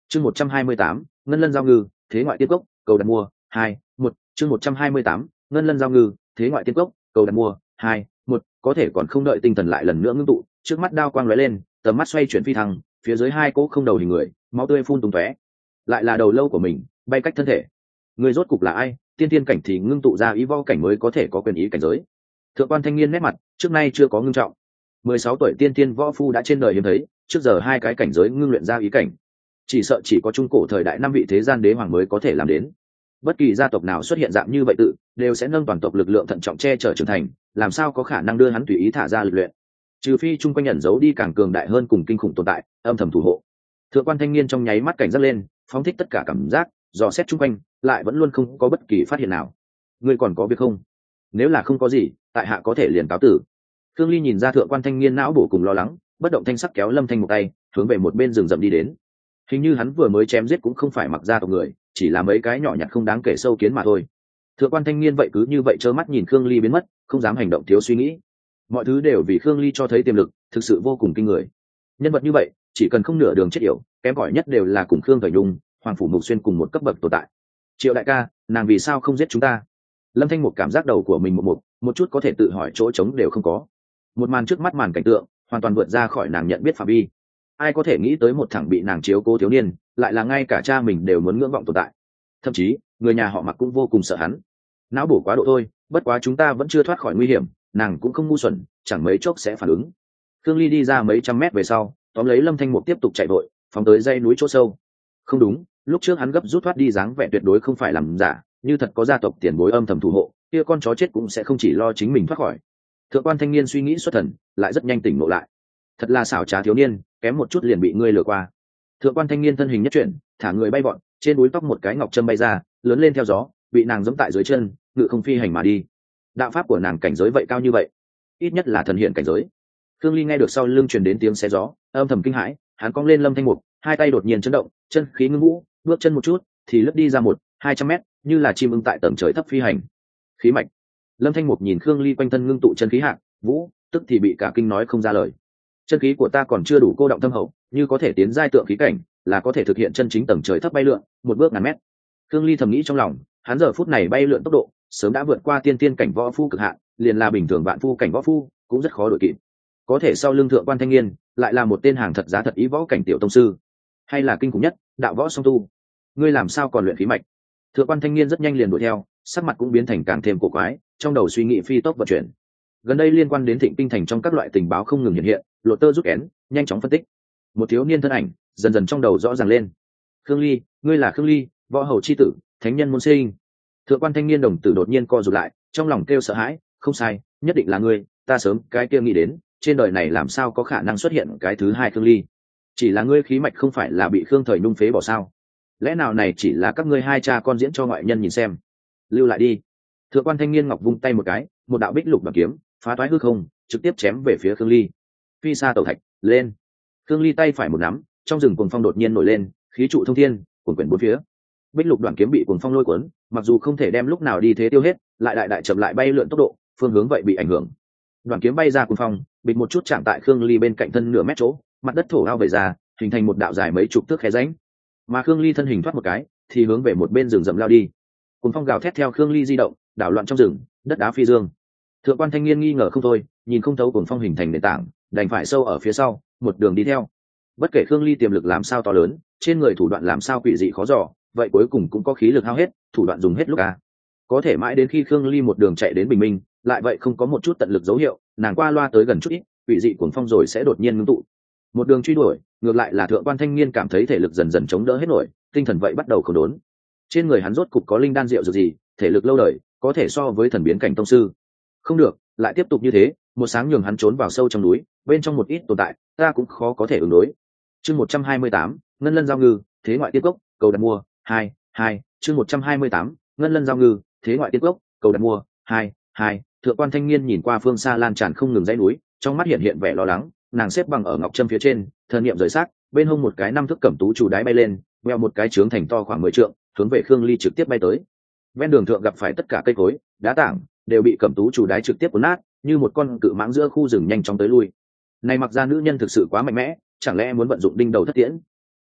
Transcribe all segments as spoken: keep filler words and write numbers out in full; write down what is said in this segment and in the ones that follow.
chương một trăm hai mươi tám ngân lân giao ngư thế ngoại tiên cốc cầu đặt mua hai một chương một trăm hai mươi tám ngân lân giao ngư thế ngoại tiên cốc cầu đặt mua hai một có thể còn không đợi tinh thần lại lần nữa ngưng tụ, trước mắt đao quang lóe lên, tầm mắt xoay chuyển phi thăng, phía dưới hai cỗ không đầu hình người, máu tươi phun tung tóe, lại là đầu lâu của mình bay cách thân thể. Người rốt cục là ai? Tiên tiên cảnh thì ngưng tụ ra ý võ cảnh mới có thể có quyền ý cảnh giới. Thượng quan thanh niên nét mặt trước nay chưa có ngưng trọng. Mười sáu tuổi tiên tiên võ phu đã trên đời hiếm thấy, trước giờ hai cái cảnh giới ngưng luyện ra ý cảnh, chỉ sợ chỉ có trung cổ thời đại năm vị thế gian đế hoàng mới có thể làm đến. Bất kỳ gia tộc nào xuất hiện dạng như vậy tự đều sẽ nâng toàn tộc lực lượng thận trọng che chở trưởng thành, làm sao có khả năng đưa hắn tùy ý thả ra lực luyện, trừ phi chung quanh ẩn giấu đi càng cường đại hơn cùng kinh khủng tồn tại âm thầm thủ hộ. Thượng quan thanh niên trong nháy mắt cảnh giác lên, phóng thích tất cả cảm giác dò xét chung quanh, lại vẫn luôn không có bất kỳ phát hiện nào. Ngươi còn có việc không? Nếu là không có gì, tại hạ có thể liền cáo tử. Khương Ly nhìn ra thượng quan thanh niên não bổ cùng lo lắng, bất động thanh sắc kéo Lâm Thanh một tay, hướng về một bên rừng rậm đi đến. Hình như hắn vừa mới chém giết cũng không phải mặc gia tộc người, chỉ là mấy cái nhỏ nhặt không đáng kể sâu kiến mà thôi. Thượng quan thanh niên vậy cứ như vậy trơ mắt nhìn Khương Ly biến mất, không dám hành động thiếu suy nghĩ. Mọi thứ đều vì Khương Ly cho thấy tiềm lực thực sự vô cùng kinh người. Nhân vật như vậy chỉ cần không nửa đường chết yểu, kém cỏi nhất đều là cùng Khương Thời Nhung, Hoàng phủ Mục Xuyên cùng một cấp bậc tồn tại. Triệu đại ca, nàng vì sao không giết chúng ta? Lâm Thanh một cảm giác đầu của mình một một một chút có thể tự hỏi chỗ trống đều không có. Một màn trước mắt màn cảnh tượng hoàn toàn vượt ra khỏi nàng nhận biết phạm vi. Ai có thể nghĩ tới một thằng bị nàng chiếu cố thiếu niên lại là ngay cả cha mình đều muốn ngưỡng vọng tồn tại, thậm chí người nhà họ Mặc cũng vô cùng sợ hắn. Não bổ quá độ thôi, bất quá chúng ta vẫn chưa thoát khỏi nguy hiểm, nàng cũng không ngu xuẩn, chẳng mấy chốc sẽ phản ứng. Khương Ly đi ra mấy trăm mét về sau, tóm lấy Lâm Thanh Mục tiếp tục chạy vội, phóng tới dãy núi chỗ sâu. Không đúng, lúc trước hắn gấp rút thoát đi dáng vẻ tuyệt đối không phải làm giả, như thật có gia tộc tiền bối âm thầm thủ hộ, kia con chó chết cũng sẽ không chỉ lo chính mình thoát khỏi. Thượng quan thanh niên suy nghĩ xuất thần, lại rất nhanh tỉnh ngộ lại. Thật là xảo trá thiếu niên, kém một chút liền bị ngươi lừa qua. Thượng quan thanh niên thân hình nhất chuyển, thả người bay vọt, trên đuôi tóc một cái ngọc trâm bay ra, lớn lên theo gió, bị nàng giẫm tại dưới chân, ngự không phi hành mà đi. Đạo pháp của nàng cảnh giới vậy cao như vậy, ít nhất là thần hiện cảnh giới. Khương Ly nghe được sau lưng truyền đến tiếng xé gió, âm thầm kinh hãi, hắn cong lên Lâm Thanh Mục, hai tay đột nhiên chấn động, chân khí ngưng vũ, bước chân một chút, thì lướt đi ra một, hai trăm mét, như là chim ưng tại tầng trời thấp phi hành. Khí mạch. Lâm Thanh Mục nhìn Khương Ly quanh thân ngưng tụ chân khí hạng, vũ, tức thì bị cả kinh nói không ra lời. Chân khí của ta còn chưa đủ cô động thâm hậu, như có thể tiến giai tượng khí cảnh, là có thể thực hiện chân chính tầng trời thấp bay lượn, một bước ngàn mét. Khương Ly thầm nghĩ trong lòng, hắn giờ phút này bay lượn tốc độ, sớm đã vượt qua tiên tiên cảnh võ phu cực hạn, liền là bình thường vạn phu cảnh võ phu, cũng rất khó đuổi kịp. Có thể sau lưng thượng quan thanh niên, lại là một tên hàng thật giá thật ý võ cảnh tiểu tông sư, hay là kinh khủng nhất, đạo võ song tu. Ngươi làm sao còn luyện khí mạch? Thượng quan thanh niên rất nhanh liền đuổi theo, sắc mặt cũng biến thành càng thêm cổ quái, trong đầu suy nghĩ phi tốc vận chuyển. Gần đây liên quan đến Thịnh Kinh thành trong các loại tình báo không ngừng hiện hiện, lột tơ rút kén, nhanh chóng phân tích. Một thiếu niên thân ảnh dần dần trong đầu rõ ràng lên. Khương Ly, ngươi là Khương Ly, võ hầu chi tử, thánh nhân môn sinh. Thượng quan thanh niên đồng tử đột nhiên co rụt lại, trong lòng kêu sợ hãi, không sai, nhất định là ngươi, ta sớm cái kia nghĩ đến, trên đời này làm sao có khả năng xuất hiện cái thứ hai Khương Ly? Chỉ là ngươi khí mạch không phải là bị Khương Thời Nhung phế bỏ sao? Lẽ nào này chỉ là các ngươi hai cha con diễn cho ngoại nhân nhìn xem? Lưu lại đi. Thượng quan thanh niên ngọc vung tay một cái, một đạo bích lục bằng kiếm phá toái hư không, trực tiếp chém về phía Khương Ly. Phi sa tẩu thạch, lên. Khương Ly tay phải một nắm, trong rừng cuồng phong đột nhiên nổi lên, khí trụ thông thiên, cuồn quyển bốn phía. Bích lục đoạn kiếm bị cuồng phong lôi cuốn, mặc dù không thể đem lúc nào đi thế tiêu hết, lại đại đại chậm lại bay lượn tốc độ, phương hướng vậy bị ảnh hưởng. Đoạn kiếm bay ra cuồng phong, bịch một chút chạm tại Khương Ly bên cạnh thân nửa mét chỗ, mặt đất thổ ao về ra, hình thành một đạo dài mấy chục thước khe rãnh. Mà Khương Ly thân hình thoát một cái, thì hướng về một bên rừng rậm lao đi. Cuồng phong gào thét theo Khương Ly di động, đảo loạn trong rừng, đất đá phi dương. Thượng quan thanh niên nghi ngờ không thôi, nhìn không thấu cuồng phong hình thành nền tảng, đành phải sâu ở phía sau, một đường đi theo. Bất kể Khương Ly tiềm lực làm sao to lớn, trên người thủ đoạn làm sao quỷ dị khó dò, vậy cuối cùng cũng có khí lực hao hết, thủ đoạn dùng hết lúc à. Có thể mãi đến khi Khương Ly một đường chạy đến bình minh, lại vậy không có một chút tận lực dấu hiệu, nàng qua loa tới gần chút ít, quỷ dị cuồng phong rồi sẽ đột nhiên ngưng tụ. Một đường truy đuổi, ngược lại là thượng quan thanh niên cảm thấy thể lực dần dần chống đỡ hết nổi, tinh thần vậy bắt đầu khổ đốn. Trên người hắn rốt cục có linh đan rượu dược gì, thể lực lâu đời, có thể so với thần biến cảnh tông sư. Không được, lại tiếp tục như thế, một sáng nhường hắn trốn vào sâu trong núi, bên trong một ít tồn tại, ta cũng khó có thể ứng đối. Chương một trăm hai mươi tám, ngân lân giao ngư, thế ngoại tiên cốc, cầu đặt mua, hai, hai, chương một trăm hai mươi tám, ngân lân giao ngư, thế ngoại tiên cốc, cầu đặt mua, hai, hai. Thượng quan thanh niên nhìn qua phương xa lan tràn không ngừng dãy núi, trong mắt hiện hiện vẻ lo lắng, nàng xếp bằng ở ngọc trâm phía trên, thần niệm rời xác, bên hông một cái năm thước cẩm tú chủ đái bay lên, veo một cái trướng thành to khoảng mười trượng, hướng về Khương Ly trực tiếp bay tới. Ven đường thượng gặp phải tất cả cây cối, đá tảng đều bị cẩm tú chủ đái trực tiếp cuốn nát, như một con cự mãng giữa khu rừng nhanh chóng tới lui. Này mặc ra nữ nhân thực sự quá mạnh mẽ, chẳng lẽ muốn vận dụng đinh đầu thất tiễn?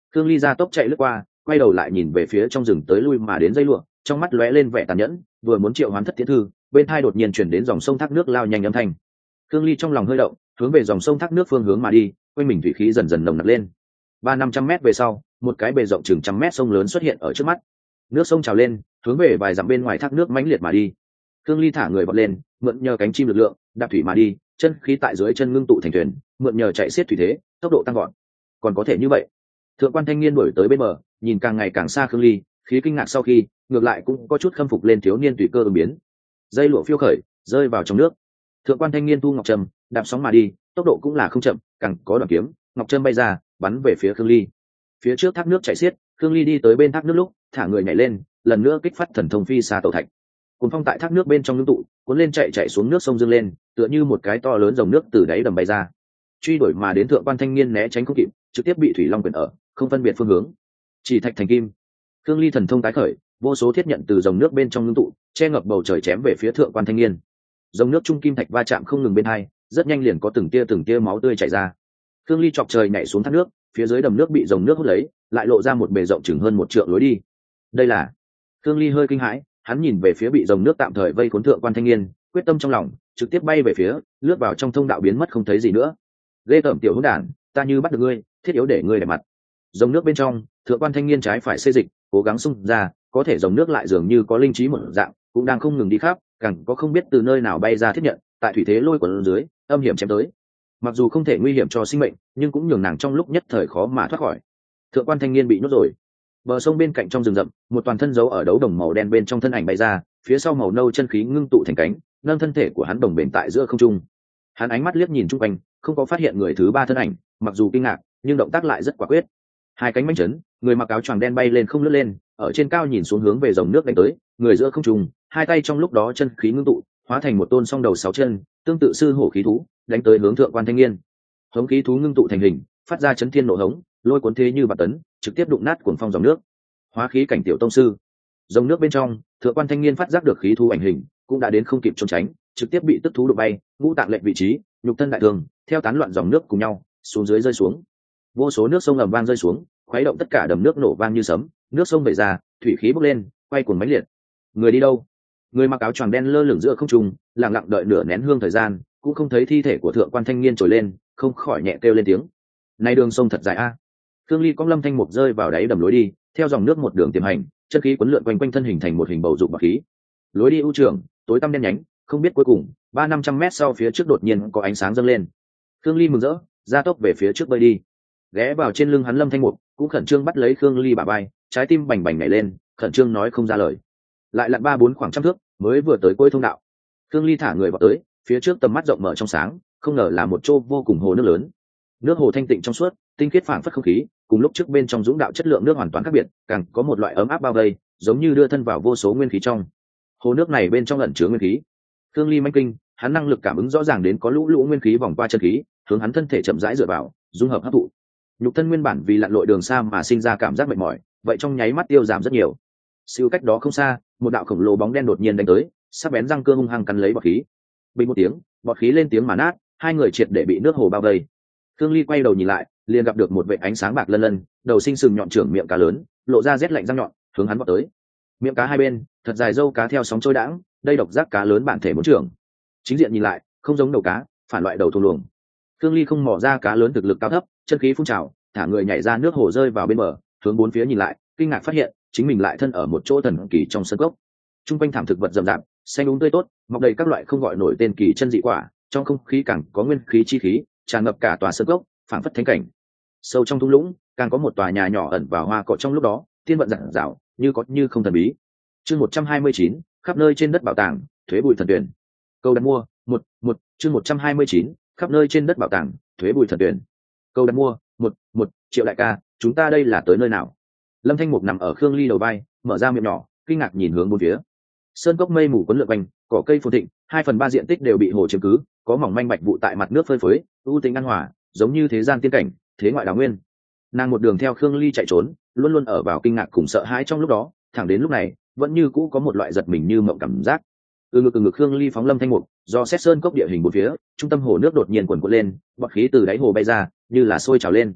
Khương Ly ra tốc chạy lướt qua, quay đầu lại nhìn về phía trong rừng tới lui mà đến dây lụa, trong mắt lóe lên vẻ tàn nhẫn, vừa muốn triệu hoán thất tiễn thư, bên tai đột nhiên chuyển đến dòng sông thác nước lao nhanh âm thanh. Khương Ly trong lòng hơi động, hướng về dòng sông thác nước phương hướng mà đi, quanh mình thủy khí dần dần nồng nặc lên. Ba năm trăm mét về sau, một cái bề rộng chừng trăm mét sông lớn xuất hiện ở trước mắt. Nước sông trào lên, hướng về vài dặm bên ngoài thác nước mãnh liệt mà đi. Khương Ly thả người vọt lên, mượn nhờ cánh chim lực lượng, đạp thủy mà đi, chân khí tại dưới chân ngưng tụ thành thuyền, mượn nhờ chạy xiết thủy thế, tốc độ tăng vọt. Còn có thể như vậy? Thượng quan thanh niên đuổi tới bên bờ, nhìn càng ngày càng xa Khương Ly, khí kinh ngạc sau khi, ngược lại cũng có chút khâm phục lên thiếu niên tùy cơ ứng biến. Dây lụa phiêu khởi, rơi vào trong nước. Thượng quan thanh niên thu ngọc trâm, đạp sóng mà đi, tốc độ cũng là không chậm, càng có đoạn kiếm, ngọc trâm bay ra, bắn về phía Khương Ly. Phía trước thác nước chảy xiết, Khương Ly đi tới bên thác nước lúc, thả người nhảy lên, lần nữa kích phát thần thông phi xa tẩu thạch. Cuốn phong tại thác nước bên trong ngưng tụ, cuốn lên chạy chạy xuống nước sông dâng lên, tựa như một cái to lớn dòng nước từ đáy đầm bay ra. Truy đuổi mà đến thượng quan thanh niên né tránh không kịp, trực tiếp bị thủy long quyển ở, không phân biệt phương hướng. Chỉ thạch thành kim. Khương Ly thần thông tái khởi, vô số thiết nhận từ dòng nước bên trong ngưng tụ, che ngập bầu trời chém về phía thượng quan thanh niên. Dòng nước trung kim thạch va chạm không ngừng bên hai, rất nhanh liền có từng tia từng tia máu tươi chảy ra. Khương Ly chọc trời nhảy xuống thác nước, phía dưới đầm nước bị dòng nước hút lấy, lại lộ ra một bề rộng chừng hơn một trượng lối đi. Đây là... Khương Ly hơi kinh hãi, hắn nhìn về phía bị dòng nước tạm thời vây cuốn thượng quan thanh niên, quyết tâm trong lòng, trực tiếp bay về phía, lướt vào trong thông đạo biến mất không thấy gì nữa. Ghê tởm tiểu hỗn đản, ta như bắt được ngươi, thiết yếu để ngươi để mặt. Dòng nước bên trong, thượng quan thanh niên trái phải xê dịch, cố gắng xung ra, có thể dòng nước lại dường như có linh trí một dạng, cũng đang không ngừng đi khắp, càng có không biết từ nơi nào bay ra thiết nhận, tại thủy thế lôi cuốn dưới, âm hiểm chém tới. Mặc dù không thể nguy hiểm cho sinh mệnh, nhưng cũng nhường nàng trong lúc nhất thời khó mà thoát khỏi. Thượng quan thanh niên bị nhốt rồi. Bờ sông bên cạnh trong rừng rậm, một toàn thân dấu ở đấu đồng màu đen bên trong thân ảnh bay ra, phía sau màu nâu chân khí ngưng tụ thành cánh, nâng thân thể của hắn đồng bền tại giữa không trung. Hắn ánh mắt liếc nhìn chung quanh, không có phát hiện người thứ ba thân ảnh, mặc dù kinh ngạc, nhưng động tác lại rất quả quyết. Hai cánh mãnh chấn, người mặc áo choàng đen bay lên không lướt lên, ở trên cao nhìn xuống hướng về dòng nước đánh tới, người giữa không trung, hai tay trong lúc đó chân khí ngưng tụ, hóa thành một tôn song đầu sáu chân, tương tự sư hổ khí thú, đánh tới hướng thượng quan thanh niên. Hống khí thú ngưng tụ thành hình, phát ra chấn thiên nộ hống, lôi cuốn thế như bạt tấn, trực tiếp đụng nát cuồng phong dòng nước. Hóa khí cảnh tiểu tông sư. Dòng nước bên trong, thượng quan thanh niên phát giác được khí thú ảnh hình, cũng đã đến không kịp trốn tránh, trực tiếp bị tức thú đụng bay, ngũ tạng lệch vị trí, nhục thân đại thường, theo tán loạn dòng nước cùng nhau, xuống dưới rơi xuống. Vô số nước sông ầm vang rơi xuống, khuấy động tất cả đầm nước nổ vang như sấm, nước sông vẩy ra, thủy khí bốc lên, quay cuồng mãnh liệt. Người đi đâu? Người mặc áo choàng đen lơ lửng giữa không trung, lặng lặng đợi nửa nén hương thời gian, cũng không thấy thi thể của thượng quan thanh niên trồi lên, không khỏi nhẹ kêu lên tiếng. Này đường sông thật dài a. Khương Ly cong lâm thanh mục rơi vào đáy đầm lối đi, theo dòng nước một đường tiềm hành, chân khí cuốn lượn quanh quanh thân hình thành một hình bầu dục bạc khí. Lối đi ưu trường, tối tăm đen nhánh, không biết cuối cùng, ba năm trăm mét sau phía trước đột nhiên có ánh sáng dâng lên. Khương Ly mừng rỡ, ra tốc về phía trước bơi đi. Ghé vào trên lưng hắn lâm thanh mục, cũng khẩn trương bắt lấy Khương Ly bả vai, trái tim bành bành nhảy lên, khẩn trương nói không ra lời. Lại lặn ba bốn khoảng trăm thước, mới vừa tới cuối thông đạo. Khương Ly thả người vào tới, phía trước tầm mắt rộng mở trong sáng, không ngờ là một chỗ vô cùng hồ nước lớn. Nước hồ thanh tịnh trong suốt, tinh khiết phảng phất không khí, cùng lúc trước bên trong dũng đạo chất lượng nước hoàn toàn khác biệt, càng có một loại ấm áp bao vây, giống như đưa thân vào vô số nguyên khí trong. Hồ nước này bên trong ẩn chứa nguyên khí. Khương Ly manh kinh, hắn năng lực cảm ứng rõ ràng đến có lũ lũ nguyên khí vòng qua chân khí, hướng hắn thân thể chậm rãi dựa vào, dung hợp hấp thụ. Nhục thân nguyên bản vì lặn lội đường xa mà sinh ra cảm giác mệt mỏi, vậy trong nháy mắt tiêu giảm rất nhiều. Siêu cách đó không xa, một đạo khổng lồ bóng đen đột nhiên đánh tới, sắc bén răng cưa hung hăng cắn lấy bọt khí. Bình một tiếng, bọt khí lên tiếng mà nát, hai người triệt để bị nước hồ bao vây. Khương Ly quay đầu nhìn lại, liền gặp được một vệt ánh sáng bạc lân lân, đầu sinh sừng nhọn trưởng miệng cá lớn, lộ ra rét lạnh răng nhọn, hướng hắn vọt tới. Miệng cá hai bên, thật dài râu cá theo sóng trôi đãng, đây độc giác cá lớn bản thể muốn trưởng. Chính diện nhìn lại, không giống đầu cá, phản loại đầu thù luồng. Khương Ly không mò ra cá lớn thực lực cao thấp, chân khí phun trào, thả người nhảy ra nước hồ rơi vào bên bờ, hướng bốn phía nhìn lại, kinh ngạc phát hiện, chính mình lại thân ở một chỗ thần kỳ trong sân cốc. Trung quanh thảm thực vật rậm rạp, xanh đúng tươi tốt, mọc đầy các loại không gọi nổi tên kỳ chân dị quả, trong không khí càng có nguyên khí chi khí, tràn ngập cả tòa sân cốc, phảng phất thánh cảnh. Sâu trong thung lũng, càng có một tòa nhà nhỏ ẩn vào hoa cỏ trong lúc đó, tiên vận rạng rào, như có như không thần bí. Chương một trăm hai mươi chín, khắp nơi trên đất bảo tàng, thuế bụi thần tuyển. Câu đặt mua, một, một, chương một trăm hai mươi chín, khắp nơi trên đất bảo tàng, thuế bụi thần tuyển. Câu đặt mua, một, một, Triệu đại ca, chúng ta đây là tới nơi nào? Lâm Thanh Mục nằm ở Khương Ly đầu vai, mở ra miệng nhỏ, kinh ngạc nhìn hướng bốn phía. Sơn cốc mây mù quấn lượn quanh, cỏ cây phồn thịnh, hai phần ba diện tích đều bị hồ chiếm cứ, có mỏng manh bạch vụ tại mặt nước phơi phới, ưu tĩnh an hòa, giống như thế gian tiên cảnh, thế ngoại đào nguyên. Nàng một đường theo Khương Ly chạy trốn, luôn luôn ở vào kinh ngạc cùng sợ hãi trong lúc đó, thẳng đến lúc này, vẫn như cũ có một loại giật mình như mộng cảm giác. Từ ngực từ ngực Khương Ly phóng Lâm Thanh Mục, do xét sơn cốc địa hình bốn phía, trung tâm hồ nước đột nhiên cuồn cuộn lên, bọt khí từ đáy hồ bay ra, như là sôi trào lên.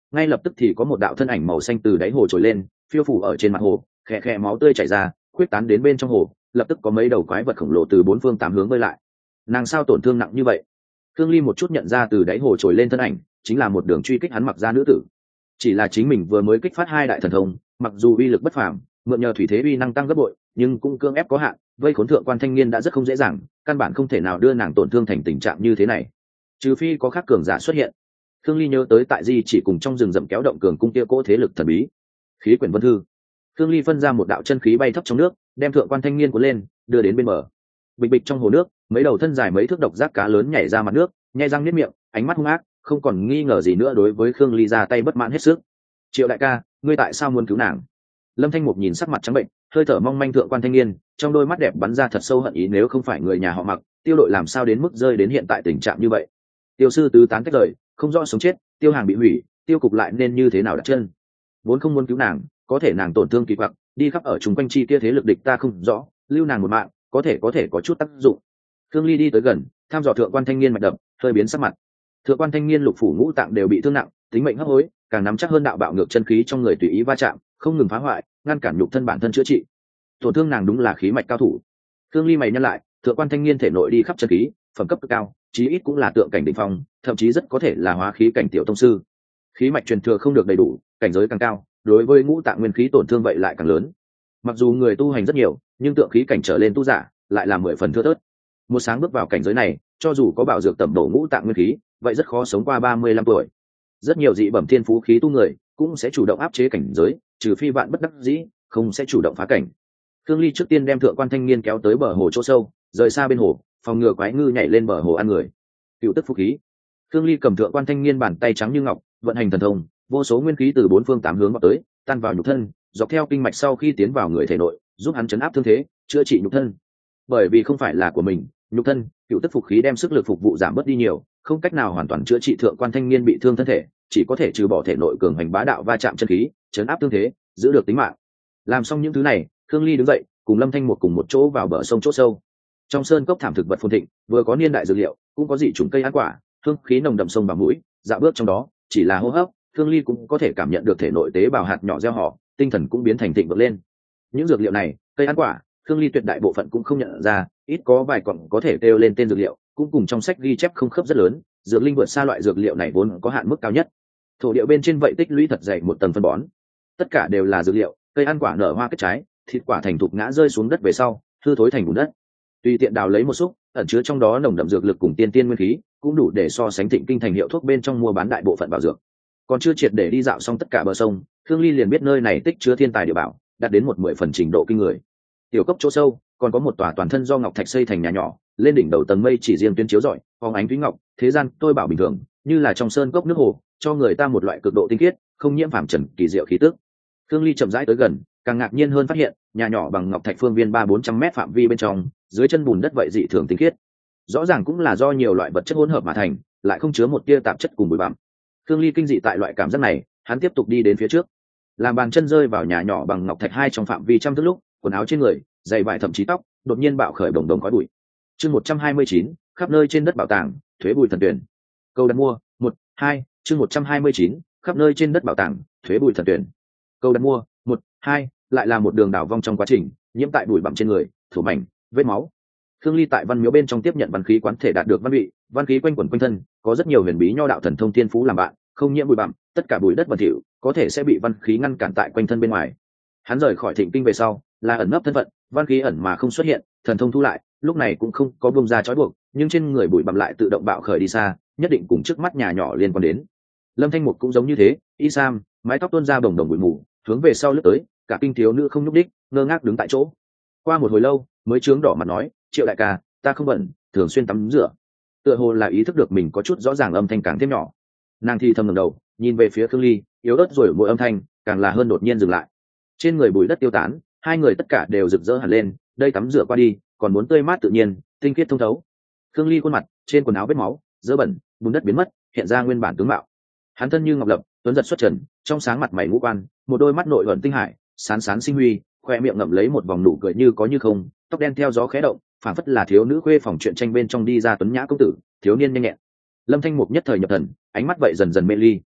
ngay lập tức thì có một đạo thân ảnh màu xanh từ đáy hồ trồi lên, phiêu phủ ở trên mặt hồ, khẽ khẽ máu tươi chảy ra, khuyết tán đến bên trong hồ, lập tức có mấy đầu quái vật khổng lồ từ bốn phương tám hướng bơi lại. Nàng sao tổn thương nặng như vậy? Thương Ly một chút nhận ra từ đáy hồ trồi lên thân ảnh, chính là một đường truy kích hắn mặc ra nữ tử. Chỉ là chính mình vừa mới kích phát hai đại thần thông, mặc dù uy lực bất phàm, mượn nhờ thủy thế uy năng tăng gấp bội, nhưng cũng cương ép có hạn, vây khốn thượng quan thanh niên đã rất không dễ dàng, căn bản không thể nào đưa nàng tổn thương thành tình trạng như thế này, trừ phi có khác cường giả xuất hiện. Thương Ly nhớ tới tại Di chỉ cùng trong rừng rậm kéo động cường cung kia cỗ thế lực thần bí. Khí quyển vân thư. Thương Ly phân ra một đạo chân khí bay thấp trong nước, đem thượng quan thanh niên cuốn lên, đưa đến bên bờ. Bịch bịch trong hồ nước, mấy đầu thân dài mấy thước độc giác cá lớn nhảy ra mặt nước, nhai răng niết miệng, ánh mắt hung ác, không còn nghi ngờ gì nữa đối với Khương Ly ra tay bất mãn hết sức. Triệu đại ca, ngươi tại sao muốn cứu nàng? Lâm Thanh Mục nhìn sắc mặt trắng bệnh, hơi thở mong manh thượng quan thanh niên, trong đôi mắt đẹp bắn ra thật sâu hận ý, nếu không phải người nhà họ Mặc, Tiêu đội làm sao đến mức rơi đến hiện tại tình trạng như vậy? Tiêu sư tứ tán tách rời, không rõ sống chết, Tiêu hàng bị hủy, Tiêu cục lại nên như thế nào đặt chân? Vốn không muốn cứu nàng, có thể nàng tổn thương kỳ quặc, đi khắp ở chung quanh chi kia thế lực địch ta không rõ, lưu nàng một mạng, có thể có thể có chút tác dụng. Khương Ly đi tới gần, tham dò thượng quan thanh niên mạch đập, hơi biến sắc mặt. Thượng quan thanh niên lục phủ ngũ tạng đều bị thương nặng, tính mệnh hấp hối, càng nắm chắc hơn đạo bạo ngược chân khí trong người tùy ý va chạm, không ngừng phá hoại, ngăn cản nhục thân bản thân chữa trị. Tổn thương nàng đúng là khí mạch cao thủ. Khương Ly mày nhăn lại, thượng quan thanh niên thể nội đi khắp chân khí, phẩm cấp cực cao, chí ít cũng là tượng cảnh đỉnh phong, thậm chí rất có thể là hóa khí cảnh tiểu tông sư. Khí mạch truyền thừa không được đầy đủ, cảnh giới càng cao, đối với ngũ tạng nguyên khí tổn thương vậy lại càng lớn. Mặc dù người tu hành rất nhiều, nhưng tượng khí cảnh trở lên tu giả lại là mười phần thưa thớt. Một sáng bước vào cảnh giới này, cho dù có bảo dược tẩm bổ ngũ tạng nguyên khí, vậy rất khó sống qua ba mươi lăm tuổi. Rất nhiều dị bẩm thiên phú khí tu người cũng sẽ chủ động áp chế cảnh giới, trừ phi vạn bất đắc dĩ, không sẽ chủ động phá cảnh. Khương Ly trước tiên đem thượng quan thanh niên kéo tới bờ hồ chỗ sâu, rời xa bên hồ, phòng ngừa quái ngư nhảy lên bờ hồ ăn người. Cựu tức phục khí. Khương Ly cầm thượng quan thanh niên bàn tay trắng như ngọc, vận hành thần thông, vô số nguyên khí từ bốn phương tám hướng vào tới, tan vào nhục thân, dọc theo kinh mạch sau khi tiến vào người thể nội, giúp hắn chấn áp thương thế, chữa trị nhục thân. Bởi vì không phải là của mình, nhục thân, cựu tức phục khí đem sức lực phục vụ giảm bớt đi nhiều, không cách nào hoàn toàn chữa trị thượng quan thanh niên bị thương thân thể, chỉ có thể trừ bỏ thể nội cường hành bá đạo va chạm chân khí, chấn áp thương thế, giữ được tính mạng. Làm xong những thứ này, Khương Ly đứng dậy, cùng Lâm Thanh một cùng một chỗ vào bờ sông chỗ sâu. Trong sơn cốc thảm thực vật phồn thịnh, vừa có niên đại dược liệu, cũng có dị chủng cây ăn quả, hương khí nồng đậm sông vào mũi, dạo bước trong đó, chỉ là hô hấp, Khương Ly cũng có thể cảm nhận được thể nội tế bào hạt nhỏ gieo họ, tinh thần cũng biến thành thịnh vượng lên. Những dược liệu này, cây ăn quả, Khương Ly tuyệt đại bộ phận cũng không nhận ra, ít có vài cọng có thể kêu lên tên dược liệu, cũng cùng trong sách ghi chép không khớp rất lớn, dược linh vượt xa loại dược liệu này vốn có hạn mức cao nhất. Thổ địa bên trên vậy tích lũy thật dày một tầng phân bón, tất cả đều là dược liệu, cây ăn quả nở hoa kết trái, thịt quả thành thục ngã rơi xuống đất về sau, hư thối thành bùn đất. Tùy tiện đào lấy một xúc, ẩn chứa trong đó nồng đậm dược lực cùng tiên tiên nguyên khí, cũng đủ để so sánh thịnh kinh thành hiệu thuốc bên trong mua bán đại bộ phận bảo dược. Còn chưa triệt để đi dạo xong tất cả bờ sông, Khương Ly liền biết nơi này tích chứa thiên tài địa bảo, đạt đến một mười phần trình độ kinh người. Tiểu cốc chỗ sâu, còn có một tòa toàn thân do ngọc thạch xây thành nhà nhỏ, lên đỉnh đầu tầng mây chỉ riêng tuyến chiếu rọi, phóng ánh thúy ngọc, thế gian tôi bảo bình thường, như là trong sơn cốc nước hồ, cho người ta một loại cực độ tinh khiết, không nhiễm phàm trần kỳ diệu khí tức. Khương Ly chậm rãi tới gần, càng ngạc nhiên hơn phát hiện, nhà nhỏ bằng ngọc thạch phương viên ba bốn trăm mét phạm vi bên trong, dưới chân bùn đất vậy dị thường tinh khiết. Rõ ràng cũng là do nhiều loại vật chất hỗn hợp mà thành, lại không chứa một tia tạp chất cùng bụi bặm. Khương Ly kinh dị tại loại cảm giác này, hắn tiếp tục đi đến phía trước. Làm bàn chân rơi vào nhà nhỏ bằng ngọc thạch hai trong phạm vi trăm thước lúc, quần áo trên người, giày vải thậm chí tóc, đột nhiên bạo khởi đồng đồng khói bụi. Chương một trăm hai mươi chín, khắp nơi trên đất bảo tàng, thuế bụi thần tuyển. Câu đặt mua, một, hai, chương một trăm hai mươi chín, khắp nơi trên đất bảo tàng, thuế bụi thần tuyển. Câu đặt mua, một, hai, lại là một đường đảo vong trong quá trình, nhiễm tại bụi bặm trên người, thủ mảnh, vết máu. Khương Ly tại văn miếu bên trong tiếp nhận văn khí quán thể đạt được văn vị, văn khí quanh quẩn quanh thân, có rất nhiều huyền bí nho đạo thần thông thiên phú làm bạn, không nhiễm bụi bặm, tất cả bụi đất bẩn thỉu, có thể sẽ bị văn khí ngăn cản tại quanh thân bên ngoài. Hắn rời khỏi Thịnh Kinh về sau, là ẩn nấp thân phận, văn khí ẩn mà không xuất hiện, thần thông thu lại, lúc này cũng không có bung ra trói buộc, nhưng trên người bụi bặm lại tự động bạo khởi đi xa, nhất định cùng trước mắt nhà nhỏ liên quan đến. Lâm Thanh Mục cũng giống như thế, y sam, mái tóc tuôn ra bồng bồng bụi mù, hướng về sau lướt tới, cả kinh thiếu nữ không nhúc đích, ngơ ngác đứng tại chỗ. Qua một hồi lâu, mới trướng đỏ mặt nói, Triệu đại ca, ta không bận, thường xuyên tắm rửa. Tựa hồ là ý thức được mình có chút rõ ràng, âm thanh càng thêm nhỏ. Nàng thì thầm ngẩng đầu, nhìn về phía Khương Ly, yếu ớt rồi mỗi âm thanh, càng là hơn đột nhiên dừng lại. Trên người bụi đất tiêu tán, hai người tất cả đều rực rỡ hẳn lên, đây tắm rửa qua đi, còn muốn tươi mát tự nhiên, tinh khiết thông thấu. Khương Ly khuôn mặt, trên quần áo vết máu, dơ bẩn, bùn đất biến mất, hiện ra nguyên bản tướng mạo. Hắn thân như ngọc lập, tuấn giật xuất trần, trong sáng mặt mày ngũ quan, một đôi mắt nội ẩn tinh hải, sán sán sinh huy, khoe miệng ngậm lấy một vòng nụ cười như có như không, tóc đen theo gió khẽ động, phảng phất là thiếu nữ khuê phòng truyện tranh bên trong đi ra tuấn nhã công tử, thiếu niên nhanh nhẹn. Lâm Thanh Mục nhất thời nhập thần, ánh mắt vậy dần dần mê ly.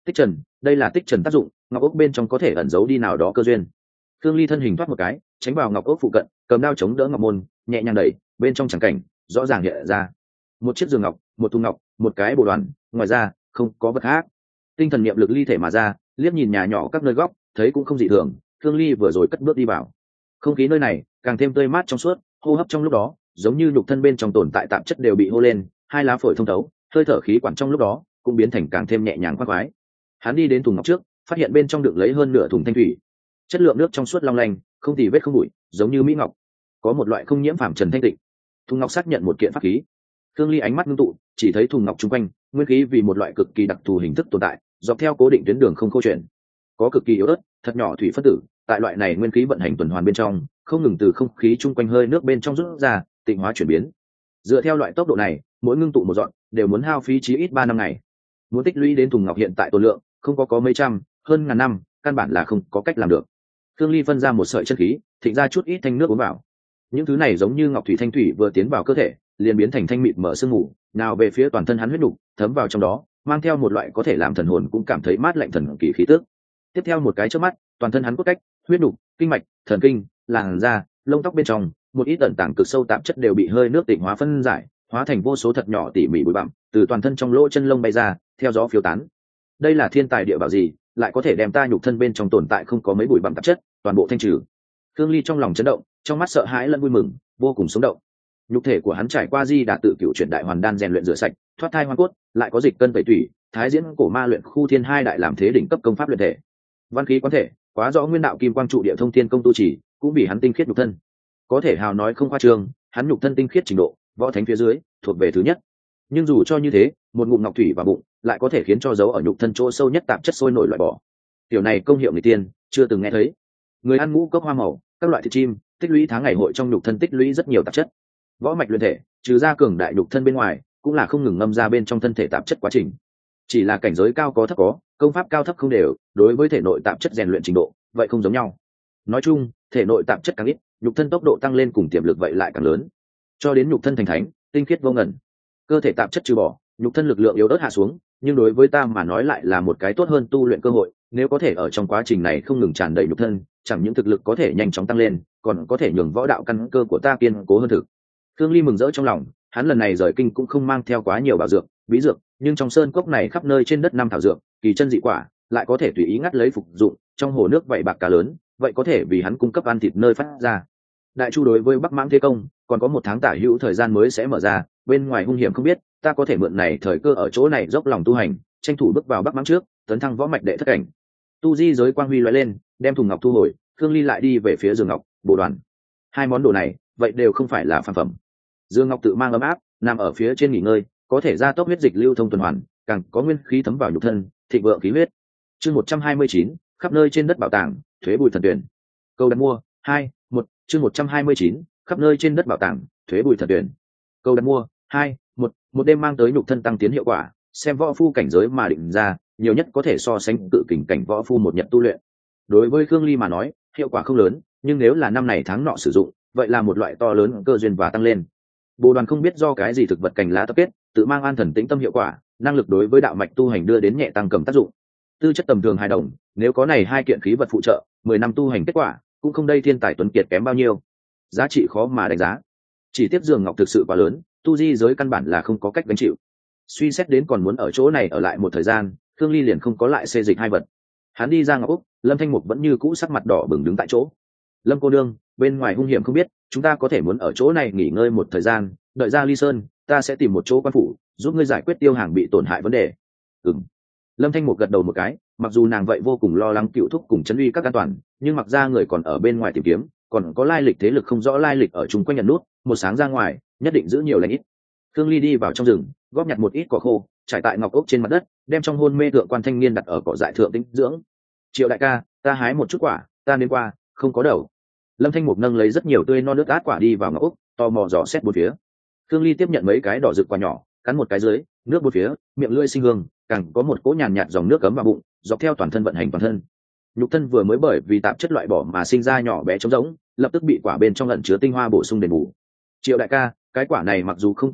Tích trần, đây là tích trần tác dụng, ngọc ốc bên trong có thể ẩn giấu đi nào đó cơ duyên. Thương Ly thân hình thoát một cái, tránh vào ngọc ốc phụ cận, cầm đao chống đỡ ngọc môn, nhẹ nhàng đẩy, bên trong chẳng cảnh rõ ràng hiện ra một chiếc giường ngọc, một thùng ngọc, một cái bồ đoàn, ngoài ra không có vật khác. Tinh thần niệm lực ly thể mà ra, liếc nhìn nhà nhỏ các nơi góc, thấy cũng không dị thường. Thương Ly vừa rồi cất bước đi vào, không khí nơi này càng thêm tươi mát trong suốt, hô hấp trong lúc đó giống như nhục thân bên trong tồn tại tạp chất đều bị hô lên, hai lá phổi thông thấu, hơi thở khí quản trong lúc đó cũng biến thành càng thêm nhẹ nhàng khoan khoái. Hắn đi đến thùng ngọc trước, phát hiện bên trong đựng lấy hơn nửa thùng thanh thủy, chất lượng nước trong suốt long lanh, không tì vết không bụi, giống như mỹ ngọc, có một loại không nhiễm phàm trần thanh tịnh. Thùng ngọc xác nhận một kiện pháp khí. Thương Ly ánh mắt ngưng tụ, chỉ thấy thùng ngọc chung quanh nguyên khí vì một loại cực kỳ đặc thù hình thức tồn tại, dọc theo cố định tuyến đường không câu chuyện, có cực kỳ yếu ớt thật nhỏ thủy phân tử tại loại này nguyên khí vận hành tuần hoàn bên trong, không ngừng từ không khí chung quanh hơi nước bên trong rút ra, tịnh hóa chuyển biến. Dựa theo loại tốc độ này, mỗi ngưng tụ một dọn đều muốn hao phí chí ít ba năm ngày. Muốn tích lũy đến thùng ngọc hiện tại tồn lượng không có có mấy trăm, hơn ngàn năm, căn bản là không có cách làm được. Thương Ly phân ra một sợi chân khí, thịnh ra chút ít thanh nước uống vào. Những thứ này giống như ngọc thủy thanh thủy vừa tiến vào cơ thể, liền biến thành thanh mịt mở sương mù, nào về phía toàn thân hắn huyết nục, thấm vào trong đó, mang theo một loại có thể làm thần hồn cũng cảm thấy mát lạnh thần kỳ khí tức. Tiếp theo một cái chớp mắt, toàn thân hắn cốt cách, huyết nục, kinh mạch, thần kinh, làn da, lông tóc bên trong, một ít tẩn tàng cực sâu tạp chất đều bị hơi nước tịnh hóa phân giải, hóa thành vô số thật nhỏ tỉ mỉ bụi bặm, từ toàn thân trong lỗ chân lông bay ra, theo gió phiêu tán. Đây là thiên tài địa bảo gì, lại có thể đem ta nhục thân bên trong tồn tại không có mấy bụi bặm tạp chất toàn bộ thanh trừ. Thương Ly trong lòng chấn động, trong mắt sợ hãi lẫn vui mừng, vô cùng sống động. Nhục thể của hắn trải qua di đà tự cửu chuyển đại hoàn đan rèn luyện rửa sạch, thoát thai hoang cốt, lại có dịch cân tẩy tủy, thái diễn cổ ma luyện khu thiên hai đại làm thế đỉnh cấp công pháp luyện thể. Văn khí quán thể, quá rõ nguyên đạo kim quang trụ địa thông thiên công tu chỉ, cũng bị hắn tinh khiết nhục thân. Có thể hào nói không khoa trương, hắn nhục thân tinh khiết trình độ, võ thánh phía dưới, thuộc về thứ nhất. Nhưng dù cho như thế, một ngụm ngọc thủy vào bụng, lại có thể khiến cho dấu ở nhục thân chỗ sâu nhất tạp chất sôi nổi loại bỏ. Tiểu này công hiệu người tiên, chưa từng nghe thấy. Người ăn ngũ cốc hoa màu, các loại thịt chim, tích lũy tháng ngày hội trong nhục thân tích lũy rất nhiều tạp chất. Võ mạch luyện thể, trừ ra cường đại nhục thân bên ngoài, cũng là không ngừng ngâm ra bên trong thân thể tạp chất quá trình. Chỉ là cảnh giới cao có thấp có, công pháp cao thấp không đều, đối với thể nội tạp chất rèn luyện trình độ, vậy không giống nhau. Nói chung, thể nội tạp chất càng ít, nhục thân tốc độ tăng lên cùng tiềm lực vậy lại càng lớn. Cho đến nhục thân thành thánh, tinh khiết vô ngần, cơ thể tạp chất trừ bỏ, nhục thân lực lượng yếu ớt hạ xuống, nhưng đối với ta mà nói lại là một cái tốt hơn tu luyện cơ hội. Nếu có thể ở trong quá trình này không ngừng tràn đầy nhục thân, chẳng những thực lực có thể nhanh chóng tăng lên, còn có thể nhường võ đạo căn cơ của ta kiên cố hơn thực. Thương Ly mừng rỡ trong lòng, hắn lần này rời kinh cũng không mang theo quá nhiều bảo dược, bí dược, nhưng trong sơn cốc này khắp nơi trên đất năm thảo dược, kỳ chân dị quả, lại có thể tùy ý ngắt lấy phục dụng, trong hồ nước vậy bạc cá lớn, vậy có thể vì hắn cung cấp ăn thịt nơi phát ra. Đại Chu đối với Bắc Mãng thế công, còn có một tháng tả hữu thời gian mới sẽ mở ra, bên ngoài hung hiểm không biết, ta có thể mượn này thời cơ ở chỗ này dốc lòng tu hành, tranh thủ bước vào Bắc Mãng trước, tấn thăng võ mạch đệ thất cảnh. Tu di giới quang huy lóe lên, đem thùng ngọc thu hồi, Thương Ly lại đi về phía giường ngọc, bộ đoàn. Hai món đồ này, vậy đều không phải là phàm phẩm. Dương ngọc tự mang ấm áp, nằm ở phía trên nghỉ ngơi, có thể gia tốc huyết dịch lưu thông tuần hoàn, càng có nguyên khí thấm vào nhục thân, thịnh vượng khí huyết. Chương một trăm hai mươi chín, khắp nơi trên đất bảo tàng, thuế bùi thần tuyển. Câu đặt mua, hai, một, chương một trăm hai mươi chín, khắp nơi trên đất bảo tàng, thuế bùi thần tuyển. Câu đặt mua, hai, một, một đêm mang tới nhục thân tăng tiến hiệu quả, xem võ phu cảnh giới mà định ra, nhiều nhất có thể so sánh tự kình cảnh võ phu một nhật tu luyện. Đối với Khương Ly mà nói, hiệu quả không lớn, nhưng nếu là năm này tháng nọ sử dụng, vậy là một loại to lớn cơ duyên và tăng lên. Bồ đoàn không biết do cái gì thực vật cành lá tập kết, tự mang an thần tĩnh tâm hiệu quả, năng lực đối với đạo mạch tu hành đưa đến nhẹ tăng cầm tác dụng. Tư chất tầm thường hài đồng, nếu có này hai kiện khí vật phụ trợ, mười năm tu hành kết quả, cũng không đây thiên tài tuấn kiệt kém bao nhiêu. Giá trị khó mà đánh giá. Chỉ tiếp giường ngọc thực sự quá lớn, tu di giới căn bản là không có cách gánh chịu. Suy xét đến còn muốn ở chỗ này ở lại một thời gian, Thương Ly liền không có lại xê dịch hai vật. Hắn đi ra ngọc úc, Lâm Thanh Mục vẫn như cũ sắc mặt đỏ bừng đứng tại chỗ. Lâm cô nương, bên ngoài hung hiểm không biết, chúng ta có thể muốn ở chỗ này nghỉ ngơi một thời gian, đợi ra Ly Sơn, ta sẽ tìm một chỗ quan phủ, giúp ngươi giải quyết tiêu hàng bị tổn hại vấn đề. Ừm. Lâm Thanh Mục gật đầu một cái, mặc dù nàng vậy vô cùng lo lắng cựu thúc cùng chấn uy các an toàn, nhưng mặc ra người còn ở bên ngoài tìm kiếm, còn có lai lịch thế lực không rõ lai lịch ở chung quanh nhận nút, một sáng ra ngoài, nhất định giữ nhiều lãnh ít. Thương Ly đi vào trong rừng, góp nhặt một ít cỏ khô, trải tại ngọc ốc trên mặt đất, đem trong hôn mê thượng quan thanh niên đặt ở cỏ dại thượng tĩnh dưỡng. Triệu đại ca, ta hái một chút quả, ta đến qua, không có đầu. Lâm Thanh Mục nâng lấy rất nhiều tươi non nước át quả đi vào ngọc ốc, tò mò dò xét bốn phía. Thương Ly tiếp nhận mấy cái đỏ rực quả nhỏ, cắn một cái dưới, nước bốn phía, miệng lưỡi sinh hương, càng có một cỗ nhàn nhạt dòng nước cấm vào bụng, dọc theo toàn thân vận hành toàn thân. Nhục thân vừa mới bởi vì tạp chất loại bỏ mà sinh ra nhỏ bé trống rỗng, lập tức bị quả bên trong ẩn chứa tinh hoa bổ sung đền bù. Triệu đại ca, cái quả này mặc dù không có độc,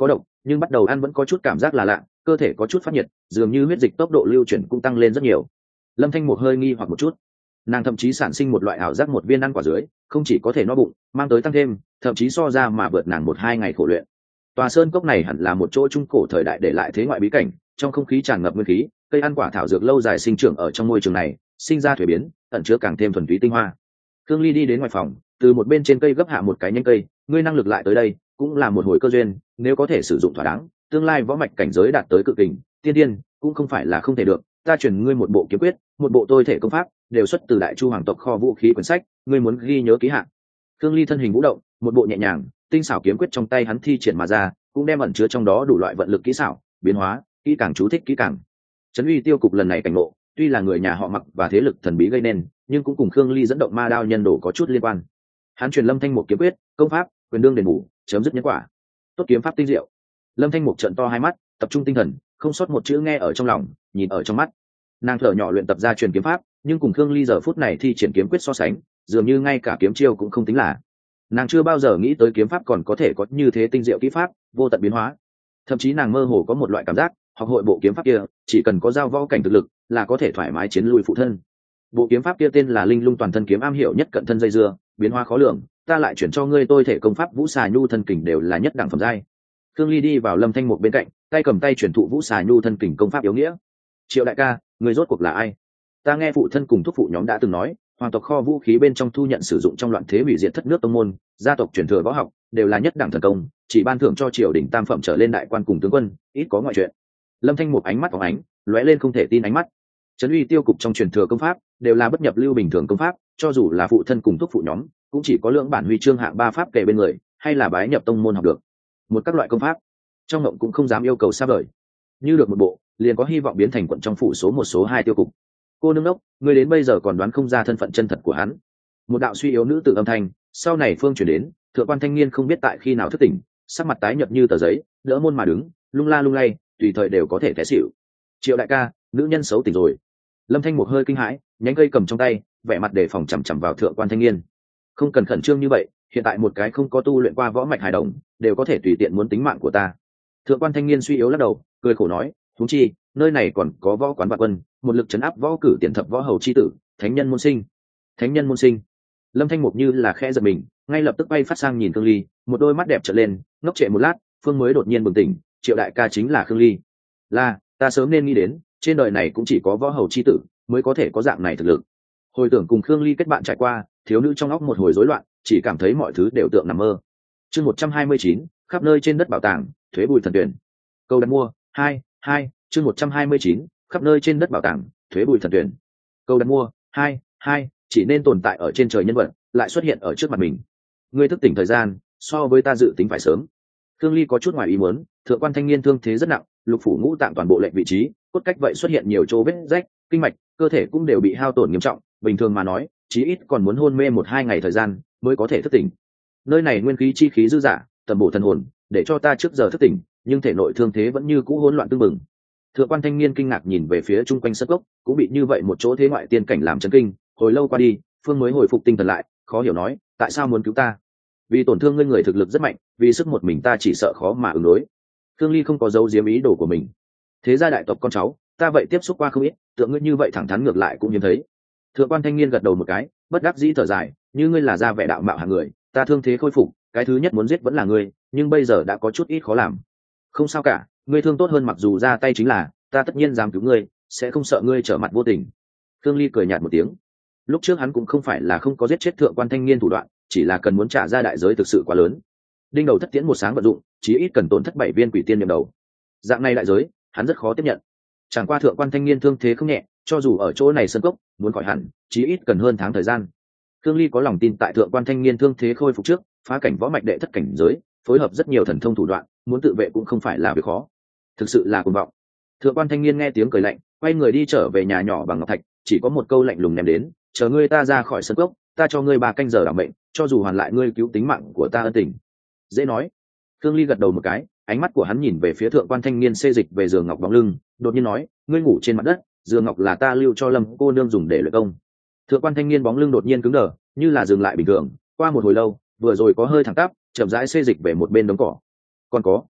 nhưng bắt đầu ăn vẫn có chút cảm giác là lạ, cơ thể có chút phát nhiệt, dường như huyết dịch tốc độ lưu chuyển cũng tăng lên rất nhiều. Lâm Thanh Mục hơi nghi hoặc một chút, nàng thậm chí sản sinh một loại ảo giác một viên ăn quả dưới không chỉ có thể no bụng, mang tới tăng thêm, thậm chí so ra mà vượt nàng một hai ngày khổ luyện. Tòa sơn cốc này hẳn là một chỗ trung cổ thời đại để lại thế ngoại bí cảnh, trong không khí tràn ngập nguyên khí, cây ăn quả thảo dược lâu dài sinh trưởng ở trong môi trường này, sinh ra thuế biến, ẩn chứa càng thêm thuần túy tinh hoa. Khương Ly đi đến ngoài phòng, từ một bên trên cây gấp hạ một cái nhánh cây, ngươi năng lực lại tới đây, cũng là một hồi cơ duyên, nếu có thể sử dụng thỏa đáng, tương lai võ mạch cảnh giới đạt tới cực đỉnh, tiên tiên, cũng không phải là không thể được. Ta truyền ngươi một bộ kiếm quyết, một bộ tôi thể công pháp, đều xuất từ Đại Chu hoàng tộc kho vũ khí quyển sách, ngươi muốn ghi nhớ ký hạn. Khương Ly thân hình vũ động, một bộ nhẹ nhàng, tinh xảo kiếm quyết trong tay hắn thi triển mà ra, cũng đem ẩn chứa trong đó đủ loại vận lực kỹ xảo, biến hóa, kỹ càng chú thích kỹ càng. Trấn Uy Tiêu cục lần này cảnh ngộ, tuy là người nhà họ Mặc và thế lực thần bí gây nên, nhưng cũng cùng Khương Ly dẫn động ma đao nhân đồ có chút liên quan. Hắn truyền Lâm Thanh Mục kiếm quyết, công pháp, quyền đương đền bù, chấm dứt nhân quả. Tốt kiếm pháp tinh diệu. Lâm Thanh Mục trợn to hai mắt, tập trung tinh thần, không sót một chữ nghe ở trong lòng, nhìn ở trong mắt. Nàng thở nhỏ luyện tập ra truyền kiếm pháp, nhưng cùng Khương Ly giờ phút này thi triển kiếm quyết so sánh, dường như ngay cả kiếm chiêu cũng không tính là. Nàng chưa bao giờ nghĩ tới kiếm pháp còn có thể có như thế tinh diệu kỹ pháp, vô tận biến hóa. Thậm chí nàng mơ hồ có một loại cảm giác, học hội bộ kiếm pháp kia, chỉ cần có giao võ cảnh thực lực, là có thể thoải mái chiến lui phụ thân. Bộ kiếm pháp kia tên là Linh Lung Toàn Thân Kiếm, am hiểu nhất cận thân dây dưa, biến hóa khó lường, ta lại chuyển cho ngươi tôi thể công pháp Vũ Xà Nhu thân kình đều là nhất đẳng phẩm giai. Khương Ly đi vào Lâm Thanh Mục bên cạnh, tay cầm tay chuyển thụ Vũ Xà Nhu thân kình công pháp yếu nghĩa. Triệu đại ca, người rốt cuộc là ai? Ta nghe phụ thân cùng thúc phụ nhóm đã từng nói, hoàng tộc kho vũ khí bên trong thu nhận sử dụng trong loạn thế hủy diệt thất nước tông môn, gia tộc truyền thừa võ học, đều là nhất đẳng thần công, chỉ ban thưởng cho triều đình tam phẩm trở lên đại quan cùng tướng quân, ít có ngoại chuyện. Lâm Thanh Mục ánh mắt phóng ánh, lóe lên không thể tin ánh mắt. Trấn Uy Tiêu cục trong truyền thừa công pháp, đều là bất nhập lưu bình thường công pháp, cho dù là phụ thân cùng thúc phụ nhóm, cũng chỉ có lượng bản huy chương hạng ba pháp kề bên người, hay là bái nhập tông môn học được. Một các loại công pháp, trong ngộng cũng không dám yêu cầu xa vời. Như được một bộ, liền có hy vọng biến thành quận trong phủ số một số hai tiêu cục. Cô nương đốc, ngươi đến bây giờ còn đoán không ra thân phận chân thật của hắn. Một đạo suy yếu nữ tự âm thanh, sau này phương chuyển đến, thượng quan thanh niên không biết tại khi nào thức tỉnh, sắc mặt tái nhợt như tờ giấy, đỡ môn mà đứng, lung la lung lay, tùy thời đều có thể té xỉu. Triệu đại ca, nữ nhân xấu tỉnh rồi. Lâm Thanh một hơi kinh hãi, nhánh cây cầm trong tay, vẻ mặt đề phòng chằm chằm vào thượng quan thanh niên. Không cần khẩn trương như vậy, hiện tại một cái không có tu luyện qua võ mạch hài đồng, đều có thể tùy tiện muốn tính mạng của ta. Thượng quan thanh niên suy yếu lắc đầu, cười khổ nói, huống chi, nơi này còn có võ quán vạn quân, một lực chấn áp võ cử tiền thập võ hầu chi tử, thánh nhân môn sinh. Thánh nhân môn sinh. Lâm Thanh Mục như là khẽ giật mình, ngay lập tức bay phát sang nhìn Khương Ly, một đôi mắt đẹp trợn lên, ngốc trệ một lát, phương mới đột nhiên bừng tỉnh, Triệu đại ca chính là Khương Ly. Là, ta sớm nên nghĩ đến, trên đời này cũng chỉ có võ hầu chi tử mới có thể có dạng này thực lực. Hồi tưởng cùng Khương Ly kết bạn trải qua, thiếu nữ trong óc một hồi rối loạn, chỉ cảm thấy mọi thứ đều tượng nằm mơ. Chương một trăm hai mươi chín, khắp nơi trên đất bảo tàng, thuế bùi thần tuyển. Câu đặt mua, hai, hai, chương một trăm hai mươi chín, khắp nơi trên đất bảo tàng, thuế bùi thần tuyển. Câu đặt mua, hai, hai, chỉ nên tồn tại ở trên trời nhân vật, lại xuất hiện ở trước mặt mình. Ngươi thức tỉnh thời gian, so với ta dự tính phải sớm. Khương Ly có chút ngoài ý muốn, thượng quan thanh niên thương thế rất nặng, lục phủ ngũ tạng toàn bộ lệnh vị trí, cốt cách vậy xuất hiện nhiều chỗ vết rách, kinh mạch, cơ thể cũng đều bị hao tổn nghiêm trọng, bình thường mà nói, chí ít còn muốn hôn mê một hai ngày thời gian mới có thể thức tỉnh. Nơi này nguyên khí chi khí dư dả, tầm bổ thần hồn, để cho ta trước giờ thức tỉnh, nhưng thể nội thương thế vẫn như cũ hỗn loạn tương mừng. Thượng quan thanh niên kinh ngạc nhìn về phía chung quanh sân cốc, cũng bị như vậy một chỗ thế ngoại tiên cảnh làm chấn kinh, hồi lâu qua đi, phương mới hồi phục tinh thần lại, khó hiểu nói, tại sao muốn cứu ta? Vì tổn thương ngươi người thực lực rất mạnh, vì sức một mình ta chỉ sợ khó mà ứng đối. Khương Ly không có dấu giếm ý đồ của mình. Thế gia đại tộc con cháu, ta vậy tiếp xúc qua không ít, tượng ngươi như vậy thẳng thắn ngược lại cũng hiếm thấy. Thượng quan thanh niên gật đầu một cái, bất đắc dĩ thở dài, như ngươi là gia vẻ đạo mạo hạng người, ta thương thế khôi phục, cái thứ nhất muốn giết vẫn là ngươi, nhưng bây giờ đã có chút ít khó làm. Không sao cả, ngươi thương tốt hơn mặc dù ra tay chính là, ta tất nhiên dám cứu ngươi, sẽ không sợ ngươi trở mặt vô tình. Khương Ly cười nhạt một tiếng. Lúc trước hắn cũng không phải là không có giết chết thượng quan thanh niên thủ đoạn, chỉ là cần muốn trả ra đại giới thực sự quá lớn. Đinh đầu thất tiễn một sáng vận dụng, chí ít cần tổn thất bảy viên quỷ tiên niệm đầu. Dạng này đại giới, hắn rất khó tiếp nhận. Chẳng qua thượng quan thanh niên thương thế không nhẹ, cho dù ở chỗ này sân cốc, muốn khỏi hẳn, chí ít cần hơn tháng thời gian. Khương Ly có lòng tin tại thượng quan thanh niên thương thế khôi phục trước, phá cảnh võ mạch đệ thất cảnh giới, phối hợp rất nhiều thần thông thủ đoạn, muốn tự vệ cũng không phải là việc khó. Thực sự là cuồng vọng. Thượng quan thanh niên nghe tiếng cười lạnh, quay người đi trở về nhà nhỏ bằng ngọc thạch, chỉ có một câu lạnh lùng ném đến, chờ ngươi ta ra khỏi sân cốc, ta cho ngươi ba canh giờ đảm mệnh, cho dù hoàn lại ngươi cứu tính mạng của ta ân tình. Dễ nói. Khương Ly gật đầu một cái, ánh mắt của hắn nhìn về phía thượng quan thanh niên xê dịch về giường ngọc bóng lưng, đột nhiên nói, ngươi ngủ trên mặt đất, giường ngọc là ta lưu cho Lâm cô nương dùng để luyện công. Thượng quan thanh niên bóng lưng đột nhiên cứng đờ, như là dừng lại bình thường, qua một hồi lâu, vừa rồi có hơi thẳng tắp, chậm rãi xê dịch về một bên đống cỏ. Còn có,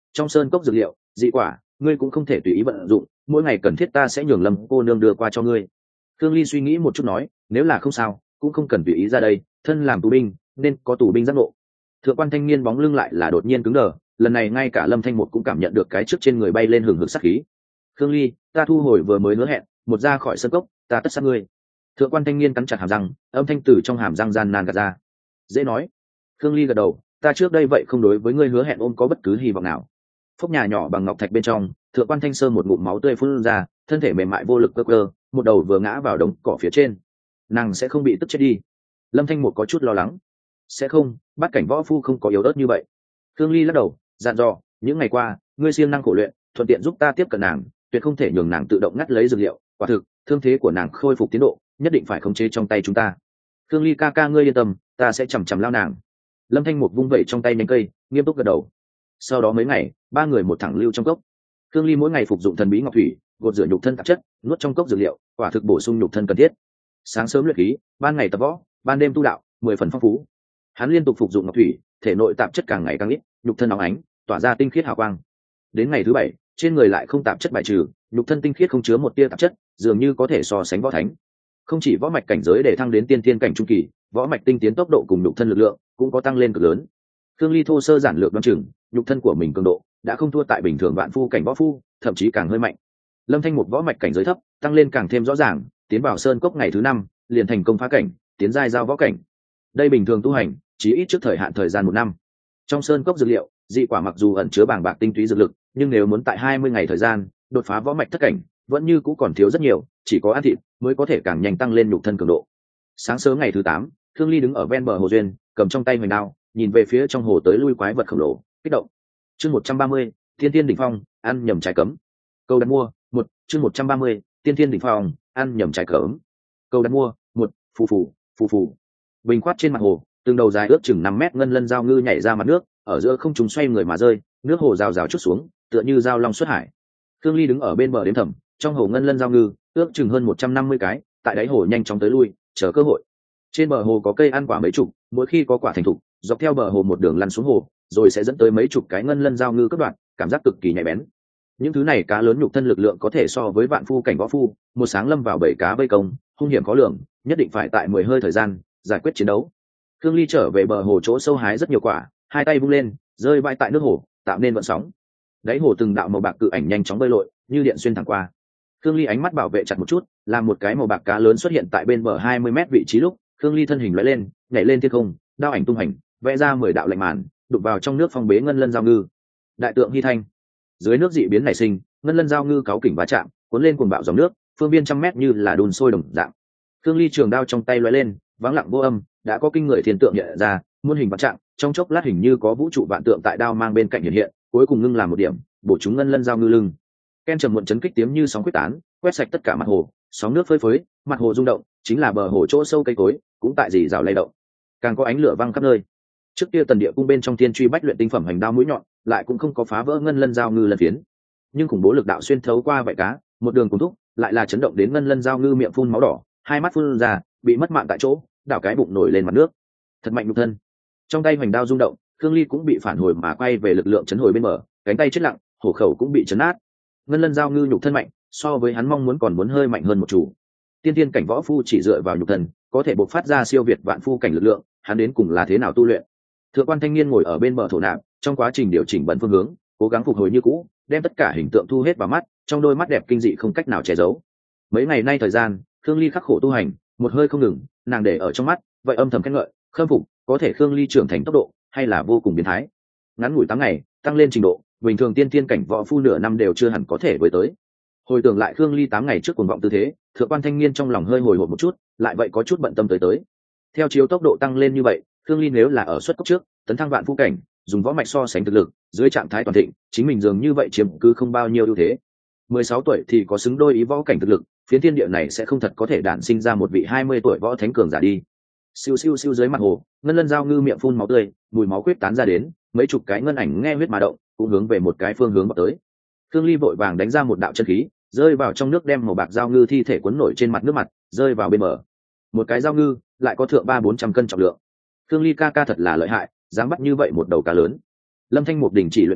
trong sơn cốc dược liệu dị quả ngươi cũng không thể tùy ý vận dụng, mỗi ngày cần thiết ta sẽ nhường Lâm cô nương đưa qua cho ngươi. Thương Ly suy nghĩ một chút nói, nếu là không sao cũng không cần tùy ý ra đây, thân làm tù binh nên có tù binh giác ngộ. Thượng quan thanh niên bóng lưng lại là đột nhiên cứng đờ, lần này ngay cả Lâm Thanh Một cũng cảm nhận được cái trước trên người bay lên hừng hực sát khí. Thương Ly, ta thu hồi vừa mới hứa hẹn, một ra khỏi sân cốc ta tất sát ngươi. Thượng quan thanh niên cắn chặt hàm răng, âm thanh từ trong hàm răng gian nan gạt ra. Dễ nói. Thương Ly gật đầu, ta trước đây vậy không đối với ngươi hứa hẹn ôm có bất cứ hy vọng nào. Phốc nhà nhỏ bằng ngọc thạch bên trong, thượng quan thanh sơ một ngụm máu tươi phun ra, thân thể mềm mại vô lực cơ cơ, một đầu vừa ngã vào đống cỏ phía trên. Nàng sẽ không bị tức chết đi. Lâm Thanh Một có chút lo lắng. Sẽ không, bắt cảnh võ phu không có yếu ớt như vậy. Thương Ly lắc đầu, dặn dò, những ngày qua ngươi siêng năng khổ luyện, thuận tiện giúp ta tiếp cận nàng, tuyệt không thể nhường nàng tự động ngắt lấy dược liệu. Quả thực thương thế của nàng khôi phục tiến độ nhất định phải khống chế trong tay chúng ta. Thương Ly ca ca ngươi yên tâm, ta sẽ chằm chằm lao nàng. Lâm Thanh Một vung vẩy trong tay nhánh cây, nghiêm túc gật đầu. Sau đó mấy ngày, ba người một thẳng lưu trong cốc. Thương Ly mỗi ngày phục dụng thần bí ngọc thủy, gột rửa nhục thân tạp chất, nuốt trong cốc dược liệu, quả thực bổ sung nhục thân cần thiết. Sáng sớm luyện khí, ban ngày tập võ, ban đêm tu đạo, mười phần phong phú. Hắn liên tục phục dụng ngọc thủy, thể nội tạp chất càng ngày càng ít, nhục thân nóng ánh, tỏa ra tinh khiết hào quang. Đến ngày thứ bảy, trên người lại không tạp chất bài trừ, nhục thân tinh khiết không chứa một tia tạp chất, dường như có thể so sánh võ thánh. Không chỉ võ mạch cảnh giới để thăng đến tiên thiên cảnh trung kỳ, võ mạch tinh tiến tốc độ cùng nhục thân lực lượng cũng có tăng lên cực lớn. Thương Ly thô sơ giản lược đoán chừng, nhục thân của mình cường độ đã không thua tại bình thường vạn phu cảnh võ phu, thậm chí càng hơi mạnh. Lâm Thanh Một võ mạch cảnh giới thấp, tăng lên càng thêm rõ ràng, tiến vào sơn cốc ngày thứ năm, liền thành công phá cảnh, tiến giai giao võ cảnh. Đây bình thường tu hành, chỉ ít trước thời hạn thời gian một năm. Trong sơn cốc dược liệu, dị quả mặc dù ẩn chứa bàng bạc tinh túy dược lực, nhưng nếu muốn tại hai mươi ngày thời gian đột phá võ mạch thất cảnh, vẫn như cũ còn thiếu rất nhiều, chỉ có ăn thịt mới có thể càng nhanh tăng lên nhục thân cường độ. Sáng sớm ngày thứ tám, Thương Ly đứng ở ven bờ hồ duyên, cầm trong tay hoành đao, nhìn về phía trong hồ tới lui quái vật khổng lồ, kích động. Chương một trăm ba mươi, Tiên Tiên đỉnh phong, ăn nhầm trái cấm. Câu đặt mua, một, chương một trăm ba mươi, Tiên Tiên đỉnh phong, ăn nhầm trái cấm. Câu đặt mua, một, phù phù, phù phù. Bình khoát trên mặt hồ, từng đầu dài ước chừng năm mét ngân lân giao ngư nhảy ra mặt nước, ở giữa không trung xoay người mà rơi, nước hồ rào rào chút xuống, tựa như dao long xuất hải. Thương Ly đứng ở bên bờ đếm thầm, trong hồ ngân lân giao ngư ước chừng hơn một trăm năm mươi cái, tại đáy hồ nhanh chóng tới lui, chờ cơ hội. Trên bờ hồ có cây ăn quả mấy chục, mỗi khi có quả thành thục, dọc theo bờ hồ một đường lăn xuống hồ, rồi sẽ dẫn tới mấy chục cái ngân lân giao ngư cấp đoạn, cảm giác cực kỳ nhạy bén. Những thứ này cá lớn nhục thân lực lượng có thể so với vạn phu cảnh võ phu, một sáng lâm vào bảy cá vây công, hung hiểm khó lường, nhất định phải tại mười hơi thời gian giải quyết chiến đấu. Thương Ly trở về bờ hồ chỗ sâu hái rất nhiều quả, hai tay vung lên, rơi vãi tại nước hồ, tạo nên vận sóng. Đáy hồ từng đạo màu bạc cự ảnh nhanh chóng bơi lội, như điện xuyên thẳng qua. Thương Ly ánh mắt bảo vệ chặt một chút, làm một cái màu bạc cá lớn xuất hiện tại bên bờ hai mươi mét vị trí lúc, Thương Ly thân hình lóe lên, nhảy lên thiên không, đao ảnh tung hành, vẽ ra mười đạo lạnh màn, đục vào trong nước phong bế ngân lân giao ngư. Đại tượng hy thanh. Dưới nước dị biến nảy sinh, ngân lân giao ngư cáu kỉnh va chạm, cuốn lên cuồng bạo dòng nước, phương viên trăm mét như là đun sôi đồng dạng. Thương Ly trường đao trong tay lóe lên, vắng lặng vô âm, đã có kinh người thiên tượng hiện ra, muôn hình vạn trạng, trong chốc lát hình như có vũ trụ vạn tượng tại đao mang bên cạnh hiện hiện, cuối cùng ngưng làm một điểm, bổ chúng ngân lân giao ngư lưng. Ken trầm muộn chấn kích tiếng như sóng quyết tán, quét sạch tất cả mặt hồ, sóng nước phơi phới, mặt hồ rung động, chính là bờ hồ chỗ sâu cây cối cũng tại dì rào lay động, càng có ánh lửa văng khắp nơi. Trước kia tần địa cung bên trong thiên truy bách luyện tinh phẩm hành đao mũi nhọn, lại cũng không có phá vỡ ngân lân giao ngư lần phiến, nhưng khủng bố lực đạo xuyên thấu qua vảy cá, một đường cùng thúc, lại là chấn động đến ngân lân giao ngư miệng phun máu đỏ, hai mắt phun ra, bị mất mạng tại chỗ, đảo cái bụng nổi lên mặt nước. Thật mạnh nhục thân. Trong tay hoành đao rung động, Thương Ly cũng bị phản hồi mà quay về lực lượng chấn hồi bên bờ, cánh tay chết lặng, hổ khẩu cũng bị chấn nát. Ngân lân giao ngư nhục thân mạnh, so với hắn mong muốn còn muốn hơi mạnh hơn một chủ. Tiên tiên cảnh võ phu chỉ dựa vào nhục thân, có thể bộc phát ra siêu việt vạn phu cảnh lực lượng, hắn đến cùng là thế nào tu luyện? Thượng quan thanh niên ngồi ở bên bờ thổ nạp, trong quá trình điều chỉnh bận phương hướng, cố gắng phục hồi như cũ, đem tất cả hình tượng thu hết vào mắt, trong đôi mắt đẹp kinh dị không cách nào che giấu. Mấy ngày nay thời gian, Thương Ly khắc khổ tu hành, một hơi không ngừng, nàng để ở trong mắt, vậy âm thầm khen ngợi, khâm phục, có thể Thương Ly trưởng thành tốc độ, hay là vô cùng biến thái. Ngắn ngủi tám ngày, tăng lên trình độ, bình thường tiên tiên cảnh võ phu nửa năm đều chưa hẳn có thể với tới. Hồi tưởng lại Thương Ly tám ngày trước cuồng vọng tư thế, Thượng quan thanh niên trong lòng hơi hồi hộp một chút, lại vậy có chút bận tâm tới tới. Theo chiếu tốc độ tăng lên như vậy, Thương Ly nếu là ở xuất cấp trước, tấn thăng vạn phu cảnh, dùng võ mạch so sánh thực lực, dưới trạng thái toàn thịnh, chính mình dường như vậy chiếm cứ không bao nhiêu ưu thế. mười sáu tuổi thì có xứng đôi ý võ cảnh thực lực, phiến thiên địa này sẽ không thật có thể đản sinh ra một vị hai mươi tuổi võ thánh cường giả đi. Siêu siêu siêu dưới mặt hồ, ngân lân giao ngư miệng phun máu tươi, mùi máu quyết tán ra đến, mấy chục cái ngân ảnh nghe huyết mà động, cũng hướng về một cái phương hướng vào tới. Thương Ly vội vàng đánh ra một đạo chân khí, rơi vào trong nước đem màu bạc giao ngư thi thể cuốn nổi trên mặt nước mặt, rơi vào bên bờ. Một cái giao ngư lại có thượng ba bốn trăm cân trọng lượng. Thương Ly ca ca thật là lợi hại, dám bắt như vậy một đầu cá lớn. Lâm Thanh Mục đình chỉ luyện kiếm,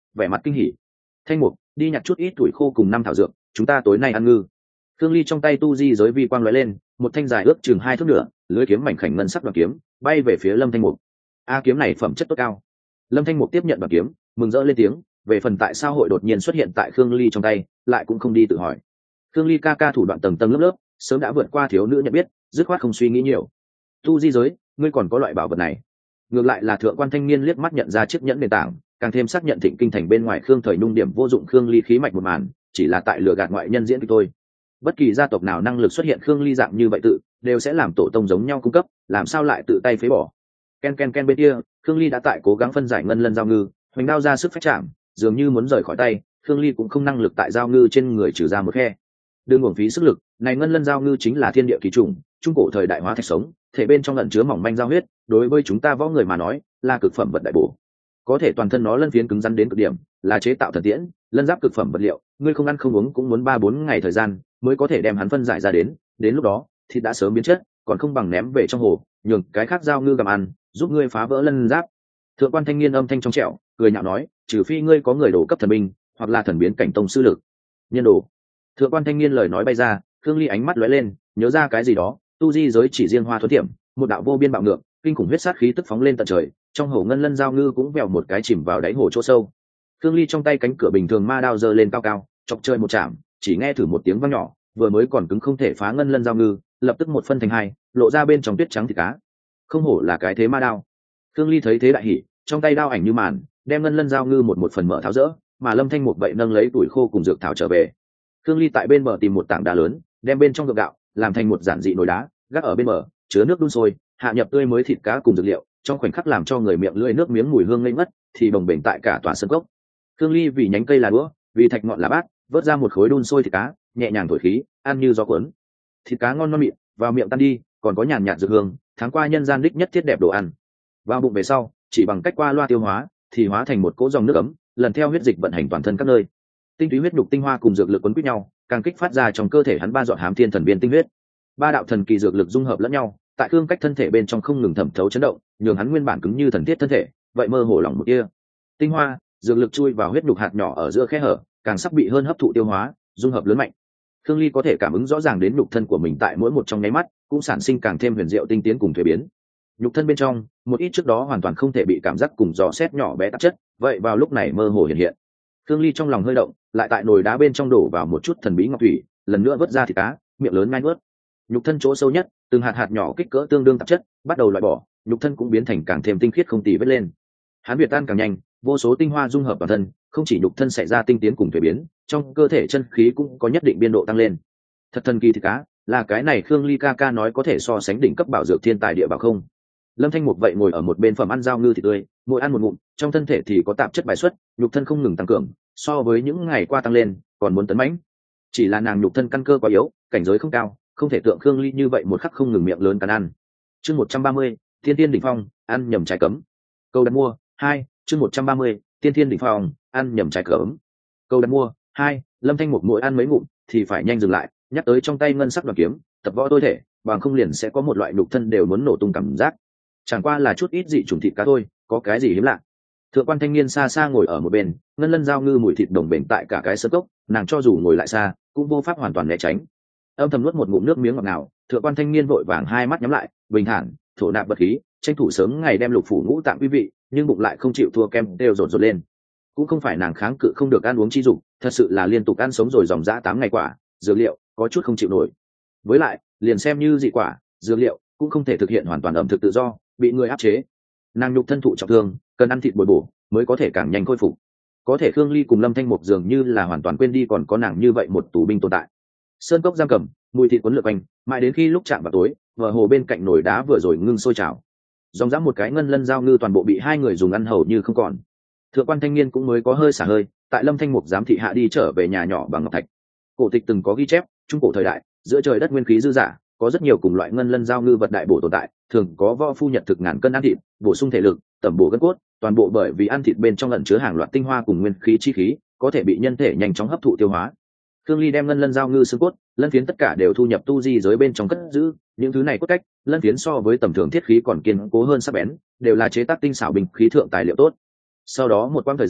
vẻ mặt kinh hỉ. Thanh Mục, đi nhặt chút ít tuổi khô cùng năm thảo dược, chúng ta tối nay ăn ngư. Thương Ly trong tay tu di giới vi quang lóe lên, một thanh dài ước chừng hai thước nửa, lưỡi kiếm mảnh khảnh ngân sắc đoản kiếm, bay về phía Lâm Thanh Mục. A kiếm này phẩm chất tốt cao. Lâm Thanh Mục tiếp nhận đoản kiếm, mừng rỡ lên tiếng, về phần tại sao hội đột nhiên xuất hiện tại Khương Ly trong tay, lại cũng không đi tự hỏi. Khương Ly ca ca thủ đoạn tầng tầng lớp lớp, sớm đã vượt qua thiếu nữ nhận biết, dứt khoát không suy nghĩ nhiều. Tu di giới, ngươi còn có loại bảo vật này? Ngược lại là thượng quan thanh niên liếc mắt nhận ra chiếc nhẫn nền tảng, càng thêm xác nhận Thịnh Kinh thành bên ngoài Khương thời nung điểm vô dụng Khương Ly khí mạch một màn, chỉ là tại lừa gạt ngoại nhân diễn kịch thôi. Bất kỳ gia tộc nào năng lực xuất hiện Khương Ly dạng như vậy tự đều sẽ làm tổ tông giống nhau cung cấp, làm sao lại tự tay phế bỏ. Ken ken ken bên kia, Khương Ly đã tại cố gắng phân giải ngân lân giao ngư, hoành đao ra sức phách chạm, dường như muốn rời khỏi tay, Khương Ly cũng không năng lực tại giao ngư trên người trừ ra một khe. Đừng uổng phí sức lực, này ngân lân giao ngư chính là thiên địa kỳ trùng, trung cổ thời đại hóa thạch sống, thể bên trong ẩn chứa mỏng manh giao huyết, đối với chúng ta võ người mà nói, là cực phẩm vật đại bổ. Có thể toàn thân nó lân phiến cứng rắn đến cực điểm, là chế tạo thần tiễn, lân giáp cực phẩm vật liệu, ngươi không ăn không uống cũng muốn ba bốn ngày thời gian mới có thể đem hắn phân giải ra đến, đến lúc đó, thịt đã sớm biến chất, còn không bằng ném về trong hồ, nhường cái khác giao ngư gặm ăn, giúp ngươi phá vỡ lân giáp. Thượng quan thanh niên âm thanh trong trẻo, cười nhạo nói, trừ phi ngươi có người đổ cấp thần binh, hoặc là thần biến cảnh tông sư lực. Nhân đồ. Thượng quan thanh niên lời nói bay ra, Khương Ly ánh mắt lóe lên, nhớ ra cái gì đó, tu di giới chỉ riêng hoa thuẫn tiệm, một đạo vô biên bạo ngược, kinh khủng huyết sát khí tức phóng lên tận trời, trong hồ ngân lân giao ngư cũng vèo một cái chìm vào đáy hồ chỗ sâu. Khương Ly trong tay cánh cửa bình thường ma đao giơ lên cao cao, chọc chơi một chạm, chỉ nghe thử một tiếng vang nhỏ, vừa mới còn cứng không thể phá ngân lân giao ngư, lập tức một phân thành hai, lộ ra bên trong tuyết trắng thịt cá. Không hổ là cái thế ma đao. Khương Ly thấy thế đại hỉ, trong tay đao ảnh như màn, đem ngân lân giao ngư một một phần mở tháo rỡ, mà Lâm Thanh Mục vậy nâng lấy tuổi khô cùng dược thảo trở về. Khương Ly tại bên bờ tìm một tảng đá lớn, đem bên trong gượng gạo làm thành một giản dị nồi đá, gác ở bên bờ, chứa nước đun sôi, hạ nhập tươi mới thịt cá cùng dược liệu, trong khoảnh khắc làm cho người miệng lưỡi nước miếng mùi hương ngây ngất, thì bồng bềnh tại cả tòa sân cốc. Khương Ly vì nhánh cây là đũa, vì thạch ngọn là bát, vớt ra một khối đun sôi thịt cá, nhẹ nhàng thổi khí, ăn như gió cuốn. Thịt cá ngon non mịn, vào miệng tan đi, còn có nhàn nhạt dược hương, tháng qua nhân gian đích nhất thiết đẹp đồ ăn. Vào bụng về sau, chỉ bằng cách qua loa tiêu hóa, thì hóa thành một cỗ dòng nước ấm, lần theo huyết dịch vận hành toàn thân các nơi. Tinh túy huyết nhục tinh hoa cùng dược lực quấn quýt nhau, càng kích phát ra trong cơ thể hắn ba giọt hám thiên thần viên tinh huyết. Ba đạo thần kỳ dược lực dung hợp lẫn nhau, tại Khương Cách thân thể bên trong không ngừng thẩm thấu chấn động, nhường hắn nguyên bản cứng như thần thiết thân thể, vậy mơ hồ lỏng một kia. Tinh hoa, dược lực chui vào huyết nhục hạt nhỏ ở giữa khe hở, càng sắp bị hơn hấp thụ tiêu hóa, dung hợp lớn mạnh. Khương Ly có thể cảm ứng rõ ràng đến nhục thân của mình tại mỗi một trong nháy mắt, cũng sản sinh càng thêm huyền diệu tinh tiến cùng thuế biến. Nhục thân bên trong, một ít trước đó hoàn toàn không thể bị cảm giác cùng dò xét nhỏ bé tạp chất, vậy vào lúc này mơ hồ hiện hiện. Khương Ly trong lòng hơi động, lại tại nồi đá bên trong đổ vào một chút thần bí ngọc thủy, lần nữa vớt ra thịt cá, miệng lớn ngai nuốt. Nhục thân chỗ sâu nhất, từng hạt hạt nhỏ kích cỡ tương đương tạp chất, bắt đầu loại bỏ, nhục thân cũng biến thành càng thêm tinh khiết không tì vết lên. Hắn việt tan càng nhanh, vô số tinh hoa dung hợp vào thân, không chỉ nhục thân xảy ra tinh tiến cùng thuế biến, trong cơ thể chân khí cũng có nhất định biên độ tăng lên. Thật thần kỳ thịt cá, là cái này Khương Ly ca ca nói có thể so sánh đỉnh cấp bảo dược thiên tài địa bảo không? Lâm Thanh Mục vậy ngồi ở một bên phẩm ăn giao ngư thịt tươi, mỗi ăn một ngụm, trong thân thể thì có tạp chất bài xuất, nhục thân không ngừng tăng cường, so với những ngày qua tăng lên, còn muốn tấn mãnh. Chỉ là nàng nhục thân căn cơ quá yếu, cảnh giới không cao, không thể tượng Khương Ly như vậy một khắc không ngừng miệng lớn cắn ăn. Chương một trăm ba mươi, Thiên Thiên đỉnh phong, ăn nhầm trái cấm. Câu đặt mua hai, chương một trăm ba mươi, Thiên Thiên đỉnh phong, ăn nhầm trái cấm. Câu đặt mua hai, Lâm Thanh Mục mỗi ăn mấy ngụm thì phải nhanh dừng lại, nhắc tới trong tay ngân sắc đoản kiếm, tập võ tôi thể, bằng không liền sẽ có một loại nhục thân đều muốn nổ tung cảm giác. Chẳng qua là chút ít dị chủng thịt cá thôi, có cái gì hiếm lạ. Thượng quan thanh niên xa xa ngồi ở một bên, ngân lân giao ngư mùi thịt đồng bền tại cả cái sơ cốc, nàng cho dù ngồi lại xa, cũng vô pháp hoàn toàn né tránh. Âm thầm nuốt một ngụm nước miếng ngọt ngào, thượng quan thanh niên vội vàng hai mắt nhắm lại, bình thản, thổ nạp bật khí, tranh thủ sớm ngày đem lục phủ ngũ tạng quý vị, nhưng bụng lại không chịu thua kem đều rột rột lên. Cũng không phải nàng kháng cự không được ăn uống chi dục, thật sự là liên tục ăn sống rồi dòng dã tám ngày quả, dược liệu có chút không chịu nổi. Với lại, liền xem như dị quả, dược liệu cũng không thể thực hiện hoàn toàn ẩm thực tự do, bị người áp chế. Nàng nhục thân thụ trọng thương, cần ăn thịt bồi bổ mới có thể càng nhanh khôi phục. Có thể Khương Ly cùng Lâm Thanh Mục dường như là hoàn toàn quên đi còn có nàng như vậy một tù binh tồn tại. Sơn cốc giam cầm, mùi thịt cuốn lượn quanh, mãi đến khi lúc chạm vào tối, bờ hồ bên cạnh nồi đá vừa rồi ngưng sôi trào. Dòng dã một cái ngân lân giao ngư toàn bộ bị hai người dùng ăn hầu như không còn. Thượng quan thanh niên cũng mới có hơi xả hơi, tại Lâm Thanh Mục giám thị hạ đi trở về nhà nhỏ bằng ngọc thạch. Cổ tịch từng có ghi chép, trung cổ thời đại, giữa trời đất nguyên khí dư dả, có rất nhiều cùng loại ngân lân giao ngư vật đại bổ tồn tại, thường có võ phu nhật thực ngàn cân ăn thịt, bổ sung thể lực, tẩm bổ gân cốt, toàn bộ bởi vì ăn thịt bên trong ẩn chứa hàng loạt tinh hoa cùng nguyên khí chi khí, có thể bị nhân thể nhanh chóng hấp thụ tiêu hóa. Khương Ly đem ngân lân giao ngư xương cốt, lân phiến tất cả đều thu nhập tu di giới bên trong cất giữ, những thứ này cốt cách, lân phiến so với tầm thường thiết khí còn kiên cố hơn sắc bén, đều là chế tác tinh xảo bình khí thượng tài liệu tốt. Sau đó một quãng thời gian,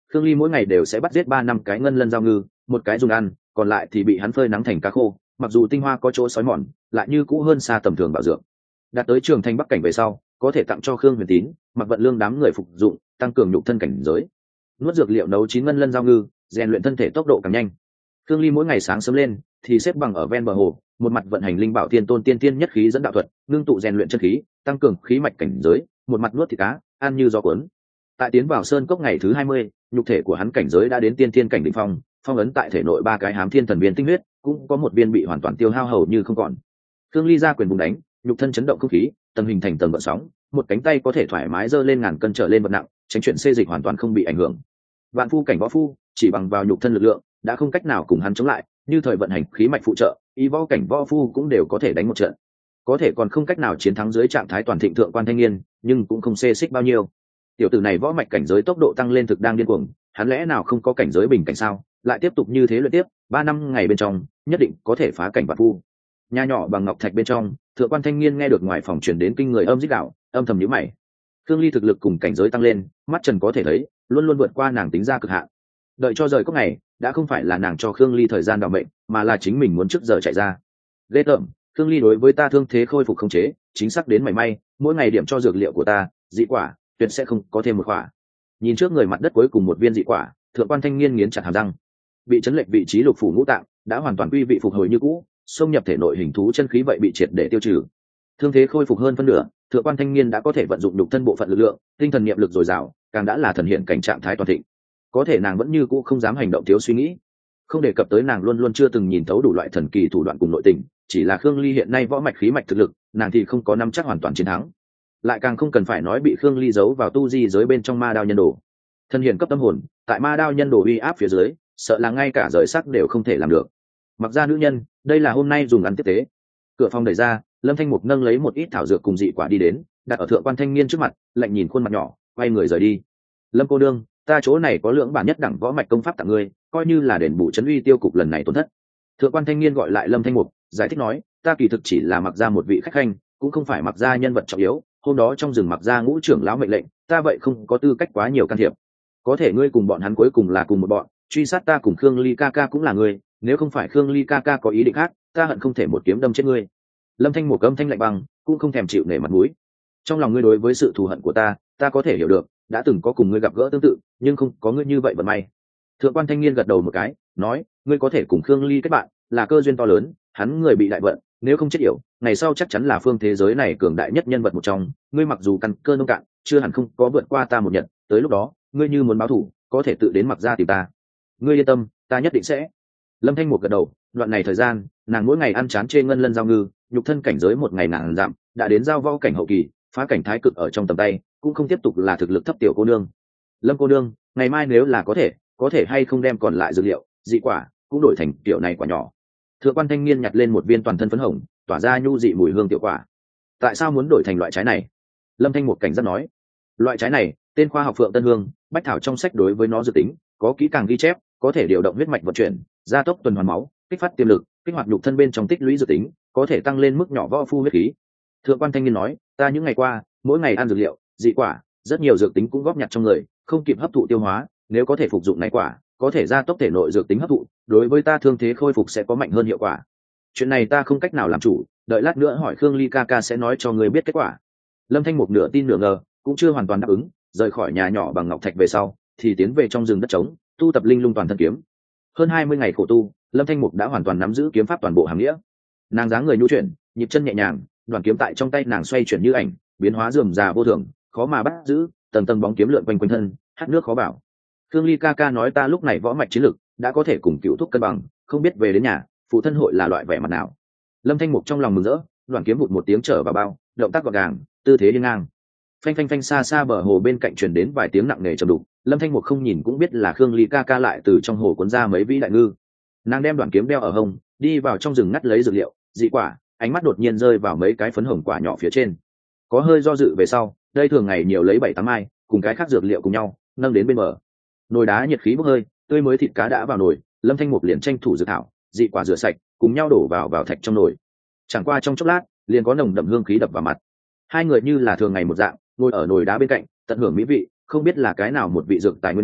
Khương Ly mỗi ngày đều sẽ bắt giết ba năm cái ngân lân giao ngư, một cái dùng ăn, còn lại thì bị hắn phơi nắng thành cá khô, mặc dù tinh hoa có chỗ sói mòn, lại như cũ hơn xa tầm thường bảo dưỡng. Đạt tới trường thành bắc cảnh về sau, có thể tặng cho Khương Huyền Tín, Mặc Vận Lương đám người phục dụng, tăng cường nhục thân cảnh giới. Nuốt dược liệu nấu chín ngân lân giao ngư, rèn luyện thân thể tốc độ càng nhanh. Khương Ly mỗi ngày sáng sớm lên thì xếp bằng ở ven bờ hồ, một mặt vận hành linh bảo tiên tôn tiên tiên nhất khí dẫn đạo thuật, ngưng tụ rèn luyện chân khí, tăng cường khí mạch cảnh giới, một mặt nuốt thịt cá, ăn như gió cuốn. Tại tiến vào sơn cốc ngày thứ hai mươi, nhục thể của hắn cảnh giới đã đến tiên tiên cảnh đỉnh phong, phong ấn tại thể nội ba cái hám thiên thần viên tinh huyết, cũng có một viên bị hoàn toàn tiêu hao hầu như không còn. Khương Ly ra quyền vùng đánh, nhục thân chấn động không khí, tầng hình thành tầng gợn sóng, một cánh tay có thể thoải mái giơ lên ngàn cân trở lên vật nặng, tránh chuyện xê dịch hoàn toàn không bị ảnh hưởng. Vạn phu cảnh võ phu, chỉ bằng vào nhục thân lực lượng, đã không cách nào cùng hắn chống lại, như thời vận hành khí mạch phụ trợ, y võ cảnh võ phu cũng đều có thể đánh một trận. Có thể còn không cách nào chiến thắng dưới trạng thái toàn thịnh thượng quan thanh niên, nhưng cũng không xê xích bao nhiêu. Tiểu tử này võ mạch cảnh giới tốc độ tăng lên thực đang điên cuồng, hắn lẽ nào không có cảnh giới bình cảnh sao? Lại tiếp tục như thế luyện tiếp, ba năm ngày bên trong, nhất định có thể phá cảnh vạn phu. Nhà nhỏ bằng ngọc thạch bên trong, thượng quan thanh niên nghe được ngoài phòng truyền đến kinh người âm rít gào, âm thầm nhíu mày. Khương Ly thực lực cùng cảnh giới tăng lên, mắt trần có thể thấy, luôn luôn vượt qua nàng tính ra cực hạn. Đợi cho rời cốc này, đã không phải là nàng cho Khương Ly thời gian đảm mệnh, mà là chính mình muốn trước giờ chạy ra. Ghê tởm, Khương Ly đối với ta thương thế khôi phục không chế, chính xác đến mảy may, mỗi ngày điểm cho dược liệu của ta, dị quả, tuyệt sẽ không có thêm một quả. Nhìn trước người mặt đất cuối cùng một viên dị quả, thượng quan thanh niên nghiến chặt hàm răng. Bị chấn lệch vị trí lục phủ ngũ tạng, đã hoàn toàn quy vị phục hồi như cũ, xông nhập thể nội hình thú chân khí vậy bị triệt để tiêu trừ. Thương thế khôi phục hơn phân nửa, thượng quan thanh niên đã có thể vận dụng nhục thân bộ phận lực lượng, tinh thần niệm lực dồi dào, càng đã là thần hiện cảnh trạng thái toàn thịnh. Có thể nàng vẫn như cũ không dám hành động thiếu suy nghĩ. Không đề cập tới nàng luôn luôn chưa từng nhìn thấu đủ loại thần kỳ thủ đoạn cùng nội tình, chỉ là Khương Ly hiện nay võ mạch khí mạch thực lực, nàng thì không có nắm chắc hoàn toàn chiến thắng. Lại càng không cần phải nói bị Khương Ly giấu vào tu di giới bên trong ma đao nhân đồ. Thân hiển cấp tâm hồn, tại ma đao nhân đồ uy áp phía dưới, sợ là ngay cả rời sắc đều không thể làm được. Mặc ra nữ nhân, đây là hôm nay dùng ăn tiếp tế. Cửa phòng đẩy ra, Lâm Thanh Mục nâng lấy một ít thảo dược cùng dị quả đi đến, đặt ở thượng quan thanh niên trước mặt, lạnh nhìn khuôn mặt nhỏ, quay người rời đi. Lâm cô đương, ta chỗ này có lượng bản nhất đẳng võ mạch công pháp tặng ngươi, coi như là đền bù trấn uy tiêu cục lần này tổn thất. Thượng quan thanh niên gọi lại Lâm Thanh Mục, giải thích nói, ta kỳ thực chỉ là Mặc ra một vị khách khanh, cũng không phải Mặc ra nhân vật trọng yếu. Hôm đó trong rừng Mặc ra ngũ trưởng lão mệnh lệnh, ta vậy không có tư cách quá nhiều can thiệp. Có thể ngươi cùng bọn hắn cuối cùng là cùng một bọn, truy sát ta cùng Khương Ly ca ca cũng là ngươi, nếu không phải Khương Ly ca ca có ý định khác, ta hận không thể một kiếm đâm chết ngươi. Lâm Thanh Mục âm thanh lạnh băng, cũng không thèm chịu nể mặt mũi. Trong lòng ngươi đối với sự thù hận của ta, ta có thể hiểu được, đã từng có cùng ngươi gặp gỡ tương tự, nhưng không có ngươi như vậy vận may. Thượng quan thanh niên gật đầu một cái, nói, ngươi có thể cùng Khương Ly kết bạn, là cơ duyên to lớn, hắn người bị đại vận, nếu không chết yểu, ngày sau chắc chắn là phương thế giới này cường đại nhất nhân vật một trong. Ngươi mặc dù căn cơ nông cạn, chưa hẳn không có vượt qua ta một nhận, tới lúc đó, ngươi như muốn báo thù, có thể tự đến Mặc ra tìm ta. Ngươi yên tâm, ta nhất định sẽ. Lâm Thanh Mục gật đầu, đoạn này thời gian, nàng mỗi ngày ăn chán chê ngân lân giao ngư, nhục thân cảnh giới một ngày nàng giảm, đã đến giao võ cảnh hậu kỳ, phá cảnh thái cực ở trong tầm tay, cũng không tiếp tục là thực lực thấp tiểu cô nương. Lâm cô nương, ngày mai nếu là có thể, có thể hay không đem còn lại dược liệu, dị quả, cũng đổi thành tiểu này quả nhỏ. Thượng quan thanh niên nhặt lên một viên toàn thân phấn hồng, tỏa ra nhu dị mùi hương tiểu quả. Tại sao muốn đổi thành loại trái này? Lâm Thanh Mục cảnh giác nói, loại trái này, tên khoa học phượng tân hương, bách thảo trong sách đối với nó dự tính, có kỹ càng ghi chép, có thể điều động huyết mạch vận chuyển, gia tốc tuần hoàn máu, kích phát tiềm lực, kích hoạt nhục thân bên trong tích lũy dự tính, có thể tăng lên mức nhỏ võ phu huyết khí. Thượng quan thanh niên nói, ta những ngày qua, mỗi ngày ăn dược liệu, dị quả, rất nhiều dược tính cũng góp nhặt trong người, không kịp hấp thụ tiêu hóa, nếu có thể phục dụng này quả, có thể gia tốc thể nội dược tính hấp thụ, đối với ta thương thế khôi phục sẽ có mạnh hơn hiệu quả. Chuyện này ta không cách nào làm chủ, đợi lát nữa hỏi Khương Ly ca ca sẽ nói cho người biết kết quả. Lâm Thanh Mục nửa tin nửa ngờ, cũng chưa hoàn toàn đáp ứng, rời khỏi nhà nhỏ bằng ngọc thạch về sau, thì tiến về trong rừng đất trống, tu tập linh lung toàn thân kiếm. Hơn hai mươi ngày khổ tu, Lâm Thanh Mục đã hoàn toàn nắm giữ kiếm pháp toàn bộ hàm nghĩa. Nàng dáng người nhu chuyển, nhịp chân nhẹ nhàng, đoàn kiếm tại trong tay nàng xoay chuyển như ảnh, biến hóa rườm rà vô thường, khó mà bắt giữ, tầng tầng bóng kiếm lượn quanh quanh thân, hát nước khó bảo. Khương Ly ca ca nói ta lúc này võ mạch chiến lực đã có thể cùng cựu thúc cân bằng, không biết về đến nhà, phụ thân hội là loại vẻ mặt nào. Lâm Thanh Mục trong lòng mừng rỡ, đoàn kiếm vụt một tiếng trở vào bao, động tác gọn gàng, tư thế đi ngang. Phanh phanh phanh, xa xa bờ hồ bên cạnh truyền đến vài tiếng nặng nề trầm đục. Lâm Thanh Mục không nhìn cũng biết là Khương Ly ca ca lại từ trong hồ cuốn ra mấy vĩ đại ngư. Nàng đem đoạn kiếm đeo ở hông, đi vào trong rừng ngắt lấy dược liệu, dị quả, ánh mắt đột nhiên rơi vào mấy cái phấn hồng quả nhỏ phía trên. Có hơi do dự về sau, đây thường ngày nhiều lấy bảy tám mai, cùng cái khác dược liệu cùng nhau, nâng đến bên bờ. Nồi đá nhiệt khí bốc hơi, tươi mới thịt cá đã vào nồi, Lâm Thanh Mục liền tranh thủ dược thảo, dị quả rửa sạch, cùng nhau đổ vào vào thạch trong nồi. Chẳng qua trong chốc lát, liền có nồng đậm hương khí đập vào mặt. Hai người như là thường ngày một dạng, ngồi ở nồi đá bên cạnh, tận hưởng mỹ vị, không biết là cái nào một vị dược tài nguyên nhân,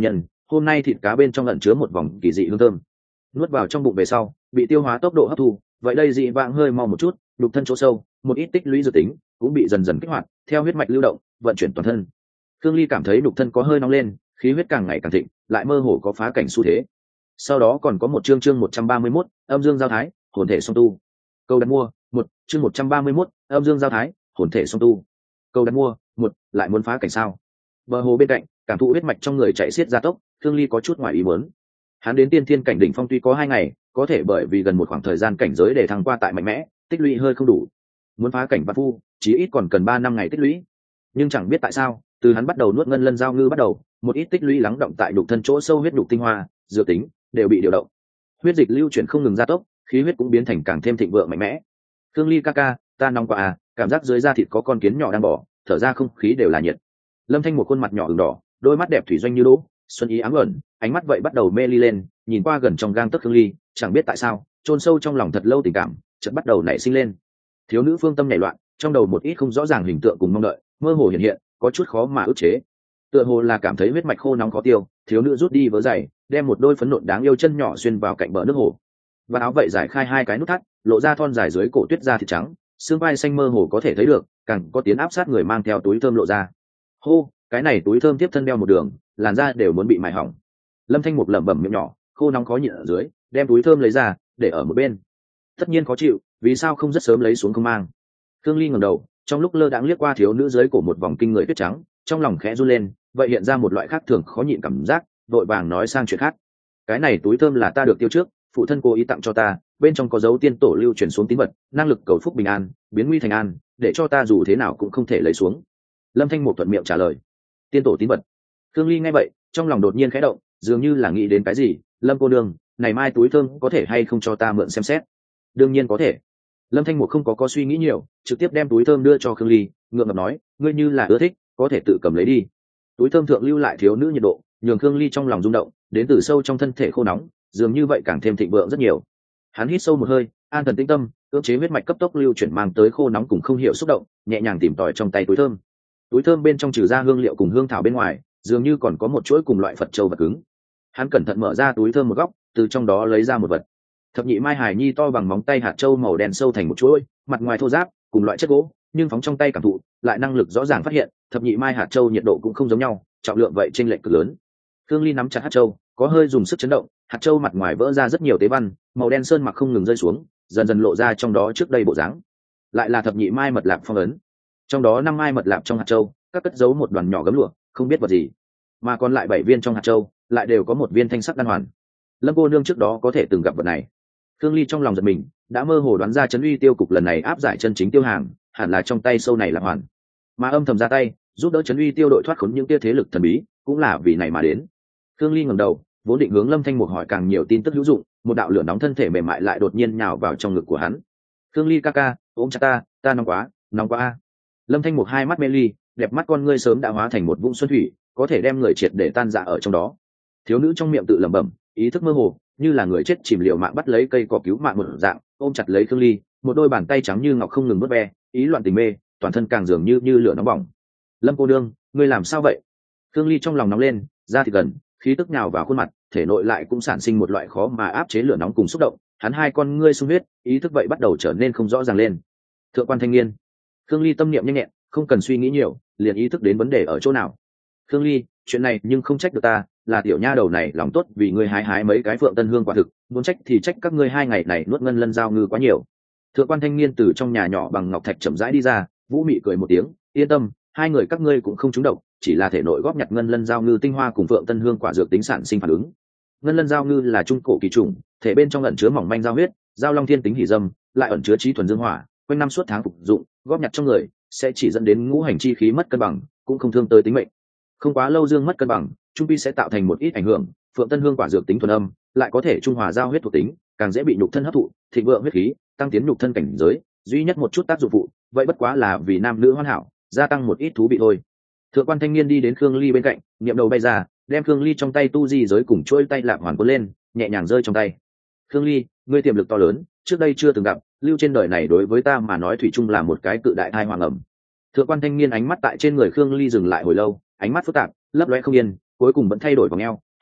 hôm nay thịt cá bên trong ẩn chứa một vòng kỳ dị hương thơm, nuốt vào trong bụng về sau bị tiêu hóa tốc độ hấp thu vậy đây dị vãng hơi mau một chút, nhục thân chỗ sâu một ít tích lũy dự tính cũng bị dần dần kích hoạt theo huyết mạch lưu động vận chuyển toàn thân. Khương Ly cảm thấy nhục thân có hơi nóng lên, khí huyết càng ngày càng thịnh, lại mơ hồ có phá cảnh xu thế. Sau đó còn có một chương chương một trăm ba mươi mốt, âm dương giao thái, hồn thể song tu. Câu đặt mua, một, chương một trăm ba mươi mốt, âm dương giao thái, hồn thể song tu. Câu đặt mua, một, lại muốn phá cảnh sao? Bờ hồ bên cạnh, cảm thụ huyết mạch trong người chạy xiết gia tốc, Khương Ly có chút ngoài ý muốn. Hắn đến tiên thiên cảnh đỉnh phong tuy có hai ngày, có thể bởi vì gần một khoảng thời gian cảnh giới để thăng qua tại mạnh mẽ, tích lũy hơi không đủ. Muốn phá cảnh vạn phu, chí ít còn cần ba năm ngày tích lũy. Nhưng chẳng biết tại sao, từ hắn bắt đầu nuốt ngân lân giao ngư bắt đầu, một ít tích lũy lắng động tại đục thân chỗ sâu huyết đục tinh hoa, dược tính đều bị điều động. Huyết dịch lưu chuyển không ngừng gia tốc, khí huyết cũng biến thành càng thêm thịnh vượng mạnh mẽ. Khương Ly ca ca, ta nóng quá à, cảm giác dưới da thịt có con kiến nhỏ đang bò, thở ra không khí đều là nhiệt. Lâm Thanh một khuôn mặt nhỏ ửng đỏ, đôi mắt đẹp thủy doanh như đỗ, xuân ý ám ẩn, ánh mắt vậy bắt đầu mê ly lên, nhìn qua gần trong gang tấc Khương Ly, chẳng biết tại sao, chôn sâu trong lòng thật lâu tình cảm, chợt bắt đầu nảy sinh lên. Thiếu nữ phương tâm nhảy loạn, trong đầu một ít không rõ ràng hình tượng cùng mong đợi, mơ hồ hiện hiện, có chút khó mà ức chế. Tựa hồ là cảm thấy huyết mạch khô nóng khó tiêu, thiếu nữ rút đi vớ giày, đem một đôi phấn nộn đáng yêu chân nhỏ xuyên vào cạnh bờ nước hồ. Và áo vậy giải khai hai cái nút thắt, lộ ra thon dài dưới cổ tuyết da thịt trắng, xương vai xanh mơ hồ có thể thấy được, càng có tiếng áp sát người mang theo túi thơm lộ ra. Hô, cái này túi thơm tiếp thân đeo một đường, làn da đều muốn bị mài hỏng. Lâm Thanh Mục lẩm bẩm miệng nhỏ, khô nóng khó nhịn ở dưới, đem túi thơm lấy ra, để ở một bên. Tất nhiên khó chịu, vì sao không rất sớm lấy xuống không mang? Khương Ly ngẩng đầu, trong lúc lơ đãng liếc qua thiếu nữ dưới cổ một vòng kinh người tuyết trắng, trong lòng khẽ run lên, vậy hiện ra một loại khác thường khó nhịn cảm giác, vội vàng nói sang chuyện khác. Cái này túi thơm là ta được tiêu trước, phụ thân cố ý tặng cho ta, bên trong có dấu tiên tổ lưu truyền xuống tín vật, năng lực cầu phúc bình an, biến nguy thành an, để cho ta dù thế nào cũng không thể lấy xuống. Lâm Thanh Mục thuận miệng trả lời. Tiên tổ tín vật. Khương Ly nghe vậy, trong lòng đột nhiên khẽ động, dường như là nghĩ đến cái gì. Lâm cô nương, này mai túi thơm có thể hay không cho ta mượn xem xét? Đương nhiên có thể. Lâm Thanh Mục không có có suy nghĩ nhiều, trực tiếp đem túi thơm đưa cho Khương Ly, ngượng ngập nói, ngươi như là ưa thích, có thể tự cầm lấy đi. Túi thơm thượng lưu lại thiếu nữ nhiệt độ, nhường Khương Ly trong lòng rung động, đến từ sâu trong thân thể khô nóng, dường như vậy càng thêm thịnh vượng rất nhiều. Hắn hít sâu một hơi, an thần tĩnh tâm, cưỡng chế huyết mạch cấp tốc lưu chuyển mang tới khô nóng cùng không hiểu xúc động, nhẹ nhàng tìm tòi trong tay túi thơm. Túi thơm bên trong trừ ra hương liệu cùng hương thảo bên ngoài, dường như còn có một chuỗi cùng loại Phật châu vật cứng. Hắn cẩn thận mở ra túi thơm một góc, từ trong đó lấy ra một vật. Thập nhị mai hài nhi to bằng móng tay hạt châu màu đen sâu thành một chuỗi, mặt ngoài thô ráp, cùng loại chất gỗ, nhưng phóng trong tay cảm thụ, lại năng lực rõ ràng phát hiện, thập nhị mai hạt châu nhiệt độ cũng không giống nhau, trọng lượng vậy chênh lệch cực lớn. Khương Ly nắm chặt hạt châu, có hơi dùng sức chấn động, hạt châu mặt ngoài vỡ ra rất nhiều tế văn, màu đen sơn mặc không ngừng rơi xuống, dần dần lộ ra trong đó trước đây bộ dáng. Lại là thập nhị mai mật lạp phong ấn. Trong đó năm mai mật lạp trong hạt châu, các cất giấu một đoàn nhỏ gấm lụa, không biết vật gì. Mà còn lại bảy viên trong hạt châu, lại đều có một viên thanh sắc đan hoàn. Lâm cô nương trước đó có thể từng gặp vật này. Khương Ly trong lòng giật mình, đã mơ hồ đoán ra Trấn Uy tiêu cục lần này áp giải chân chính tiêu hàng, hẳn là trong tay sâu này là hoàn. Mà âm thầm ra tay, giúp đỡ Trấn Uy tiêu đội thoát khốn những tia thế lực thần bí, cũng là vì này mà đến. Khương Ly ngẩng đầu, vốn định hướng Lâm Thanh Mục hỏi càng nhiều tin tức hữu dụng, một đạo lửa nóng thân thể mềm mại lại đột nhiên nhào vào trong ngực của hắn. Khương Ly ca ca, ôm chặt ta, ta nóng quá, nóng quá a. Lâm Thanh Mục hai mắt mê ly, đẹp mắt con ngươi sớm đã hóa thành một vũng xuân thủy, có thể đem người triệt để tan rã ở trong đó. Thiếu nữ trong miệng tự lẩm bẩm, ý thức mơ hồ, như là người chết chìm liều mạng bắt lấy cây cỏ cứu mạng một dạng, ôm chặt lấy Khương Ly, một đôi bàn tay trắng như ngọc không ngừng vuốt ve, ý loạn tình mê, toàn thân càng dường như như lửa nóng bỏng. Lâm cô đương, ngươi làm sao vậy? Khương Ly trong lòng nóng lên, da thịt gần, khí tức nhào vào khuôn mặt, thể nội lại cũng sản sinh một loại khó mà áp chế lửa nóng cùng xúc động, hắn hai con ngươi sung huyết, ý thức vậy bắt đầu trở nên không rõ ràng lên. Thượng quan thanh niên. Khương Ly tâm niệm nhanh nhẹn, không cần suy nghĩ nhiều, liền ý thức đến vấn đề ở chỗ nào. Khương Ly, chuyện này nhưng không trách được ta, là tiểu nha đầu này lòng tốt vì ngươi hái hái mấy cái phượng tân hương quả thực, muốn trách thì trách các ngươi hai ngày này nuốt ngân lân giao ngư quá nhiều. Thượng quan thanh niên từ trong nhà nhỏ bằng ngọc thạch chậm rãi đi ra, vũ mị cười một tiếng, yên tâm, hai người các ngươi cũng không trúng độc, chỉ là thể nội góp nhặt ngân lân giao ngư tinh hoa cùng phượng tân hương quả dược tính sản sinh phản ứng. Ngân lân giao ngư là trung cổ kỳ trùng, thể bên trong ẩn chứa mỏng manh giao huyết, giao long thiên tính hỉ dâm, lại ẩn chứa trí thuần dương hỏa, quanh năm suốt tháng phục dụng, góp nhặt trong người sẽ chỉ dẫn đến ngũ hành chi khí mất cân bằng, cũng không thương tới tính mệnh. Không quá lâu dương mất cân bằng, trung pi sẽ tạo thành một ít ảnh hưởng. Phượng tân hương quả dược tính thuần âm, lại có thể trung hòa giao huyết thuộc tính, càng dễ bị nhục thân hấp thụ, thịnh vượng huyết khí, tăng tiến nhục thân cảnh giới. Duy nhất một chút tác dụng phụ, vậy bất quá là vì nam nữ hoàn hảo, gia tăng một ít thú vị thôi. Thượng quan thanh niên đi đến Khương Ly bên cạnh, niệm đầu bay ra, đem Khương Ly trong tay tu di giới cùng chuôi tay lạp hoàn cuốn lên, nhẹ nhàng rơi trong tay. Khương Ly, ngươi tiềm lực to lớn, trước đây chưa từng gặp, lưu trên đời này đối với ta mà nói thủy chung là một cái cự đại thai hoàng ẩm. Thượng quan thanh niên ánh mắt tại trên người Khương Ly dừng lại hồi lâu, ánh mắt phức tạp, lấp loe không yên, cuối cùng vẫn thay đổi vòng eo,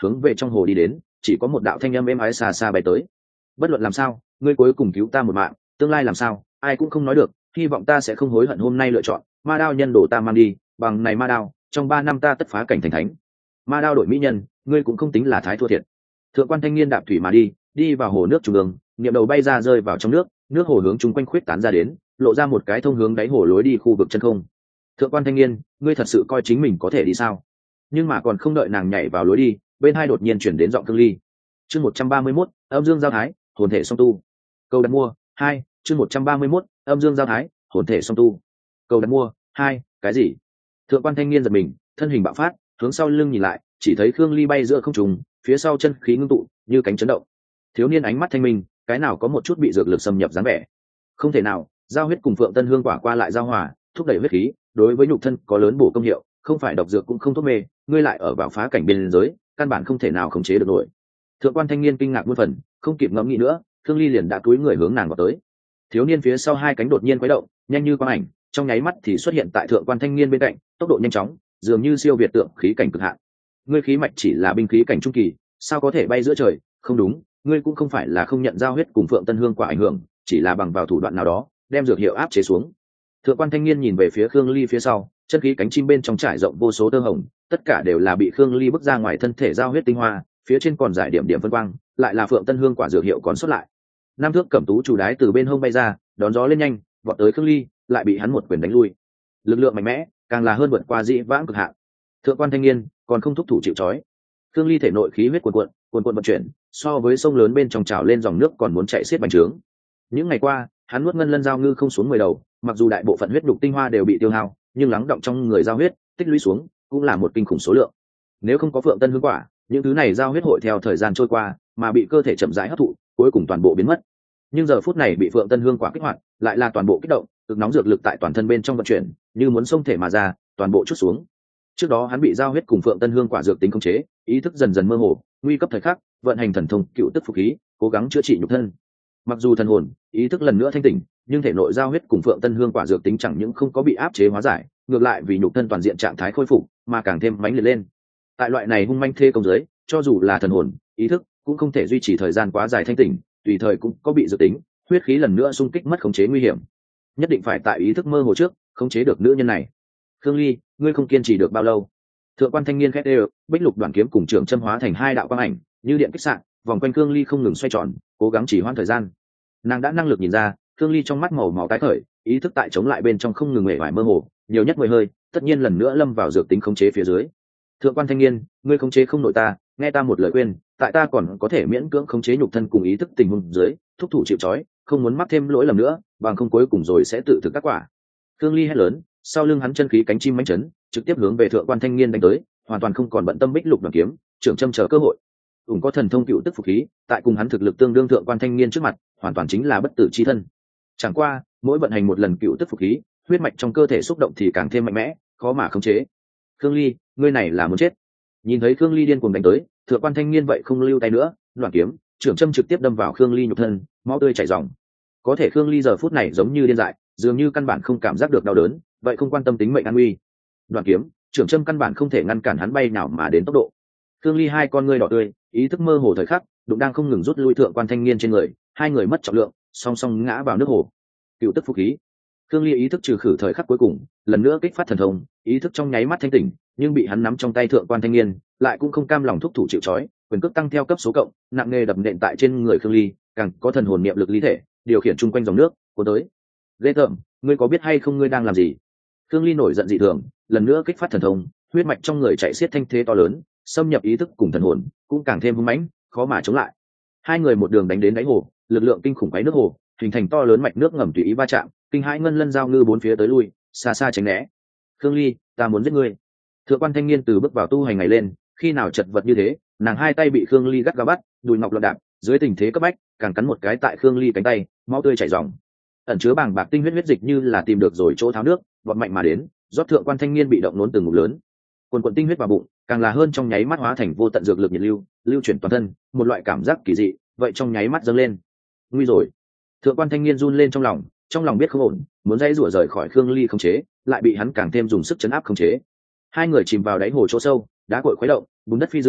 hướng về trong hồ đi đến, chỉ có một đạo thanh âm êm ái xa xa bay tới. Bất luận làm sao, ngươi cuối cùng cứu ta một mạng, tương lai làm sao ai cũng không nói được, hy vọng ta sẽ không hối hận hôm nay lựa chọn ma đao nhân đồ ta mang đi, bằng này ma đao trong ba năm ta tất phá cảnh thành thánh. Ma đao đổi mỹ nhân, ngươi cũng không tính là thái thua thiệt. Thượng quan thanh niên đạp thủy mà đi, đi vào hồ nước trung ương, niệm đầu bay ra rơi vào trong nước, nước hồ hướng chung quanh khuyết tán ra đến, lộ ra một cái thông hướng đáy hồ lối đi khu vực chân không. Thượng quan thanh niên, ngươi thật sự coi chính mình có thể đi sao? Nhưng mà còn không đợi nàng nhảy vào lối đi, bên hai đột nhiên chuyển đến giọng Thương Ly. Chương một trăm ba mươi mốt, âm dương giao thái, hồn thể song tu. Câu đặt mua hai, chương một trăm ba mươi mốt, âm dương giao thái, hồn thể song tu. Câu đặt mua hai, cái gì? Thượng quan thanh niên giật mình, thân hình bạo phát, hướng sau lưng nhìn lại, chỉ thấy Khương Ly bay giữa không trung, phía sau chân khí ngưng tụ, như cánh chấn động. Thiếu niên ánh mắt thanh minh, cái nào có một chút bị dược lực xâm nhập dáng vẻ. Không thể nào, giao huyết cùng Phượng Tân Hương quả qua lại giao hòa, thúc đẩy huyết khí, đối với nhục thân có lớn bổ công hiệu, không phải độc dược cũng không thuốc mê, ngươi lại ở vào phá cảnh biên giới, căn bản không thể nào khống chế được nổi. Thượng quan thanh niên kinh ngạc muôn phần, không kịp ngẫm nghĩ nữa, Khương Ly liền đã cúi người hướng nàng vào tới. Thiếu niên phía sau hai cánh đột nhiên quấy động, nhanh như quang ảnh, trong nháy mắt thì xuất hiện tại thượng quan thanh niên bên cạnh, tốc độ nhanh chóng, dường như siêu việt tượng khí cảnh cực hạn. Ngươi khí mạch chỉ là binh khí cảnh trung kỳ, sao có thể bay giữa trời? Không đúng, ngươi cũng không phải là không nhận giao huyết cùng Phượng Tân Hương quả ảnh hưởng, chỉ là bằng vào thủ đoạn nào đó, đem dược hiệu áp chế xuống. Thượng quan thanh niên nhìn về phía Khương Ly phía sau, chân khí cánh chim bên trong trải rộng vô số tơ hồng, tất cả đều là bị Khương Ly bức ra ngoài thân thể giao huyết tinh hoa, phía trên còn giải điểm điểm phân quang, lại là Phượng Tân Hương quả dược hiệu còn xuất lại. Nam thước cẩm tú chủ đái từ bên hông bay ra, đón gió lên nhanh, vọt tới Khương Ly, lại bị hắn một quyền đánh lui. Lực lượng mạnh mẽ, càng là hơn vượt qua dĩ vãng cực hạn. Thượng quan thanh niên còn không thúc thủ chịu trói. Khương Ly thể nội khí huyết cuồn cuộn, cuồn cuộn vận chuyển, so với sông lớn bên trong trào lên dòng nước còn muốn chạy xiết bành trướng. Những ngày qua, hắn nuốt ngân lân giao ngư không xuống mười đầu, mặc dù đại bộ phận huyết đục tinh hoa đều bị tiêu hao, nhưng lắng động trong người giao huyết tích lũy xuống cũng là một kinh khủng số lượng. Nếu không có Phượng Tân Hương quả, những thứ này giao huyết hội theo thời gian trôi qua mà bị cơ thể chậm rãi hấp thụ, cuối cùng toàn bộ biến mất. Nhưng giờ phút này bị Phượng Tân Hương quả kích hoạt, lại là toàn bộ kích động, cực nóng dược lực tại toàn thân bên trong vận chuyển, như muốn xông thể mà ra, toàn bộ chút xuống. Trước đó hắn bị giao huyết cùng Phượng Tân Hương quả dược tính khống chế, ý thức dần dần mơ hồ, nguy cấp thời khắc, vận hành thần thông cựu tức phục khí, cố gắng chữa trị nhục thân. Mặc dù thần hồn, ý thức lần nữa thanh tỉnh, nhưng thể nội giao huyết cùng Phượng Tân Hương quả dược tính chẳng những không có bị áp chế hóa giải, ngược lại vì nhục thân toàn diện trạng thái khôi phục, mà càng thêm mãnh liệt lên. Tại loại này hung manh thê công giới, cho dù là thần hồn, ý thức cũng không thể duy trì thời gian quá dài thanh tỉnh, tùy thời cũng có bị dự tính, huyết khí lần nữa xung kích mất khống chế nguy hiểm. Nhất định phải tại ý thức mơ hồ trước, khống chế được nữ nhân này. Khương Ly, ngươi không kiên trì được bao lâu? Thượng quan thanh niên khét đều, bích lục đoạn kiếm cùng trường châm hóa thành hai đạo quang ảnh, như điện kích xạ, vòng quanh Khương Ly không ngừng xoay tròn, cố gắng chỉ hoãn thời gian. Nàng đã năng lực nhìn ra, Khương Ly trong mắt màu máu tái khởi, ý thức tại chống lại bên trong không ngừng mề vải mơ hồ, nhiều nhất mười hơi, tất nhiên lần nữa lâm vào dược tính khống chế phía dưới. Thượng quan thanh niên, ngươi khống chế không nổi ta, nghe ta một lời khuyên, tại ta còn có thể miễn cưỡng khống chế nhục thân cùng ý thức tình huống dưới, thúc thủ chịu trói, không muốn mắc thêm lỗi lầm nữa, bằng không cuối cùng rồi sẽ tự thực các quả. Khương Ly hét lớn, sau lưng hắn chân khí cánh chim mãnh chấn, trực tiếp hướng về thượng quan thanh niên đánh tới, hoàn toàn không còn bận tâm bích lục đoàn kiếm, trưởng châm chờ cơ hội. Ủng có thần thông cựu tức phục khí, tại cùng hắn thực lực tương đương thượng quan thanh niên trước mặt, hoàn toàn chính là bất tử chi thân. Chẳng qua, mỗi vận hành một lần cựu tức phục khí, huyết mạch trong cơ thể xúc động thì càng thêm mạnh mẽ, khó mà khống chế. Khương Ly, ngươi này là muốn chết. Nhìn thấy Khương Ly điên cuồng đánh tới, thượng quan thanh niên vậy không lưu tay nữa, loạn kiếm, trưởng châm trực tiếp đâm vào Khương Ly nhục thân, máu tươi chảy ròng. Có thể Khương Ly giờ phút này giống như điên dại, dường như căn bản không cảm giác được đau đớn, vậy không quan tâm tính mệnh an nguy. Đoạn kiếm, trưởng châm căn bản không thể ngăn cản hắn bay nào mà đến tốc độ. Khương Ly hai con ngươi đỏ tươi, ý thức mơ hồ thời khắc, đụng đang không ngừng rút lui thượng quan thanh niên trên người, hai người mất trọng lượng, song song ngã vào nước hồ. Cựu tức phục khí. Khương Ly ý thức trừ khử thời khắc cuối cùng, lần nữa kích phát thần thông, ý thức trong nháy mắt thanh tỉnh, nhưng bị hắn nắm trong tay thượng quan thanh niên, lại cũng không cam lòng thúc thủ chịu trói, quyền cước tăng theo cấp số cộng, nặng nề đập nện tại trên người Khương Ly, càng có thần hồn niệm lực lý thể, điều khiển chung quanh dòng nước, cuốn tới. Ghê tởm, ngươi có biết hay không ngươi đang làm gì? Khương Ly nổi giận dị thường, lần nữa kích phát thần thông, huyết mạch trong người chạy xiết thanh thế to lớn, xâm nhập ý thức cùng thần hồn, cũng càng thêm hung mãnh, khó mà chống lại. Hai người một đường đánh đến đáy hồ, lực lượng kinh khủng quấy nước hồ, hình thành to lớn mạch nước ngầm tùy ý va chạm, kinh hãi ngân lân giao ngư bốn phía tới lui, xa xa tránh né. Khương Ly, ta muốn giết ngươi. Thượng quan thanh niên từ bước vào tu hành ngày lên, khi nào chật vật như thế, nàng hai tay bị Khương Ly gắt gao bắt, đùi ngọc loạn đạp, dưới tình thế cấp bách, càng cắn một cái tại Khương Ly cánh tay, máu tươi chảy ròng. Ẩn chứa bàng bạc tinh huyết huyết dịch như là tìm được rồi chỗ tháo nước, vọt mạnh mà đến, rót thượng quan thanh niên bị động nốn từng ngụm lớn. Quần quần tinh huyết vào bụng, càng là hơn trong nháy mắt hóa thành vô tận dược lực nhiệt lưu, lưu chuyển toàn thân, một loại cảm giác kỳ dị, vậy trong nháy mắt dâng lên. Nguy rồi. Thượng quan thanh niên run lên trong lòng, trong lòng biết không ổn, muốn dãy rủa rời khỏi Khương Ly khống chế, lại bị hắn càng thêm dùng sức chấn áp khống chế. Hai người chìm vào đáy hồ chỗ sâu, đá cội khuấy động, bùn đất phi dương,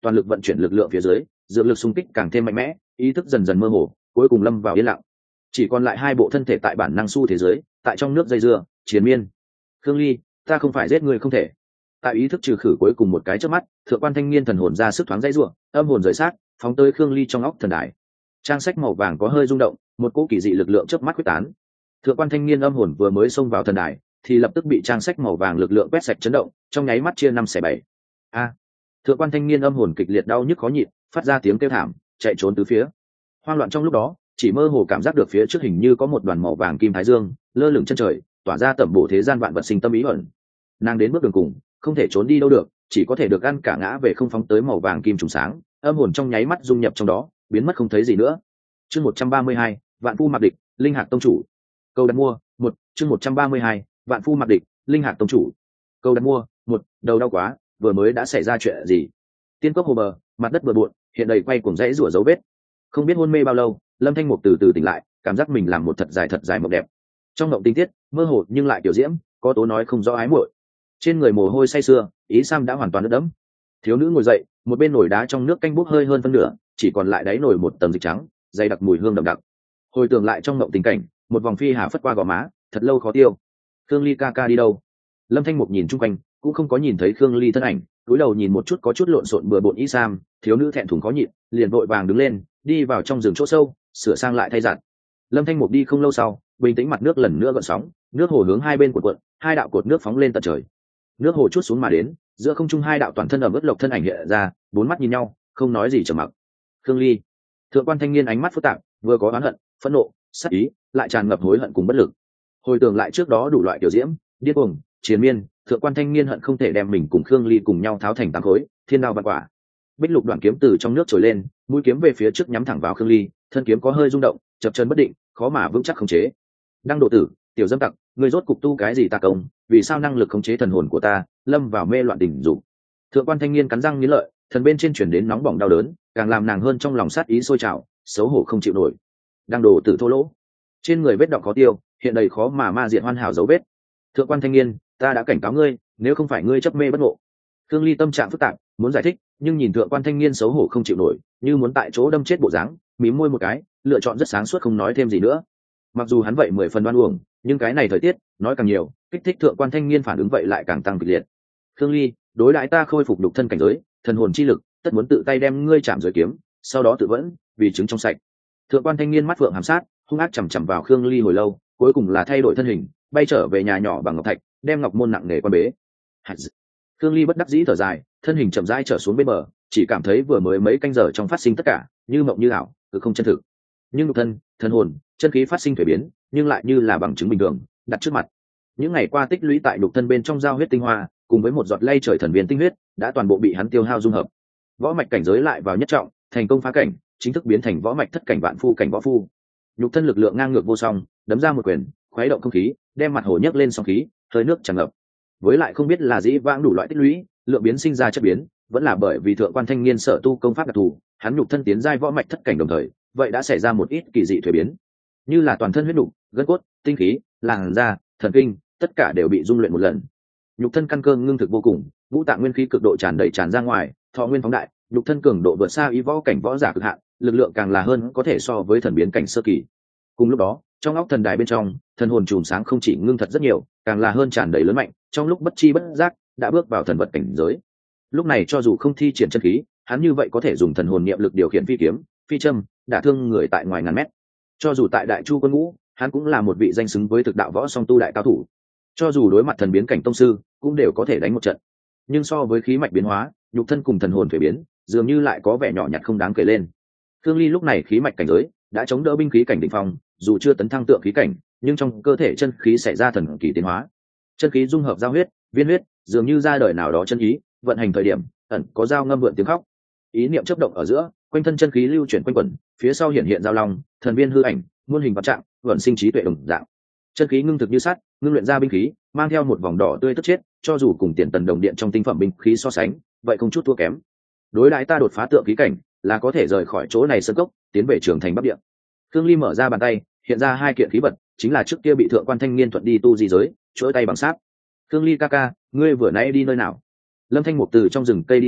toàn lực vận chuyển lực lượng phía dưới, dược lực xung kích càng thêm mạnh mẽ, ý thức dần dần mơ hồ, cuối cùng lâm vào yên lặng. Chỉ còn lại hai bộ thân thể tại bản năng su thế giới, tại trong nước dây dưa chiến miên. Khương Ly, ta không phải giết người không thể. Tại ý thức trừ khử cuối cùng một cái chớp mắt, thượng quan thanh niên thần hồn ra sức thoáng dây rủa, âm hồn rời sát, phóng tới Khương Ly trong óc thần đài. Trang sách màu vàng có hơi rung động, một cỗ kỳ dị lực lượng chớp mắt quyết tán. Thượng quan thanh niên âm hồn vừa mới xông vào thần đài, thì lập tức bị trang sách màu vàng lực lượng quét sạch chấn động, trong nháy mắt chia năm xẻ bảy. A! Thượng quan thanh niên âm hồn kịch liệt đau nhức khó nhịn, phát ra tiếng kêu thảm, chạy trốn tứ phía. Hoang loạn trong lúc đó, chỉ mơ hồ cảm giác được phía trước hình như có một đoàn màu vàng kim thái dương lơ lửng chân trời, tỏa ra tẩm bổ thế gian vạn vật sinh tâm ý ẩn. Nàng đến bước đường cùng, không thể trốn đi đâu được, chỉ có thể được ăn cả ngã về không phóng tới màu vàng kim trùng sáng, âm hồn trong nháy mắt dung nhập trong đó, biến mất không thấy gì nữa. Chương một trăm ba mươi hai, Vạn Phu Mặc Địch, Linh Hạc tông chủ. Câu đặt mua, một, chương một trăm ba mươi hai, Vạn Phu Mặc Địch, Linh Hạc tông chủ. Câu đặt mua, một, đầu đau quá, vừa mới đã xảy ra chuyện gì? Tiên cốc hồ bờ, mặt đất bừa bộn, hiện đầy quay cuồng rãy rủa dấu vết. Không biết hôn mê bao lâu, Lâm Thanh Mục từ từ tỉnh lại, cảm giác mình làm một thật dài thật dài mộng đẹp. Trong mộng tinh tiết, mơ hồ nhưng lại tiểu diễm, có tố nói không rõ ái muội. Trên người mồ hôi say sưa, ý sam đã hoàn toàn ướt đẫm. Thiếu nữ ngồi dậy, một bên nồi đá trong nước canh bốc hơi hơn phân nửa, chỉ còn lại đáy nồi một tầng dịch trắng, dày đặc mùi hương đậm đặc. Hồi tưởng lại trong mộng tình cảnh, một vòng phi hà phất qua gò má, thật lâu khó tiêu. Khương Ly ca ca đi đâu? Lâm Thanh Mục nhìn chung quanh, cũng không có nhìn thấy Khương Ly thân ảnh, cúi đầu nhìn một chút có chút lộn xộn bừa bộn y sam, thiếu nữ thẹn thùng khó nhịn, liền vội vàng đứng lên, đi vào trong rừng chỗ sâu, sửa sang lại thay giặt. Lâm Thanh Mục đi không lâu sau, bình tĩnh mặt nước lần nữa gợn sóng, nước hồ hướng hai bên cuộn cuộn, hai đạo cột nước phóng lên tận trời. Nước hồ chút xuống mà đến, giữa không trung hai đạo toàn thân ẩm ướt lộc thân ảnh hiện ra, bốn mắt nhìn nhau, không nói gì trầm mặc. Khương Ly, thượng quan thanh niên ánh mắt phức tạp, vừa có oán hận, phẫn nộ, sát ý, lại tràn ngập hối hận cùng bất lực. Hồi tưởng lại trước đó đủ loại tiểu diễm, điên cuồng, chiến miên, thượng quan thanh niên hận không thể đem mình cùng Khương Ly cùng nhau tháo thành tám khối, thiên đao vạn quả. Bích lục đoạn kiếm từ trong nước trồi lên, mũi kiếm về phía trước nhắm thẳng vào Khương Ly, thân kiếm có hơi rung động, chập chân bất định, khó mà vững chắc khống chế. Đăng độ tử, tiểu dâm tặc, người rốt cục tu cái gì ta công? Vì sao năng lực khống chế thần hồn của ta lâm vào mê loạn tình dục? Thượng quan thanh niên cắn răng nghiến lợi, thần bên trên chuyển đến nóng bỏng đau đớn, càng làm nàng hơn trong lòng sát ý sôi trào, xấu hổ không chịu nổi. Đăng độ tử thô lỗ, trên người vết đọng khó tiêu, hiện đầy khó mà ma diện hoàn hảo dấu vết. Thượng quan thanh niên, ta đã cảnh cáo ngươi, nếu không phải ngươi chấp mê bất ngộ. Khương Ly tâm trạng phức tạp, muốn giải thích, nhưng nhìn thượng quan thanh niên xấu hổ không chịu nổi, như muốn tại chỗ đâm chết bộ dáng, mím môi một cái, lựa chọn rất sáng suốt không nói thêm gì nữa. Mặc dù hắn vậy mười phần đoan uổng, nhưng cái này thời tiết nói càng nhiều, kích thích thượng quan thanh niên phản ứng vậy lại càng tăng kịch liệt. Khương Ly, đối đãi ta khôi phục đục thân cảnh giới, thần hồn chi lực, tất muốn tự tay đem ngươi chạm dưới kiếm, sau đó tự vẫn, vì chứng trong sạch. Thượng quan thanh niên mắt phượng hàm sát, hung ác chằm chằm vào Khương Ly hồi lâu, cuối cùng là thay đổi thân hình, bay trở về nhà nhỏ bằng ngọc thạch, đem ngọc môn nặng nề quan bế. Khương Ly bất đắc dĩ thở dài, thân hình chậm rãi trở xuống bên bờ, chỉ cảm thấy vừa mới mấy canh giờ trong phát sinh tất cả, như mộng như ảo, cứ không chân thực. Nhưng nhục thân, thân hồn, chân khí phát sinh thay biến, nhưng lại như là bằng chứng bình thường, đặt trước mặt. Những ngày qua tích lũy tại nhục thân bên trong giao huyết tinh hoa, cùng với một giọt lay trời thần viên tinh huyết, đã toàn bộ bị hắn tiêu hao dung hợp. Võ mạch cảnh giới lại vào nhất trọng, thành công phá cảnh, chính thức biến thành võ mạch thất cảnh vạn phu cảnh võ phu. Nhục thân lực lượng ngang ngược vô song, đấm ra một quyền, khuấy động không khí, đem mặt hồ nhấc lên sóng khí, hơi nước tràn ngập. Với lại không biết là dĩ vãng đủ loại tích lũy, lượng biến sinh ra chất biến, vẫn là bởi vì thượng quan thanh niên sở tu công pháp đặc thù, hắn nhục thân tiến giai võ mạch thất cảnh đồng thời, vậy đã xảy ra một ít kỳ dị thuế biến, như là toàn thân huyết nục, gân cốt, tinh khí, làn da, thần kinh, tất cả đều bị dung luyện một lần. Nhục thân căn cơ ngưng thực vô cùng, ngũ tạng nguyên khí cực độ tràn đầy tràn ra ngoài, thọ nguyên phóng đại, nhục thân cường độ vượt xa ý võ cảnh võ giả cực hạn, lực lượng càng là hơn có thể so với thần biến cảnh sơ kỳ. Cùng lúc đó, trong óc thần đài bên trong, thần hồn chùm sáng không chỉ ngưng thật rất nhiều, càng là hơn tràn đầy lớn mạnh, trong lúc bất chi bất giác đã bước vào thần vật cảnh giới. Lúc này cho dù không thi triển chân khí, hắn như vậy có thể dùng thần hồn niệm lực điều khiển phi kiếm, phi châm, đả thương người tại ngoài ngàn mét. Cho dù tại Đại Chu quân ngũ, hắn cũng là một vị danh xứng với thực đạo võ song tu đại cao thủ. Cho dù đối mặt thần biến cảnh tông sư, cũng đều có thể đánh một trận. Nhưng so với khí mạch biến hóa, nhục thân cùng thần hồn thuế biến, dường như lại có vẻ nhỏ nhặt không đáng kể lên. Khương Ly lúc này khí mạch cảnh giới đã chống đỡ binh khí cảnh đỉnh phong, dù chưa tấn thăng tượng khí cảnh, nhưng trong cơ thể chân khí xảy ra thần kỳ tiến hóa. Chân khí dung hợp giao huyết, viên huyết, dường như ra đời nào đó chân ý, vận hành thời điểm, ẩn có dao ngâm vượn tiếng khóc. Ý niệm chớp động ở giữa, quanh thân chân khí lưu chuyển quanh quẩn, phía sau hiện hiện giao long, thần viên hư ảnh, muôn hình vạn trạng, vận sinh trí tuệ đồng dạng. Chân khí ngưng thực như sắt, ngưng luyện ra binh khí, mang theo một vòng đỏ tươi tức chết, cho dù cùng tiền tần đồng điện trong tinh phẩm binh khí so sánh, vậy không chút thua kém. Đối đãi ta đột phá tượng khí cảnh, là có thể rời khỏi chỗ này sơn cốc, tiến về trường thành Bắc Địa. Khương Ly mở ra bàn tay, hiện ra hai kiện khí vật, chính là trước kia bị thượng quan thanh niên thuận đi tu di giới, chuỗi tay bằng sáp. Khương Ly ca ca, ngươi vừa nãy đi nơi nào? Lâm Thanh Mục từ trong rừng cây đi ra,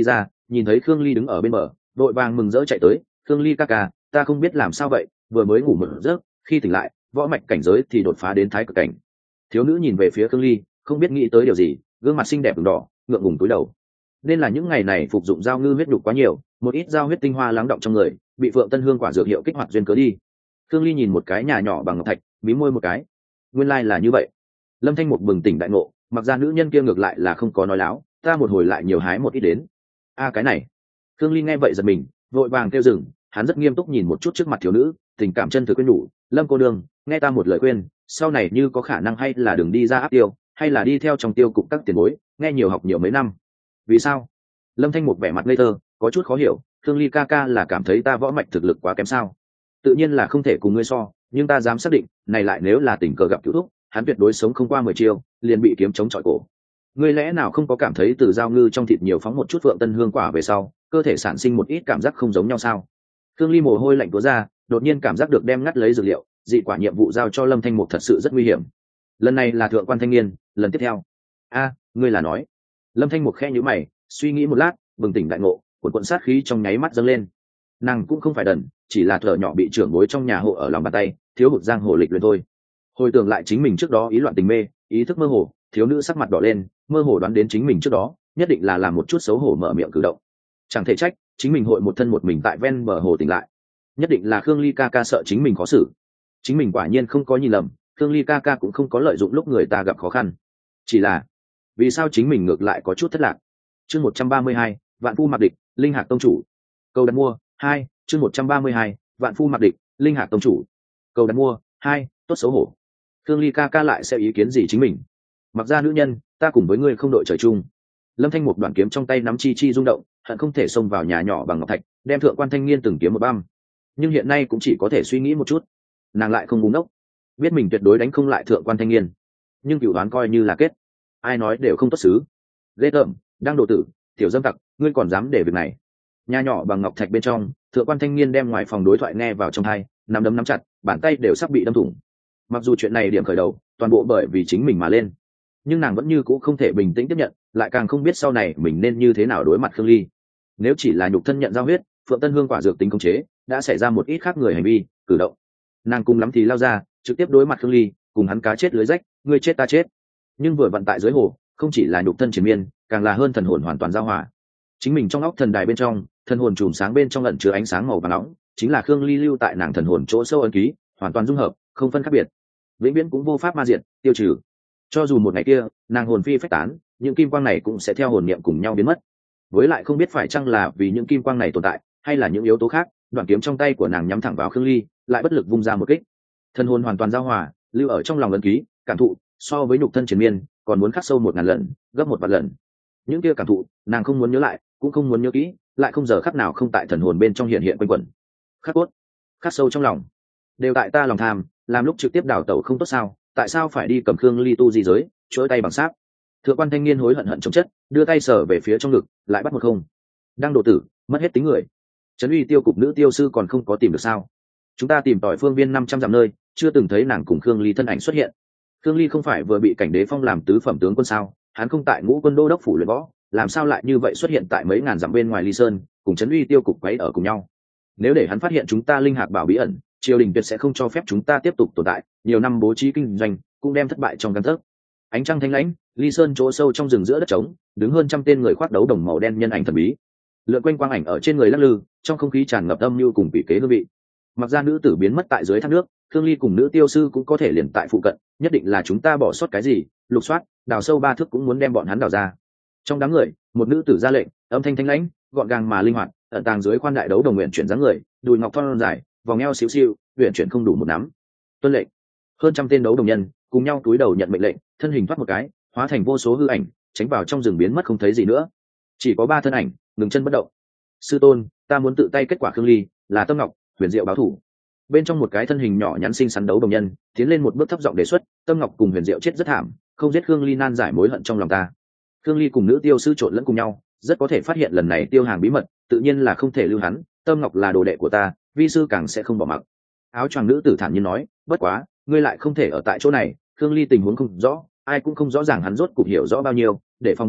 nhìn thấy Khương Ly đứng ở bên bờ, đội vàng mừng rỡ chạy tới. Khương Ly ca ca, ta không biết làm sao vậy, vừa mới ngủ một giấc, khi tỉnh lại võ mạch cảnh giới thì đột phá đến thái cực cảnh. Thiếu nữ nhìn về phía Khương Ly, không biết nghĩ tới điều gì, gương mặt xinh đẹp ửng đỏ, ngượng ngùng cúi đầu. Nên là những ngày này phục dụng giao ngư huyết nhục quá nhiều, một ít giao huyết tinh hoa lắng động trong người, bị Phượng Tân Hương quả dược hiệu kích hoạt duyên cớ đi. Khương Ly nhìn một cái nhà nhỏ bằng ngọc thạch, mí môi một cái. Nguyên lai là như vậy. Lâm Thanh Mục bừng tỉnh đại ngộ, mặc ra nữ nhân kia ngược lại là không có nói láo, ta một hồi lại nhiều hái một ít đến. A cái này. Khương Ly nghe vậy giật mình, vội vàng kêu dừng, hắn rất nghiêm túc nhìn một chút trước mặt thiếu nữ, tình cảm chân thực quyến nhủ, Lâm cô đương, nghe ta một lời khuyên, sau này như có khả năng hay là đừng đi ra áp tiêu, hay là đi theo trong tiêu cục các tiền bối, nghe nhiều học nhiều mấy năm. Vì sao? Lâm Thanh Mục vẻ mặt ngây thơ, có chút khó hiểu, Khương Ly ca ca là cảm thấy ta võ mạch thực lực quá kém sao? Tự nhiên là không thể cùng ngươi so, nhưng ta dám xác định, này lại nếu là tình cờ gặp cứu thúc, hắn tuyệt đối sống không qua mười chiêu, liền bị kiếm chống chọi cổ. Ngươi lẽ nào không có cảm thấy từ giao ngư trong thịt nhiều phóng một chút Phượng Tân Hương quả về sau, cơ thể sản sinh một ít cảm giác không giống nhau sao? Khương Ly mồ hôi lạnh túa ra, đột nhiên cảm giác được đem ngắt lấy dược liệu, dị quả nhiệm vụ giao cho Lâm Thanh Mục thật sự rất nguy hiểm. Lần này là thượng quan thanh niên, lần tiếp theo. A, ngươi là nói? Lâm Thanh Mục khẽ nhíu mày, suy nghĩ một lát, bừng tỉnh đại ngộ, cuộn cuộn sát khí trong nháy mắt dâng lên. Nàng cũng không phải đần, chỉ là thở nhỏ bị trưởng bối trong nhà hộ ở lòng bàn tay, thiếu hụt giang hồ lịch luyện thôi. Hồi tưởng lại chính mình trước đó ý loạn tình mê, ý thức mơ hồ, thiếu nữ sắc mặt đỏ lên, mơ hồ đoán đến chính mình trước đó nhất định là làm một chút xấu hổ mở miệng cử động. Chẳng thể trách chính mình hội một thân một mình tại ven bờ hồ tỉnh lại, nhất định là Khương Ly ca ca sợ chính mình khó xử. Chính mình quả nhiên không có nhìn lầm, Khương Ly ca ca cũng không có lợi dụng lúc người ta gặp khó khăn. Chỉ là vì sao chính mình ngược lại có chút thất lạc. Chương một trăm ba mươi hai, Vạn Phu mặc địch, Linh Hạc tông chủ. Câu đặt mua hai, chương một trăm ba mươi hai, Vạn Phu mặc địch, Linh Hạc tông chủ. Câu đặt mua hai, tốt xấu hổ. Khương Ly ca ca lại sẽ ý kiến gì chính mình? Mặc ra nữ nhân, ta cùng với ngươi không đội trời chung. Lâm Thanh một đoạn kiếm trong tay nắm chi chi rung động, hận không thể xông vào nhà nhỏ bằng ngọc thạch, đem thượng quan thanh niên từng kiếm một băm. Nhưng hiện nay cũng chỉ có thể suy nghĩ một chút. Nàng lại không búng ốc, biết mình tuyệt đối đánh không lại thượng quan thanh niên, nhưng cửu đoán coi như là kết, ai nói đều không tốt xứ. Ghê tởm, đang độ tử, tiểu dâm tặc, ngươi còn dám để việc này? Nhà nhỏ bằng ngọc thạch bên trong, thượng quan thanh niên đem ngoài phòng đối thoại nghe vào trong tai, nắm đấm nắm chặt, bàn tay đều sắp bị đâm thủng. Mặc dù chuyện này điểm khởi đầu toàn bộ bởi vì chính mình mà lên, nhưng nàng vẫn như cũ không thể bình tĩnh tiếp nhận, lại càng không biết sau này mình nên như thế nào đối mặt Khương Ly. Nếu chỉ là nhục thân nhận giao huyết, Phượng Tân Hương quả dược tính khống chế đã xảy ra một ít khác người hành vi cử động, nàng cùng lắm thì lao ra trực tiếp đối mặt Khương Ly, cùng hắn cá chết lưới rách, ngươi chết ta chết. Nhưng vừa vận tại dưới hồ, không chỉ là nhục thân triền miên, càng là hơn thần hồn hoàn toàn giao hòa. Chính mình trong óc thần đài bên trong, thần hồn chùm sáng bên trong ẩn chứa ánh sáng màu vàng nóng, chính là Khương Ly lưu tại nàng thần hồn chỗ sâu ấn ký, hoàn toàn dung hợp, không phân khác biệt, vĩnh viễn cũng vô pháp ma diệt, tiêu trừ. Cho dù một ngày kia nàng hồn phi phách tán, những kim quang này cũng sẽ theo hồn niệm cùng nhau biến mất. Với lại không biết phải chăng là vì những kim quang này tồn tại, hay là những yếu tố khác, đoạn kiếm trong tay của nàng nhắm thẳng vào Khương Ly, lại bất lực vung ra một kích. Thần hồn hoàn toàn giao hòa, lưu ở trong lòng ấn ký, cảm thụ so với nhục thân triền miên còn muốn khắc sâu một ngàn lần, gấp một vạn lần. Những kia cảm thụ nàng không muốn nhớ lại, cũng không muốn nhớ kỹ, lại không giờ khắc nào không tại thần hồn bên trong hiện hiện quanh quẩn, khắc cốt, khắc sâu trong lòng. Đều tại ta lòng tham, làm lúc trực tiếp đào tẩu không tốt sao? Tại sao phải đi cầm Khương Ly tu di giới, chuỗi tay bằng sáp? Thượng quan thanh niên hối hận hận chống chất, đưa tay sờ về phía trong ngực, lại bắt một không. Đang độ tử, mất hết tính người. Trấn uy tiêu cục nữ tiêu sư còn không có tìm được sao? Chúng ta tìm tỏi phương viên năm trăm dặm nơi, chưa từng thấy nàng cùng Khương Ly thân ảnh xuất hiện. Khương Ly không phải vừa bị cảnh đế phong làm tứ phẩm tướng quân sao? Hắn không tại ngũ quân đô đốc phủ luyện võ, làm sao lại như vậy xuất hiện tại mấy ngàn dặm bên ngoài Ly Sơn, cùng Trấn uy tiêu cục quấy ở cùng nhau? Nếu để hắn phát hiện chúng ta linh hạc bảo bí ẩn, triều đình tuyệt sẽ không cho phép chúng ta tiếp tục tồn tại, nhiều năm bố trí kinh doanh cũng đem thất bại trong gan tấc. Ánh trăng thanh lãnh, Ly Sơn chỗ sâu trong rừng giữa đất trống, đứng hơn trăm tên người khoác đấu đồng màu đen nhân ảnh thần bí, lượn quanh quang ảnh ở trên người lắc lư, trong không khí tràn ngập âm mưu cùng vị kế hương vị. Mặc ra nữ tử biến mất tại dưới thác nước, Khương Ly cùng nữ tiêu sư cũng có thể liền tại phụ cận, nhất định là chúng ta bỏ sót cái gì, lục soát, đào sâu ba thước cũng muốn đem bọn hắn đào ra. Trong đám người, một nữ tử ra lệnh, âm thanh thanh lãnh, gọn gàng mà linh hoạt, ẩn tàng dưới khoan đại đấu đồng nguyện chuyển dáng người, đùi ngọc thon dài, vòng eo xíu xiu, nguyện chuyển không đủ một nắm. Tuân lệnh. Hơn trăm tên đấu đồng nhân cùng nhau túi đầu nhận mệnh lệnh, thân hình thoát một cái, hóa thành vô số hư ảnh, tránh vào trong rừng biến mất không thấy gì nữa. Chỉ có ba thân ảnh ngừng chân bất động. Sư tôn, ta muốn tự tay kết quả Khương Ly, là Tâm Ngọc, Huyền Diệu báo thủ. Bên trong một cái thân hình nhỏ nhắn xinh xắn đấu đồng nhân tiến lên một bước thấp giọng đề xuất, Tâm Ngọc cùng Huyền Diệu chết rất thảm, không giết Khương Ly nan giải mối hận trong lòng ta. Khương Ly cùng nữ tiêu sư trộn lẫn cùng nhau, rất có thể phát hiện lần này tiêu hàng bí mật, tự nhiên là không thể lưu hắn. Tâm Ngọc là đồ đệ của ta, vi sư càng sẽ không bỏ mặc. Áo choàng nữ tử thản nhiên nói, bất quá ngươi lại không thể ở tại chỗ này. Khương Ly tình huống không rõ, ai cũng không rõ ràng hắn rốt cục hiểu rõ bao nhiêu, để phòng vắn nhất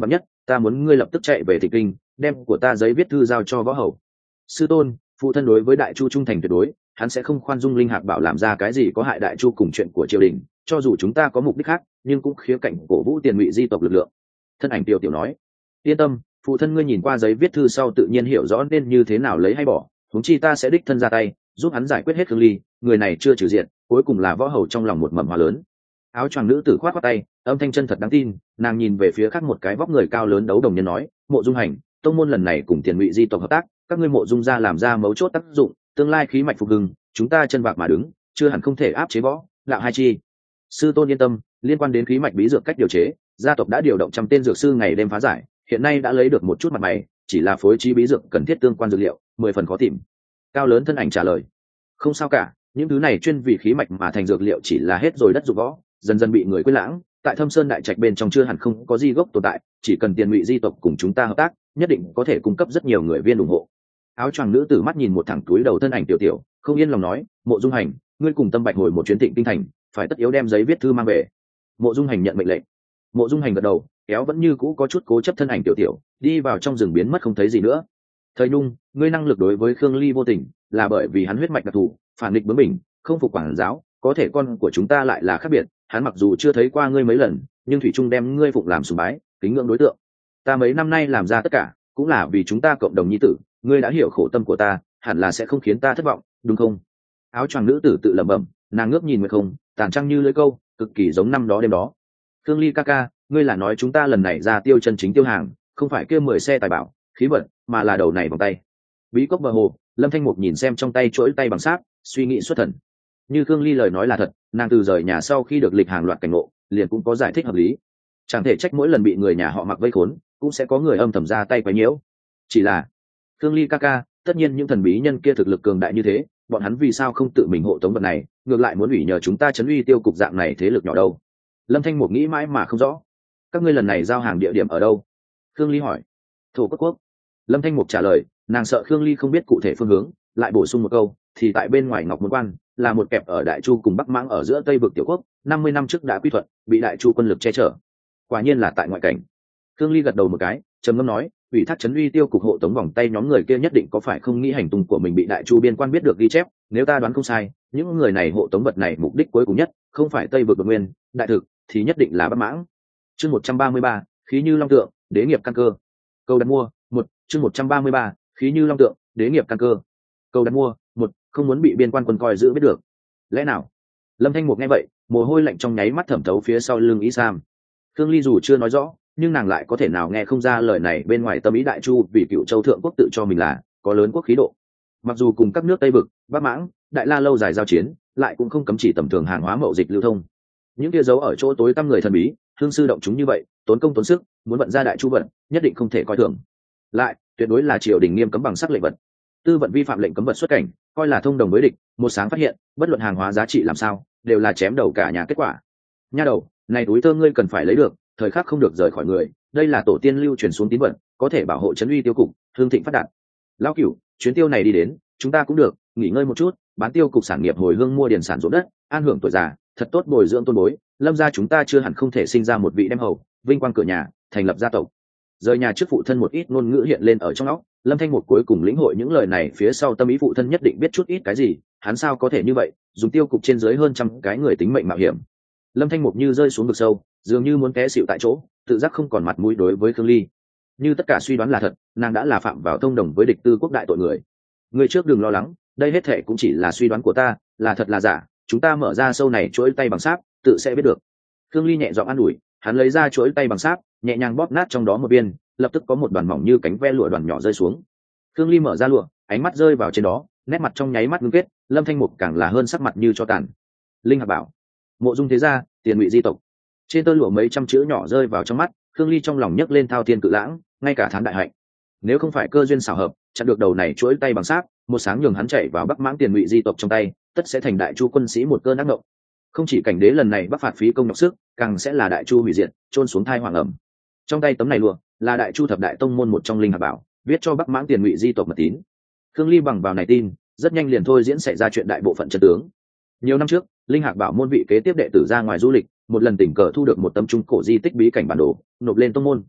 ta muốn ngươi lập tức chạy về Thịnh Kinh, đem của ta giấy viết thư giao cho võ hầu. Sư tôn, phụ thân đối với đại chu trung thành tuyệt đối, hắn sẽ không khoan dung Linh Hạc Bảo làm ra cái gì có hại đại chu cùng chuyện của triều đình, cho dù chúng ta có mục đích khác, nhưng cũng khía cạnh cổ vũ tiền ngụy di tộc lực lượng. Thân ảnh tiểu tiểu nói, yên tâm, phụ thân ngươi nhìn qua giấy viết thư sau tự nhiên hiểu rõ nên như thế nào lấy hay bỏ, huống chi ta sẽ đích thân ra tay giúp hắn giải quyết hết Khương Ly, người này chưa trừ diện, cuối cùng là võ hầu trong lòng một mầm hoa lớn. Áo choàng nữ tử khoát khoát tay, âm thanh chân thật đáng tin, nàng nhìn về phía khác một cái vóc người cao lớn đấu đồng nhân nói, Mộ Dung Hành, tông môn lần này cùng tiền ngụy di tộc hợp tác, các ngươi Mộ Dung gia làm ra mấu chốt tác dụng, tương lai khí mạch phục hưng, chúng ta chân bạc mà đứng, chưa hẳn không thể áp chế võ đạo hai chi. Sư tôn yên tâm, liên quan đến khí mạch bí dược cách điều chế, gia tộc đã điều động trăm tên dược sư ngày đêm phá giải, hiện nay đã lấy được một chút mặt mày, chỉ là phối trí bí dược cần thiết tương quan dược liệu, mười phần khó tìm. Cao lớn thân ảnh trả lời, không sao cả, những thứ này chuyên vì khí mạch mà thành dược liệu chỉ là hết rồi đất dụng võ, dần dần bị người quên lãng, tại Thâm Sơn đại trạch bên trong chưa hẳn không có di gốc tồn tại, chỉ cần tiền ngụy di tộc cùng chúng ta hợp tác, nhất định có thể cung cấp rất nhiều người viên ủng hộ. Áo choàng nữ tử mắt nhìn một thẳng túi đầu thân ảnh tiểu tiểu, không yên lòng nói, Mộ Dung Hành, ngươi cùng Tâm Bạch hồi một chuyến Thịnh Kinh thành, phải tất yếu đem giấy viết thư mang về. Mộ Dung Hành nhận mệnh lệnh. Mộ Dung Hành gật đầu, kéo vẫn như cũ có chút cố chấp thân ảnh tiểu tiểu, đi vào trong rừng biến mất không thấy gì nữa. Thời Nhung, ngươi năng lực đối với Khương Ly vô tình, là bởi vì hắn huyết mạch đặc thù, phản nghịch bướng bỉnh, không phục quản giáo, có thể con của chúng ta lại là khác biệt, hắn mặc dù chưa thấy qua ngươi mấy lần, nhưng thủy trung đem ngươi phụng làm sùng bái, kính ngưỡng đối tượng. Ta mấy năm nay làm ra tất cả, cũng là vì chúng ta cộng đồng nhi tử, ngươi đã hiểu khổ tâm của ta, hẳn là sẽ không khiến ta thất vọng, đúng không? Áo choàng nữ tử tự lẩm bẩm, nàng ngước nhìn nguyệt không, tàn trăng như lưỡi câu, cực kỳ giống năm đó đêm đó. Khương Ly ca ca, ngươi là nói chúng ta lần này ra tiêu chân chính tiêu hàng, không phải kia mười xe tài bảo, khí vật, mà là đầu này vòng tay. Bí cốc bờ hồ, Lâm Thanh Mục nhìn xem trong tay chuỗi tay bằng sáp, suy nghĩ xuất thần. Như Khương Ly lời nói là thật, nàng từ rời nhà sau khi được lịch hàng loạt cảnh ngộ, liền cũng có giải thích hợp lý. Chẳng thể trách mỗi lần bị người nhà họ mặc vây khốn, cũng sẽ có người âm thầm ra tay quấy nhiễu. Chỉ là, Khương Ly ca ca, tất nhiên những thần bí nhân kia thực lực cường đại như thế, bọn hắn vì sao không tự mình hộ tống vật này, ngược lại muốn ủy nhờ chúng ta chấn uy tiêu cục dạng này thế lực nhỏ đâu? Lâm Thanh Mục nghĩ mãi mà không rõ. Các ngươi lần này giao hàng địa điểm ở đâu? Khương Ly hỏi. Thổ Cốt Quốc. Lâm Thanh Mục trả lời, nàng sợ Khương Ly không biết cụ thể phương hướng, lại bổ sung một câu, thì tại bên ngoài Ngọc Môn Quan, là một kẹp ở Đại Chu cùng Bắc Mãng ở giữa Tây vực tiểu quốc, năm mươi năm trước đã quy thuận, bị Đại Chu quân lực che chở. Quả nhiên là tại ngoại cảnh. Khương Ly gật đầu một cái, trầm ngâm nói, ủy thác chấn uy tiêu cục hộ tống vòng tay nhóm người kia nhất định có phải không nghĩ hành tung của mình bị Đại Chu biên quan biết được ghi chép, nếu ta đoán không sai, những người này hộ tống vật này mục đích cuối cùng nhất, không phải Tây vực Bực Nguyên, đại thực, thì nhất định là Bắc Mãng. Chương một trăm ba mươi ba, khí như long tượng, đế nghiệp căn cơ. Câu đặt mua, một, chương một trăm ba mươi ba, khí như long tượng, đế nghiệp căn cơ. Câu đặt mua, một, không muốn bị biên quan quân coi giữ biết được. Lẽ nào? Lâm Thanh Mục nghe vậy, mồ hôi lạnh trong nháy mắt thẩm thấu phía sau lưng Ý Sam. Khương Ly dù chưa nói rõ, nhưng nàng lại có thể nào nghe không ra lời này bên ngoài tâm ý Đại Chu vì Cựu Châu thượng quốc tự cho mình là có lớn quốc khí độ. Mặc dù cùng các nước Tây vực, Bắc Mãng, Đại La lâu dài giao chiến, lại cũng không cấm chỉ tầm thường hàng hóa mậu dịch lưu thông. Những kia giấu ở chỗ tối tăm người thần bí, hương sư động chúng như vậy, tốn công tốn sức, muốn vận ra Đại Chu vận, nhất định không thể coi thường. Lại, tuyệt đối là triều đình nghiêm cấm bằng sắc lệnh vật. Tư vận vi phạm lệnh cấm vật xuất cảnh, coi là thông đồng với địch, một sáng phát hiện, bất luận hàng hóa giá trị làm sao, đều là chém đầu cả nhà kết quả. Nha đầu, này túi thơ ngươi cần phải lấy được, thời khắc không được rời khỏi người, đây là tổ tiên lưu truyền xuống tín vật, có thể bảo hộ trấn uy tiêu cục, hương thịnh phát đạt. Lão Cửu, chuyến tiêu này đi đến, chúng ta cũng được nghỉ ngơi một chút, bán tiêu cục sản nghiệp hồi hương mua điền sản ruộng đất, an hưởng tuổi già, thật tốt bồi dưỡng tôn bối. Lâm gia chúng ta chưa hẳn không thể sinh ra một vị đem hầu, vinh quang cửa nhà, thành lập gia tộc. Rời nhà trước phụ thân một ít ngôn ngữ hiện lên ở trong óc, Lâm Thanh Mục cuối cùng lĩnh hội những lời này phía sau tâm ý phụ thân nhất định biết chút ít cái gì, hắn sao có thể như vậy, dùng tiêu cục trên dưới hơn trăm cái người tính mệnh mạo hiểm. Lâm Thanh Mục như rơi xuống vực sâu, dường như muốn té xịu tại chỗ, tự giác không còn mặt mũi đối với Khương Ly. Như tất cả suy đoán là thật, nàng đã là phạm vào thông đồng với địch tư quốc đại tội người. Người trước đừng lo lắng, đây hết thệ cũng chỉ là suy đoán của ta, là thật là giả, chúng ta mở ra sâu này chuỗi tay bằng sáp, tự sẽ biết được. Khương Ly nhẹ giọng an ủi, hắn lấy ra chuỗi tay bằng sáp, nhẹ nhàng bóp nát trong đó một viên, lập tức có một đoàn mỏng như cánh ve lụa đoàn nhỏ rơi xuống. Khương Ly mở ra lụa, ánh mắt rơi vào trên đó, nét mặt trong nháy mắt ngưng kết, Lâm Thanh Mục càng là hơn sắc mặt như cho tàn. Linh Hạc Bảo, Mộ Dung thế gia, tiền ngụy di tộc. Trên tơ lụa mấy trăm chữ nhỏ rơi vào trong mắt, Khương Ly trong lòng nhấc lên thao thiên cự lãng, ngay cả thán đại hạnh. Nếu không phải cơ duyên xảo hợp, chặn được đầu này chuỗi tay bằng sáp, một sáng nhường hắn chạy vào Bắc Mãng tiền ngụy di tộc trong tay, tất sẽ thành Đại Chu quân sĩ một cơn ác mộng. Không chỉ cảnh đế lần này bắc phạt phí công nhọc sức, càng sẽ là Đại Chu hủy diệt, trôn xuống thai hoàng ẩm. Trong tay tấm này lụa, là Đại Chu thập đại tông môn một trong Linh Hạc Bảo, viết cho Bắc Mãng tiền ngụy di tộc mật tín. Khương Ly bằng vào này tin, rất nhanh liền thôi diễn xảy ra chuyện đại bộ phận chân tướng. Nhiều năm trước, Linh Hạc Bảo môn vị kế tiếp đệ tử ra ngoài du lịch, một lần tình cờ thu được một tấm trung cổ di tích bí cảnh bản đồ, nộp lên tông môn.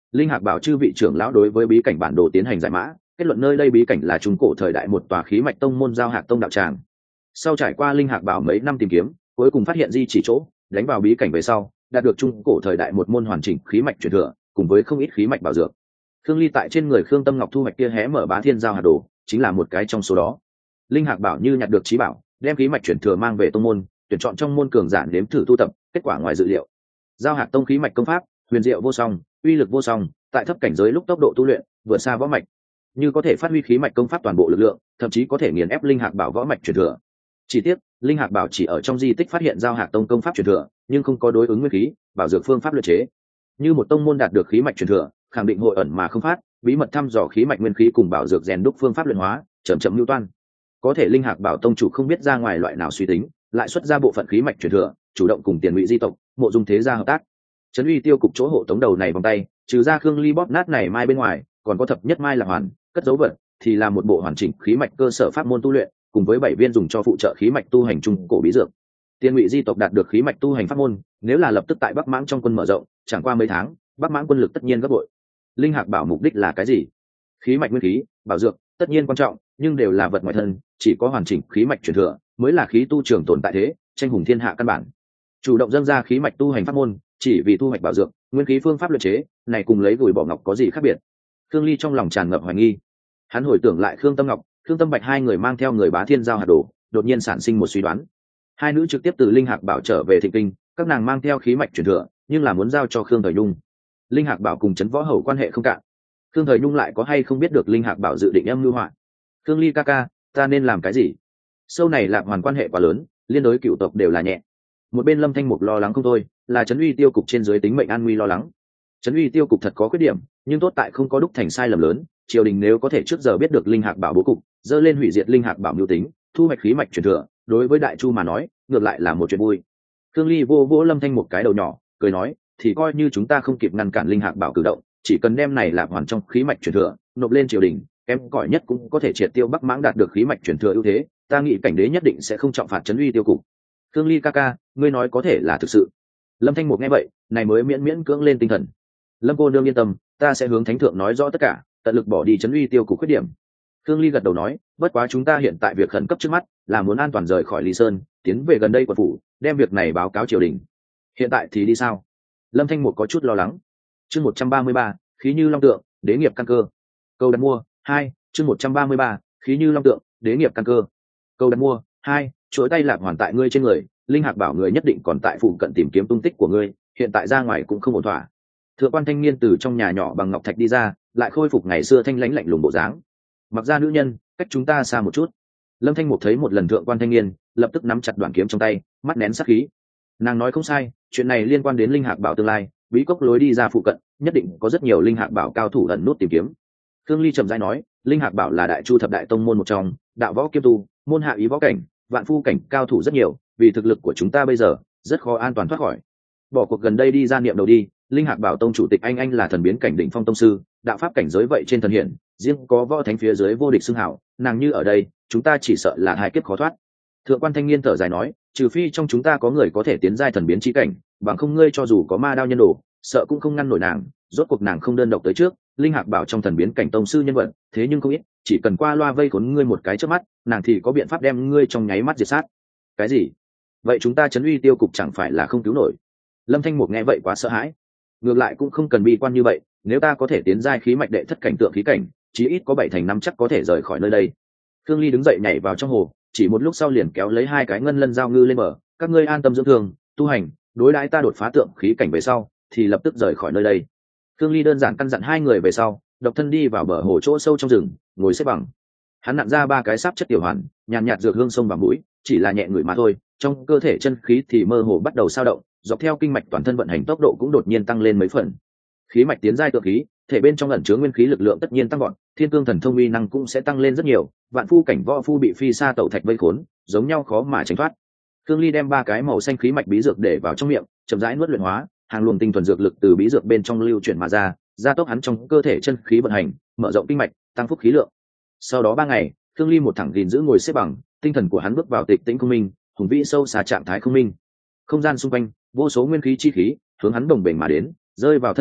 Linh Hạc bảo chư vị trưởng lão đối với bí cảnh bản đồ tiến hành giải mã, kết luận nơi đây bí cảnh là trung cổ thời đại một tòa khí mạch tông môn giao hạc tông đạo tràng. Sau trải qua Linh Hạc bảo mấy năm tìm kiếm, cuối cùng phát hiện di chỉ chỗ, đánh vào bí cảnh về sau, đạt được trung cổ thời đại một môn hoàn chỉnh khí mạch truyền thừa, cùng với không ít khí mạch bảo dược. Khương Ly tại trên người Khương Tâm Ngọc thu hoạch kia hé mở bá thiên giao hạt đồ, chính là một cái trong số đó. Linh Hạc bảo như nhặt được trí bảo, đem khí mạch truyền thừa mang về tông môn, tuyển chọn trong môn cường giả nếm thử tu tập, kết quả ngoài dự liệu. Giao hạt tông khí mạch công pháp, huyền diệu vô song, uy lực vô song, tại thấp cảnh giới lúc tốc độ tu luyện vượt xa võ mạch, như có thể phát huy khí mạch công pháp toàn bộ lực lượng, thậm chí có thể nghiền ép Linh Hạc bảo võ mạch truyền thừa. Chỉ tiếc, Linh Hạc bảo chỉ ở trong di tích phát hiện giao hạt tông công pháp truyền thừa, nhưng không có đối ứng nguyên khí, bảo dược phương pháp luyện chế. Như một tông môn đạt được khí mạch truyền thừa, khẳng định hội ẩn mà không phát, bí mật thăm dò khí mạch nguyên khí cùng bảo dược rèn đúc phương pháp luyện hóa, chậm chậm lưu toan. Có thể Linh Hạc bảo tông chủ không biết ra ngoài loại nào suy tính, lại xuất ra bộ phận khí mạch truyền thừa, chủ động cùng Tiền Ngụy di tộc, Mộ Dung thế gia hợp tác. Trấn Uy tiêu cục chỗ hộ tống đầu này vòng tay, trừ ra Khương Ly bóp nát này mai bên ngoài, còn có thập nhất mai là hoàn, cất dấu vật, thì là một bộ hoàn chỉnh khí mạch cơ sở pháp môn tu luyện, cùng với bảy viên dùng cho phụ trợ khí mạch tu hành trung cổ bí dược. Tiền Ngụy di tộc đạt được khí mạch tu hành pháp môn, nếu là lập tức tại Bắc Mãng trong quân mở rộng, chẳng qua mấy tháng, Bắc Mãng quân lực tất nhiên gấp bội. Linh Hạc bảo mục đích là cái gì? Khí mạch nguyên khí, bảo dược, tất nhiên quan trọng, nhưng đều là vật ngoại thân, chỉ có hoàn chỉnh khí mạch truyền thừa, mới là khí tu trường tồn tại thế, tranh hùng thiên hạ căn bản. Chủ động dâng ra khí mạch tu hành pháp môn, chỉ vì thu hoạch bảo dược, nguyên khí phương pháp luyện chế, này cùng lấy gùi bỏ ngọc có gì khác biệt? Khương Ly trong lòng tràn ngập hoài nghi. Hắn hồi tưởng lại Khương Tâm Ngọc, Khương Tâm Bạch hai người mang theo người bá thiên giao hạt đồ, đột nhiên sản sinh một suy đoán. Hai nữ trực tiếp từ Linh Hạc bảo trở về Thịnh Kinh, các nàng mang theo khí mạch truyền thừa, nhưng là muốn giao cho Khương Thời Nhung. Linh Hạc bảo cùng Trấn Võ Hầu quan hệ không cạn, Khương Thời Nhung lại có hay không biết được Linh Hạc bảo dự định âm mưu họa? Khương Ly ca ca, ta nên làm cái gì? Sâu này Lạc Hoàn quan hệ quá lớn, liên đối cựu tộc đều là nhẹ. Một bên Lâm Thanh Mục lo lắng không thôi, là Trấn Uy tiêu cục trên dưới tính mệnh an nguy lo lắng. Trấn Uy tiêu cục thật có khuyết điểm, nhưng tốt tại không có đúc thành sai lầm lớn, triều đình nếu có thể trước giờ biết được Linh Hạc bảo bố cục, dơ lên hủy diệt Linh Hạc bảo mưu tính, thu hoạch khí mạch truyền thừa, đối với đại chu mà nói, ngược lại là một chuyện vui. Khương Ly vô vỗ Lâm Thanh một cái đầu nhỏ, cười nói, thì coi như chúng ta không kịp ngăn cản Linh Hạc bảo cử động, chỉ cần đem này Lạc Hoàn trong khí mạch truyền thừa nộp lên triều đình, kém cỏi nhất cũng có thể triệt tiêu Bắc Mãng đạt được khí mạch truyền thừa ưu thế, ta nghĩ cảnh đế nhất định sẽ không trọng phạt Trấn Uy tiêu cục. Khương Ly ca ca, ngươi nói có thể là thực sự? Lâm Thanh một nghe vậy, này mới miễn miễn cưỡng lên tinh thần. Lâm cô nương yên tâm, ta sẽ hướng thánh thượng nói rõ tất cả, tận lực bỏ đi Trấn Uy tiêu cục khuyết điểm. Khương Ly gật đầu nói, bất quá chúng ta hiện tại việc khẩn cấp trước mắt là muốn an toàn rời khỏi Lý Sơn, tiến về gần đây quận phủ, đem việc này báo cáo triều đình. Hiện tại thì đi sao? Lâm Thanh một có chút lo lắng. Chương một trăm ba mươi ba, khí như long tượng, đế nghiệp căn cơ. Câu đặt mua hai, chương một trăm ba mươi ba, khí như long tượng, đế nghiệp căn cơ. Câu đặt mua hai, chuỗi tay Lạc Hoàn tại ngươi trên người, Linh Hạc bảo người nhất định còn tại phụ cận tìm kiếm tung tích của ngươi, hiện tại ra ngoài cũng không ổn thỏa. Thượng quan thanh niên từ trong nhà nhỏ bằng ngọc thạch đi ra, lại khôi phục ngày xưa thanh lãnh lạnh lùng bộ dáng. Mặc ra nữ nhân, cách chúng ta xa một chút. Lâm Thanh Mục thấy một lần thượng quan thanh niên, lập tức nắm chặt đoạn kiếm trong tay, mắt nén sát khí. Nàng nói không sai, chuyện này liên quan đến Linh Hạc bảo tương lai, bí cốc lối đi ra phụ cận, nhất định có rất nhiều Linh Hạc bảo cao thủ ẩn nút tìm kiếm. Khương Ly trầm rãi nói, Linh Hạc bảo là đại chu thập đại tông môn một trong, đạo võ kiêm tu, môn hạ ý võ cảnh, vạn phu cảnh cao thủ rất nhiều, vì thực lực của chúng ta bây giờ rất khó an toàn thoát khỏi. Bỏ cuộc gần đây đi ra niệm đầu đi, Linh Hạc bảo tông chủ tịch anh anh là thần biến cảnh đỉnh phong tông sư, đạo pháp cảnh giới vậy trên thần hiển, riêng có võ thánh phía dưới vô địch xưng hảo, nàng như ở đây, chúng ta chỉ sợ là hai kiếp khó thoát. Thượng quan thanh niên thở dài nói, trừ phi trong chúng ta có người có thể tiến giai thần biến chi cảnh, bằng không ngươi cho dù có ma đao nhân đồ, sợ cũng không ngăn nổi nàng. Rốt cuộc nàng không đơn độc tới trước, Linh Hạc bảo trong thần biến cảnh tông sư nhân vật, thế nhưng không ít, chỉ cần qua loa vây khốn ngươi một cái trước mắt, nàng thì có biện pháp đem ngươi trong nháy mắt diệt sát. Cái gì? Vậy chúng ta Trấn Uy tiêu cục chẳng phải là không cứu nổi? Lâm Thanh Mục nghe vậy quá sợ hãi. Ngược lại cũng không cần bi quan như vậy, nếu ta có thể tiến giai khí mạch đệ thất cảnh tượng khí cảnh, chí ít có bảy thành năm chắc có thể rời khỏi nơi đây. Khương Ly đứng dậy nhảy vào trong hồ, chỉ một lúc sau liền kéo lấy hai cái ngân lân giao ngư lên bờ, các ngươi an tâm dưỡng thương, tu hành, đối đãi ta đột phá tượng khí cảnh về sau, thì lập tức rời khỏi nơi đây. Khương Ly đơn giản căn dặn hai người về sau, độc thân đi vào bờ hồ chỗ sâu trong rừng, ngồi xếp bằng. Hắn nặn ra ba cái sáp chất tiểu hoàn, nhàn nhạt dược hương sông vào mũi, chỉ là nhẹ người mà thôi, trong cơ thể chân khí thì mơ hồ bắt đầu sao động, dọc theo kinh mạch toàn thân vận hành tốc độ cũng đột nhiên tăng lên mấy phần. Khí mạch tiến giai tượng khí, thể bên trong ẩn chứa nguyên khí lực lượng tất nhiên tăng gọn, thiên cương thần thông uy năng cũng sẽ tăng lên rất nhiều, vạn phu cảnh võ phu bị phi sa tẩu thạch vây khốn, giống nhau khó mà tránh thoát. Khương Ly đem ba cái màu xanh khí mạch bí dược để vào trong miệng, chậm rãi nuốt luyện hóa, hàng luồng tinh thuần dược lực từ bí dược bên trong lưu chuyển mà ra, gia tốc hắn trong cơ thể chân khí vận hành, mở rộng kinh mạch, tăng phúc khí lượng. Sau đó ba ngày, Khương Ly một thẳng gìn giữ ngồi xếp bằng, tinh thần của hắn bước vào tịch tĩnh không minh, hùng vĩ sâu xa trạng thái không minh. Không gian xung quanh, vô số nguyên khí chi khí hướng hắn đồng bền mà đến, rơi vào thân thể,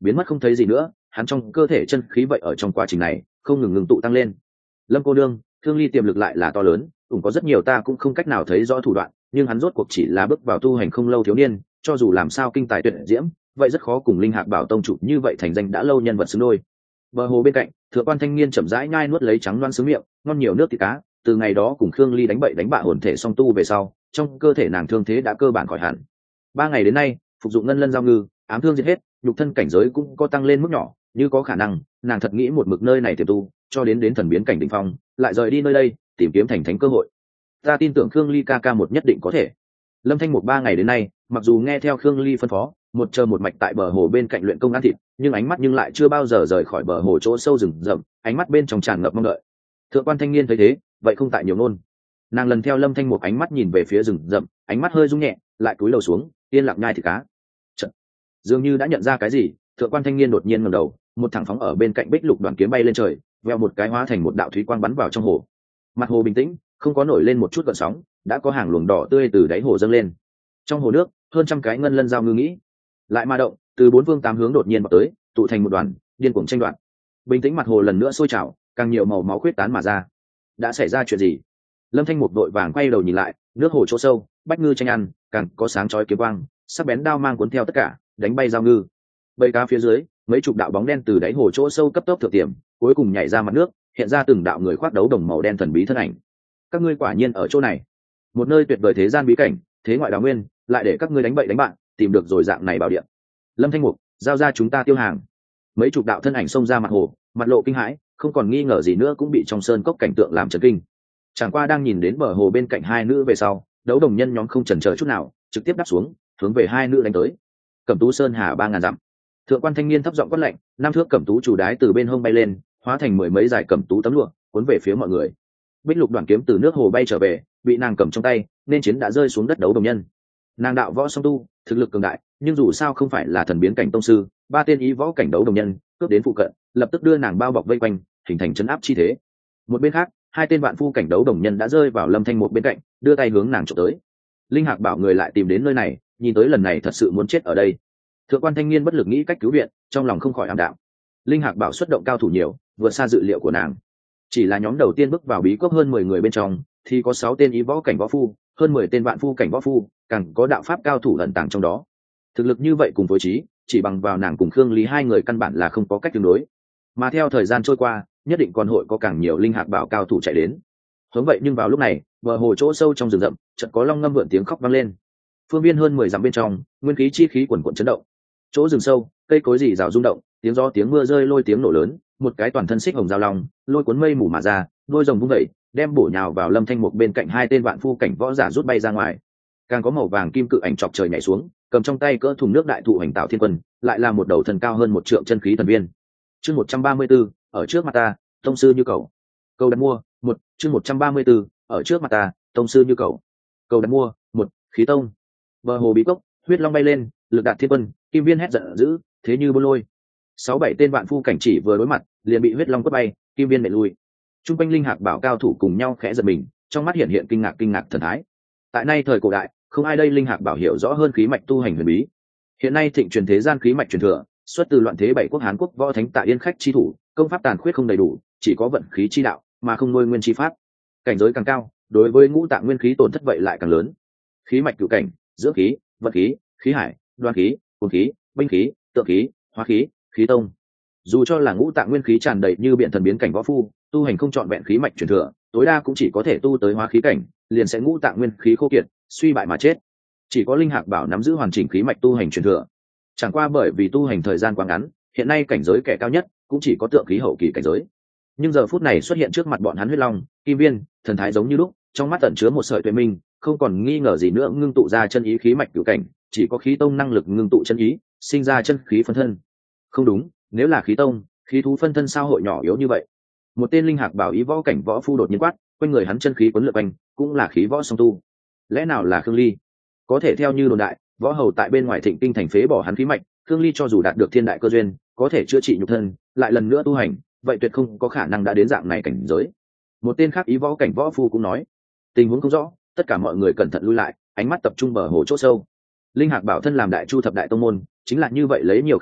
biến mất không thấy gì nữa. Hắn trong cơ thể chân khí vậy ở trong quá trình này không ngừng ngừng tụ tăng lên. Lâm cô đương, Thương Ly tiềm lực lại là to lớn, cũng có rất nhiều ta cũng không cách nào thấy rõ thủ đoạn, nhưng hắn rốt cuộc chỉ là bước vào tu hành không lâu thiếu niên, cho dù làm sao kinh tài tuyệt diễm, vậy rất khó cùng Linh Hạc Bảo tông chủ như vậy thành danh đã lâu nhân vật xứng đôi. Bờ hồ bên cạnh, Thượng quan thanh niên chậm rãi nhai nuốt lấy trắng loan sướng miệng, ngon nhiều nước thịt cá. Từ ngày đó cùng Khương Ly đánh bậy đánh bạ hồn thể song tu về sau, trong cơ thể nàng thương thế đã cơ bản khỏi hẳn. Ba ngày đến nay, phục dụng ngân lân giao ngư, ám thương diệt hết, nhục thân cảnh giới cũng có tăng lên mức nhỏ, như có khả năng, nàng thật nghĩ một mực nơi này tiềm tu, cho đến đến thần biến cảnh đỉnh phong, lại rời đi nơi đây, tìm kiếm thành thánh cơ hội. Ta tin tưởng Khương Ly ca ca một nhất định có thể. Lâm Thanh một ba ngày đến nay, mặc dù nghe theo Khương Ly phân phó, một chờ một mạch tại bờ hồ bên cạnh luyện công ăn thịt, nhưng ánh mắt nhưng lại chưa bao giờ rời khỏi bờ hồ chỗ sâu rừng rậm, ánh mắt bên trong tràn ngập mong đợi. Thượng quan thanh niên thấy thế, vậy không tại nhiều ngôn. Nàng lần theo Lâm Thanh một ánh mắt nhìn về phía rừng rậm, ánh mắt hơi rung nhẹ, lại cúi đầu xuống, yên lặng nhai thịt cá. Chợt, dường như đã nhận ra cái gì, thượng quan thanh niên đột nhiên ngẩng đầu, một thẳng phóng ở bên cạnh bích lục đoàn kiếm bay lên trời, veo một cái hóa thành một đạo thúy quang bắn vào trong hồ. Mặt hồ bình tĩnh, không có nổi lên một chút gợn sóng, đã có hàng luồng đỏ tươi từ đáy hồ dâng lên. Trong hồ nước, hơn trăm cái ngân lân giao ngư nghĩ lại ma động, từ bốn phương tám hướng đột nhiên vào tới, tụ thành một đoàn, điên cuồng tranh đoạt. Bình tĩnh mặt hồ lần nữa sôi trào, càng nhiều màu máu khuyết tán mà ra. Đã xảy ra chuyện gì? Lâm Thanh một đội vàng quay đầu nhìn lại, nước hồ chỗ sâu, bách ngư tranh ăn, càng có sáng chói kiếm quang, sắc bén đao mang cuốn theo tất cả, đánh bay giao ngư. Bầy cá phía dưới, mấy chục đạo bóng đen từ đáy hồ chỗ sâu cấp tốc thượng tiềm, cuối cùng nhảy ra mặt nước, hiện ra từng đạo người khoác đấu đồng màu đen thần bí thân ảnh. Các ngươi quả nhiên ở chỗ này, một nơi tuyệt vời thế gian bí cảnh, thế ngoại đào nguyên, lại để các ngươi đánh bậy đánh bạn, tìm được rồi dạng này bảo địa. Lâm Thanh Mục, giao ra chúng ta tiêu hàng. Mấy chục đạo thân ảnh xông ra mặt hồ, mặt lộ kinh hãi, không còn nghi ngờ gì nữa cũng bị trong sơn cốc cảnh tượng làm chấn kinh. Chẳng qua đang nhìn đến bờ hồ bên cạnh hai nữ về sau, đấu đồng nhân nhóm không chần chờ chút nào, trực tiếp đáp xuống, hướng về hai nữ đánh tới. Cẩm Tú Sơn hà ba ngàn dặm. Thượng quan thanh niên thấp giọng quát lệnh, năm thước cẩm tú chủ đái từ bên hông bay lên, hóa thành mười mấy dài cẩm tú tấm lụa, cuốn về phía mọi người. Bích lục đoạn kiếm từ nước hồ bay trở về, bị nàng cầm trong tay, nên chiến đã rơi xuống đất đấu đồng nhân. Nàng đạo võ song tu, thực lực cường đại, nhưng dù sao không phải là thần biến cảnh tông sư, ba tên ý võ cảnh đấu đồng nhân cướp đến phụ cận, lập tức đưa nàng bao bọc vây quanh, hình thành chấn áp chi thế. Một bên khác, hai tên vạn phu cảnh đấu đồng nhân đã rơi vào Lâm Thanh một bên cạnh, đưa tay hướng nàng chụp tới. Linh Hạc bảo người lại tìm đến nơi này, nhìn tới lần này thật sự muốn chết ở đây. Thượng quan thanh niên bất lực nghĩ cách cứu viện, trong lòng không khỏi ảm đạm. Linh Hạc bảo xuất động cao thủ nhiều, vượt xa dự liệu của nàng. Chỉ là nhóm đầu tiên bước vào bí cốc hơn mười người bên trong, thì có sáu tên ý võ cảnh võ phu, hơn mười tên vạn phu cảnh võ phu, càng có đạo pháp cao thủ ẩn tàng trong đó. Thực lực như vậy cùng với trí, chỉ bằng vào nàng cùng Khương Lý hai người căn bản là không có cách tương đối. Mà theo thời gian trôi qua, nhất định còn hội có càng nhiều Linh Hạc bảo cao thủ chạy đến. Hướng vậy nhưng vào lúc này, bờ hồ chỗ sâu trong rừng rậm, chợt có long ngâm vượn tiếng khóc vang lên. Phương viên hơn mười dặm bên trong, nguyên khí chi khí quần quần chấn động. Chỗ rừng sâu, cây cối rì rào rung động, tiếng gió tiếng mưa rơi lôi tiếng nổ lớn, một cái toàn thân xích hồng giao long, lôi cuốn mây mù mà ra, đôi rồng vung vẩy, đem bổ nhào vào Lâm Thanh một bên cạnh hai tên vạn phu cảnh võ giả rút bay ra ngoài. Càng có màu vàng kim cự ảnh chọc trời nhảy xuống, cầm trong tay cỡ thùng nước đại thụ hành tạo thiên quân, lại là một đầu thần cao hơn một trượng chân khí thần viên. Chương một trăm ba mươi 134, ở trước mặt ta, tông sư như cầu. Cầu đặt mua, một, chương một trăm ba mươi 134, ở trước mặt ta, tông sư như cầu. Cầu đặt mua, một, khí tông. Bờ hồ bí cốc, huyết long bay lên, lực đạt thiên quân, kim viên hét giận dữ, thế như bôn lôi. Sáu bảy tên vạn phu cảnh chỉ vừa đối mặt, liền bị huyết long quất bay, kim viên mệt lui. Trung quanh Linh Hạc bảo cao thủ cùng nhau khẽ giật mình, trong mắt hiện hiện kinh ngạc kinh ngạc thần thái. Tại nay thời cổ đại, không ai đây Linh Hạc bảo hiểu rõ hơn khí mạch tu hành huyền bí. Hiện nay thịnh truyền thế gian khí mạch truyền thừa, xuất từ loạn thế bảy quốc Hán quốc võ thánh Tạ Yên khách chi thủ, công pháp tàn khuyết không đầy đủ, chỉ có vận khí chi đạo, mà không nuôi nguyên chi pháp. Cảnh giới càng cao, đối với ngũ tạng nguyên khí tổn thất vậy lại càng lớn. Khí mạch cửu cảnh, dưỡng khí, vận khí, khí hải, đoan khí, hồn khí, binh khí, tượng khí, hóa khí, khí tông. Dù cho là ngũ tạng nguyên khí tràn đầy như biện thần biến cảnh võ phu, tu hành không chọn vẹn khí mạch truyền thừa, tối đa cũng chỉ có thể tu tới hóa khí cảnh, liền sẽ ngũ tạng nguyên khí khô kiệt, suy bại mà chết. Chỉ có Linh Hạc bảo nắm giữ hoàn chỉnh khí mạch tu hành truyền thừa. Chẳng qua bởi vì tu hành thời gian quá ngắn, hiện nay cảnh giới kẻ cao nhất cũng chỉ có tượng khí hậu kỳ cảnh giới. Nhưng giờ phút này xuất hiện trước mặt bọn hắn huyết long, kim viên, thần thái giống như lúc, trong mắt ẩn chứa một sợi tuệ minh, không còn nghi ngờ gì nữa ngưng tụ ra chân ý khí mạch cửu cảnh, chỉ có khí tông năng lực ngưng tụ chân ý, sinh ra chân khí phân thân. Không đúng, nếu là khí tông, khí thú phân thân sao hội nhỏ yếu như vậy? Một tên Linh Hạc bảo ý võ cảnh võ phu đột nhiên quát, quanh người hắn chân khí cuốn lượn quanh, cũng là khí võ song tu. Lẽ nào là Khương Ly? Có thể theo như đồn đại, võ hầu tại bên ngoài Thịnh Kinh thành phế bỏ hắn khí mạch, Khương Ly cho dù đạt được thiên đại cơ duyên, có thể chữa trị nhục thân, lại lần nữa tu hành, vậy tuyệt không có khả năng đã đến dạng này cảnh giới. Một tên khác ý võ cảnh võ phu cũng nói, tình huống không rõ, tất cả mọi người cẩn thận lui lại, ánh mắt tập trung bờ hồ chỗ sâu. Linh Hạc bảo thân làm đại chu thập đại tông môn, chính là như vậy lấy nhiều khi ít,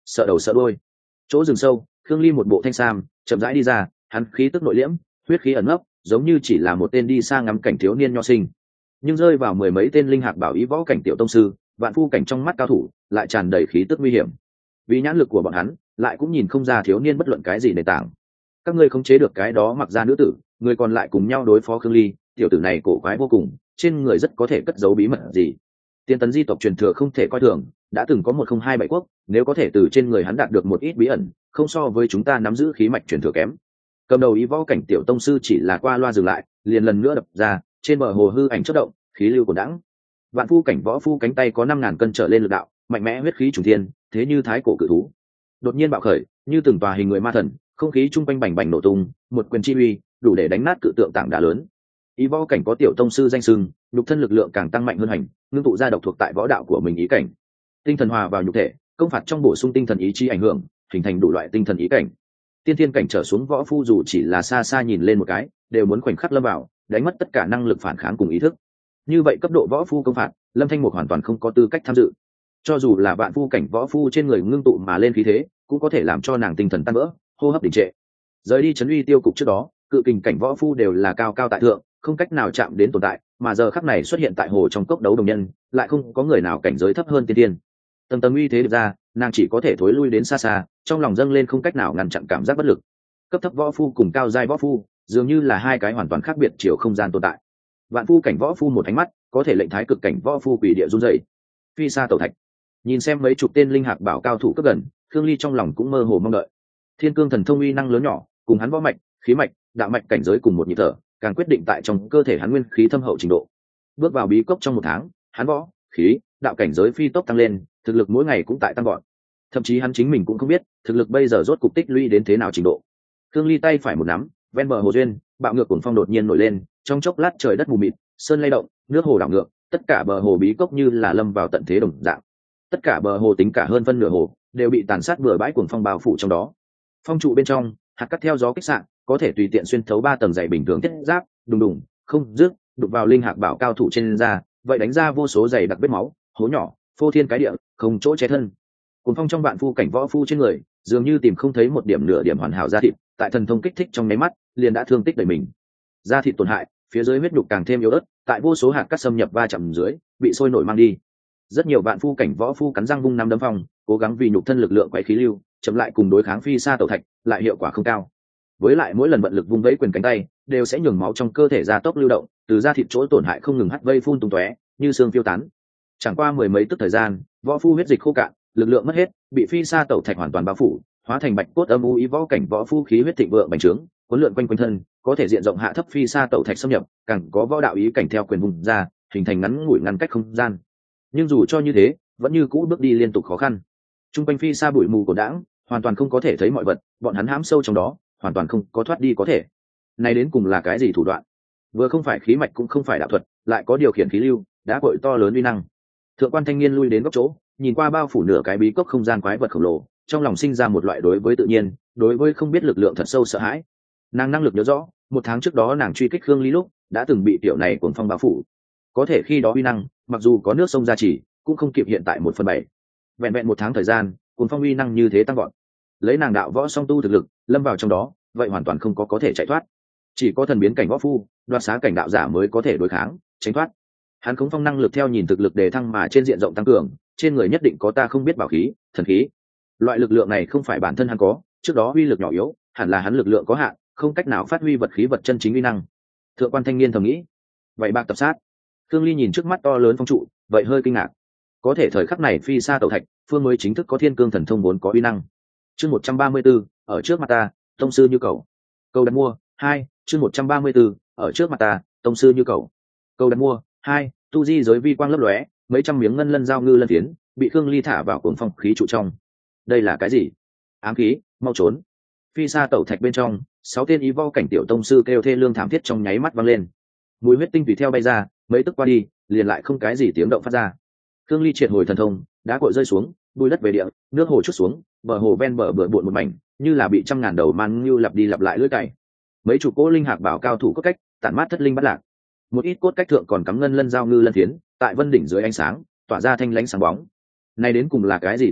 sợ đầu sợ đôi. Chỗ rừng sâu, Khương Ly một bộ thanh sam chậm rãi đi ra, hắn khí tức nội liễm, huyết khí ẩn nấp, giống như chỉ là một tên đi xa ngắm cảnh thiếu niên nho sinh. Nhưng rơi vào mười mấy tên linh hạc bảo ý võ cảnh tiểu tông sư, vạn phu cảnh trong mắt cao thủ lại tràn đầy khí tức nguy hiểm. Vì nhãn lực của bọn hắn lại cũng nhìn không ra thiếu niên bất luận cái gì nền tảng. Các ngươi khống chế được cái đó mặc ra nữ tử, người còn lại cùng nhau đối phó Khương Ly. Tiểu tử này cổ quái vô cùng, trên người rất có thể cất giấu bí mật gì. Tiên tấn di tộc truyền thừa không thể coi thường, đã từng có một không hai bảy quốc, nếu có thể từ trên người hắn đạt được một ít bí ẩn, không so với chúng ta nắm giữ khí mạch truyền thừa kém. Cầm đầu ý võ cảnh tiểu tông sư chỉ là qua loa dừng lại, liền lần nữa đập ra, trên bờ hồ hư ảnh chớp động, khí lưu cuồn đãng. Vạn phu cảnh võ phu cánh tay có năm ngàn cân trở lên lực đạo, mạnh mẽ huyết khí trùng thiên, thế như thái cổ cự thú. Đột nhiên bạo khởi, như từng tòa hình người ma thần, không khí trung quanh bành bành nổ tung, một quyền chi uy, đủ để đánh nát cự tượng tảng đá lớn. Ý võ cảnh có tiểu tông sư danh sưng, nhục thân lực lượng càng tăng mạnh hơn hành, ngưng tụ ra độc thuộc tại võ đạo của mình ý cảnh. Tinh thần hòa vào nhục thể, công phạt trong bổ sung tinh thần ý chí ảnh hưởng, hình thành đủ loại tinh thần ý cảnh. Tiên thiên cảnh trở xuống võ phu dù chỉ là xa xa nhìn lên một cái, đều muốn khoảnh khắc lâm vào, đánh mất tất cả năng lực phản kháng cùng ý thức. Như vậy cấp độ võ phu công phạt, Lâm Thanh Mục hoàn toàn không có tư cách tham dự. Cho dù là vạn phu cảnh võ phu trên người ngưng tụ mà lên khí thế, cũng có thể làm cho nàng tinh thần tan vỡ, hô hấp đình trệ. Rời đi trấn uy tiêu cục trước đó, cự kình cảnh võ phu đều là cao cao tại thượng, không cách nào chạm đến tồn tại, mà giờ khắc này xuất hiện tại hồ trong cốc đấu đồng nhân, lại không có người nào cảnh giới thấp hơn tiên tiên. Tầng tầng uy thế được ra, nàng chỉ có thể thối lui đến xa xa, trong lòng dâng lên không cách nào ngăn chặn cảm giác bất lực. Cấp thấp võ phu cùng cao giai võ phu, dường như là hai cái hoàn toàn khác biệt chiều không gian tồn tại. Vạn phu cảnh võ phu một ánh mắt, có thể lệnh thái cực cảnh võ phu quỷ địa run rẩy. Phi sa tẩu thạch, nhìn xem mấy chục tên linh hạc bảo cao thủ cấp gần, Khương Ly trong lòng cũng mơ hồ mong đợi. Thiên cương thần thông uy năng lớn nhỏ, cùng hắn võ mạch, khí mạch, đạo mạch cảnh giới cùng một nhịp thở, càng quyết định tại trong cơ thể hắn nguyên khí thâm hậu trình độ. Bước vào bí cốc trong một tháng, hắn võ, khí, đạo cảnh giới phi tốc tăng lên, thực lực mỗi ngày cũng tại tăng gọn. Thậm chí hắn chính mình cũng không biết, thực lực bây giờ rốt cục tích lũy đến thế nào trình độ. Khương Ly tay phải một nắm, ven bờ hồ duyên, bạo ngược cuồng phong đột nhiên nổi lên, trong chốc lát trời đất mù mịt, sơn lay động, nước hồ đảo ngược, tất cả bờ hồ bí cốc như là lâm vào tận thế đồng dạng. Tất cả bờ hồ tính cả hơn phân nửa hồ, đều bị tàn sát bừa bãi cuồng phong bao phủ trong đó. Phong trụ bên trong, hạt cắt theo gió kích sạn, có thể tùy tiện xuyên thấu ba tầng dày bình thường thiết giáp, đùng đùng, không dứt, đụng vào linh hạc bảo cao thủ trên da, vậy đánh ra vô số dày đặc vết máu, hố nhỏ, phô thiên cái địa, không chỗ che thân. Cuồng phong trong vạn phu cảnh võ phu trên người, dường như tìm không thấy một điểm nửa điểm hoàn hảo da thịt, tại thần thông kích thích trong nháy mắt, liền đã thương tích đầy mình. Da thịt tổn hại, phía dưới huyết nhục càng thêm yếu ớt, tại vô số hạt cắt xâm nhập va chạm dưới, bị sôi nổi mang đi. Rất nhiều vạn phu cảnh võ phu cắn răng vung năm đấm phong, cố gắng vì nhục thân lực lượng quấy khí lưu, chậm lại cùng đối kháng phi sa tẩu thạch, lại hiệu quả không cao. Với lại mỗi lần vận lực vung vẫy quyền cánh tay, đều sẽ nhường máu trong cơ thể gia tốc lưu động, từ da thịt chỗ tổn hại không ngừng hắt vây phun tung tóe, như xương phiêu tán. Chẳng qua mười mấy tức thời gian, võ phu huyết dịch khô cạn, lực lượng mất hết, bị phi sa tẩu thạch hoàn toàn bao phủ, hóa thành bạch cốt âm u ý võ cảnh võ phu khí huyết thịnh vượng bành trướng, cuốn lượn quanh quanh thân, có thể diện rộng hạ thấp phi sa tẩu thạch xâm nhập, càng có võ đạo ý cảnh theo quyền vùng ra, hình thành ngắn ngủi ngăn cách không gian. Nhưng dù cho như thế, vẫn như cũ bước đi liên tục khó khăn. Trung quanh phi sa bụi mù cổ đãng, hoàn toàn không có thể thấy mọi vật, bọn hắn hãm sâu trong đó, hoàn toàn không có thoát đi có thể. Này đến cùng là cái gì thủ đoạn? Vừa không phải khí mạch cũng không phải đạo thuật, lại có điều khiển khí lưu, đã cội to lớn uy năng. Thượng quan thanh niên lui đến góc chỗ, nhìn qua bao phủ nửa cái bí cốc không gian quái vật khổng lồ, trong lòng sinh ra một loại đối với tự nhiên, đối với không biết lực lượng thật sâu sợ hãi. Nàng năng lực nhớ rõ, một tháng trước đó nàng truy kích Khương Ly lúc, đã từng bị tiểu này cuồng phong bao phủ. Có thể khi đó uy năng, mặc dù có nước sông gia trì, cũng không kịp hiện tại một phần bảy. Vẹn vẹn một tháng thời gian, cuồng phong uy năng như thế tăng vọt. Lấy nàng đạo võ song tu thực lực, lâm vào trong đó, vậy hoàn toàn không có có thể chạy thoát. Chỉ có thần biến cảnh võ phu, đoạt xá cảnh đạo giả mới có thể đối kháng, tránh thoát. Hắn khống phong năng lực theo nhìn thực lực đề thăng mà trên diện rộng tăng cường, trên người nhất định có ta không biết bảo khí, thần khí. Loại lực lượng này không phải bản thân hắn có, trước đó uy lực nhỏ yếu, hẳn là hắn lực lượng có hạn, không cách nào phát huy vật khí vật chân chính uy năng. Thượng quan thanh niên thầm nghĩ. Vậy bạc tập sát. Khương Ly nhìn trước mắt to lớn phong trụ, vậy hơi kinh ngạc. Có thể thời khắc này phi sa tẩu thạch, phương mới chính thức có thiên cương thần thông vốn có uy năng. Chương một trăm ba mươi 134, ở trước mặt ta, tông sư như cầu. Câu đặt mua, hai, chương một trăm ba mươi 134, ở trước mặt ta, tông sư như cầu. Câu đặt mua, hai, tu di giới vi quang lấp lóe, mấy trăm miếng ngân lân giao ngư lân tiến, bị Khương Ly thả vào cuồng phong khí trụ trong. Đây là cái gì? Ám khí, mau trốn. Phi sa tẩu thạch bên trong, sáu tên ý võ cảnh tiểu tông sư kêu thê lương thảm thiết trong nháy mắt văng lên. Mùi huyết tinh tùy theo bay ra, mấy tức qua đi, liền lại không cái gì tiếng động phát ra. Khương Ly triệt hồi thần thông, đá cội rơi xuống, bùi đất về địa, nước hồ chút xuống, bờ hồ ven bờ bừa bộn một mảnh, như là bị trăm ngàn đầu man ngưu lặp đi lặp lại lưỡi cày. Mấy chục cỗ linh hạc bảo cao thủ cốt cách, tản mát thất linh bắt lạc. Một ít cốt cách thượng còn cắm ngân lân giao ngư lân thiến, tại vân đỉnh dưới ánh sáng, tỏa ra thanh lãnh sáng bóng. Này đến cùng là cái gì thủ đoạn,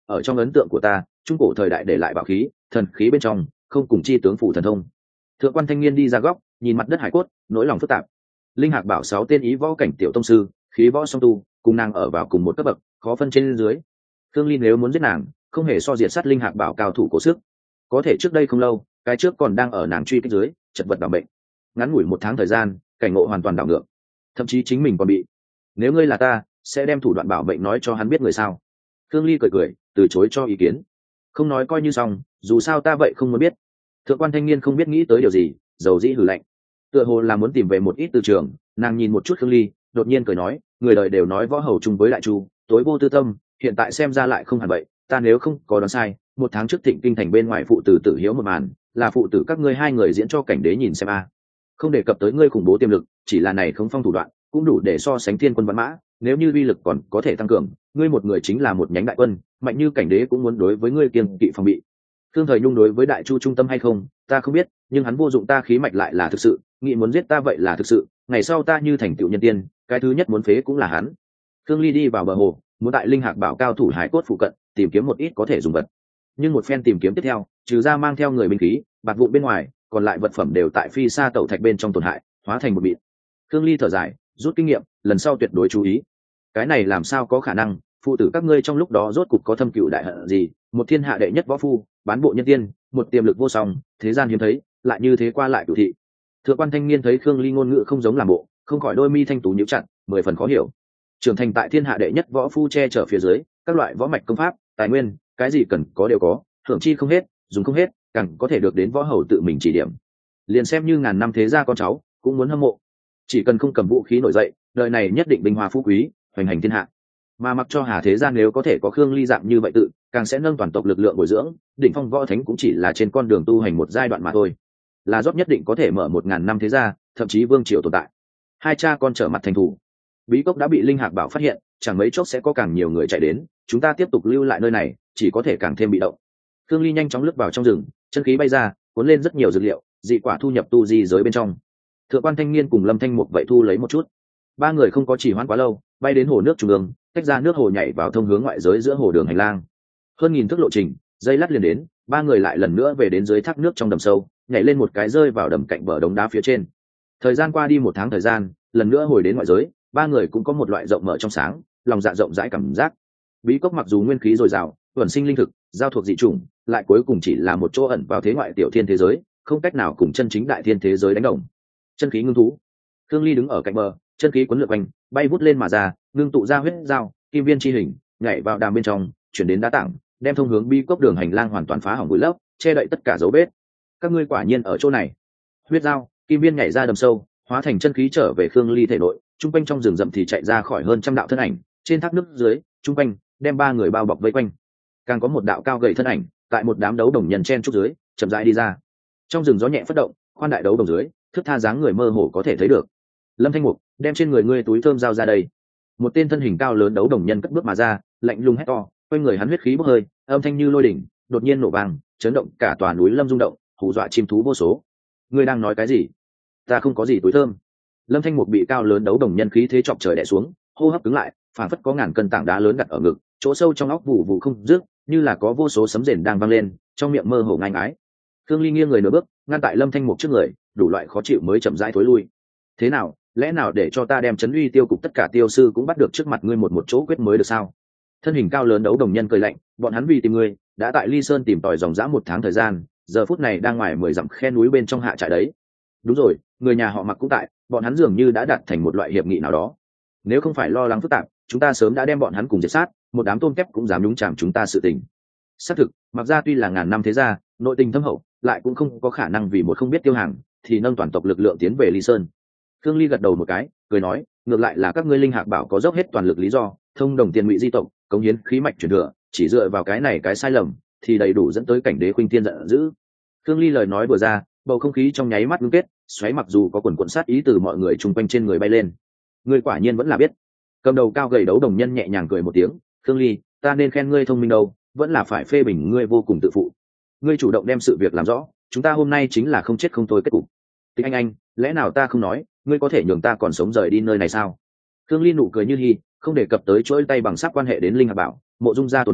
ở trong ấn tượng của ta trung cổ thời đại để lại bảo khí thần khí bên trong không cùng chi tướng phủ thần thông. Thượng quan thanh niên đi ra góc nhìn mặt đất hải cốt nỗi lòng phức tạp. Linh hạc bảo sáu tên ý võ cảnh tiểu tông sư khí võ song tu cùng nàng ở vào cùng một cấp bậc khó phân trên dưới. Thương Ly nếu muốn giết nàng không hề so diệt sát linh hạc bảo cao thủ cố sức. Có thể trước đây không lâu cái trước còn đang ở nàng truy kích dưới chật vật bảo bệnh, ngắn ngủi một tháng thời gian cảnh ngộ hoàn toàn đảo ngược, thậm chí chính mình còn bị. Nếu ngươi là ta sẽ đem thủ đoạn bảo bệnh nói cho hắn biết người sao? Thương Ly cười cười từ chối cho ý kiến. Không nói coi như xong, dù sao ta vậy không muốn biết. Thượng quan thanh niên không biết nghĩ tới điều gì, dầu dĩ hừ lạnh. Tựa hồ là muốn tìm về một ít từ trường, nàng nhìn một chút Khương Ly, đột nhiên cười nói, người đời đều nói võ hầu chung với đại chu, tối vô tư tâm, hiện tại xem ra lại không hẳn vậy. Ta nếu không có đoán sai, một tháng trước Thịnh Kinh thành bên ngoài phụ tử tử hiếu một màn, là phụ tử các ngươi hai người diễn cho cảnh đế nhìn xem a. Không đề cập tới ngươi khủng bố tiềm lực, chỉ là này không phong thủ đoạn, cũng đủ để so sánh thiên quân văn mã. Nếu như uy lực còn có thể tăng cường, ngươi một người chính là một nhánh đại quân, mạnh như cảnh đế cũng muốn đối với ngươi kiêng kỵ phòng bị. Thương Thời Nhung đối với đại chu trung tâm hay không, ta không biết, nhưng hắn vô dụng ta khí mạch lại là thực sự, nghĩ muốn giết ta vậy là thực sự, ngày sau ta như thành tựu nhân tiên, cái thứ nhất muốn phế cũng là hắn. Thương Ly đi vào bờ hồ, muốn tại linh hạc bảo cao thủ hải cốt phụ cận tìm kiếm một ít có thể dùng vật, nhưng một phen tìm kiếm tiếp theo, trừ ra mang theo người binh khí bạc vụ bên ngoài, còn lại vật phẩm đều tại phi sa tẩu thạch bên trong tổn hại, hóa thành một bịt. Thương Ly thở dài, rút kinh nghiệm, lần sau tuyệt đối chú ý. Cái này làm sao có khả năng, phụ tử các ngươi trong lúc đó rốt cục có thâm cựu đại hận gì? Một thiên hạ đệ nhất võ phu, bán bộ nhân tiên, một tiềm lực vô song, thế gian hiếm thấy, lại như thế qua lại cửu thị. Thượng quan thanh niên thấy Khương Ly ngôn ngữ không giống làm bộ, không khỏi đôi mi thanh tú nhíu chặt, mười phần khó hiểu. Trưởng thành tại thiên hạ đệ nhất võ phu che chở phía dưới, các loại võ mạch công pháp, tài nguyên, cái gì cần có đều có, thưởng chi không hết, dùng không hết, càng có thể được đến võ hầu tự mình chỉ điểm. Liền xem như ngàn năm thế gia con cháu, cũng muốn hâm mộ. Chỉ cần không cầm vũ khí nổi dậy, đời này nhất định bình hòa phú quý, hoành hành thiên hạ. Mà mặc cho Hà thế gian nếu có thể có Khương Ly dạng như vậy tự, càng sẽ nâng toàn tộc lực lượng bồi dưỡng, đỉnh phong võ thánh cũng chỉ là trên con đường tu hành một giai đoạn mà thôi. Là rót nhất định có thể mở một ngàn năm thế gia, thậm chí vương triều tồn tại. Hai cha con trở mặt thành thủ. Bí cốc đã bị linh hạc bảo phát hiện, chẳng mấy chốc sẽ có càng nhiều người chạy đến, chúng ta tiếp tục lưu lại nơi này, chỉ có thể càng thêm bị động. Khương Ly nhanh chóng lướt vào trong rừng, chân khí bay ra, cuốn lên rất nhiều dược liệu, dị quả thu nhập tu di giới bên trong. Thượng quan thanh niên cùng Lâm Thanh Mục vậy thu lấy một chút. Ba người không có chỉ hoãn quá lâu, bay đến hồ nước trung ương, tách ra nước hồ nhảy vào thông hướng ngoại giới giữa hồ đường hành lang. Hơn nghìn thước lộ trình, dây lát liền đến, ba người lại lần nữa về đến dưới thác nước trong đầm sâu, nhảy lên một cái rơi vào đầm cạnh bờ đống đá phía trên. Thời gian qua đi một tháng thời gian, lần nữa hồi đến ngoại giới, ba người cũng có một loại rộng mở trong sáng, lòng dạ rộng rãi cảm giác. Bí cốc mặc dù nguyên khí dồi dào, ẩn sinh linh thực, giao thuộc dị chủng, lại cuối cùng chỉ là một chỗ ẩn vào thế ngoại tiểu thiên thế giới, không cách nào cùng chân chính đại thiên thế giới đánh đồng. Chân khí ngưng thú. Thương Ly đứng ở cạnh bờ, chân khí cuốn lượn quanh, bay vút lên mà ra, ngưng tụ ra huyết dao, kim viên chi hình, nhảy vào đàm bên trong, chuyển đến đá tảng, đem thông hướng bí cốc đường hành lang hoàn toàn phá hỏng vùi lấp, che đậy tất cả dấu vết. Các ngươi quả nhiên ở chỗ này. Huyết dao, kim viên nhảy ra đầm sâu, hóa thành chân khí trở về Khương Ly thể nội, trung quanh trong rừng rậm thì chạy ra khỏi hơn trăm đạo thân ảnh, trên thác nước dưới, trung quanh đem ba người bao bọc vây quanh. Càng có một đạo cao gầy thân ảnh, tại một đám đấu đồng nhân chen trúc dưới, chậm rãi đi ra. Trong rừng gió nhẹ phất động, khoan đại đấu đồng dưới, thước tha dáng người mơ hồ có thể thấy được. Lâm Thanh Mục, đem trên người ngươi túi thơm giao ra đây. Một tên thân hình cao lớn đấu đồng nhân cất bước mà ra, lạnh lùng hét to, quanh người hắn huyết khí bốc hơi, âm thanh như lôi đỉnh, đột nhiên nổ vang, chấn động cả tòa núi lâm rung động, hù dọa chim thú vô số. Ngươi đang nói cái gì? Ta không có gì túi thơm. Lâm Thanh Mục bị cao lớn đấu đồng nhân khí thế chọc trời đè xuống, hô hấp cứng lại, phảng phất có ngàn cân tảng đá lớn đặt ở ngực, chỗ sâu trong óc vụ vụ không dứt, như là có vô số sấm rền đang vang lên, trong miệng mơ hồ ngai ngái. Khương Ly nghiêng người nửa bước, ngăn tại Lâm Thanh Mục trước người, đủ loại khó chịu mới chậm rãi thối lui. Thế nào, lẽ nào để cho ta đem chấn uy tiêu cục tất cả tiêu sư cũng bắt được trước mặt ngươi một một chỗ quyết mới được sao? Thân hình cao lớn đấu đồng nhân cười lạnh, bọn hắn vì tìm ngươi, đã tại Ly Sơn tìm tòi dòng dã một tháng thời gian, giờ phút này đang ngoài mười dặm khe núi bên trong hạ trại đấy. Đúng rồi, người nhà họ Mặc cũng tại, bọn hắn dường như đã đạt thành một loại hiệp nghị nào đó. Nếu không phải lo lắng phức tạp, chúng ta sớm đã đem bọn hắn cùng diệt sát, một đám tôm kép cũng dám nhúng chàm chúng ta sự tình. Xác thực, Mặc gia tuy là ngàn năm thế gia, nội tình thâm hậu, lại cũng không có khả năng vì một không biết tiêu hàng thì nâng toàn tộc lực lượng tiến về Ly Sơn. Khương Ly gật đầu một cái, cười nói, ngược lại là các ngươi linh hạc bảo có dốc hết toàn lực lý do, thông đồng tiền ngụy di tộc, cống hiến khí mạch truyền thừa, chỉ dựa vào cái này cái sai lầm thì đầy đủ dẫn tới cảnh đế khuynh thiên giận dữ. Khương Ly lời nói vừa ra, bầu không khí trong nháy mắt ngưng kết, xoáy mặc dù có quần quần sát ý từ mọi người chung quanh trên người bay lên. Ngươi quả nhiên vẫn là biết. Cầm đầu cao gầy đấu đồng nhân nhẹ nhàng cười một tiếng, Khương Ly, ta nên khen ngươi thông minh đâu, vẫn là phải phê bình ngươi vô cùng tự phụ. Ngươi chủ động đem sự việc làm rõ, chúng ta hôm nay chính là không chết không thôi kết cục. Tịch anh anh, lẽ nào ta không nói, ngươi có thể nhường ta còn sống rời đi nơi này sao? Khương Ly nụ cười như hi, không đề cập tới chuỗi tay bằng sắc quan hệ đến linh hạc bảo, mộ dung gia tồn vong,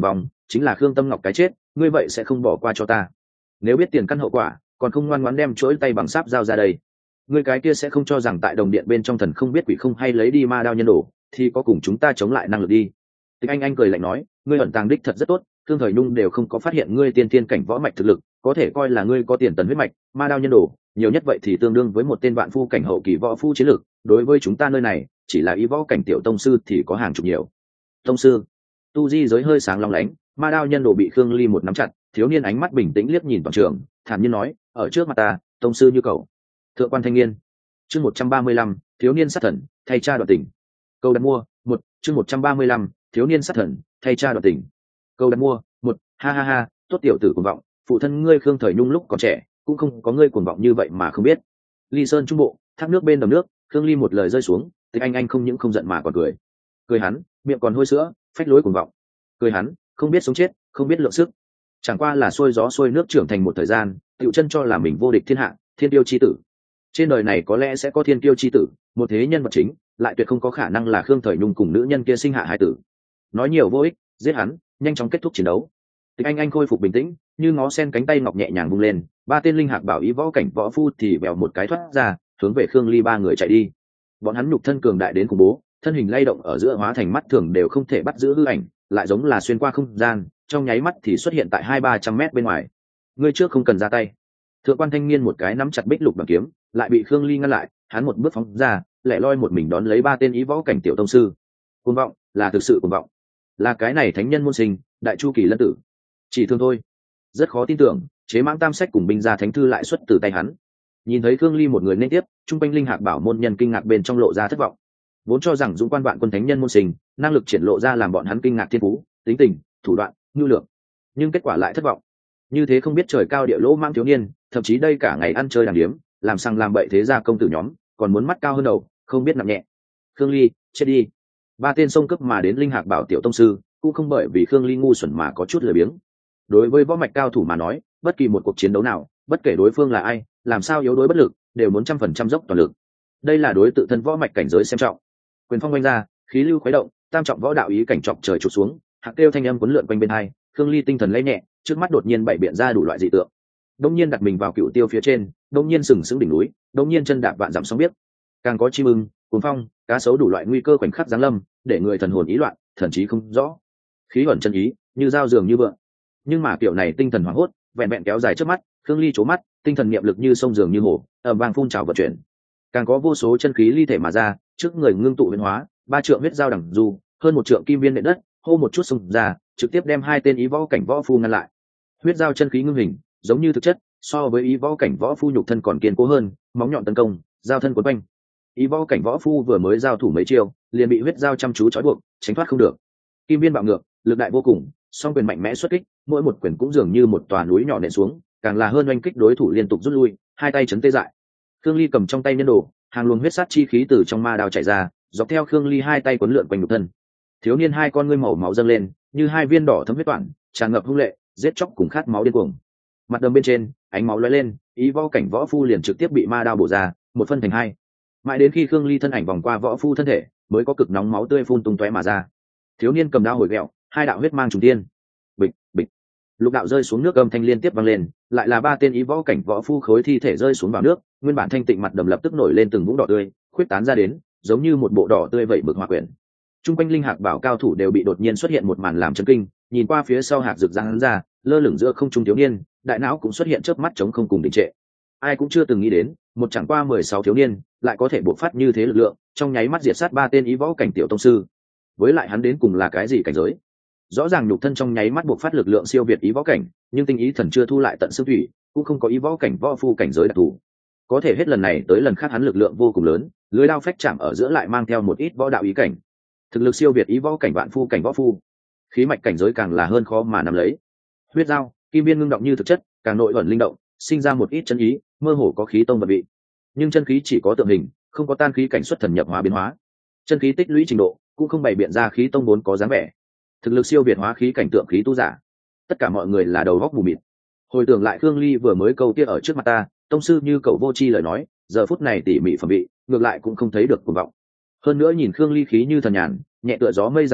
chính là Khương Tâm Ngọc cái chết, ngươi vậy sẽ không bỏ qua cho ta. Nếu biết tiền căn hậu quả, còn không ngoan ngoãn đem chuỗi tay bằng sáp giao ra đây. Ngươi cái kia sẽ không cho rằng tại đồng điện bên trong thần không biết quỷ không hay lấy đi ma đao nhân đồ, thì có cùng chúng ta chống lại năng lực đi. Tịch Anh Anh cười lạnh nói, ngươi ẩn tàng đích thật rất tốt, Thương Thời Nhung đều không có phát hiện ngươi tiên thiên cảnh võ mạch thực lực, có thể coi là ngươi có tiền tần huyết mạch, ma đao nhân đồ, nhiều nhất vậy thì tương đương với một tên vạn phu cảnh hậu kỳ võ phu chiến lực, đối với chúng ta nơi này, chỉ là ý võ cảnh tiểu tông sư thì có hàng chục nhiều. Tông sư. Tu Di giới hơi sáng long lánh, ma đao nhân đồ bị Khương Ly một nắm chặt, thiếu niên ánh mắt bình tĩnh liếc nhìn toàn trường, thản nhiên nói, ở trước mặt ta, tông sư như cậu. Thượng quan thanh niên. Chương một trăm ba mươi lăm, thiếu niên sát thần, thay cha đoạn tình. Câu đặt mua, một, chương một trăm ba mươi lăm, thiếu niên sát thần, thay cha đoạn tình. Câu đặt mua, một, ha ha ha, tốt tiểu tử cuồng vọng, phụ thân ngươi Khương Thời Nhung lúc còn trẻ, cũng không có ngươi cuồng vọng như vậy mà không biết. Ly Sơn trung bộ, thác nước bên đầm nước, Khương Ly một lời rơi xuống, Tịch Anh Anh không những không giận mà còn cười. Cười hắn, miệng còn hôi sữa, phách lối cuồng vọng. Cười hắn, không biết sống chết, không biết lượng sức. Chẳng qua là xuôi gió xuôi nước trưởng thành một thời gian, tựu chân cho là mình vô địch thiên hạ, thiên tiêu chi tử. Trên đời này có lẽ sẽ có thiên tiêu chi tử, một thế nhân vật chính, lại tuyệt không có khả năng là Khương Thời Nhung cùng nữ nhân kia sinh hạ hải tử. Nói nhiều vô ích, giết hắn, nhanh chóng kết thúc chiến đấu. Tịch Anh Anh khôi phục bình tĩnh, như ngó sen cánh tay ngọc nhẹ nhàng vung lên, ba tên linh hạc bảo ý võ cảnh võ phu thì bèo một cái thoát ra, hướng về Khương Ly ba người chạy đi. Bọn hắn nhục thân cường đại đến khủng bố, thân hình lay động ở giữa hóa thành mắt thường đều không thể bắt giữ hư ảnh, lại giống là xuyên qua không gian, trong nháy mắt thì xuất hiện tại hai ba trăm mét bên ngoài. Ngươi trước không cần ra tay. Thượng quan thanh niên một cái nắm chặt bích lục bằng kiếm, lại bị Khương Ly ngăn lại, hắn một bước phóng ra, lẻ loi một mình đón lấy ba tên ý võ cảnh tiểu tông sư. Cuồng vọng, là thực sự cuồng vọng. Là cái này thánh nhân môn sinh, đại chu kỳ lân tử. Chỉ thương thôi. Rất khó tin tưởng, chế mãng tam sách cùng binh gia thánh thư lại xuất từ tay hắn. Nhìn thấy Khương Ly một người nên tiếp, trung quanh linh hạc bảo môn nhân kinh ngạc bên trong lộ ra thất vọng. Vốn cho rằng dũng quan vạn quân thánh nhân môn sinh, năng lực triển lộ ra làm bọn hắn kinh ngạc thiên phú, tính tình, thủ đoạn, nhu lược. Nhưng kết quả lại thất vọng. Như thế không biết trời cao địa lỗ mang thiếu niên, thậm chí đây cả ngày ăn chơi đàng điếm, làm sang làm bậy thế gia công tử nhóm, còn muốn mắt cao hơn đầu, không biết nặng nhẹ. Khương Ly, chết đi. Ba tên xông cấp mà đến linh hạc bảo tiểu tông sư, cũng không bởi vì Khương Ly ngu xuẩn mà có chút lười biếng. Đối với võ mạch cao thủ mà nói, bất kỳ một cuộc chiến đấu nào, bất kể đối phương là ai, làm sao yếu đuối bất lực, đều muốn trăm phần trăm dốc toàn lực. Đây là đối tự thân võ mạch cảnh giới xem trọng. Quyền phong quanh ra, khí lưu khuấy động, tam trọng võ đạo ý cảnh trọng trời chụp xuống, hạc kêu thanh âm cuốn lượn quanh bên hai, Khương Ly tinh thần lấy nhẹ, trước mắt đột nhiên bảy biện ra đủ loại dị tượng. Đông nhiên đặt mình vào cựu tiêu phía trên, đông nhiên sừng sững đỉnh núi, đông nhiên chân đạp vạn dặm sóng biết. Càng có chim ưng, cuồng phong, cá sấu đủ loại nguy cơ khoảnh khắc giáng lâm, để người thần hồn ý loạn, thần trí không rõ. Khí ẩn chân ý, như dao dường như vượng. Nhưng mà kiểu này tinh thần hoảng hốt, vẹn vẹn kéo dài trước mắt, Khương Ly chố mắt, tinh thần niệm lực như sông dường như hồ, ầm vang phun trào vận chuyển. Càng có vô số chân khí ly thể mà ra, trước người ngưng tụ biến hóa, ba trượng huyết dao đẳng du, hơn một trượng kim viên nện đất, hô một chút xông ra, trực tiếp đem hai tên ý võ cảnh võ phu ngăn lại. Huyết dao chân khí ngưng hình, giống như thực chất, so với ý võ cảnh võ phu nhục thân còn kiên cố hơn, móng nhọn tấn công, dao thân cuốn quanh. Ý võ cảnh võ phu vừa mới giao thủ mấy chiêu, liền bị huyết dao chăm chú trói buộc, tránh thoát không được. Kim viên bạo ngược, lực đại vô cùng, song quyền mạnh mẽ xuất kích, mỗi một quyền cũng dường như một tòa núi nhỏ nện xuống, càng là hơn oanh kích đối thủ liên tục rút lui, hai tay chấn tê dại. Khương Ly cầm trong tay nhân đồ, hàng luồng huyết sát chi khí từ trong ma đao chảy ra, dọc theo Khương Ly hai tay quấn lượn quanh nhục thân. Thiếu niên hai con ngươi màu máu dâng lên, như hai viên đỏ thấm huyết toản, tràn ngập hung lệ, giết chóc cùng khát máu điên cuồng. Mặt đầm bên trên, ánh máu lóe lên, ý võ cảnh võ phu liền trực tiếp bị ma đao bổ ra, một phân thành hai. Mãi đến khi Khương Ly thân ảnh vòng qua võ phu thân thể, mới có cực nóng máu tươi phun tung tóe mà ra. Thiếu niên cầm đao hồi vẹo, hai đạo huyết mang trùng tiên. Bịch, bịch. Lục đạo rơi xuống nước âm thanh liên tiếp vang lên, lại là ba tên ý võ cảnh võ phu khối thi thể rơi xuống vào nước, nguyên bản thanh tịnh mặt đầm lập tức nổi lên từng vũng đỏ tươi, khuyết tán ra đến, giống như một bộ đỏ tươi vậy bực hỏa quyển. Trung quanh linh hạc bảo cao thủ đều bị đột nhiên xuất hiện một màn làm chấn kinh, nhìn qua phía sau hạc rực răng ra, lơ lửng giữa không trung thiếu niên, đại não cũng xuất hiện chớp mắt chống không cùng đình trệ. Ai cũng chưa từng nghĩ đến, một chẳng qua mười sáu thiếu niên, lại có thể bộc phát như thế lực lượng, trong nháy mắt diệt sát ba tên ý võ cảnh tiểu tông sư. Với lại hắn đến cùng là cái gì cảnh giới? Rõ ràng nhục thân trong nháy mắt bộc phát lực lượng siêu việt ý võ cảnh, nhưng tinh ý thần chưa thu lại tận xương thủy, cũng không có ý võ cảnh võ phu cảnh giới đặc thù. Có thể hết lần này tới lần khác hắn lực lượng vô cùng lớn, lưới đao phách chạm ở giữa lại mang theo một ít võ đạo ý cảnh. Thực lực siêu việt ý võ cảnh vạn phu cảnh võ phu, khí mạch cảnh giới càng là hơn khó mà nắm lấy. Huyết dao, kim viên ngưng động như thực chất, càng nội ẩn linh động, sinh ra một ít chân ý, mơ hồ có khí tông vật vị. Nhưng chân khí chỉ có tượng hình, không có tan khí cảnh xuất thần nhập hóa biến hóa. Chân khí tích lũy trình độ, cũng không bày biện ra khí tông vốn có dáng vẻ. Thực lực siêu việt hóa khí cảnh tượng khí tu giả. Tất cả mọi người là đầu góc mù mịt. Hồi tưởng lại Khương Ly vừa mới câu kia ở trước mặt ta, tông sư như cậu vô chi lời nói, giờ phút này tỉ mỉ phẩm vị, ngược lại cũng không thấy được cuồng vọng. Hơn nữa nhìn Khương Ly khí như thần nhàn, nhẹ tựa gió mây dáng vẻ,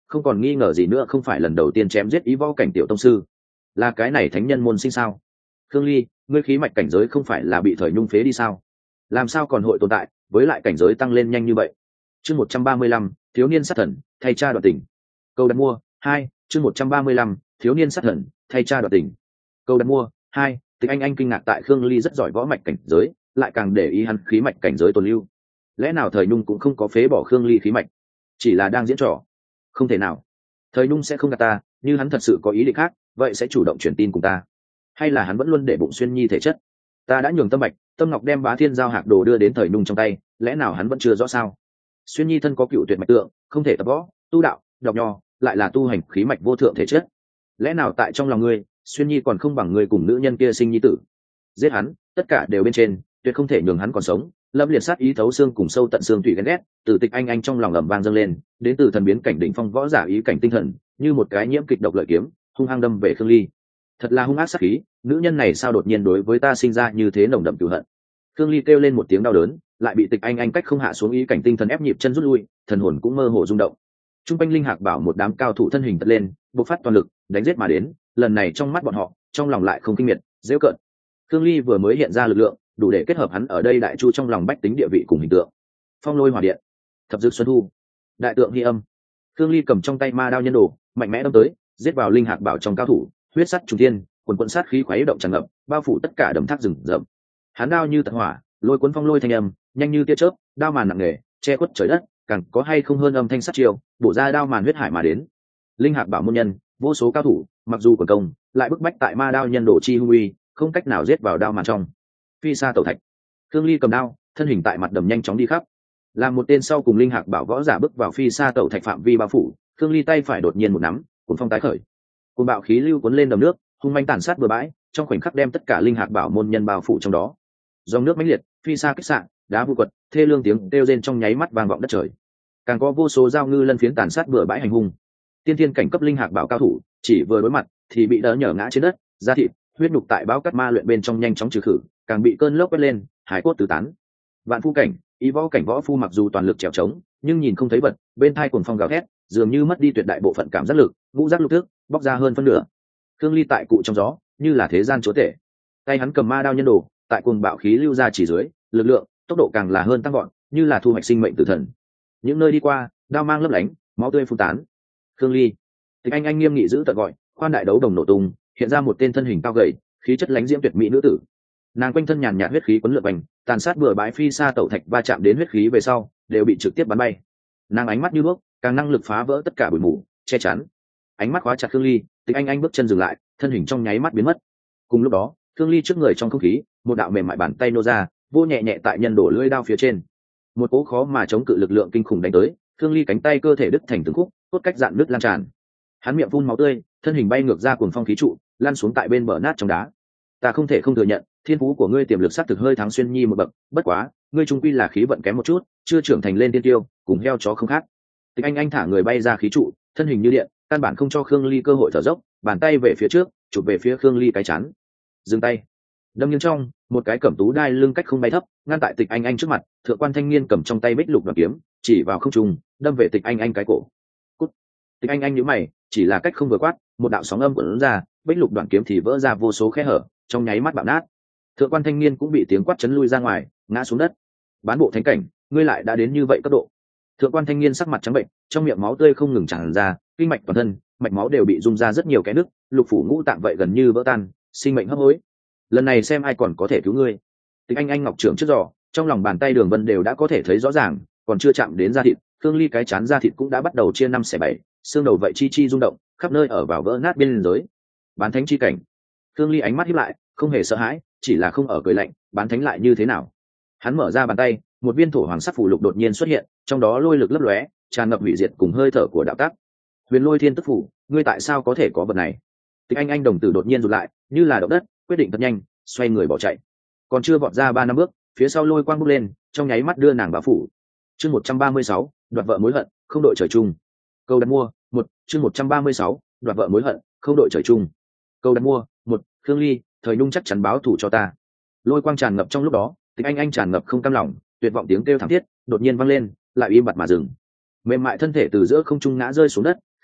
không còn nghi ngờ gì nữa, không phải lần đầu tiên chém giết ý võ cảnh tiểu tông sư, là cái này thánh nhân môn sinh sao? Khương Ly, ngươi khí mạch cảnh giới không phải là bị thời nhung phế đi sao? Làm sao còn hội tồn tại, với lại cảnh giới tăng lên nhanh như vậy? Chương một trăm ba mươi lăm, thiếu niên sát thần, thay cha đoạt tình. Câu đặt mua hai, chương một trăm ba mươi lăm, thiếu niên sát thần, thay cha đoạt tình. Câu đặt mua hai, Tịch Anh Anh kinh ngạc tại Khương Ly rất giỏi võ mạch cảnh giới, lại càng để ý hắn khí mạch cảnh giới tồn lưu. Lẽ nào thời nhung cũng không có phế bỏ Khương Ly khí mạch, chỉ là đang diễn trò? Không thể nào, thời nhung sẽ không gạt ta, như hắn thật sự có ý định khác, vậy sẽ chủ động truyền tin cùng ta, hay là hắn vẫn luôn để bụng Xuyên Nhi thể chất? Ta đã nhường Tâm Bạch, Tâm Ngọc đem Bá Thiên giao hạc đồ đưa đến thời nhung trong tay, lẽ nào hắn vẫn chưa rõ sao? Xuyên Nhi thân có cựu tuyệt mạch tượng, không thể tập võ, tu đạo, đọc nho, lại là tu hành khí mạch vô thượng thể chất. Lẽ nào tại trong lòng ngươi, Xuyên Nhi còn không bằng ngươi cùng nữ nhân kia sinh nhi tử? Giết hắn, tất cả đều bên trên, tuyệt không thể nhường hắn còn sống. Lâm liệt sát ý thấu xương cùng sâu tận xương thủy ghen ghét, từ Tịch Anh Anh trong lòng ầm vang dâng lên, đến từ thần biến cảnh đỉnh phong võ giả ý cảnh tinh thần, như một cái nhiễm kịch độc lợi kiếm, hung hăng đâm về Khương Ly. Thật là hung ác sát khí, nữ nhân này sao đột nhiên đối với ta sinh ra như thế nồng đậm cừu hận? Khương Ly kêu lên một tiếng đau đớn, lại bị Tịch Anh Anh cách không hạ xuống ý cảnh tinh thần ép nhịp chân rút lui, thần hồn cũng mơ hồ rung động. Trung quanh linh hạc bảo một đám cao thủ thân hình tật lên, bộc phát toàn lực, đánh giết mà đến, lần này trong mắt bọn họ, trong lòng lại không kinh miệt, giễu cợt. Khương Ly vừa mới hiện ra lực lượng, đủ để kết hợp hắn ở đây đại chu trong lòng bách tính địa vị cùng hình tượng. Phong lôi hỏa điện, thập dược xuân thu, đại tượng ghi âm. Khương Ly cầm trong tay ma đao nhân đồ, mạnh mẽ đâm tới, giết vào linh hạc bảo trong cao thủ, huyết sắt trùng thiên, quần quần sát khí khuấy động tràn ngập, bao phủ tất cả đầm thác rừng rậm. Hắn đao như tật hỏa, lôi cuốn phong lôi thanh âm, nhanh như tia chớp, đao màn nặng nề, che khuất trời đất, càng có hay không hơn âm thanh sát chiêu, bổ ra đao màn huyết hải mà đến. Linh hạc bảo môn nhân, vô số cao thủ, mặc dù quần công, lại bức bách tại ma đao nhân đồ chi huy, không cách nào giết vào đao màn trong. Phi sa tẩu thạch. Khương Ly cầm đao, thân hình tại mặt đầm nhanh chóng đi khắp. Làm một tên sau cùng linh hạc bảo võ giả bước vào phi sa tẩu thạch phạm vi bao phủ, Khương Ly tay phải đột nhiên một nắm, cuốn phong tái khởi. Cuồng bạo khí lưu cuốn lên đầm nước, hung manh tàn sát bừa bãi, trong khoảnh khắc đem tất cả linh hạc bảo môn nhân bao phủ trong đó. Dòng nước mãnh liệt, phi sa kích xạ, đá vụ quật, thê lương tiếng kêu rên trong nháy mắt vang vọng đất trời. Càng có vô số dao ngư lân phiến tàn sát bừa bãi hành hung. Tiên thiên cảnh cấp linh hạc bảo cao thủ, chỉ vừa đối mặt thì bị đỡ nhở ngã trên đất, da thịt, huyết nhục tại bão cắt ma luyện bên trong nhanh chóng trừ khử, càng bị cơn lốc quét lên, hải cốt tứ tán. Vạn phu cảnh, ý võ cảnh võ phu mặc dù toàn lực trèo trống, nhưng nhìn không thấy vật, bên thai cuồng phong gào thét, dường như mất đi tuyệt đại bộ phận cảm giác lực, ngũ giác lục thức bóc ra hơn phân nửa. Khương Ly tại cụ trong gió, như là thế gian chúa tể. Tay hắn cầm ma đao nhân đồ, tại cuồng bạo khí lưu ra chỉ dưới, lực lượng, tốc độ càng là hơn tăng gọn, như là thu hoạch sinh mệnh tử thần. Những nơi đi qua, đao mang lấp lánh, máu tươi phun tán. Khương Ly, Tịch Anh Anh nghiêm nghị giữ tận gọi, khoan đại đấu đồng nổ tung, hiện ra một tên thân hình cao gầy, khí chất lãnh diễm tuyệt mỹ nữ tử. Nàng quanh thân nhàn nhạt huyết khí quấn lượn vành, tàn sát bừa bãi phi sa tẩu thạch va chạm đến huyết khí về sau, đều bị trực tiếp bắn bay. Nàng ánh mắt như đuốc, càng năng lực phá vỡ tất cả bụi mù, che chắn. Ánh mắt khóa chặt Khương Ly, Tịch Anh Anh bước chân dừng lại, thân hình trong nháy mắt biến mất. Cùng lúc đó, Khương Ly trước người trong không khí, một đạo mềm mại bàn tay nô ra, vô nhẹ nhẹ tại nhân đổ lưỡi đao phía trên. Một cỗ khó mà chống cự lực lượng kinh khủng đánh tới, Khương Ly cánh tay cơ thể đứt thành từng khúc, cốt cách dạn nứt lan tràn. Hắn miệng phun máu tươi, thân hình bay ngược ra cuồng phong khí trụ, lăn xuống tại bên bờ nát trong đá. Ta không thể không thừa nhận, thiên phú của ngươi tiềm lực sát thực hơi thắng Xuyên Nhi một bậc, bất quá, ngươi trung quy là khí vận kém một chút, chưa trưởng thành lên tiên tiêu, cùng heo chó không khác. Tịch Anh Anh thả người bay ra khí trụ, thân hình như điện, căn bản không cho Khương Ly cơ hội thở dốc, bàn tay về phía trước, chụp về phía Khương Ly cái chắn. Dừng tay. Đâm nghiêng trong, một cái cẩm tú đai lưng cách không bay thấp, ngăn tại Tịch Anh Anh trước mặt, thượng quan thanh niên cầm trong tay bích lục đoản kiếm, chỉ vào không trung, đâm về Tịch Anh Anh cái cổ. Cút. Tịch Anh Anh nhíu mày, chỉ là cách không vừa quát, một đạo sóng âm cuốn ra, bích lục đoạn kiếm thì vỡ ra vô số khe hở, trong nháy mắt bạo nát. Thượng quan thanh niên cũng bị tiếng quát chấn lui ra ngoài, ngã xuống đất. Bán bộ thánh cảnh, ngươi lại đã đến như vậy cấp độ. Thượng quan thanh niên sắc mặt trắng bệnh, trong miệng máu tươi không ngừng tràn ra, kinh mạch toàn thân, mạch máu đều bị rung ra rất nhiều cái nứt, lục phủ ngũ tạng vậy gần như vỡ tan, sinh mệnh hấp hối. Lần này xem ai còn có thể cứu ngươi. Tịch Anh Anh ngọc trưởng trước giò, trong lòng bàn tay đường vân đều đã có thể thấy rõ ràng, còn chưa chạm đến da thịt, Khương Ly cái chán da thịt cũng đã bắt đầu chia năm xẻ bảy, xương đầu vậy chi chi rung động, khắp nơi ở vào vỡ nát bên dưới. Bán thánh chi cảnh. Khương Ly ánh mắt híp lại, không hề sợ hãi, chỉ là không ở cười lạnh, bán thánh lại như thế nào? Hắn mở ra bàn tay, một viên thổ hoàng sắc phù lục đột nhiên xuất hiện, trong đó lôi lực lấp lóe, tràn ngập hủy diệt cùng hơi thở của đạo tắc. Huyền Lôi Thiên Tức Phủ, ngươi tại sao có thể có vật này? Tịch Anh Anh đồng tử đột nhiên rụt lại, như là động đất, quyết định thật nhanh, xoay người bỏ chạy. Còn chưa vọt ra ba năm bước, phía sau lôi quang bốc lên, trong nháy mắt đưa nàng vào phủ. Chương một trăm ba mươi sáu, đoạt vợ mối hận, không đội trời chung. Câu đặt mua, một, chương một trăm ba mươi sáu, đoạt vợ mối hận, không đội trời chung. Câu đặt mua, một, Khương Ly, thời Nhung chắc chắn báo thù cho ta. Lôi quang tràn ngập trong lúc đó, Tịch Anh Anh tràn ngập không cam lòng, tuyệt vọng tiếng kêu thảm thiết đột nhiên vang lên, lại im bặt mà dừng. Mềm mại thân thể từ giữa không trung ngã rơi xuống đất,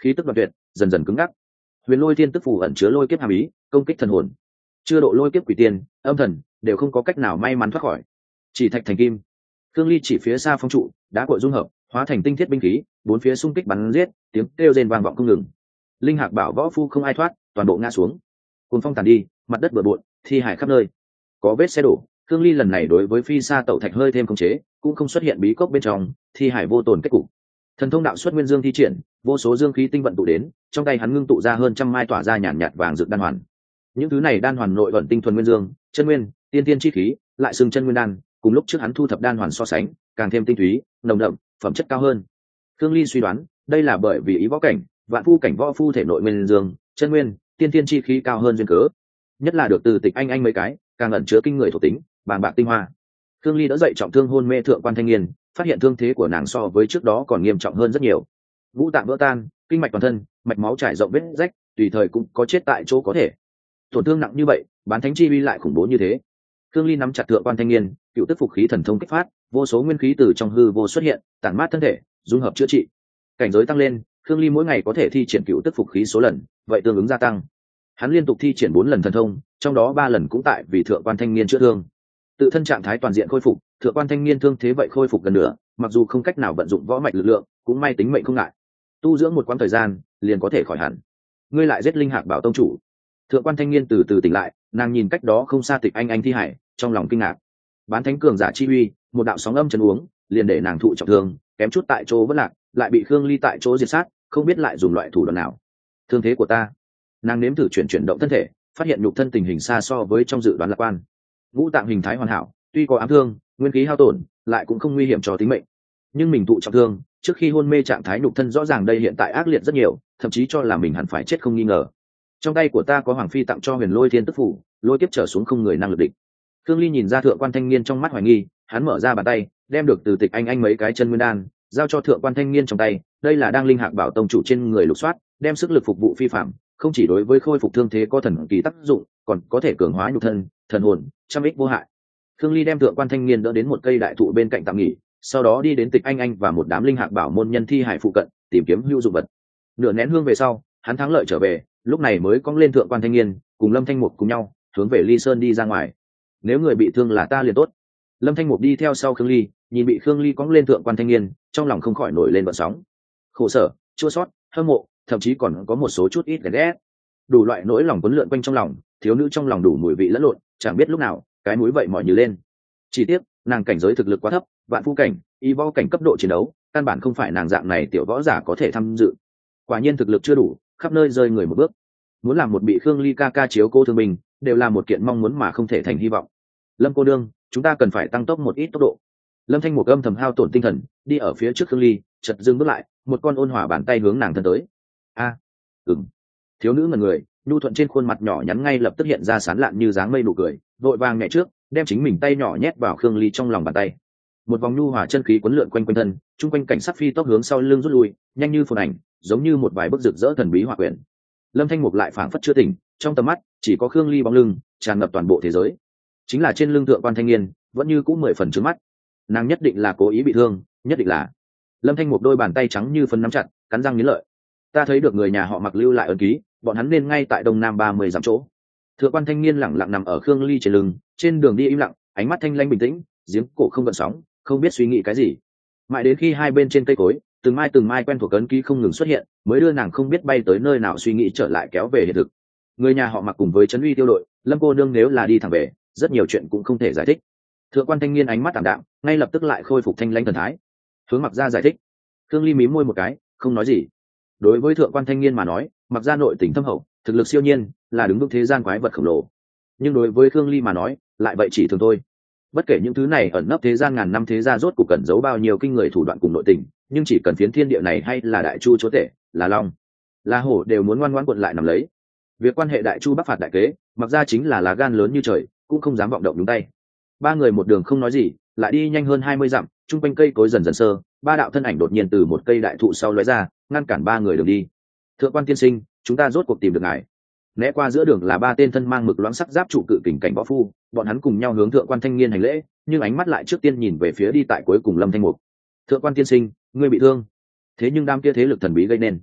khí tức đoạn tuyệt dần dần cứng ngắc. Huyền lôi thiên tức phù ẩn chứa lôi kiếp hàm ý, công kích thần hồn. Chưa độ lôi kiếp quỷ tiên, âm thần đều không có cách nào may mắn thoát khỏi. Chỉ thạch thành kim. Thương ly chỉ phía xa phong trụ đá cội dung hợp, hóa thành tinh thiết binh khí, bốn phía xung kích bắn giết, tiếng kêu rền vang vọng không ngừng. Linh hạc bảo võ phu không ai thoát, toàn bộ ngã xuống. Cuồng phong tàn đi, mặt đất bừa bộn, thi hải khắp nơi. Có vết xe đổ, Thương ly lần này đối với phi sa tẩu thạch hơi thêm khống chế, cũng không xuất hiện bí cốc bên trong, thi hải vô tồn kết cục. Thần thông đạo xuất nguyên dương thi triển, vô số dương khí tinh vận tụ đến, trong tay hắn ngưng tụ ra hơn trăm mai tỏa ra nhàn nhạt vàng rực đan hoàn. Những thứ này đan hoàn nội ẩn tinh thuần nguyên dương, chân nguyên, tiên tiên chi khí, lại xưng chân nguyên đan, cùng lúc trước hắn thu thập đan hoàn so sánh, càng thêm tinh túy, nồng đậm, phẩm chất cao hơn. Thương ly suy đoán, đây là bởi vì ý võ cảnh, vạn phu cảnh võ phu thể nội nguyên dương, chân nguyên, tiên tiên chi khí cao hơn duyên cớ. Nhất là được từ tịch anh anh mấy cái, càng ẩn chứa kinh người thuộc tính, bàng bạc tinh hoa. Thương ly đỡ dậy trọng thương hôn mê thượng quan thanh niên, phát hiện thương thế của nàng so với trước đó còn nghiêm trọng hơn rất nhiều. Ngũ tạng vỡ tan, kinh mạch toàn thân, mạch máu trải rộng vết rách, tùy thời cũng có chết tại chỗ có thể. Tổn thương nặng như vậy, bán thánh chi uy lại khủng bố như thế. Thương ly nắm chặt thượng quan thanh niên, cựu tức phục khí thần thông kích phát, vô số nguyên khí từ trong hư vô xuất hiện, tản mát thân thể, dung hợp chữa trị. Cảnh giới tăng lên, Thương ly mỗi ngày có thể thi triển cựu tức phục khí số lần, vậy tương ứng gia tăng. Hắn liên tục thi triển bốn lần thần thông, trong đó ba lần cũng tại vì thượng quan thanh niên chữa thương. Tự thân trạng thái toàn diện khôi phục, thượng quan thanh niên thương thế vậy khôi phục gần nữa, mặc dù không cách nào vận dụng võ mạch lực lượng, cũng may tính mệnh không ngại. Tu dưỡng một quãng thời gian, liền có thể khỏi hẳn. Ngươi lại giết linh hạc bảo tông chủ. Thượng quan thanh niên từ từ tỉnh lại, nàng nhìn cách đó không xa tịch anh anh thi hải, trong lòng kinh ngạc. Bán thánh cường giả chi uy, một đạo sóng âm chấn uống, liền để nàng thụ trọng thương, kém chút tại chỗ vỡ lạc, lại bị Khương Ly tại chỗ diệt sát, không biết lại dùng loại thủ đoạn nào. Thương thế của ta. Nàng nếm thử chuyển chuyển động thân thể, phát hiện nhục thân tình hình xa so với trong dự đoán lạc quan. Ngũ tạng hình thái hoàn hảo, tuy có ám thương, nguyên khí hao tổn, lại cũng không nguy hiểm cho tính mệnh. Nhưng mình thụ trọng thương, trước khi hôn mê trạng thái nhục thân rõ ràng đây hiện tại ác liệt rất nhiều, thậm chí cho là mình hẳn phải chết không nghi ngờ. Trong tay của ta có hoàng phi tặng cho huyền lôi thiên tức phủ, lôi kiếp trở xuống không người năng lực địch. Thương ly nhìn ra thượng quan thanh niên trong mắt hoài nghi, hắn mở ra bàn tay, đem được từ tịch anh anh mấy cái chân nguyên đan, giao cho thượng quan thanh niên trong tay. Đây là đang linh hạc bảo tông chủ trên người lục soát, đem sức lực phục vụ phi phạm, không chỉ đối với khôi phục thương thế có thần kỳ tác dụng, còn có thể cường hóa nhục thân, thần hồn, trăm ích vô hại. Thương ly đem thượng quan thanh niên đỡ đến một cây đại thụ bên cạnh tạm nghỉ, sau đó đi đến tịch anh anh và một đám linh hạc bảo môn nhân thi hải phụ cận, tìm kiếm hữu dụng vật. Nửa nén hương về sau, hắn thắng lợi trở về, lúc này mới cong lên thượng quan thanh niên, cùng lâm thanh mục cùng nhau hướng về ly sơn đi ra ngoài. Nếu người bị thương là ta liền tốt. Lâm thanh mục đi theo sau Khương ly, nhìn bị Khương ly cong lên thượng quan thanh niên, trong lòng không khỏi nổi lên vận sóng, khổ sở, chua xót, hâm mộ, thậm chí còn có một số chút ít ghen ghét. Đủ loại nỗi lòng cuốn lượn quanh trong lòng, thiếu nữ trong lòng đủ mùi vị lẫn lộn, chẳng biết lúc nào cái mũi vậy mỏi như lên. Chỉ tiếc nàng cảnh giới thực lực quá thấp, vạn phu cảnh, y võ cảnh cấp độ chiến đấu, căn bản không phải nàng dạng này tiểu võ giả có thể tham dự. Quả nhiên thực lực chưa đủ, khắp nơi rơi người một bước. Muốn làm một bị Khương ly ca ca chiếu cô thương mình, đều là một kiện mong muốn mà không thể thành hy vọng. Lâm cô đương, chúng ta cần phải tăng tốc một ít tốc độ. Lâm thanh một âm thầm hao tổn tinh thần, đi ở phía trước Khương ly, chợt dừng bước lại, một con ôn hòa bàn tay hướng nàng thân tới. A, à, ừm. Thiếu nữ ngẩn người, nhu thuận trên khuôn mặt nhỏ nhắn ngay lập tức hiện ra sán lạn như dáng mây nụ cười, vội vàng nhẹ trước, đem chính mình tay nhỏ nhét vào Khương ly trong lòng bàn tay. Một vòng nhu hòa chân khí cuốn lượn quanh quanh thân, trung quanh cảnh sắc phi tốc hướng sau lưng rút lui, nhanh như phồn ảnh, giống như một vài bức rực rỡ thần bí hỏa quyển. Lâm thanh mục lại phảng phất chưa tỉnh, trong tầm mắt chỉ có Khương ly bóng lưng tràn ngập toàn bộ thế giới. Chính là trên lưng thượng quan thanh niên, vẫn như cũng mười phần trướng mắt. Nàng nhất định là cố ý bị thương, nhất định là. Lâm thanh mục đôi bàn tay trắng như phấn nắm chặt, cắn răng nghiến lợi. Ta thấy được người nhà họ Mặc lưu lại ấn ký, bọn hắn nên ngay tại đông nam ba mươi dặm chỗ. Thượng quan thanh niên lẳng lặng nằm ở Khương ly trên lưng, trên đường đi im lặng, ánh mắt thanh lãnh bình tĩnh, giếng cổ không gợn sóng, không biết suy nghĩ cái gì. Mãi đến khi hai bên trên cây cối, từng mai từng mai quen thuộc ấn ký không ngừng xuất hiện, mới đưa nàng không biết bay tới nơi nào suy nghĩ trở lại kéo về hiện thực. Người nhà họ Mặc cùng với trấn uy tiêu đội, Lâm cô nương nếu là đi thẳng về, rất nhiều chuyện cũng không thể giải thích. Thượng quan thanh niên ánh mắt tạm đạm, ngay lập tức lại khôi phục thanh lãnh thần thái, hướng Mặc ra giải thích. Khương ly mím môi một cái, không nói gì. Đối với thượng quan thanh niên mà nói, Mặc ra nội tình thâm hậu, thực lực siêu nhiên, là đứng vững thế gian quái vật khổng lồ. Nhưng đối với Khương ly mà nói, lại vậy chỉ thường thôi. Bất kể những thứ này ẩn nấp thế gian ngàn năm thế gia rốt cuộc cẩn giấu bao nhiêu kinh người thủ đoạn cùng nội tình, nhưng chỉ cần phiến thiên địa này hay là đại chu chúa tể, là long, là hổ đều muốn ngoan ngoãn quật lại nằm lấy. Việc quan hệ đại chu bắc phạt đại kế, Mặc ra chính là lá gan lớn như trời, cũng không dám vọng động đúng tay. Ba người một đường không nói gì, lại đi nhanh hơn hai mươi dặm, trung quanh cây cối dần dần sơ, ba đạo thân ảnh đột nhiên từ một cây đại thụ sau lóe ra, ngăn cản ba người đường đi. Thượng quan tiên sinh, chúng ta rốt cuộc tìm được ngài. Né qua giữa đường là ba tên thân mang mực loáng sắc giáp trụ cự kình cảnh võ phu, bọn hắn cùng nhau hướng thượng quan thanh niên hành lễ, nhưng ánh mắt lại trước tiên nhìn về phía đi tại cuối cùng Lâm thanh mục. Thượng quan tiên sinh, ngươi bị thương. Thế nhưng đám kia thế lực thần bí gây nên.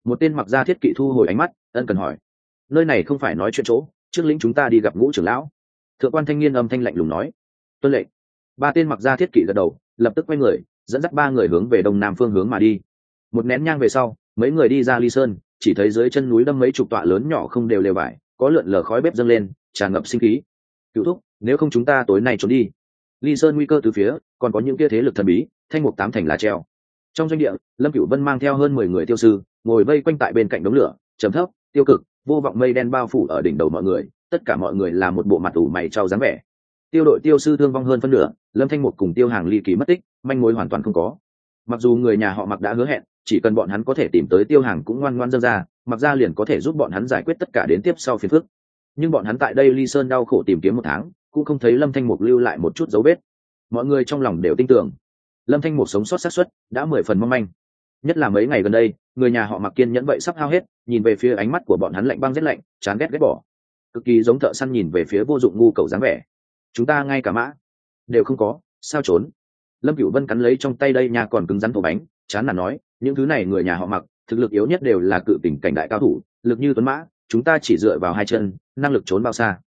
Một tên mặc gia thiết kỵ thu hồi ánh mắt, ân cần hỏi: nơi này không phải nói chuyện chỗ, trước lĩnh chúng ta đi gặp ngũ trưởng lão. Thượng quan thanh niên âm thanh lạnh lùng nói: tuân lệnh. Ba tên mặc gia thiết kỵ gật đầu, lập tức quay người dẫn dắt ba người hướng về đông nam phương hướng mà đi. Một nén nhang về sau, mấy người đi ra ly sơn, chỉ thấy dưới chân núi đâm mấy chục tọa lớn nhỏ không đều lều vải, có lượn lờ khói bếp dâng lên, tràn ngập sinh khí. Cửu thúc, nếu không chúng ta tối nay trốn đi. Ly sơn nguy cơ từ phía, còn có những kia thế lực thần bí, thanh mục tám thành là treo. Trong doanh địa, Lâm Cửu Vân mang theo hơn mười người tiêu sư, ngồi vây quanh tại bên cạnh đống lửa, trầm thấp, tiêu cực, vô vọng mây đen bao phủ ở đỉnh đầu mọi người, tất cả mọi người là một bộ mặt ủ mày trao dáng vẻ. Tiêu đội tiêu sư thương vong hơn phân nửa, Lâm Thanh Mục cùng Tiêu Hàng ly kỳ mất tích, manh mối hoàn toàn không có. Mặc dù người nhà họ Mặc đã hứa hẹn, chỉ cần bọn hắn có thể tìm tới Tiêu Hàng cũng ngoan ngoãn dâng ra, Mặc gia liền có thể giúp bọn hắn giải quyết tất cả đến tiếp sau phiền phức. Nhưng bọn hắn tại đây Ly Sơn đau khổ tìm kiếm một tháng, cũng không thấy Lâm Thanh Mục lưu lại một chút dấu vết. Mọi người trong lòng đều tin tưởng, Lâm Thanh Mục sống sót xác suất đã mười phần mong manh. Nhất là mấy ngày gần đây, người nhà họ Mặc kiên nhẫn vậy sắp hao hết, nhìn về phía ánh mắt của bọn hắn lạnh băng rét lạnh, chán ghét ghét bỏ, cực kỳ giống thợ săn nhìn về phía vô dụng ngu cầu dáng vẻ. Chúng ta ngay cả mã đều không có, sao trốn? Lâm Cửu Vân cắn lấy trong tay đây nhà còn cứng rắn thổ bánh, chán nản nói, những thứ này người nhà họ Mặc, thực lực yếu nhất đều là cự tỉnh cảnh đại cao thủ, lực như tuấn mã, chúng ta chỉ dựa vào hai chân, năng lực trốn bao xa?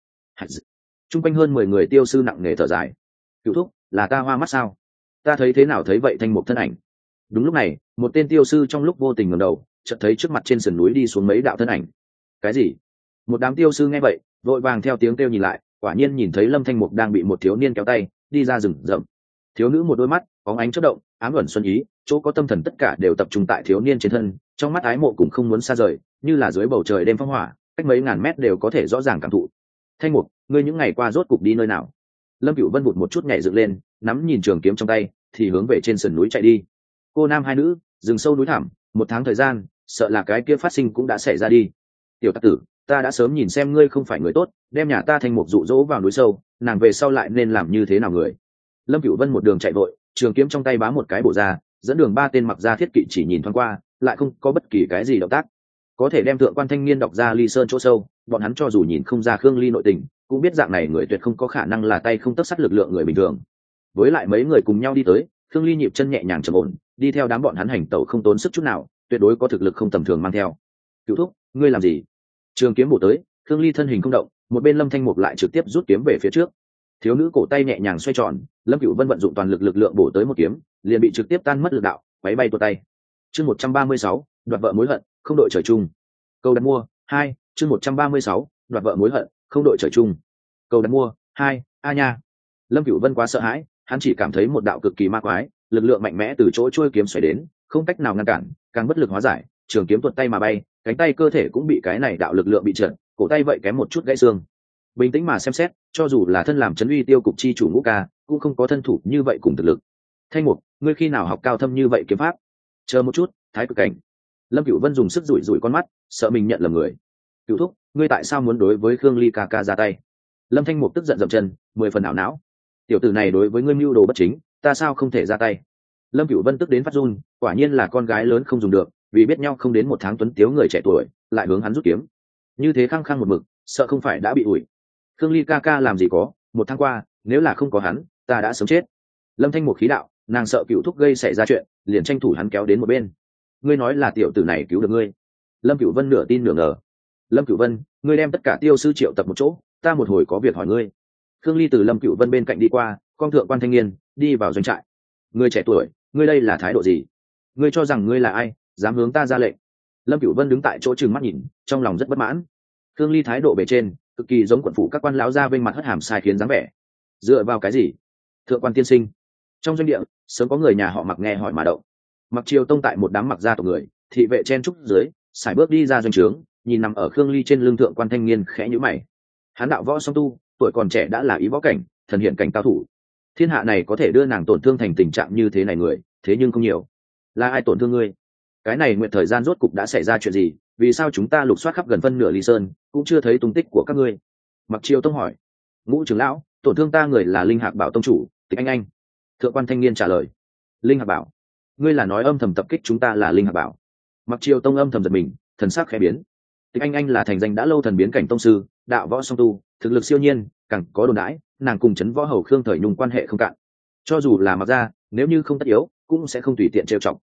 Trung quanh hơn mười người tiêu sư nặng nề thở dài. Cửu thúc, là ta hoa mắt sao? Ta thấy thế nào thấy vậy thanh một thân ảnh. Đúng lúc này, một tên tiêu sư trong lúc vô tình ngẩng đầu, chợt thấy trước mặt trên sườn núi đi xuống mấy đạo thân ảnh. Cái gì? Một đám tiêu sư nghe vậy, vội vàng theo tiếng kêu nhìn lại, quả nhiên nhìn thấy Lâm Thanh Mục đang bị một thiếu niên kéo tay đi ra rừng rậm. Thiếu nữ một đôi mắt bóng ánh chớp động, ám ẩn xuân ý, chỗ có tâm thần tất cả đều tập trung tại thiếu niên trên thân, trong mắt ái mộ cũng không muốn xa rời, như là dưới bầu trời đêm phong hỏa, cách mấy ngàn mét đều có thể rõ ràng cảm thụ. Thanh Mục, ngươi những ngày qua rốt cục đi nơi nào? Lâm Cửu Vân vụt một chút nhảy dựng lên, nắm nhìn trường kiếm trong tay, thì hướng về trên sườn núi chạy đi. Cô nam hai nữ, rừng sâu núi thẳm, một tháng thời gian, sợ là cái kia phát sinh cũng đã xảy ra đi. Tiểu tặc tử, ta đã sớm nhìn xem ngươi không phải người tốt, đem nhà ta Thanh Mục dụ dỗ vào núi sâu, nàng về sau lại nên làm như thế nào người? Lâm Cửu Vân một đường chạy vội, trường kiếm trong tay bám một cái bổ ra, dẫn đường ba tên mặc gia thiết kỵ chỉ nhìn thoáng qua, lại không có bất kỳ cái gì động tác. Có thể đem thượng quan thanh niên đọc ra Ly Sơn chỗ sâu, bọn hắn cho dù nhìn không ra Khương Ly nội tình, cũng biết dạng này người tuyệt không có khả năng là tay không tấc sắt lực lượng người bình thường. Với lại mấy người cùng nhau đi tới, Khương Ly nhịp chân nhẹ nhàng trầm ổn, đi theo đám bọn hắn hành tẩu không tốn sức chút nào, tuyệt đối có thực lực không tầm thường mang theo. Cửu thúc, ngươi làm gì? Trường kiếm bổ tới, Khương Ly thân hình không động, một bên Lâm Thanh Mục lại trực tiếp rút kiếm về phía trước. Thiếu nữ cổ tay nhẹ nhàng xoay tròn, Lâm Cửu Vân vận dụng toàn lực lực lượng bổ tới một kiếm, liền bị trực tiếp tan mất lực đạo, quấy bay tuột tay. Chương một trăm ba mươi sáu, đoạt vợ mối hận, không đội trời chung. Câu đặt mua hai, chương một trăm ba mươi sáu, đoạt vợ mối hận, không đội trời chung. Câu đặt mua hai, a nha. Lâm Cửu Vân quá sợ hãi, hắn chỉ cảm thấy một đạo cực kỳ ma quái, lực lượng mạnh mẽ từ chỗ chuôi kiếm xoáy đến, không cách nào ngăn cản, càng bất lực hóa giải, trường kiếm tuột tay mà bay, cánh tay cơ thể cũng bị cái này đạo lực lượng bị trượt, cổ tay vậy kém một chút gãy xương. Bình tĩnh mà xem xét, cho dù là thân làm trấn uy tiêu cục chi chủ Ngũ Ca, cũng không có thân thủ như vậy cùng thực lực. Thanh Mục, ngươi khi nào học cao thâm như vậy kiếm pháp? Chờ một chút, Thái Cực Cảnh. Lâm Cửu Vân dùng sức rủi rủi con mắt, sợ mình nhận lầm người. Cửu thúc, ngươi tại sao muốn đối với Khương Ly ca ca ra tay? Lâm Thanh Mục tức giận dậm chân, mười phần ảo não. Tiểu tử này đối với ngươi mưu đồ bất chính, ta sao không thể ra tay? Lâm Cửu Vân tức đến phát run, quả nhiên là con gái lớn không dùng được, vì biết nhau không đến một tháng tuấn tiếu người trẻ tuổi, lại hướng hắn rút kiếm. Như thế khăng khăng một mực, sợ không phải đã bị ủi. Khương Ly ca ca làm gì có, một tháng qua, nếu là không có hắn, ta đã sớm chết. Lâm Thanh Mục khí đạo, nàng sợ Cửu thúc gây xảy ra chuyện, liền tranh thủ hắn kéo đến một bên. Ngươi nói là tiểu tử này cứu được ngươi? Lâm Cửu Vân nửa tin nửa ngờ. Lâm Cửu Vân, ngươi đem tất cả tiêu sư triệu tập một chỗ, ta một hồi có việc hỏi ngươi. Khương Ly từ Lâm Cửu Vân bên cạnh đi qua, con thượng quan thanh niên đi vào doanh trại. Ngươi trẻ tuổi, ngươi đây là thái độ gì? Ngươi cho rằng ngươi là ai, dám hướng ta ra lệnh? Lâm Cửu Vân đứng tại chỗ trừng mắt nhìn, trong lòng rất bất mãn. Khương Ly thái độ bề trên, cực kỳ giống quận phủ các quan lão gia vênh mặt hất hàm sai khiến dáng vẻ. Dựa vào cái gì? Thượng quan tiên sinh. Trong doanh địa, sớm có người nhà họ Mặc nghe hỏi mà động. Mặc Triều Tông tại một đám Mặc gia tộc người, thị vệ chen trúc dưới, sải bước đi ra doanh trướng, nhìn nằm ở Khương Ly trên lưng thượng quan thanh niên khẽ nhíu mày. Hắn đạo võ song tu, tuổi còn trẻ đã là ý võ cảnh, thần hiện cảnh cao thủ. Thiên hạ này có thể đưa nàng tổn thương thành tình trạng như thế này người, thế nhưng không nhiều. Là ai tổn thương ngươi? Cái này nguyện thời gian rốt cục đã xảy ra chuyện gì? Vì sao chúng ta lục soát khắp gần phân nửa Ly Sơn, cũng chưa thấy tung tích của các ngươi? Mặc Triều Tông hỏi. Ngũ trưởng lão, tổn thương ta người là Linh Hạc Bảo tông chủ, Tịch Anh Anh. Thượng quan thanh niên trả lời. Linh Hạc Bảo, ngươi là nói âm thầm tập kích chúng ta là Linh Hạc Bảo? Mặc Triều Tông âm thầm giật mình, thần sắc khẽ biến. Tịch Anh Anh là thành danh đã lâu thần biến cảnh tông sư, đạo võ song tu, thực lực siêu nhiên, càng có đồn đãi, nàng cùng chấn võ hầu Khương Thời Nhung quan hệ không cạn. Cho dù là Mặc gia, nếu như không tất yếu, cũng sẽ không tùy tiện trêu chọc.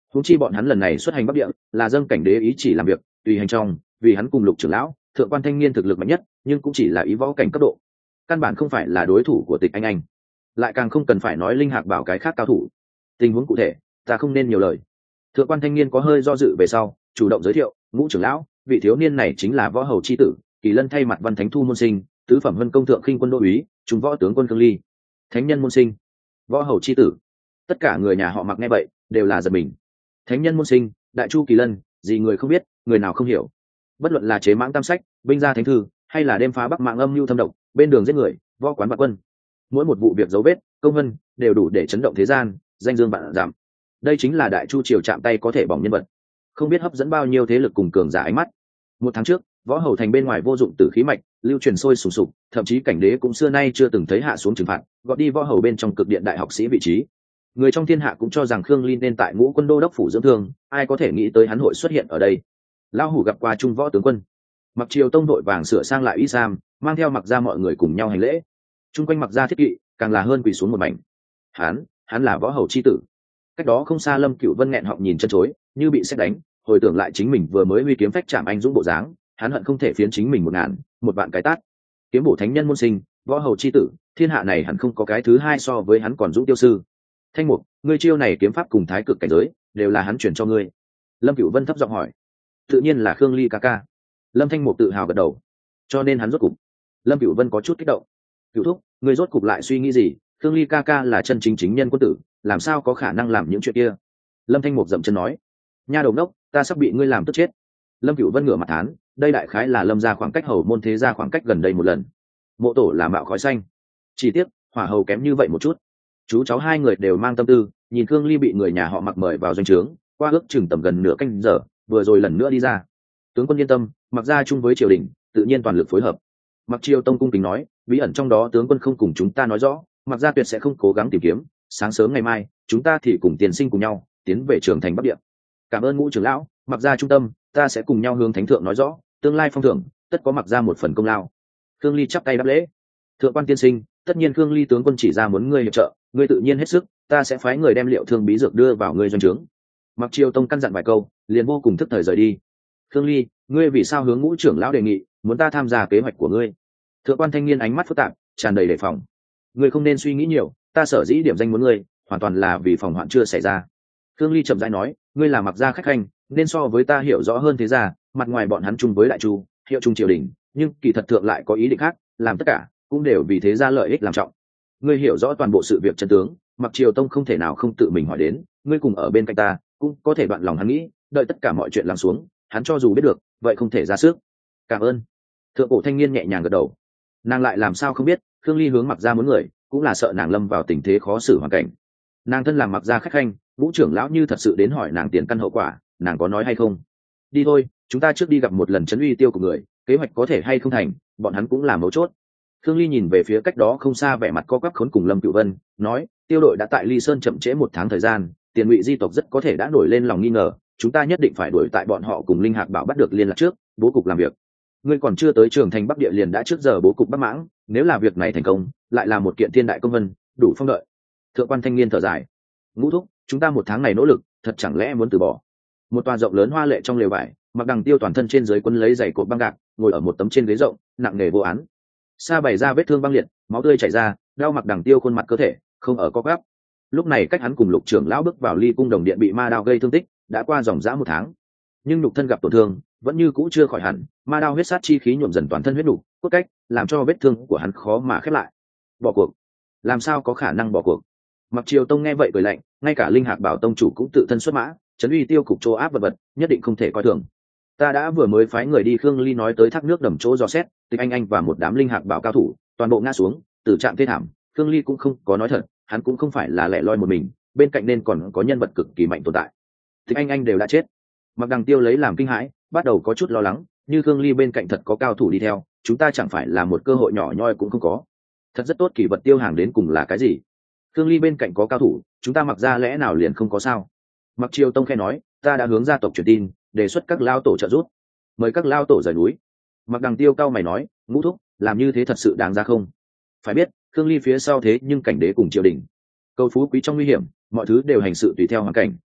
huống chi bọn hắn lần này xuất hành bắc địa là dâng cảnh đế ý chỉ làm việc tùy hành trong, vì hắn cùng Lục trưởng lão thượng quan thanh niên thực lực mạnh nhất, nhưng cũng chỉ là ý võ cảnh cấp độ, căn bản không phải là đối thủ của Tịch Anh Anh, lại càng không cần phải nói Linh Hạc Bảo cái khác cao thủ. Tình huống cụ thể ta không nên nhiều lời. Thượng quan thanh niên có hơi do dự về sau chủ động giới thiệu, Ngũ trưởng lão, vị thiếu niên này chính là võ hầu chi tử Kỳ Lân thay mặt Văn Thánh Thu môn sinh, tứ phẩm vân công thượng khinh quân đô úy, trung võ tướng quân Khương Ly. Thánh nhân môn sinh, võ hầu chi tử. Tất cả người nhà họ Mặc nghe vậy đều là giật mình. Thánh nhân môn sinh, đại chu Kỳ Lân, gì người không biết, người nào không hiểu. Bất luận là chế mãng tam sách, binh gia thánh thư, hay là đêm phá bắc mạng âm mưu thâm độc, bên đường giết người, võ quán bạc quân, mỗi một vụ việc dấu vết công vân đều đủ để chấn động thế gian, danh dương vạn giảm. Đây chính là đại chu triều chạm tay có thể bỏng nhân vật, không biết hấp dẫn bao nhiêu thế lực cùng cường giả ánh mắt. Một tháng trước, võ hầu thành bên ngoài vô dụng tử khí mạch lưu truyền sôi sùng sục, thậm chí cảnh đế cũng xưa nay chưa từng thấy hạ xuống trừng phạt, gọt đi võ hầu bên trong cực điện đại học sĩ vị trí. Người trong thiên hạ cũng cho rằng Khương Ly nên tại Ngũ quân đô đốc phủ dưỡng thương, ai có thể nghĩ tới hắn hội xuất hiện ở đây. Lão hủ gặp qua trung võ tướng quân. Mặc triều tông đội vàng sửa sang lại y sam, mang theo Mặc gia mọi người cùng nhau hành lễ. Trung quanh Mặc gia thiết kỵ càng là hơn quỳ xuống một mảnh. Hắn, hắn là võ hầu chi tử. Cách đó không xa Lâm Cửu Vân nghẹn họng nhìn chân chối, như bị sét đánh, hồi tưởng lại chính mình vừa mới huy kiếm phách chạm anh dũng bộ dáng, hắn hận không thể phiến chính mình một ngàn, một vạn cái tát. Kiếm bổ thánh nhân môn sinh, võ hầu chi tử, thiên hạ này hẳn không có cái thứ hai so với hắn còn dũng tiêu sư. Thanh Mục, ngươi chiêu này kiếm pháp cùng thái cực cảnh giới, đều là hắn truyền cho ngươi. Lâm Cửu Vân thấp giọng hỏi. Tự nhiên là Khương Ly ca ca. Lâm Thanh Mục tự hào gật đầu. Cho nên hắn rốt cục. Lâm Cửu Vân có chút kích động. Cửu thúc, ngươi rốt cục lại suy nghĩ gì? Khương Ly ca ca là chân chính chính nhân quân tử, làm sao có khả năng làm những chuyện kia? Lâm Thanh Mục dậm chân nói. Nha đầu đốc, ta sắp bị ngươi làm tức chết. Lâm Cửu Vân ngửa mặt thán, đây đại khái là Lâm gia khoảng cách hầu môn thế gia khoảng cách gần đây một lần. Mộ tổ là mạo khói xanh, chỉ tiếc hỏa hầu kém như vậy một chút. Chú cháu hai người đều mang tâm tư, nhìn Khương Ly bị người nhà họ Mặc mời vào doanh trướng, qua ước chừng tầm gần nửa canh giờ, vừa rồi lần nữa đi ra. Tướng quân yên tâm, Mặc gia chung với triều đình, tự nhiên toàn lực phối hợp. Mặc Triều Tông cung kính nói, bí ẩn trong đó tướng quân không cùng chúng ta nói rõ, Mặc gia tuyệt sẽ không cố gắng tìm kiếm. Sáng sớm ngày mai, chúng ta thì cùng tiền sinh cùng nhau tiến về trường thành Bắc Địa. Cảm ơn Ngũ trưởng lão, Mặc gia trung tâm, ta sẽ cùng nhau hướng thánh thượng nói rõ, tương lai phong thưởng tất có Mặc gia một phần công lao. Khương Ly chắp tay đáp lễ. Thượng quan tiên sinh, tất nhiên Khương Ly tướng quân chỉ ra muốn ngươi hiệp trợ, ngươi tự nhiên hết sức, ta sẽ phái người đem liệu thương bí dược đưa vào ngươi doanh trướng. Mặc Triều Tông căn dặn vài câu, liền vô cùng thức thời rời đi. Khương Ly, ngươi vì sao hướng Ngũ trưởng lão đề nghị muốn ta tham gia kế hoạch của ngươi? Thượng quan thanh niên ánh mắt phức tạp, tràn đầy đề phòng. Ngươi không nên suy nghĩ nhiều, ta sở dĩ điểm danh muốn ngươi, hoàn toàn là vì phòng hoạn chưa xảy ra. Khương Ly chậm rãi nói, ngươi là Mặc gia khách khanh, nên so với ta hiểu rõ hơn thế gia, mặt ngoài bọn hắn chung với đại chu, hiệu trung triều đình, nhưng kỳ thật thượng lại có ý định khác, làm tất cả cũng đều vì thế gia lợi ích làm trọng. Ngươi hiểu rõ toàn bộ sự việc chân tướng, Mặc Triều Tông không thể nào không tự mình hỏi đến, ngươi cùng ở bên cạnh ta, cũng có thể đoạn lòng hắn nghĩ, đợi tất cả mọi chuyện lắng xuống, hắn cho dù biết được, vậy không thể ra sức. Cảm ơn. Thượng cổ thanh niên nhẹ nhàng gật đầu. Nàng lại làm sao không biết, Khương Ly hướng Mặc gia muốn người, cũng là sợ nàng lâm vào tình thế khó xử hoàn cảnh. Nàng thân làm Mặc gia khách khanh, Vũ trưởng lão như thật sự đến hỏi nàng tiền căn hậu quả, nàng có nói hay không? Đi thôi, chúng ta trước đi gặp một lần trấn uy tiêu của người, kế hoạch có thể hay không thành, bọn hắn cũng là mấu chốt. Khương Ly nhìn về phía cách đó không xa vẻ mặt co quắp khốn cùng Lâm Cửu Vân, nói, tiêu đội đã tại Ly Sơn chậm trễ một tháng thời gian, tiền ngụy di tộc rất có thể đã nổi lên lòng nghi ngờ, chúng ta nhất định phải đuổi tại bọn họ cùng Linh Hạc Bảo bắt được liên lạc trước, bố cục làm việc. Ngươi còn chưa tới trường thành Bắc Địa liền đã trước giờ bố cục Bắc Mãng, nếu là việc này thành công, lại là một kiện thiên đại công vân, đủ phong đợi. Thượng quan thanh niên thở dài, Ngũ thúc, chúng ta một tháng này nỗ lực, thật chẳng lẽ muốn từ bỏ? Một tòa rộng lớn hoa lệ trong lều vải, Mặc Đằng Tiêu toàn thân trên dưới quân lấy giày cột băng gạc, ngồi ở một tấm trên ghế rộng, nặng nề vô án. Sa bày ra vết thương băng liệt, máu tươi chảy ra, đau Mặc Đằng Tiêu khuôn mặt cơ thể không ở co gắp. Lúc này cách hắn cùng Lục trưởng lão bước vào Ly cung đồng điện bị ma đao gây thương tích, đã qua dòng dã một tháng, nhưng nhục thân gặp tổn thương, vẫn như cũ chưa khỏi hẳn, ma đao huyết sát chi khí nhuộm dần toàn thân huyết đủ, cốt cách, làm cho vết thương của hắn khó mà khép lại. Bỏ cuộc? Làm sao có khả năng bỏ cuộc? Mặc Triều Tông nghe vậy cười lạnh, ngay cả Linh Hạc Bảo tông chủ cũng tự thân xuất mã, trấn uy tiêu cục chỗ áp vật vật, nhất định không thể coi thường. Ta đã vừa mới phái người đi Khương Ly nói tới thác nước đầm chỗ dò xét, Tịch Anh Anh và một đám Linh Hạc Bảo cao thủ, toàn bộ ngã xuống, tử trạng thê thảm. Khương Ly cũng không có nói thật, hắn cũng không phải là lẻ loi một mình, bên cạnh nên còn có nhân vật cực kỳ mạnh tồn tại. Tịch Anh Anh đều đã chết. Mặc Đằng Tiêu lấy làm kinh hãi, bắt đầu có chút lo lắng, như Khương Ly bên cạnh thật có cao thủ đi theo, chúng ta chẳng phải là một cơ hội nhỏ nhoi cũng không có. Thật rất tốt, kỷ vật tiêu hàng đến cùng là cái gì? Khương Ly bên cạnh có cao thủ, chúng ta Mặc ra lẽ nào liền không có sao? Mặc Triều Tông khẽ nói, ta đã hướng gia tộc truyền tin, đề xuất các lao tổ trợ giúp, mời các lao tổ rời núi. Mặc Đằng Tiêu cao mày nói, Ngũ thúc, làm như thế thật sự đáng ra không? Phải biết, Khương Ly phía sau thế nhưng cảnh đế cùng triều đình, cầu phú quý trong nguy hiểm, mọi thứ đều hành sự tùy theo hoàn cảnh,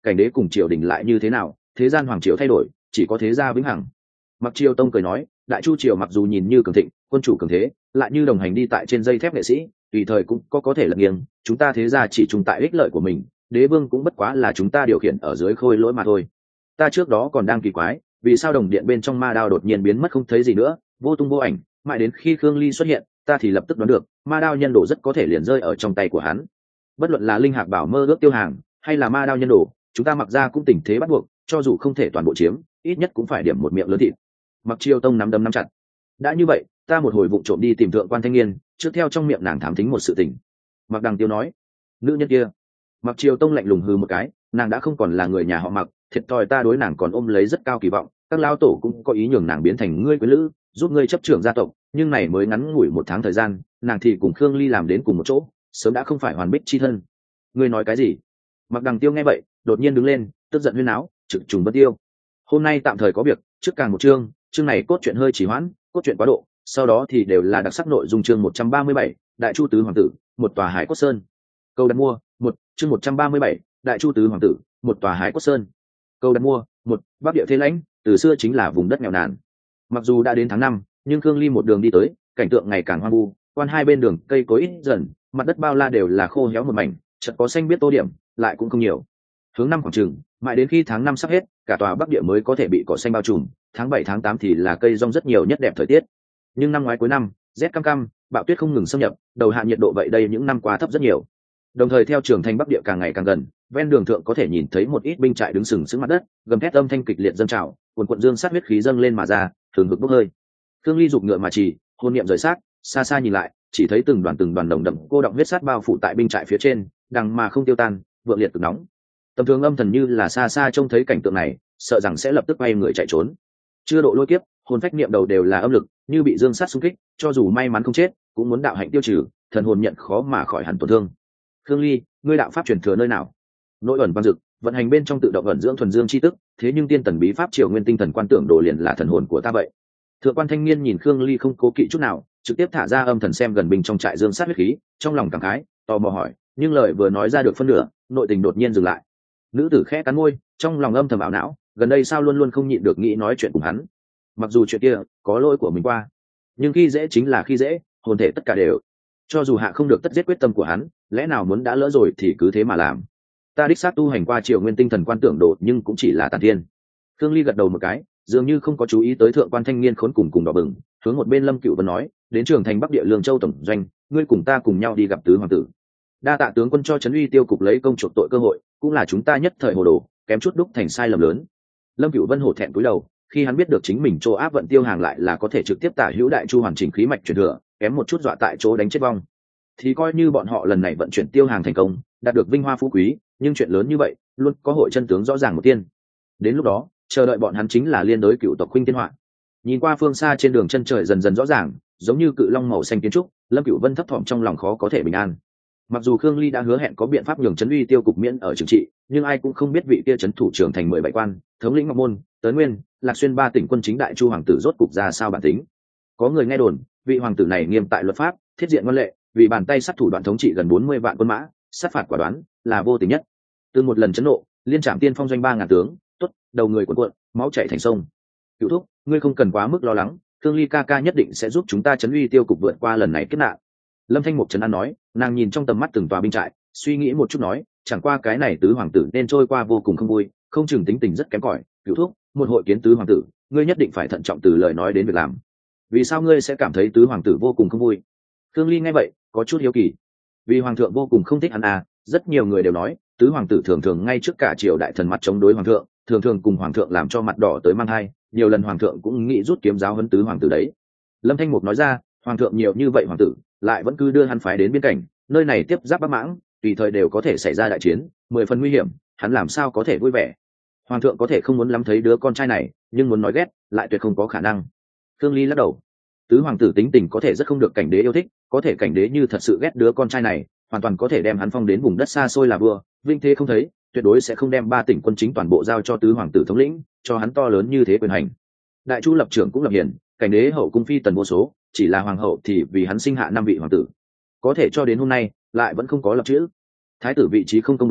cảnh đế cùng triều đình lại như thế nào, thế gian hoàng triều thay đổi, chỉ có thế gia vĩnh hằng. Mặc Triều Tông cười nói, đại chu triều mặc dù nhìn như cường thịnh, quân chủ cường thế, lại như đồng hành đi tại trên dây thép nghệ sĩ, tùy thời cũng có có thể lật nghiêng, chúng ta thế gia chỉ chung tại ích lợi của mình, đế vương cũng bất quá là chúng ta điều khiển ở dưới khôi lỗi mà thôi. Ta trước đó còn đang kỳ quái, vì sao đồng điện bên trong ma đao đột nhiên biến mất không thấy gì nữa, vô tung vô ảnh, mãi đến khi Khương Ly xuất hiện, ta thì lập tức đoán được, ma đao nhân đồ rất có thể liền rơi ở trong tay của hắn. Bất luận là linh hạc bảo mơ ước tiêu hàng, hay là ma đao nhân đồ, chúng ta mặc ra cũng tình thế bắt buộc, cho dù không thể toàn bộ chiếm, ít nhất cũng phải điểm một miệng lớn thịt. Mặc Triều Tông nắm đấm nắm chặt. Đã như vậy, ta một hồi vụng trộm đi tìm thượng quan thanh niên, trước theo trong miệng nàng thám thính một sự tình. Mặc Đằng Tiêu nói, nữ nhân kia. Mặc Triều Tông lạnh lùng hừ một cái, nàng đã không còn là người nhà họ Mặc, thiệt thòi ta đối nàng còn ôm lấy rất cao kỳ vọng, các lão tổ cũng có ý nhường nàng biến thành ngươi quyến lữ, giúp ngươi chấp trưởng gia tộc, nhưng này mới ngắn ngủi một tháng thời gian, nàng thì cùng Khương Ly làm đến cùng một chỗ, sớm đã không phải hoàn bích chi thân. Ngươi nói cái gì? Mặc Đằng Tiêu nghe vậy, đột nhiên đứng lên, tức giận huyên náo, trực trùng bất tiêu. Hôm nay tạm thời có việc, trước càng một chương, chương này cốt truyện hơi trì hoãn, cốt truyện quá độ, sau đó thì đều là đặc sắc nội dung. Chương một trăm ba mươi bảy, Đại Chu tứ hoàng tử, một tòa Hải Cốt Sơn. Câu đặt mua, một, chương một trăm ba mươi bảy, Đại Chu tứ hoàng tử, một tòa Hải Cốt Sơn. Câu đặt mua, một, Bắc địa thế lãnh, từ xưa chính là vùng đất nghèo nàn. Mặc dù đã đến tháng năm, nhưng Khương Ly một đường đi tới, cảnh tượng ngày càng hoang vu, quan hai bên đường cây cối ít dần, mặt đất bao la đều là khô héo một mảnh, chợt có xanh biết tô điểm, lại cũng không nhiều. Hướng năm khoảng chừng, mãi đến khi tháng năm sắp hết, cả tòa Bắc địa mới có thể bị cỏ xanh bao trùm, tháng bảy tháng tám thì là cây rong rất nhiều nhất đẹp thời tiết. Nhưng năm ngoái cuối năm, rét căm căm, bạo tuyết không ngừng xâm nhập, đầu hạ nhiệt độ vậy đây những năm qua thấp rất nhiều. Đồng thời theo trường thành Bắc địa càng ngày càng gần, ven đường thượng có thể nhìn thấy một ít binh trại đứng sừng sững mặt đất, gầm thét âm thanh kịch liệt dâng trào, cuồn cuộn dương sát huyết khí dâng lên mà ra, thường hực bốc hơi. Khương Ly giục ngựa mà chỉ, hồn niệm rời sát, xa xa nhìn lại, chỉ thấy từng đoàn từng đoàn đồng đậm cô động huyết sát bao phủ tại binh trại phía trên, đằng mà không tiêu tan, vượng liệt cực nóng. Tầm thường âm thần như là xa xa trông thấy cảnh tượng này, sợ rằng sẽ lập tức quay người chạy trốn. Chưa độ lôi kiếp, hồn phách niệm đầu đều là âm lực, như bị dương sát xung kích, cho dù may mắn không chết, cũng muốn đạo hạnh tiêu trừ, thần hồn nhận khó mà khỏi hẳn tổn thương. Khương Ly, ngươi đạo pháp truyền thừa nơi nào? Nội ẩn văn dực, vận hành bên trong tự động ẩn dưỡng thuần dương chi tức, thế nhưng tiên tần bí pháp triều nguyên tinh thần quan tưởng đồ liền là thần hồn của ta vậy. Thượng quan thanh niên nhìn Khương Ly không cố kỵ chút nào, trực tiếp thả ra âm thần xem gần bình trong trại dương sát huyết khí, trong lòng cảm khái, tò mò hỏi, nhưng lời vừa nói ra được phân nửa, nội tình đột nhiên dừng lại. Nữ tử khẽ cắn môi, trong lòng âm thầm ảo não, gần đây sao luôn luôn không nhịn được nghĩ nói chuyện cùng hắn. Mặc dù chuyện kia có lỗi của mình qua, nhưng khi dễ chính là khi dễ, hồn thể tất cả đều. Cho dù hạ không được tất giết quyết tâm của hắn, lẽ nào muốn đã lỡ rồi thì cứ thế mà làm. Ta đích xác tu hành qua triều nguyên tinh thần quan tưởng độ, nhưng cũng chỉ là tàn thiên. Khương Ly gật đầu một cái, dường như không có chú ý tới thượng quan thanh niên khốn cùng cùng đỏ bừng, hướng một bên Lâm Cựu Vân nói, đến trường thành Bắc địa Lương Châu tổng doanh, ngươi cùng ta cùng nhau đi gặp tứ hoàng tử. Đa tạ tướng quân cho trấn uy tiêu cục lấy công chuộc tội cơ hội, cũng là chúng ta nhất thời hồ đồ, kém chút đúc thành sai lầm lớn. Lâm Cựu Vân hổ thẹn cúi đầu, khi hắn biết được chính mình chỗ áp vận tiêu hàng lại là có thể trực tiếp tả hữu đại chu hoàn chỉnh khí mạch truyền thừa, kém một chút dọa tại chỗ đánh chết vong. Thì coi như bọn họ lần này vận chuyển tiêu hàng thành công, đạt được vinh hoa phú quý, nhưng chuyện lớn như vậy, luôn có hội chân tướng rõ ràng một tiên. Đến lúc đó, chờ đợi bọn hắn chính là liên đối cựu tộc Khuynh Thiên Họa. Nhìn qua phương xa trên đường chân trời dần dần rõ ràng, giống như cự long màu xanh kiến trúc, Lâm Cựu Vân thấp thỏm trong lòng khó có thể bình an. Mặc dù Khương Ly đã hứa hẹn có biện pháp nhường trấn uy tiêu cục miễn ở trừng trị, nhưng ai cũng không biết vị kia trấn thủ trưởng thành mười bảy quan, thống lĩnh Ngọc Môn, Tấn Nguyên, Lạc Xuyên ba tỉnh quân chính đại chu hoàng tử rốt cục ra sao bản tính. Có người nghe đồn, vị hoàng tử này nghiêm tại luật pháp, thiết diện ngoan lệ, vì bàn tay sát thủ đoạn thống trị gần bốn mươi vạn quân mã, sát phạt quả đoán, là vô tình nhất. Từ một lần chấn nộ, liên trảm tiên phong doanh ba ngàn tướng, tốt, đầu người cuộn cuộn, máu chảy thành sông. Cửu thúc, ngươi không cần quá mức lo lắng, Khương Ly ca ca nhất định sẽ giúp chúng ta trấn uy tiêu cục vượt qua lần này kiếp nạn. Lâm Thanh Mục trấn an nói, nàng nhìn trong tầm mắt từng tòa binh trại, suy nghĩ một chút nói, chẳng qua cái này tứ hoàng tử nên trôi qua vô cùng không vui, không chừng tính tình rất kém cỏi. Cửu thúc, một hội kiến tứ hoàng tử, ngươi nhất định phải thận trọng từ lời nói đến việc làm. Vì sao ngươi sẽ cảm thấy tứ hoàng tử vô cùng không vui? Khương Ly nghe vậy, có chút hiếu kỳ. Vì hoàng thượng vô cùng không thích hắn à, rất nhiều người đều nói, tứ hoàng tử thường thường ngay trước cả triều đại thần mặt chống đối hoàng thượng, thường thường cùng hoàng thượng làm cho mặt đỏ tới mang hai, nhiều lần hoàng thượng cũng nghĩ rút kiếm giáo huấn tứ hoàng tử đấy. Lâm Thanh Mục nói ra, hoàng thượng nhiều như vậy hoàng tử, lại vẫn cứ đưa hắn phái đến biên cảnh, nơi này tiếp giáp Bắc Mãng, tùy thời đều có thể xảy ra đại chiến, mười phần nguy hiểm, hắn làm sao có thể vui vẻ? Hoàng thượng có thể không muốn lắm thấy đứa con trai này, nhưng muốn nói ghét, lại tuyệt không có khả năng. Khương Ly lắc đầu. Tứ hoàng tử tính tình có thể rất không được cảnh đế yêu thích, có thể cảnh đế như thật sự ghét đứa con trai này, hoàn toàn có thể đem hắn phong đến vùng đất xa xôi là vua, vinh thế không thấy, tuyệt đối sẽ không đem ba tỉnh quân chính toàn bộ giao cho tứ hoàng tử thống lĩnh, cho hắn to lớn như thế quyền hành. Đại chu lập trưởng cũng lập hiền, cảnh đế hậu cung phi tần vô số, chỉ là hoàng hậu thì vì hắn sinh hạ năm vị hoàng tử, có thể cho đến hôm nay lại vẫn không có lập chữ. Thái tử vị trí không công bố,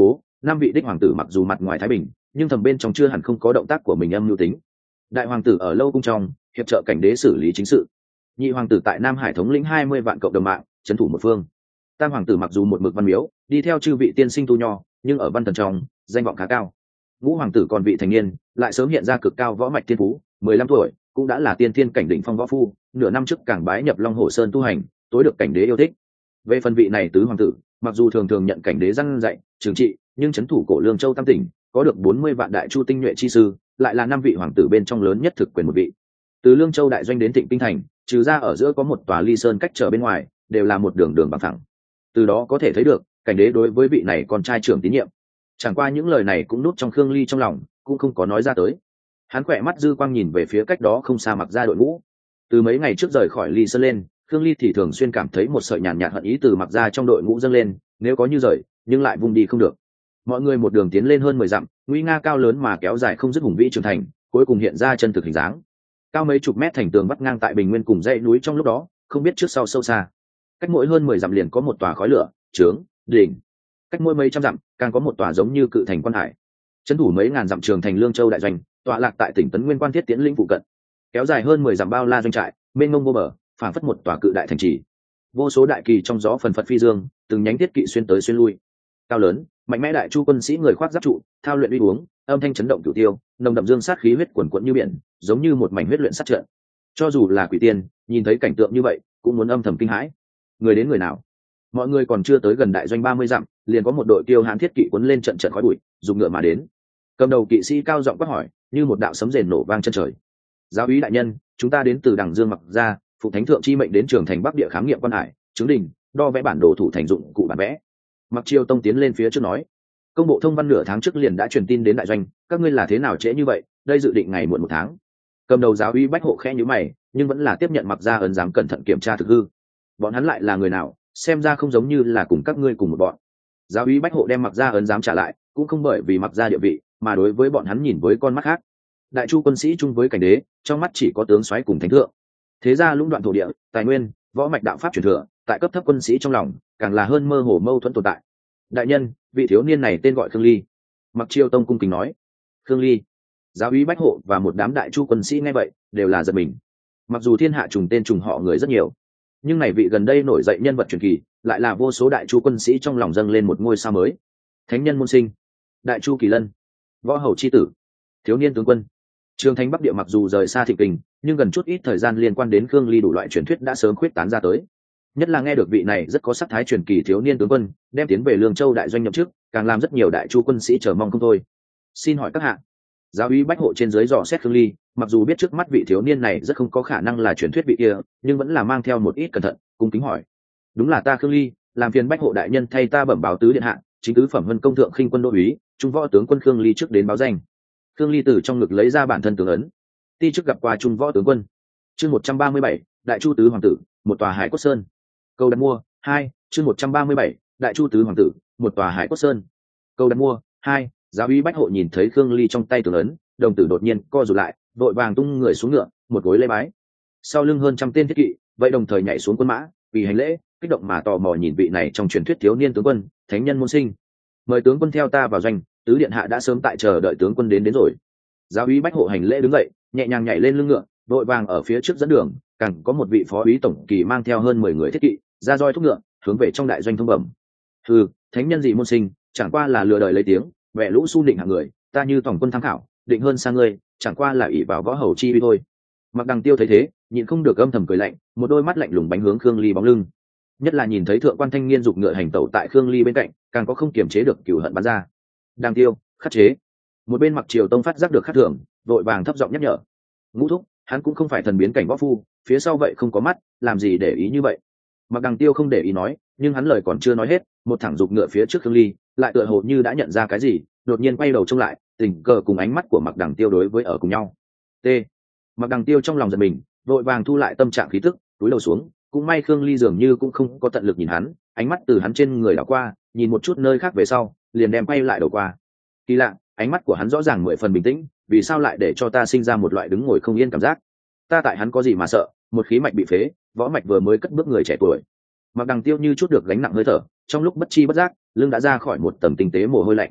năm vị đích hoàng tử mặc dù mặt ngoài thái bình, nhưng thầm bên trong chưa hẳn không có động tác của mình âm mưu tính. Đại hoàng tử ở lâu cung trong hiệp trợ cảnh đế xử lý chính sự, nhị hoàng tử tại Nam Hải thống lĩnh hai mươi vạn cộng đồng mạng trấn thủ một phương, tam hoàng tử mặc dù một mực văn miếu đi theo chư vị tiên sinh tu nho, nhưng ở văn thần trong danh vọng khá cao. Ngũ hoàng tử còn vị thành niên, lại sớm hiện ra cực cao võ mạch thiên phú, mười lăm tuổi cũng đã là tiên thiên cảnh đỉnh phong võ phu, nửa năm trước càng bái nhập Long Hồ Sơn tu hành, tối được cảnh đế yêu thích. Về phần vị này tứ hoàng tử, mặc dù thường thường nhận cảnh đế răn dạy trừng trị, nhưng trấn thủ cổ Lương Châu tam tỉnh, có được bốn mươi vạn đại chu tinh nhuệ chi sư, lại là năm vị hoàng tử bên trong lớn nhất thực quyền một vị. Từ Lương Châu đại doanh đến Thịnh Kinh thành, trừ ra ở giữa có một tòa ly sơn cách trở bên ngoài, đều là một đường đường bằng thẳng. Từ đó có thể thấy được cảnh đế đối với vị này con trai trưởng tín nhiệm. Chẳng qua những lời này cũng nút trong Khương Ly trong lòng, cũng không có nói ra tới. Hắn khỏe mắt dư quang nhìn về phía cách đó không xa Mặc Gia đội ngũ. Từ mấy ngày trước rời khỏi ly sơn lên, Khương Ly thì thường xuyên cảm thấy một sợi nhàn nhạt hận ý từ Mặc Gia trong đội ngũ dâng lên, nếu có như rời, nhưng lại vùng đi không được. Mọi người một đường tiến lên hơn mười dặm, nguy nga cao lớn mà kéo dài không dứt hùng vĩ trưởng thành, cuối cùng hiện ra chân thực hình dáng. Cao mấy chục mét thành tường vắt ngang tại bình nguyên cùng dãy núi trong lúc đó, không biết trước sau sâu xa. Cách mỗi hơn mười dặm liền có một tòa khói lửa, trướng, đỉnh. Cách mỗi mấy trăm dặm, càng có một tòa giống như cự thành quan hải. Trấn thủ mấy ngàn dặm trường thành Lương Châu đại doanh, tọa lạc tại tỉnh Tấn Nguyên Quan Thiết Tiễn lĩnh phụ cận. Kéo dài hơn mười dặm bao la doanh trại, mênh mông vô bờ, phảng phất một tòa cự đại thành trì. Vô số đại kỳ trong gió phần phật phi dương, từng nhánh thiết kỵ xuyên tới xuyên lui. Cao lớn, mạnh mẽ đại chu quân sĩ người khoác giáp trụ, thao luyện uy uống, âm thanh chấn động cửu tiêu, nồng đậm dương sát khí huyết quần quẫn như biển, giống như một mảnh huyết luyện sát trận. Cho dù là quỷ tiên, nhìn thấy cảnh tượng như vậy, cũng muốn âm thầm kinh hãi. Người đến người nào? Mọi người còn chưa tới gần đại doanh ba mươi dặm, liền có một đội tiêu hán thiết kỵ cuốn lên trận trận khói bụi, dùng ngựa mà đến. Cầm đầu kỵ sĩ cao giọng quát hỏi, như một đạo sấm rền nổ vang chân trời. Giáo úy đại nhân, chúng ta đến từ Đằng Dương Mặc Gia, phụ thánh thượng chi mệnh đến trường thành Bắc địa khám nghiệm quan hải, chứng đình, đo vẽ bản đồ thủ thành dụng cụ bản vẽ. Mặc Triều Tông tiến lên phía trước nói, công bộ thông văn nửa tháng trước liền đã truyền tin đến đại doanh, các ngươi là thế nào trễ như vậy, đây dự định ngày muộn một tháng. Cầm đầu giáo úy Bách Hộ khẽ nhíu mày, nhưng vẫn là tiếp nhận Mặc Gia ấn giám cẩn thận kiểm tra thực hư. Bọn hắn lại là người nào, xem ra không giống như là cùng các ngươi cùng một bọn. Giáo úy Bách Hộ đem Mặc Gia ấn giám trả lại, cũng không bởi vì Mặc Gia địa vị, mà đối với bọn hắn nhìn với con mắt khác. Đại chu quân sĩ chung với cảnh đế, trong mắt chỉ có tướng soái cùng thánh thượng. Thế ra lũng đoạn thổ địa, tài nguyên, võ mạch đạo pháp truyền thừa, tại cấp thấp quân sĩ trong lòng, càng là hơn mơ hồ mâu thuẫn tồn tại. Đại nhân, vị thiếu niên này tên gọi Khương Ly. Mặc Triều Tông cung kính nói. Khương Ly. Giáo úy Bách Hộ và một đám đại chu quân sĩ nghe vậy, đều là giật mình. Mặc dù thiên hạ trùng tên trùng họ người rất nhiều, nhưng này vị gần đây nổi dậy nhân vật truyền kỳ, lại là vô số đại chu quân sĩ trong lòng dâng lên một ngôi sao mới. Thánh nhân môn sinh, đại chu kỳ lân, võ hầu chi tử, thiếu niên tướng quân. Trường thành Bắc địa mặc dù rời xa Thịnh Kinh, nhưng gần chút ít thời gian liên quan đến Khương Ly đủ loại truyền thuyết đã sớm khuyết tán ra tới. Nhất là nghe được vị này rất có sắc thái truyền kỳ thiếu niên tướng quân đem tiến về Lương Châu đại doanh nhậm chức, càng làm rất nhiều đại chu quân sĩ chờ mong không thôi. Xin hỏi các hạ, giáo úy Bách Hộ trên dưới dò xét Khương Ly, mặc dù biết trước mắt vị thiếu niên này rất không có khả năng là truyền thuyết vị kia, nhưng vẫn là mang theo một ít cẩn thận, cung kính hỏi. Đúng là ta Khương Ly, làm phiền Bách Hộ đại nhân thay ta bẩm báo tứ điện hạ, chính tứ phẩm Vân công thượng khinh quân đô úy, trung võ tướng quân Khương Ly trước đến báo danh. Khương Ly từ trong ngực lấy ra bản thân tướng ấn. Ti chức gặp qua trung võ tướng quân. Chương một trăm ba mươi bảy, đại chu tứ hoàng tử, một tòa hải cốt sơn. Câu đặt mua hai, chương một trăm ba mươi bảy, đại chu tứ hoàng tử, một tòa hải cốt sơn. Câu đặt mua hai. Giáo úy Bách Hộ nhìn thấy Khương Ly trong tay tướng ấn, đồng tử đột nhiên co rụt lại, vội vàng tung người xuống ngựa, một gối lễ bái. Sau lưng hơn trăm tên thiết kỵ, vậy đồng thời nhảy xuống quân mã, vì hành lễ, kích động mà tò mò nhìn vị này trong truyền thuyết thiếu niên tướng quân, thánh nhân môn sinh. Mời tướng quân theo ta vào doanh, tứ điện hạ đã sớm tại chờ đợi tướng quân đến đến rồi. Giáo úy Bách Hộ hành lễ đứng dậy, nhẹ nhàng nhảy lên lưng ngựa, vội vàng ở phía trước dẫn đường, càng có một vị phó úy tổng kỳ mang theo hơn mười người thiết kỵ, ra roi thúc ngựa, hướng về trong đại doanh thông bẩm. Hừ, thánh nhân gì môn sinh, chẳng qua là lừa đời lấy tiếng, vẻ lũ su định hạng người, ta như tổng quân tham khảo, định hơn sang ngươi, chẳng qua là ỷ vào võ hầu chi uy thôi. Mặc Đằng Tiêu thấy thế, nhịn không được âm thầm cười lạnh, một đôi mắt lạnh lùng bánh hướng Khương Ly bóng lưng. Nhất là nhìn thấy thượng quan thanh niên giục ngựa hành tẩu tại Khương Ly bên cạnh, càng có không kiềm chế được cừu hận bắn ra. Đằng Tiêu, khắc chế. Một bên Mặc Triều Tông phát giác được khắc thường, vội vàng thấp giọng nhắc nhở. Ngũ thúc, hắn cũng không phải thần biến cảnh võ phu, phía sau vậy không có mắt, làm gì để ý như vậy. Mặc Đằng Tiêu không để ý nói, nhưng hắn lời còn chưa nói hết, một thẳng giục ngựa phía trước Khương Ly, lại tựa hồ như đã nhận ra cái gì, đột nhiên quay đầu trông lại, tình cờ cùng ánh mắt của Mặc Đằng Tiêu đối với ở cùng nhau. T. Mặc Đằng Tiêu trong lòng giật mình, vội vàng thu lại tâm trạng khí tức, túi đầu xuống, cũng may Khương Ly dường như cũng không có tận lực nhìn hắn, ánh mắt từ hắn trên người đảo qua, nhìn một chút nơi khác về sau, liền đem quay lại đầu qua. Kỳ lạ, ánh mắt của hắn rõ ràng mười phần bình tĩnh, vì sao lại để cho ta sinh ra một loại đứng ngồi không yên cảm giác? Ta tại hắn có gì mà sợ, một khí mạch bị phế, võ mạch vừa mới cất bước người trẻ tuổi. Mặc Đằng Tiêu như chút được gánh nặng hơi thở, trong lúc bất chi bất giác, lưng đã ra khỏi một tầng tinh tế mồ hôi lạnh.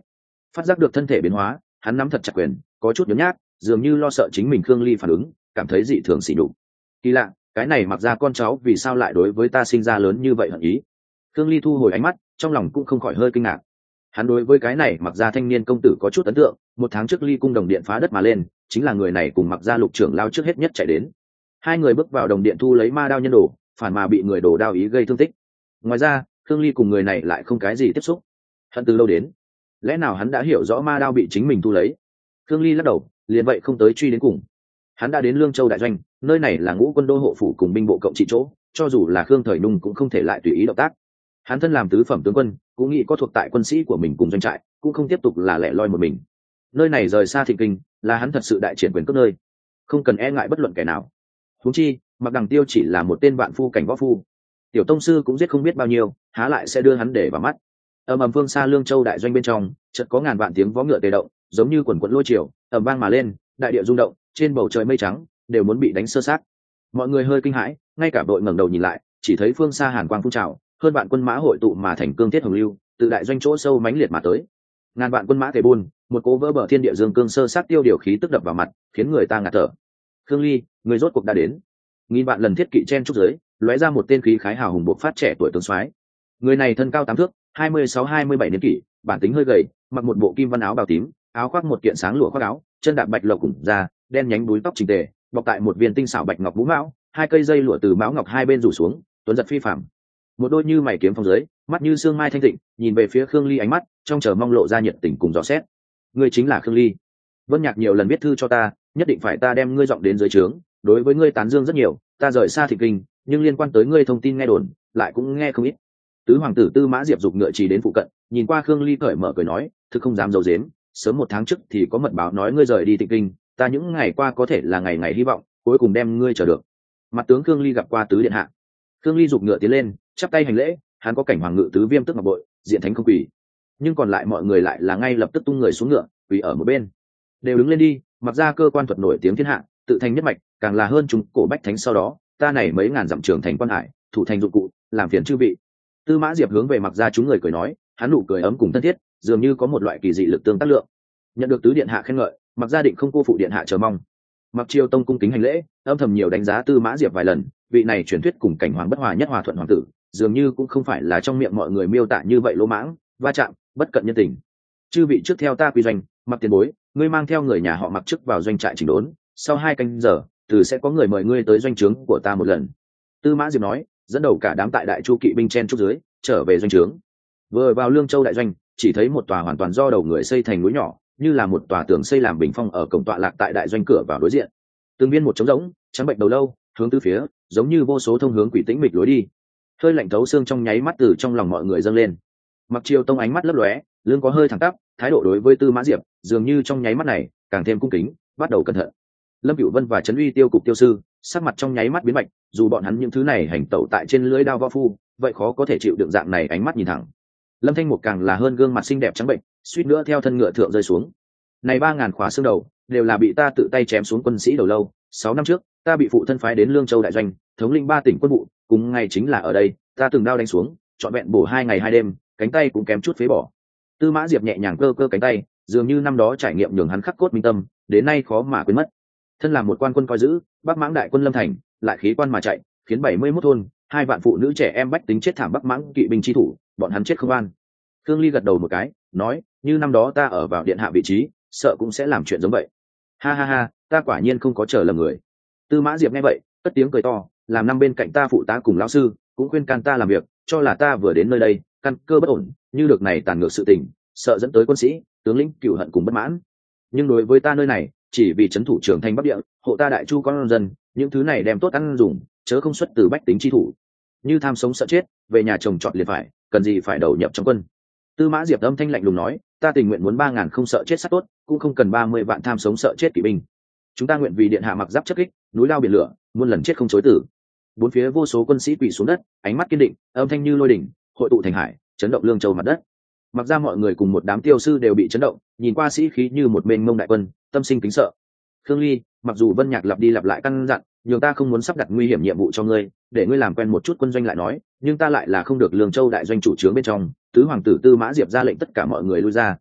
Phát giác được thân thể biến hóa, hắn nắm thật chặt quyền, có chút nhớ nhác, dường như lo sợ chính mình Khương Ly phản ứng, cảm thấy dị thường xỉ nhục. Kỳ lạ, cái này Mặc ra con cháu vì sao lại đối với ta sinh ra lớn như vậy hận ý? Khương Ly thu hồi ánh mắt, trong lòng cũng không khỏi hơi kinh ngạc. Hắn đối với cái này Mặc ra thanh niên công tử có chút ấn tượng, một tháng trước Ly cung đồng điện phá đất mà lên, chính là người này cùng Mặc ra lục trưởng lao trước hết nhất chạy đến. Hai người bước vào đồng điện thu lấy ma đao nhân đồ, phản mà bị người đổ đao ý gây thương tích. Ngoài ra, Khương Ly cùng người này lại không cái gì tiếp xúc. Hận từ lâu đến, lẽ nào hắn đã hiểu rõ ma đao bị chính mình thu lấy? Khương Ly lắc đầu, liền vậy không tới truy đến cùng. Hắn đã đến Lương Châu đại doanh, nơi này là ngũ quân đô hộ phủ cùng binh bộ cộng trị chỗ, cho dù là Khương Thời Nung cũng không thể lại tùy ý động tác. Hắn thân làm tứ phẩm tướng quân, cũng nghĩ có thuộc tại quân sĩ của mình cùng doanh trại, cũng không tiếp tục là lẻ loi một mình. Nơi này rời xa Thịnh Kinh, là hắn thật sự đại triển quyền cước nơi, không cần e ngại bất luận kẻ nào. Huống chi, Mặc Đằng Tiêu chỉ là một tên vạn phu cảnh võ phu, tiểu tông sư cũng giết không biết bao nhiêu, há lại sẽ đưa hắn để vào mắt. Ầm ầm phương xa Lương Châu đại doanh bên trong, chợt có ngàn vạn tiếng vó ngựa tề động, giống như quần quần lôi triều, ầm vang mà lên, đại địa rung động, trên bầu trời mây trắng đều muốn bị đánh sơ sát. Mọi người hơi kinh hãi, ngay cả đội ngẩng đầu nhìn lại, chỉ thấy phương xa hàn quang phun trào, hơn vạn quân mã hội tụ mà thành cương thiết hồng lưu, từ đại doanh chỗ sâu mãnh liệt mà tới. Ngàn vạn quân mã tề buôn, một cố vỡ bờ thiên địa dương cương sơ sát tiêu điều khí tức đập vào mặt, khiến người ta ngạt thở. Khương Ly, người rốt cuộc đã đến. Nghìn vạn lần thiết kỵ chen trúc dưới, lóe ra một tên khí khái hào hùng bộc phát trẻ tuổi tướng soái. Người này thân cao tám thước, hai mươi sáu hai mươi bảy niên kỷ, bản tính hơi gầy, mặc một bộ kim văn áo bào tím, áo khoác một kiện sáng lụa khoác áo, chân đạp bạch lộc cùng da, đen nhánh búi tóc chỉnh tề, bọc tại một viên tinh xảo bạch ngọc mũ mão, hai cây dây lụa từ mão ngọc hai bên rủ xuống, tuấn giật phi phàm. Một đôi như mày kiếm phong dưới, mắt như sương mai thanh tịnh, nhìn về phía Khương Ly ánh mắt trong chờ mong lộ ra nhiệt tình cùng dò xét. Ngươi chính là Khương Ly? Vân Nhạc nhiều lần viết thư cho ta, nhất định phải ta đem ngươi dọn đến dưới trướng, đối với ngươi tán dương rất nhiều, ta rời xa Thịnh Kinh, nhưng liên quan tới ngươi thông tin nghe đồn, lại cũng nghe không ít. Tứ hoàng tử Tư Mã Diệp dục ngựa chỉ đến phụ cận, nhìn qua Khương Ly cởi mở cười nói, thực không dám giấu giếm, sớm một tháng trước thì có mật báo nói ngươi rời đi Thịnh Kinh, ta những ngày qua có thể là ngày ngày hy vọng, cuối cùng đem ngươi chờ được. Mặt tướng Khương Ly gặp qua tứ điện hạ. Khương Ly dục ngựa tiến lên, chắp tay hành lễ, hắn có cảnh hoàng ngự tứ viêm tức ngọc bội, diện thánh không quỳ. Nhưng còn lại mọi người lại là ngay lập tức tung người xuống ngựa, quỳ ở một bên. Đều đứng lên đi, mặc ra cơ quan thuật nổi tiếng thiên hạ, tự thành nhất mạch, càng là hơn chúng cổ bách thánh sau đó, ta này mấy ngàn dặm trường thành quan hải, thủ thành dụng cụ, làm phiền chư vị. Tư Mã Diệp hướng về mặc ra chúng người cười nói, hắn nụ cười ấm cùng thân thiết, dường như có một loại kỳ dị lực tương tác lượng. Nhận được tứ điện hạ khen ngợi, mặc gia định không cô phụ điện hạ chờ mong. Mặc Triều Tông cung kính hành lễ, âm thầm nhiều đánh giá Tư Mã Diệp vài lần, vị này truyền thuyết cùng cảnh hoàng bất hòa nhất hòa thuận hoàng tử, dường như cũng không phải là trong miệng mọi người miêu tả như vậy lỗ mãng, va chạm, bất cận nhân tình. Chư vị trước theo ta quy doanh, Mặc tiền bối, ngươi mang theo người nhà họ Mặc trước vào doanh trại chỉnh đốn, sau hai canh giờ, từ sẽ có người mời ngươi tới doanh trướng của ta một lần. Tư Mã Diệp nói, dẫn đầu cả đám tại đại chu kỵ binh chen trúc dưới, trở về doanh trướng. Vừa vào Lương Châu đại doanh, chỉ thấy một tòa hoàn toàn do đầu người xây thành núi nhỏ, như là một tòa tường xây làm bình phong ở cổng tọa lạc tại đại doanh cửa vào đối diện. Từng viên một trống rỗng, trắng bệnh đầu lâu, hướng tứ phía, giống như vô số thông hướng quỷ tĩnh mịch lối đi. Hơi lạnh thấu xương trong nháy mắt từ trong lòng mọi người dâng lên. Mặc Triều Tông ánh mắt lấp lóe, lưng có hơi thẳng tắp, thái độ đối với Tư Mã Diệp, dường như trong nháy mắt này càng thêm cung kính, bắt đầu cẩn thận. Lâm Cửu Vân và Trấn Uy tiêu cục tiêu sư, sắc mặt trong nháy mắt biến bạch, dù bọn hắn những thứ này hành tẩu tại trên lưỡi đao võ phu, vậy khó có thể chịu đựng dạng này ánh mắt nhìn thẳng. Lâm Thanh Mục càng là hơn gương mặt xinh đẹp trắng bệnh, suýt nữa theo thân ngựa thượng rơi xuống. Này ba ngàn khóa xương đầu, đều là bị ta tự tay chém xuống quân sĩ đầu lâu. Sáu năm trước, ta bị phụ thân phái đến Lương Châu đại doanh, thống lĩnh ba tỉnh quân vụ, cùng ngày chính là ở đây, ta từng đao đánh xuống, trọn vẹn bổ hai ngày hai đêm, cánh tay cũng kém chút phế bỏ. Tư Mã Diệp nhẹ nhàng cơ cơ cánh tay, dường như năm đó trải nghiệm nhường hắn khắc cốt minh tâm, đến nay khó mà quên mất. Thân làm một quan quân coi giữ, Bắc Mãng đại quân lâm thành, lại khí quan mà chạy, khiến bảy mươi mốt thôn, hai vạn phụ nữ trẻ em bách tính chết thảm Bắc Mãng kỵ binh chi thủ, bọn hắn chết không an. Khương Ly gật đầu một cái, nói, như năm đó ta ở vào điện hạ vị trí, sợ cũng sẽ làm chuyện giống vậy. Ha ha ha, ta quả nhiên không có chờ lầm người. Tư Mã Diệp nghe vậy, cất tiếng cười to, làm năm bên cạnh ta phụ tá cùng lão sư, cũng khuyên can ta làm việc, cho là ta vừa đến nơi đây, căn cơ bất ổn, như được này tàn ngược sự tình, sợ dẫn tới quân sĩ, tướng lĩnh cựu hận cùng bất mãn. Nhưng đối với ta nơi này, chỉ vì trấn thủ trưởng thành Bắc Địa, hộ ta đại chu con dân, những thứ này đem tốt ăn dùng, chớ không xuất từ bách tính chi thủ. Như tham sống sợ chết, về nhà chồng chọn liền phải, cần gì phải đầu nhập trong quân. Tư Mã Diệp âm thanh lạnh lùng nói, ta tình nguyện muốn ba ngàn không sợ chết sát tốt, cũng không cần ba mươi vạn tham sống sợ chết kỵ binh. Chúng ta nguyện vì điện hạ mặc giáp chất kích, núi lao biển lửa, muôn lần chết không chối tử. Bốn phía vô số quân sĩ quỳ xuống đất, ánh mắt kiên định, âm thanh như lôi đỉnh, hội tụ thành hải, chấn động Lương Châu mặt đất. Mặc ra mọi người cùng một đám tiêu sư đều bị chấn động, nhìn qua sĩ khí như một mênh mông đại quân, tâm sinh kính sợ. Khương Ly, mặc dù Vân Nhạc lặp đi lặp lại căn dặn, nhường ta không muốn sắp đặt nguy hiểm nhiệm vụ cho ngươi, để ngươi làm quen một chút quân doanh lại nói, nhưng ta lại là không được Lương Châu đại doanh chủ trướng bên trong, tứ hoàng tử Tư Mã Diệp ra lệnh tất cả mọi người lui ra,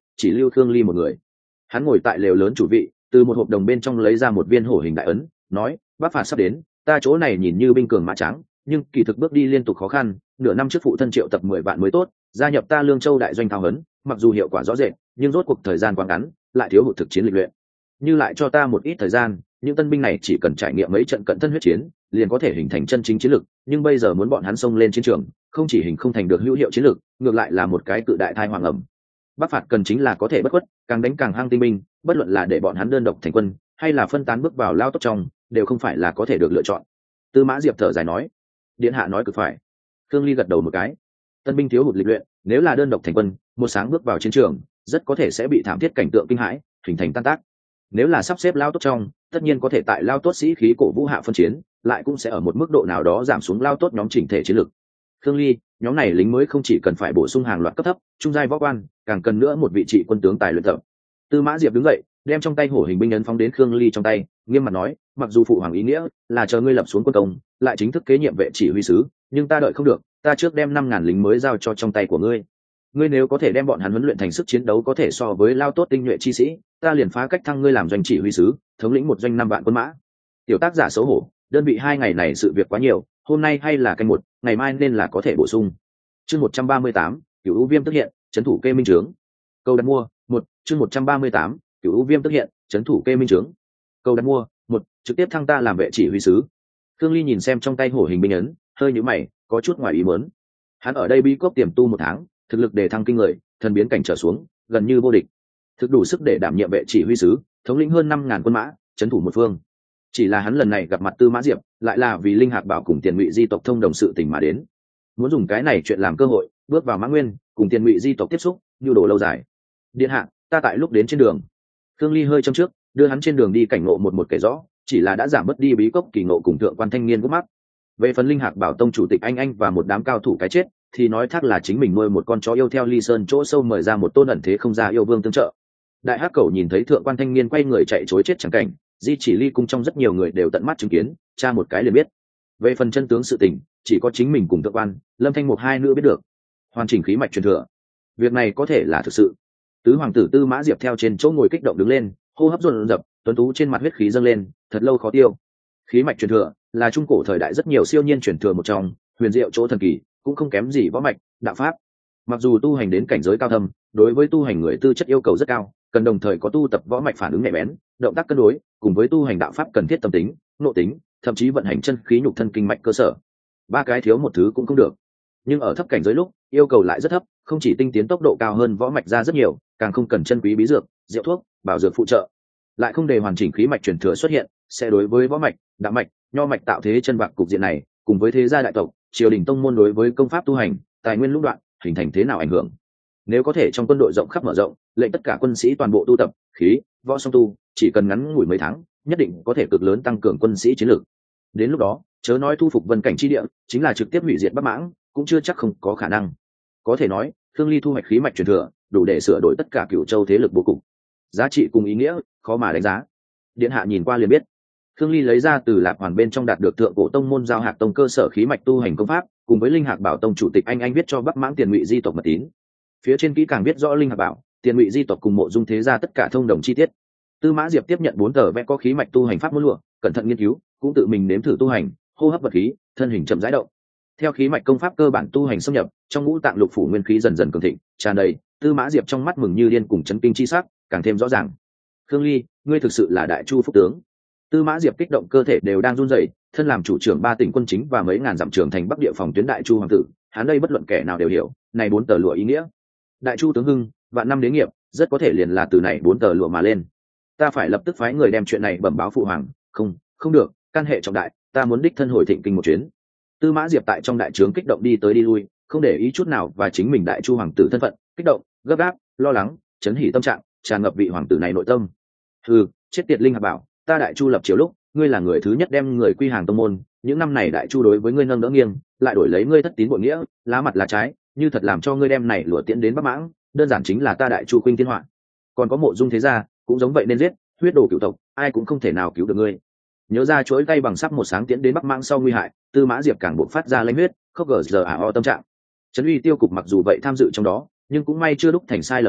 chỉ lưu Khương Ly một người. Hắn ngồi tại lều lớn chủ vị, từ một hộp đồng bên trong lấy ra một viên hổ hình đại ấn, nói: Bắc phạt sắp đến, ta chỗ này nhìn như binh cường mã trắng, nhưng kỳ thực bước đi liên tục khó khăn. Nửa năm trước phụ thân triệu tập mười vạn mới tốt, gia nhập ta Lương Châu đại doanh thao hấn, mặc dù hiệu quả rõ rệt, nhưng rốt cuộc thời gian quá ngắn, lại thiếu hụt thực chiến lịch luyện. Như lại cho ta một ít thời gian, những tân binh này chỉ cần trải nghiệm mấy trận cận thân huyết chiến, liền có thể hình thành chân chính chiến lực. Nhưng bây giờ muốn bọn hắn xông lên chiến trường, không chỉ hình không thành được hữu hiệu chiến lực, ngược lại là một cái cự đại thai hoàng ẩm. Bắc phạt cần chính là có thể bất khuất, càng đánh càng hăng tinh binh, bất luận là để bọn hắn đơn độc thành quân, hay là phân tán bước vào lao tốt trong, đều không phải là có thể được lựa chọn. Tư Mã Diệp thở dài nói: Điện hạ nói cực phải. Khương Ly gật đầu một cái. Tân binh thiếu hụt lịch luyện, nếu là đơn độc thành quân, một sáng bước vào chiến trường, rất có thể sẽ bị thảm thiết cảnh tượng kinh hãi, hình thành tan tác. Nếu là sắp xếp lao tốt trong, tất nhiên có thể tại lao tốt sĩ khí cổ vũ hạ phân chiến, lại cũng sẽ ở một mức độ nào đó giảm xuống lao tốt nhóm chỉnh thể chiến lược. Khương Ly, nhóm này lính mới không chỉ cần phải bổ sung hàng loạt cấp thấp, trung giai võ quan, càng cần nữa một vị trị quân tướng tài luyện tập. Tư Mã Diệp đứng dậy, đem trong tay hổ hình binh ấn phóng đến Khương Ly trong tay, nghiêm mặt nói: mặc dù phụ hoàng ý nghĩa là chờ ngươi lập xuống quân công, lại chính thức kế nhiệm vệ chỉ huy sứ, nhưng ta đợi không được, ta trước đem năm ngàn lính mới giao cho trong tay của ngươi. Ngươi nếu có thể đem bọn hắn huấn luyện thành sức chiến đấu có thể so với lao tốt tinh nhuệ chi sĩ, ta liền phá cách thăng ngươi làm doanh chỉ huy sứ, thống lĩnh một doanh năm vạn quân mã. Tiểu tác giả xấu hổ, đơn vị hai ngày này sự việc quá nhiều, hôm nay hay là canh một, ngày mai nên là có thể bổ sung. Chương một trăm ba mươi tám, Cửu U Viêm tức hiện, trấn thủ kê minh trướng. Câu đặt mua, một, chương một trăm ba mươi tám, Cửu U Viêm tức hiện, trấn thủ kê minh trướng. Câu đặt mua, một, trực tiếp thăng ta làm vệ chỉ huy sứ. Khương Ly nhìn xem trong tay hổ hình binh ấn, hơi nhíu mày, có chút ngoài ý muốn. Hắn ở đây bí cốc tiềm tu một tháng, thực lực đề thăng kinh người, thần biến cảnh trở xuống, gần như vô địch, thực đủ sức để đảm nhiệm vệ chỉ huy sứ, thống lĩnh hơn năm ngàn quân mã, trấn thủ một phương. Chỉ là hắn lần này gặp mặt Tư Mã Diệp, lại là vì Linh Hạc Bảo cùng Tiền Ngụy di tộc thông đồng sự tình mà đến, muốn dùng cái này chuyện làm cơ hội, bước vào Mã Nguyên, cùng Tiền Ngụy di tộc tiếp xúc, nhu đồ lâu dài. Điện hạ, ta tại lúc đến trên đường. Khương Ly hơi châm trước, đưa hắn trên đường đi cảnh ngộ một một kể rõ, chỉ là đã giảm bớt đi bí cốc kỳ ngộ cùng thượng quan thanh niên gốc mắt. Về phần Linh Hạc Bảo tông chủ tịch anh anh và một đám cao thủ cái chết, thì nói thác là chính mình nuôi một con chó yêu theo Ly Sơn chỗ sâu mời ra một tôn ẩn thế không ra yêu vương tương trợ. Đại Hắc Cẩu nhìn thấy thượng quan thanh niên quay người chạy trối chết chẳng cảnh, di chỉ Ly cung trong rất nhiều người đều tận mắt chứng kiến, tra một cái liền biết. Về phần chân tướng sự tình, chỉ có chính mình cùng thượng quan Lâm Thanh một hai nữa biết được. Hoàn chỉnh khí mạch truyền thừa, việc này có thể là thực sự. Tứ hoàng tử Tư Mã Diệp theo trên chỗ ngồi kích động đứng lên, hô hấp dồn dập, tuấn tú trên mặt huyết khí dâng lên, thật lâu khó tiêu. Khí mạch truyền thừa là trung cổ thời đại rất nhiều siêu nhiên truyền thừa một trong, huyền diệu chỗ thần kỳ, cũng không kém gì võ mạch, đạo pháp. Mặc dù tu hành đến cảnh giới cao thâm, đối với tu hành người tư chất yêu cầu rất cao, cần đồng thời có tu tập võ mạch phản ứng nhạy bén, động tác cân đối, cùng với tu hành đạo pháp cần thiết tâm tính, nội tính, thậm chí vận hành chân khí nhục thân kinh mạch cơ sở. Ba cái thiếu một thứ cũng không được. Nhưng ở thấp cảnh giới lúc, yêu cầu lại rất thấp, không chỉ tinh tiến tốc độ cao hơn võ mạch ra rất nhiều, càng không cần chân quý bí dược, rượu thuốc, bảo dược phụ trợ, lại không để hoàn chỉnh khí mạch truyền thừa xuất hiện, sẽ đối với võ mạch, đạo mạch, nho mạch tạo thế chân bạc cục diện này, cùng với thế gia đại tộc, triều đình tông môn đối với công pháp tu hành, tài nguyên lũng đoạn, hình thành thế nào ảnh hưởng. Nếu có thể trong quân đội rộng khắp mở rộng, lệnh tất cả quân sĩ toàn bộ tu tập khí võ song tu, chỉ cần ngắn ngủi mấy tháng, nhất định có thể cực lớn tăng cường quân sĩ chiến lược. Đến lúc đó, chớ nói thu phục vân cảnh chi địa, chính là trực tiếp hủy diệt Bắc Mãng, cũng chưa chắc không có khả năng. Có thể nói, Khương Ly thu hoạch khí mạch truyền thừa, đủ để sửa đổi tất cả Cửu Châu thế lực bố cục. Giá trị cùng ý nghĩa, khó mà đánh giá. Điện hạ nhìn qua liền biết. Khương Ly lấy ra từ Lạc Hoàn bên trong đạt được thượng cổ tông môn giao Hạc tông cơ sở khí mạch tu hành công pháp, cùng với Linh Hạc Bảo tông chủ tịch anh anh viết cho Bắc Mãng Tiền Ngụy di tộc mật tín. Phía trên kỹ càng viết rõ Linh Hạc Bảo, Tiền Ngụy di tộc cùng Mộ Dung thế gia tất cả thông đồng chi tiết. Tư Mã Diệp tiếp nhận bốn tờ vẽ có khí mạch tu hành pháp môn lụa, cẩn thận nghiên cứu, cũng tự mình nếm thử tu hành, hô hấp vật khí, thân hình chậm rãi động. Theo khí mạch công pháp cơ bản tu hành xâm nhập, trong ngũ tạng lục phủ nguyên khí dần dần cường thịnh, tràn đầy. Tư Mã Diệp trong mắt mừng như điên cùng chấn kinh chi sắc, càng thêm rõ ràng. Khương Ly, ngươi thực sự là đại chu phúc tướng. Tư Mã Diệp kích động cơ thể đều đang run rẩy, thân làm chủ trưởng ba tỉnh quân chính và mấy ngàn dặm trưởng thành Bắc địa phòng tuyến đại chu hoàng tử, hắn đây bất luận kẻ nào đều hiểu, này bốn tờ lụa ý nghĩa. Đại chu tướng hưng, vạn năm đế nghiệp, rất có thể liền là từ này bốn tờ lụa mà lên. Ta phải lập tức phái người đem chuyện này bẩm báo phụ hoàng, không, không được, căn hệ trọng đại, ta muốn đích thân hồi Thịnh Kinh một chuyến. Tư Mã Diệp tại trong đại trướng kích động đi tới đi lui, không để ý chút nào và chính mình đại chu hoàng tử thân phận, kích động, gấp gáp, lo lắng, chấn hỉ tâm trạng, tràn ngập vị hoàng tử này nội tâm. Hừ, chết tiệt Linh Hạc Bảo, ta đại chu lập triều lúc, ngươi là người thứ nhất đem người quy hàng tông môn, những năm này đại chu đối với ngươi nâng đỡ nghiêng, lại đổi lấy ngươi thất tín bội nghĩa, lá mặt lá trái, như thật làm cho ngươi đem này lụa tiễn đến Bắc Mãng, đơn giản chính là ta đại chu khuynh thiên họa. Còn có Mộ Dung thế gia, cũng giống vậy nên giết, huyết đồ cửu tộc, ai cũng không thể nào cứu được ngươi. Nhớ ra chuỗi tay bằng sắt một sáng tiễn đến Bắc Mãng sau nguy hại, Tư Mã Diệp càng buộc phát ra lãnh huyết, khóc gờ giờ ảo tâm trạng. Trấn Uy tiêu cục mặc dù vậy tham dự trong đó, nhưng cũng may chưa đúc thành sai lầm lớn,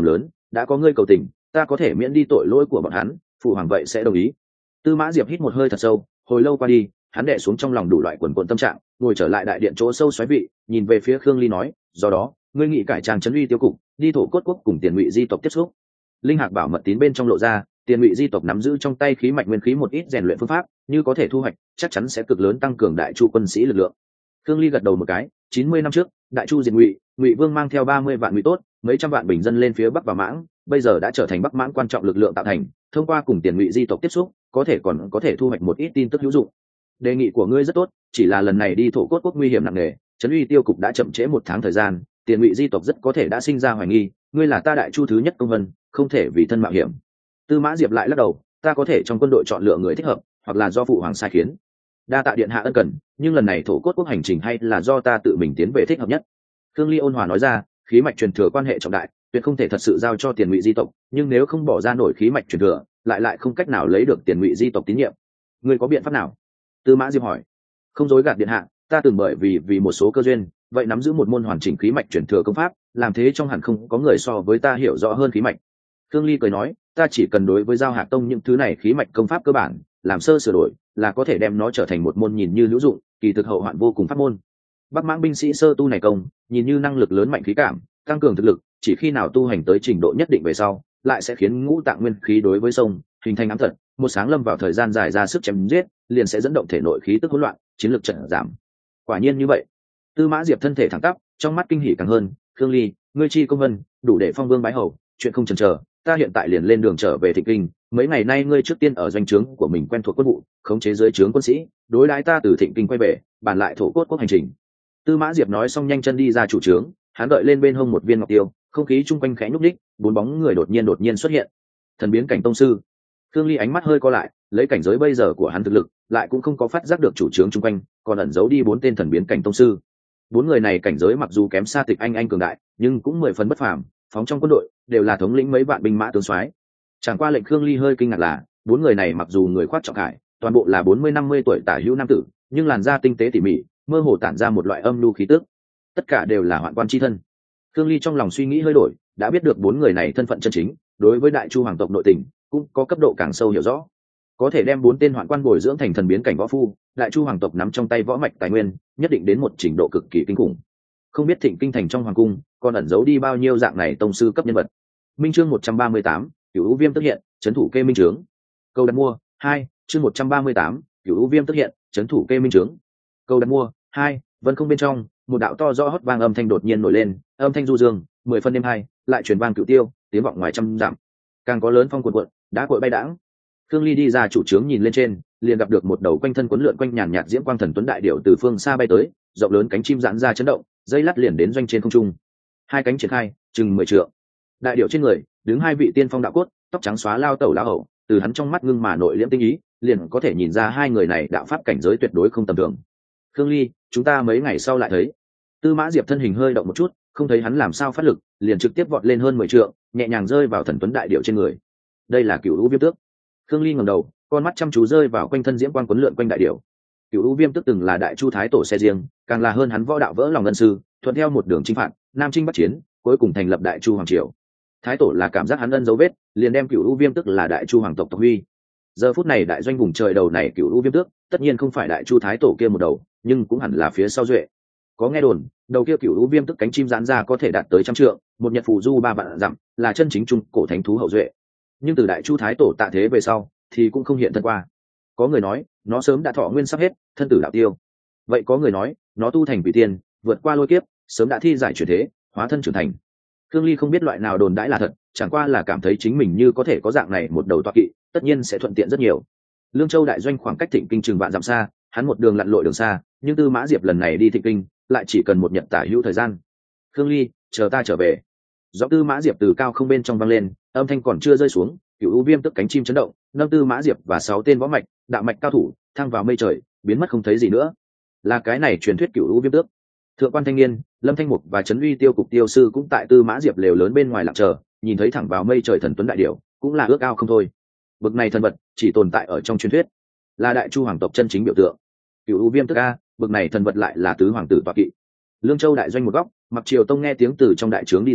đã có ngươi cầu tình, ta có thể miễn đi tội lỗi của bọn hắn, phụ hoàng vậy sẽ đồng ý. Tư Mã Diệp hít một hơi thật sâu, hồi lâu qua đi, hắn đè xuống trong lòng đủ loại quần quần tâm trạng, ngồi trở lại đại điện chỗ sâu xoáy vị, nhìn về phía Khương Ly nói, do đó ngươi nghị cải trang trấn uy tiêu cục, đi thổ cốt quốc cùng Tiền Ngụy di tộc tiếp xúc. Linh hạc bảo mật tín bên trong lộ ra, Tiền Ngụy di tộc nắm giữ trong tay khí mạch nguyên khí một ít rèn luyện phương pháp, như có thể thu hoạch, chắc chắn sẽ cực lớn tăng cường đại chu quân sĩ lực lượng. Khương Ly gật đầu một cái, chín mươi năm trước, đại chu diệt Ngụy, Ngụy Vương mang theo ba mươi vạn ngụy tốt, mấy trăm vạn bình dân lên phía bắc và mãng, bây giờ đã trở thành bắc mãng quan trọng lực lượng tạo thành, thông qua cùng Tiền Ngụy di tộc tiếp xúc, có thể còn có thể thu hoạch một ít tin tức hữu dụng. Đề nghị của ngươi rất tốt, chỉ là lần này đi thổ cốt quốc nguy hiểm nặng nề, trấn uy tiêu cục đã chậm trễ một tháng thời gian, Tiền Ngụy di tộc rất có thể đã sinh ra hoài nghi, ngươi là ta đại chu thứ nhất công vân, không thể vì thân mạo hiểm. Tư Mã Diệp lại lắc đầu, ta có thể trong quân đội chọn lựa người thích hợp, hoặc là do phụ hoàng sai khiến. Đa tạ điện hạ ân cần, nhưng lần này thổ cốt quốc hành trình hay là do ta tự mình tiến về thích hợp nhất. Khương Ly ôn hòa nói ra, khí mạch truyền thừa quan hệ trọng đại, tuyệt không thể thật sự giao cho Tiền Ngụy di tộc, nhưng nếu không bỏ ra nổi khí mạch truyền thừa, lại lại không cách nào lấy được Tiền Ngụy di tộc tín nhiệm. Ngươi có biện pháp nào? Tư Mã Diệp hỏi. Không dối gạt điện hạ, ta từng bởi vì vì một số cơ duyên, vậy nắm giữ một môn hoàn chỉnh khí mạch truyền thừa công pháp, làm thế trong hẳn không có người so với ta hiểu rõ hơn khí mạch. Khương Ly cười nói, ta chỉ cần đối với giao hạc tông những thứ này khí mạch công pháp cơ bản, làm sơ sửa đổi, là có thể đem nó trở thành một môn nhìn như hữu dụng, kỳ thực hậu hoạn vô cùng pháp môn. Bắc mãng binh sĩ sơ tu này công, nhìn như năng lực lớn mạnh khí cảm, tăng cường thực lực, chỉ khi nào tu hành tới trình độ nhất định về sau, lại sẽ khiến ngũ tạng nguyên khí đối với sông hình thành ám thật, một sáng lâm vào thời gian dài ra sức chém giết, liền sẽ dẫn động thể nội khí tức hỗn loạn, chiến lược trận giảm. Quả nhiên như vậy. Tư Mã Diệp thân thể thẳng tắp, trong mắt kinh hỉ càng hơn, Khương Ly, ngươi chi công vân, đủ để phong vương bái hầu, chuyện không chần chờ, ta hiện tại liền lên đường trở về Thịnh Kinh, mấy ngày nay ngươi trước tiên ở doanh trướng của mình quen thuộc quân vụ, khống chế dưới trướng quân sĩ, đối đãi ta từ Thịnh Kinh quay về, bàn lại thổ cốt quốc hành trình. Tư Mã Diệp nói xong nhanh chân đi ra chủ trướng, hắn đợi lên bên hông một viên ngọc tiêu, không khí chung quanh khẽ nhúc nhích, bốn bóng người đột nhiên đột nhiên xuất hiện. Thần biến cảnh tông sư. Khương Ly ánh mắt hơi co lại, lấy cảnh giới bây giờ của hắn thực lực, lại cũng không có phát giác được chủ trướng chung quanh, còn ẩn giấu đi bốn tên thần biến cảnh tông sư. Bốn người này cảnh giới mặc dù kém xa Tịch Anh anh cường đại, nhưng cũng mười phần bất phàm, phóng trong quân đội đều là thống lĩnh mấy vạn binh mã tướng soái. Chẳng qua lệnh Khương Ly hơi kinh ngạc là, bốn người này mặc dù người khoác trọng khải, toàn bộ là bốn mươi năm mươi tuổi tả hữu nam tử, nhưng làn da tinh tế tỉ mỉ, mơ hồ tản ra một loại âm nhu khí tức. Tất cả đều là hoạn quan chi thân. Khương Ly trong lòng suy nghĩ hơi đổi, đã biết được bốn người này thân phận chân chính, đối với đại chu hoàng tộc nội tình cũng có cấp độ càng sâu hiểu rõ. Có thể đem bốn tên hoạn quan bồi dưỡng thành thần biến cảnh võ phu, đại chu hoàng tộc nắm trong tay võ mạch tài nguyên, nhất định đến một trình độ cực kỳ kinh khủng. Không biết Thịnh Kinh thành trong hoàng cung còn ẩn giấu đi bao nhiêu dạng này tông sư cấp nhân vật. Minh chương một trăm ba mươi tám, Cửu U Viêm tức hiện, trấn thủ kê minh trướng. Câu đặt mua hai, chương một trăm ba mươi tám, Cửu U Viêm tức hiện, trấn thủ kê minh trướng. Câu đặt mua hai, vân không bên trong, một đạo to rõ hót vang âm thanh đột nhiên nổi lên, âm thanh du dương, mười phân đêm hai, lại truyền vang cửu tiêu, tiếng vọng ngoài trăm dặm. Càng có lớn phong cuộn cuộn, đã cội bay đãng. Khương Ly đi ra chủ trướng nhìn lên trên, liền gặp được một đầu quanh thân quấn lượn quanh nhàn nhạt diễm quang thần tuấn đại điểu từ phương xa bay tới, rộng lớn cánh chim giãn ra chấn động, dây lát liền đến doanh trên không trung. Hai cánh triển khai, chừng mười trượng. Đại điểu trên người đứng hai vị tiên phong đạo cốt, tóc trắng xóa lao tẩu lao hậu, từ hắn trong mắt ngưng mà nội liễm tinh ý, liền có thể nhìn ra hai người này đạo pháp cảnh giới tuyệt đối không tầm thường. Khương Ly, chúng ta mấy ngày sau lại thấy. Tư Mã Diệp thân hình hơi động một chút, không thấy hắn làm sao phát lực, liền trực tiếp vọt lên hơn mười trượng, nhẹ nhàng rơi vào thần tuấn đại điểu trên người. Đây là Cửu U Viêm Tước. Khương Ly ngẩng đầu, con mắt chăm chú rơi vào quanh thân diễm quang quấn lượn quanh đại điểu. Cửu U Viêm Tước từng là đại chu thái tổ xe riêng, càng là hơn hắn võ đạo vỡ lòng ngân sư, thuận theo một đường chinh phạt, nam chinh bắc chiến, cuối cùng thành lập đại chu hoàng triều. Thái tổ là cảm giác hắn ân dấu vết, liền đem Cửu U Viêm Tước là đại chu hoàng tộc tộc huy. Giờ phút này đại doanh vùng trời đầu này Cửu U Viêm Tước, tất nhiên không phải đại chu thái tổ kia một đầu, nhưng cũng hẳn là phía sau duệ. Có nghe đồn, đầu kia Cửu U Viêm Tước cánh chim giãn ra có thể đạt tới trăm trượng, một nhật phù du ba vạn dặm, là chân chính trung cổ thánh thú hậu duệ. Nhưng từ đại chu thái tổ tạ thế về sau, thì cũng không hiện thân qua. Có người nói, nó sớm đã thọ nguyên sắp hết, thân tử đạo tiêu. Vậy có người nói, nó tu thành vị tiên, vượt qua lôi kiếp, sớm đã thi giải chuyển thế, hóa thân trưởng thành. Khương Ly không biết loại nào đồn đãi là thật, chẳng qua là cảm thấy chính mình như có thể có dạng này một đầu toa kỵ, tất nhiên sẽ thuận tiện rất nhiều. Lương Châu đại doanh khoảng cách Thịnh Kinh chừng vạn dặm xa, hắn một đường lặn lội đường xa, nhưng Tư Mã Diệp lần này đi Thịnh Kinh, lại chỉ cần một nhật tả hữu thời gian. Khương Ly, chờ ta trở về. Giọng Tư Mã Diệp từ cao không bên trong vang lên, âm thanh còn chưa rơi xuống, Cửu U Viêm Tước cánh chim chấn động, nâng Tư Mã Diệp và sáu tên võ mạch, đạo mạch cao thủ, thăng vào mây trời, biến mất không thấy gì nữa. Là cái này truyền thuyết Cửu U Viêm Tước. Thượng quan Thanh Niên, Lâm Thanh Mục và Trấn Uy Tiêu cục tiêu sư cũng tại Tư Mã Diệp lều lớn bên ngoài lặng chờ, nhìn thấy thẳng vào mây trời thần tuấn đại điểu, cũng là ước ao không thôi. Bực này thần vật chỉ tồn tại ở trong truyền thuyết, là đại chu hoàng tộc chân chính biểu tượng. Cửu U Viêm Tước a, bực này thần vật lại là tứ hoàng tử tọa kỵ. Lương Châu đại doanh một góc, Mặc Triều Tông nghe tiếng từ trong đại trướng đi ra,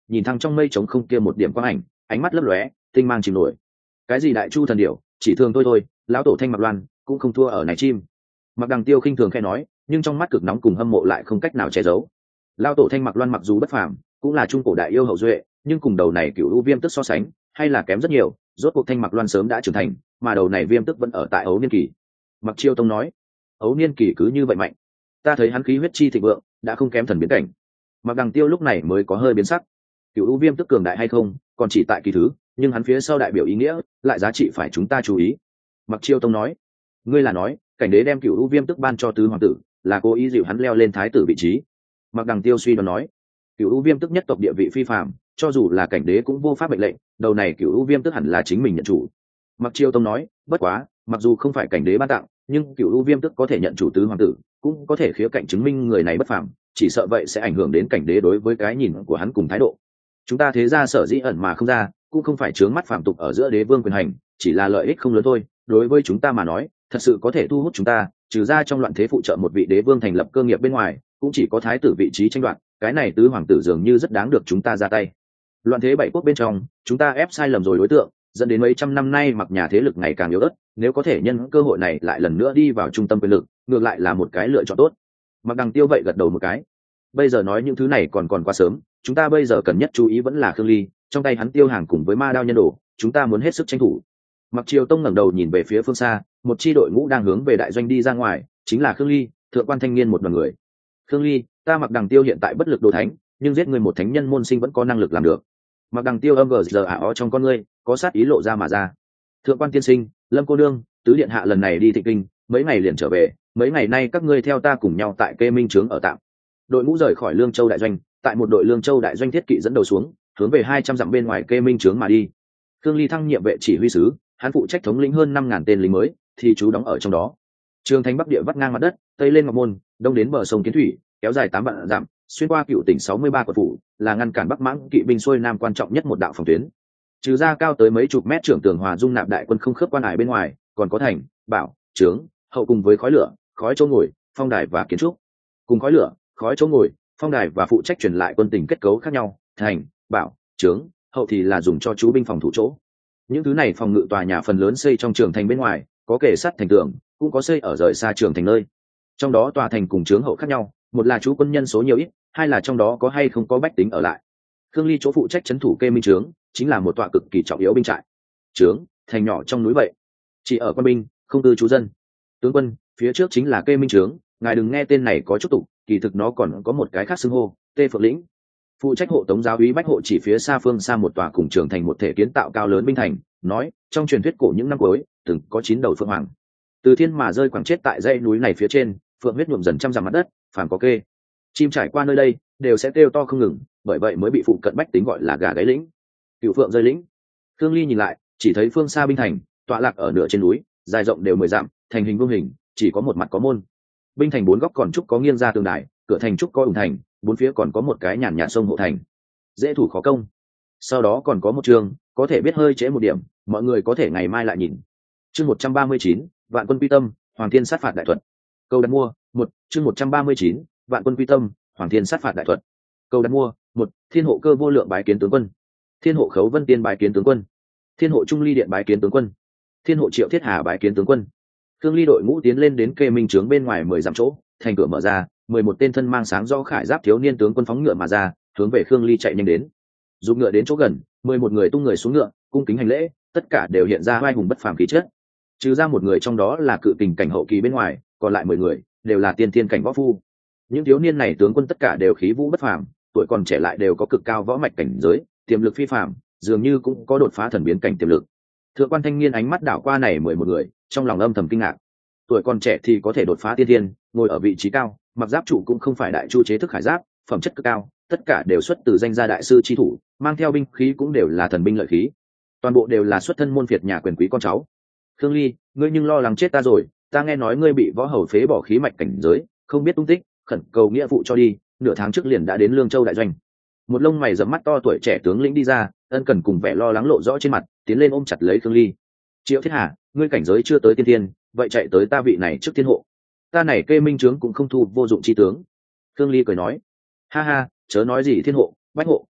nhìn thăng trong mây trống không kia một điểm quang ảnh, ánh mắt lấp lóe, tinh mang chìm nổi. Cái gì đại chu thần điểu, chỉ thường thôi thôi, lão tổ Thanh Mặc Loan cũng không thua ở này chim. Mặc Đằng Tiêu khinh thường khẽ nói, nhưng trong mắt cực nóng cùng hâm mộ lại không cách nào che giấu. Lão tổ Thanh Mặc Loan mặc dù bất phàm, cũng là trung cổ đại yêu hậu duệ, nhưng cùng đầu này cựu u viêm tức so sánh, hay là kém rất nhiều. Rốt cuộc Thanh Mặc Loan sớm đã trưởng thành, mà đầu này viêm tức vẫn ở tại ấu niên kỳ. Mặc Chiêu Tông nói, ấu niên kỳ cứ như vậy mạnh, ta thấy hắn khí huyết chi thịnh vượng, đã không kém thần biến cảnh. Mặc Đằng Tiêu lúc này mới có hơi biến sắc. Cựu u viêm tức cường đại hay không, còn chỉ tại kỳ thứ, nhưng hắn phía sau đại biểu ý nghĩa, lại giá trị phải chúng ta chú ý. Mặc Chiêu Tông nói, ngươi là nói, cảnh đế đem cựu u viêm tức ban cho tứ hoàng tử, là cố ý dịu hắn leo lên thái tử vị trí. Mặc Đằng Tiêu suy đoán nói, cựu u viêm tức nhất tộc địa vị phi phàm, cho dù là cảnh đế cũng vô pháp mệnh lệnh, đầu này cựu u viêm tức hẳn là chính mình nhận chủ. Mặc Chiêu Tông nói, bất quá, mặc dù không phải cảnh đế ban tặng, nhưng cựu u viêm tức có thể nhận chủ tứ hoàng tử, cũng có thể khía cạnh chứng minh người này bất phàm, chỉ sợ vậy sẽ ảnh hưởng đến cảnh đế đối với cái nhìn của hắn cùng thái độ. Chúng ta thế ra sở dĩ ẩn mà không ra, cũng không phải chướng mắt phạm tục ở giữa đế vương quyền hành, chỉ là lợi ích không lớn thôi. Đối với chúng ta mà nói, thật sự có thể thu hút chúng ta, trừ ra trong loạn thế phụ trợ một vị đế vương thành lập cơ nghiệp bên ngoài, cũng chỉ có thái tử vị trí tranh đoạt, cái này tứ hoàng tử dường như rất đáng được chúng ta ra tay. Loạn thế bảy quốc bên trong, chúng ta ép sai lầm rồi đối tượng, dẫn đến mấy trăm năm nay mặc nhà thế lực ngày càng yếu ớt, nếu có thể nhân cơ hội này lại lần nữa đi vào trung tâm quyền lực, ngược lại là một cái lựa chọn tốt. Mặc Đằng Tiêu vậy gật đầu một cái. Bây giờ nói những thứ này còn còn quá sớm, chúng ta bây giờ cần nhất chú ý vẫn là Khương Ly, trong tay hắn tiêu hàng cùng với ma đao nhân đồ, chúng ta muốn hết sức tranh thủ. Mặc Triều Tông ngẩng đầu nhìn về phía phương xa, một chi đội ngũ đang hướng về đại doanh đi ra ngoài, chính là Khương Ly, thượng quan thanh niên một đoàn người. Khương Ly, ta Mặc Đằng Tiêu hiện tại bất lực đồ thánh, nhưng giết người một thánh nhân môn sinh vẫn có năng lực làm được. Mặc Đằng Tiêu âm gờ giờ ả ó trong con ngươi, có sát ý lộ ra mà ra. Thượng quan tiên sinh, Lâm cô nương, tứ điện hạ lần này đi Thịnh Kinh, mấy ngày liền trở về, mấy ngày nay các ngươi theo ta cùng nhau tại Kê Minh Trướng ở tạm. Đội ngũ rời khỏi Lương Châu đại doanh, tại một đội Lương Châu đại doanh thiết kỵ dẫn đầu xuống, hướng về hai trăm dặm bên ngoài Kê Minh Trướng mà đi. Khương Ly thăng nhiệm vệ chỉ huy sứ, hắn phụ trách thống lĩnh hơn năm ngàn tên lính mới, thì chú đóng ở trong đó. Trường Thành Bắc địa vắt ngang mặt đất, tây lên Ngọc Môn, đông đến bờ sông Kiến Thủy, kéo dài tám vạn dặm, xuyên qua cựu tỉnh sáu mươi ba quận phủ, là ngăn cản Bắc Mãng kỵ binh xuôi nam quan trọng nhất một đạo phòng tuyến. Trừ ra cao tới mấy chục mét trưởng tường hòa dung nạp đại quân không khớp quan hải bên ngoài, còn có thành, bảo, trướng, hậu cùng với khói lửa, khói chỗ ngồi, phong đài và kiến trúc. Cùng khói lửa, khói chỗ ngồi, phong đài và phụ trách truyền lại quân tình kết cấu khác nhau, thành, bảo, trướng, hậu thì là dùng cho chú binh phòng thủ chỗ. Những thứ này phòng ngự tòa nhà phần lớn xây trong trường thành bên ngoài, có kề sắt thành tường, cũng có xây ở rời xa trường thành nơi. Trong đó tòa thành cùng trướng hậu khác nhau, một là chú quân nhân số nhiều ít, hai là trong đó có hay không có bách tính ở lại. Khương Ly chỗ phụ trách trấn thủ Kê Minh Trướng, chính là một tòa cực kỳ trọng yếu binh trại. Trướng, thành nhỏ trong núi vậy, chỉ ở quân binh, không cư trú dân. Tướng quân, phía trước chính là Kê Minh Trướng, ngài đừng nghe tên này có chút tục, kỳ thực nó còn có một cái khác xưng hô, Tê Phượng Lĩnh. Phụ trách hộ tống giáo úy Bách hộ chỉ phía xa phương xa một tòa cùng trưởng thành một thể kiến tạo cao lớn binh thành, nói, trong truyền thuyết cổ những năm cuối, từng có chín đầu phượng hoàng từ thiên mà rơi quẳng chết tại dãy núi này phía trên, phượng huyết nhuộm dần trăm dặm mặt đất, phàm có kê chim trải qua nơi đây đều sẽ kêu to không ngừng, bởi vậy mới bị phụ cận bách tính gọi là gà gáy lĩnh, cựu phượng rơi lĩnh. Khương Ly nhìn lại, chỉ thấy phương xa binh thành tọa lạc ở nửa trên núi, dài rộng đều mười dặm, thành hình vương hình, chỉ có một mặt có môn. Binh thành bốn góc còn trúc có nghiêng ra tường đài, cửa thành trúc có ủng thành, bốn phía còn có một cái nhàn nhạt sông hộ thành, dễ thủ khó công. Sau đó còn có một trường, có thể biết hơi trễ một điểm, mọi người có thể ngày mai lại nhìn. Chương một trăm ba mươi chín, vạn quân quy tâm, hoàng thiên sát phạt đại thuật. Câu đặt mua một. Chương một trăm ba mươi chín, vạn quân quy tâm, hoàng thiên sát phạt đại thuật. Câu đặt mua một. Thiên hộ cơ vô lượng bái kiến tướng quân. Thiên hộ khấu vân tiên bái kiến tướng quân. Thiên hộ trung ly điện bái kiến tướng quân. Thiên hộ triệu thiết hà bái kiến tướng quân. Khương Ly đội ngũ tiến lên đến Kê Minh Trướng bên ngoài mười dặm chỗ, thành cửa mở ra, mười một tên thân mang sáng do khải giáp thiếu niên tướng quân phóng ngựa mà ra, hướng về Khương Ly chạy nhanh đến. Dùng ngựa đến chỗ gần, mười một người tung người xuống ngựa, cung kính hành lễ, tất cả đều hiện ra oai hùng bất phàm khí chất. Trừ ra một người trong đó là cự kình cảnh hậu kỳ bên ngoài, còn lại mười người đều là tiên thiên cảnh võ phu. Những thiếu niên này tướng quân tất cả đều khí vũ bất phàm, tuổi còn trẻ lại đều có cực cao võ mạch cảnh giới, tiềm lực phi phàm, dường như cũng có đột phá thần biến cảnh tiềm lực. Thượng quan thanh niên ánh mắt đảo qua này mười một người, trong lòng âm thầm kinh ngạc. Tuổi còn trẻ thì có thể đột phá tiên thiên, ngồi ở vị trí cao, mặc giáp trụ cũng không phải đại chu chế thức khải giáp, phẩm chất cực cao, tất cả đều xuất từ danh gia đại sư chi thủ, mang theo binh khí cũng đều là thần binh lợi khí, toàn bộ đều là xuất thân môn phiệt nhà quyền quý con cháu. Khương Ly, ngươi nhưng lo lắng chết ta rồi, ta nghe nói ngươi bị võ hầu phế bỏ khí mạch cảnh giới, không biết tung tích, khẩn cầu nghĩa vụ cho đi, nửa tháng trước liền đã đến Lương Châu đại doanh. Một lông mày rậm mắt to tuổi trẻ tướng lĩnh đi ra, ân cần cùng vẻ lo lắng lộ rõ trên mặt, tiến lên ôm chặt lấy Khương Ly. Triệu Thiết Hà, ngươi cảnh giới chưa tới tiên thiên, vậy chạy tới ta vị này trước thiên hộ, ta này Kê Minh Trướng cũng không thu vô dụng chi tướng. Khương Ly cười nói, ha ha, chớ nói gì thiên hộ, bách hộ,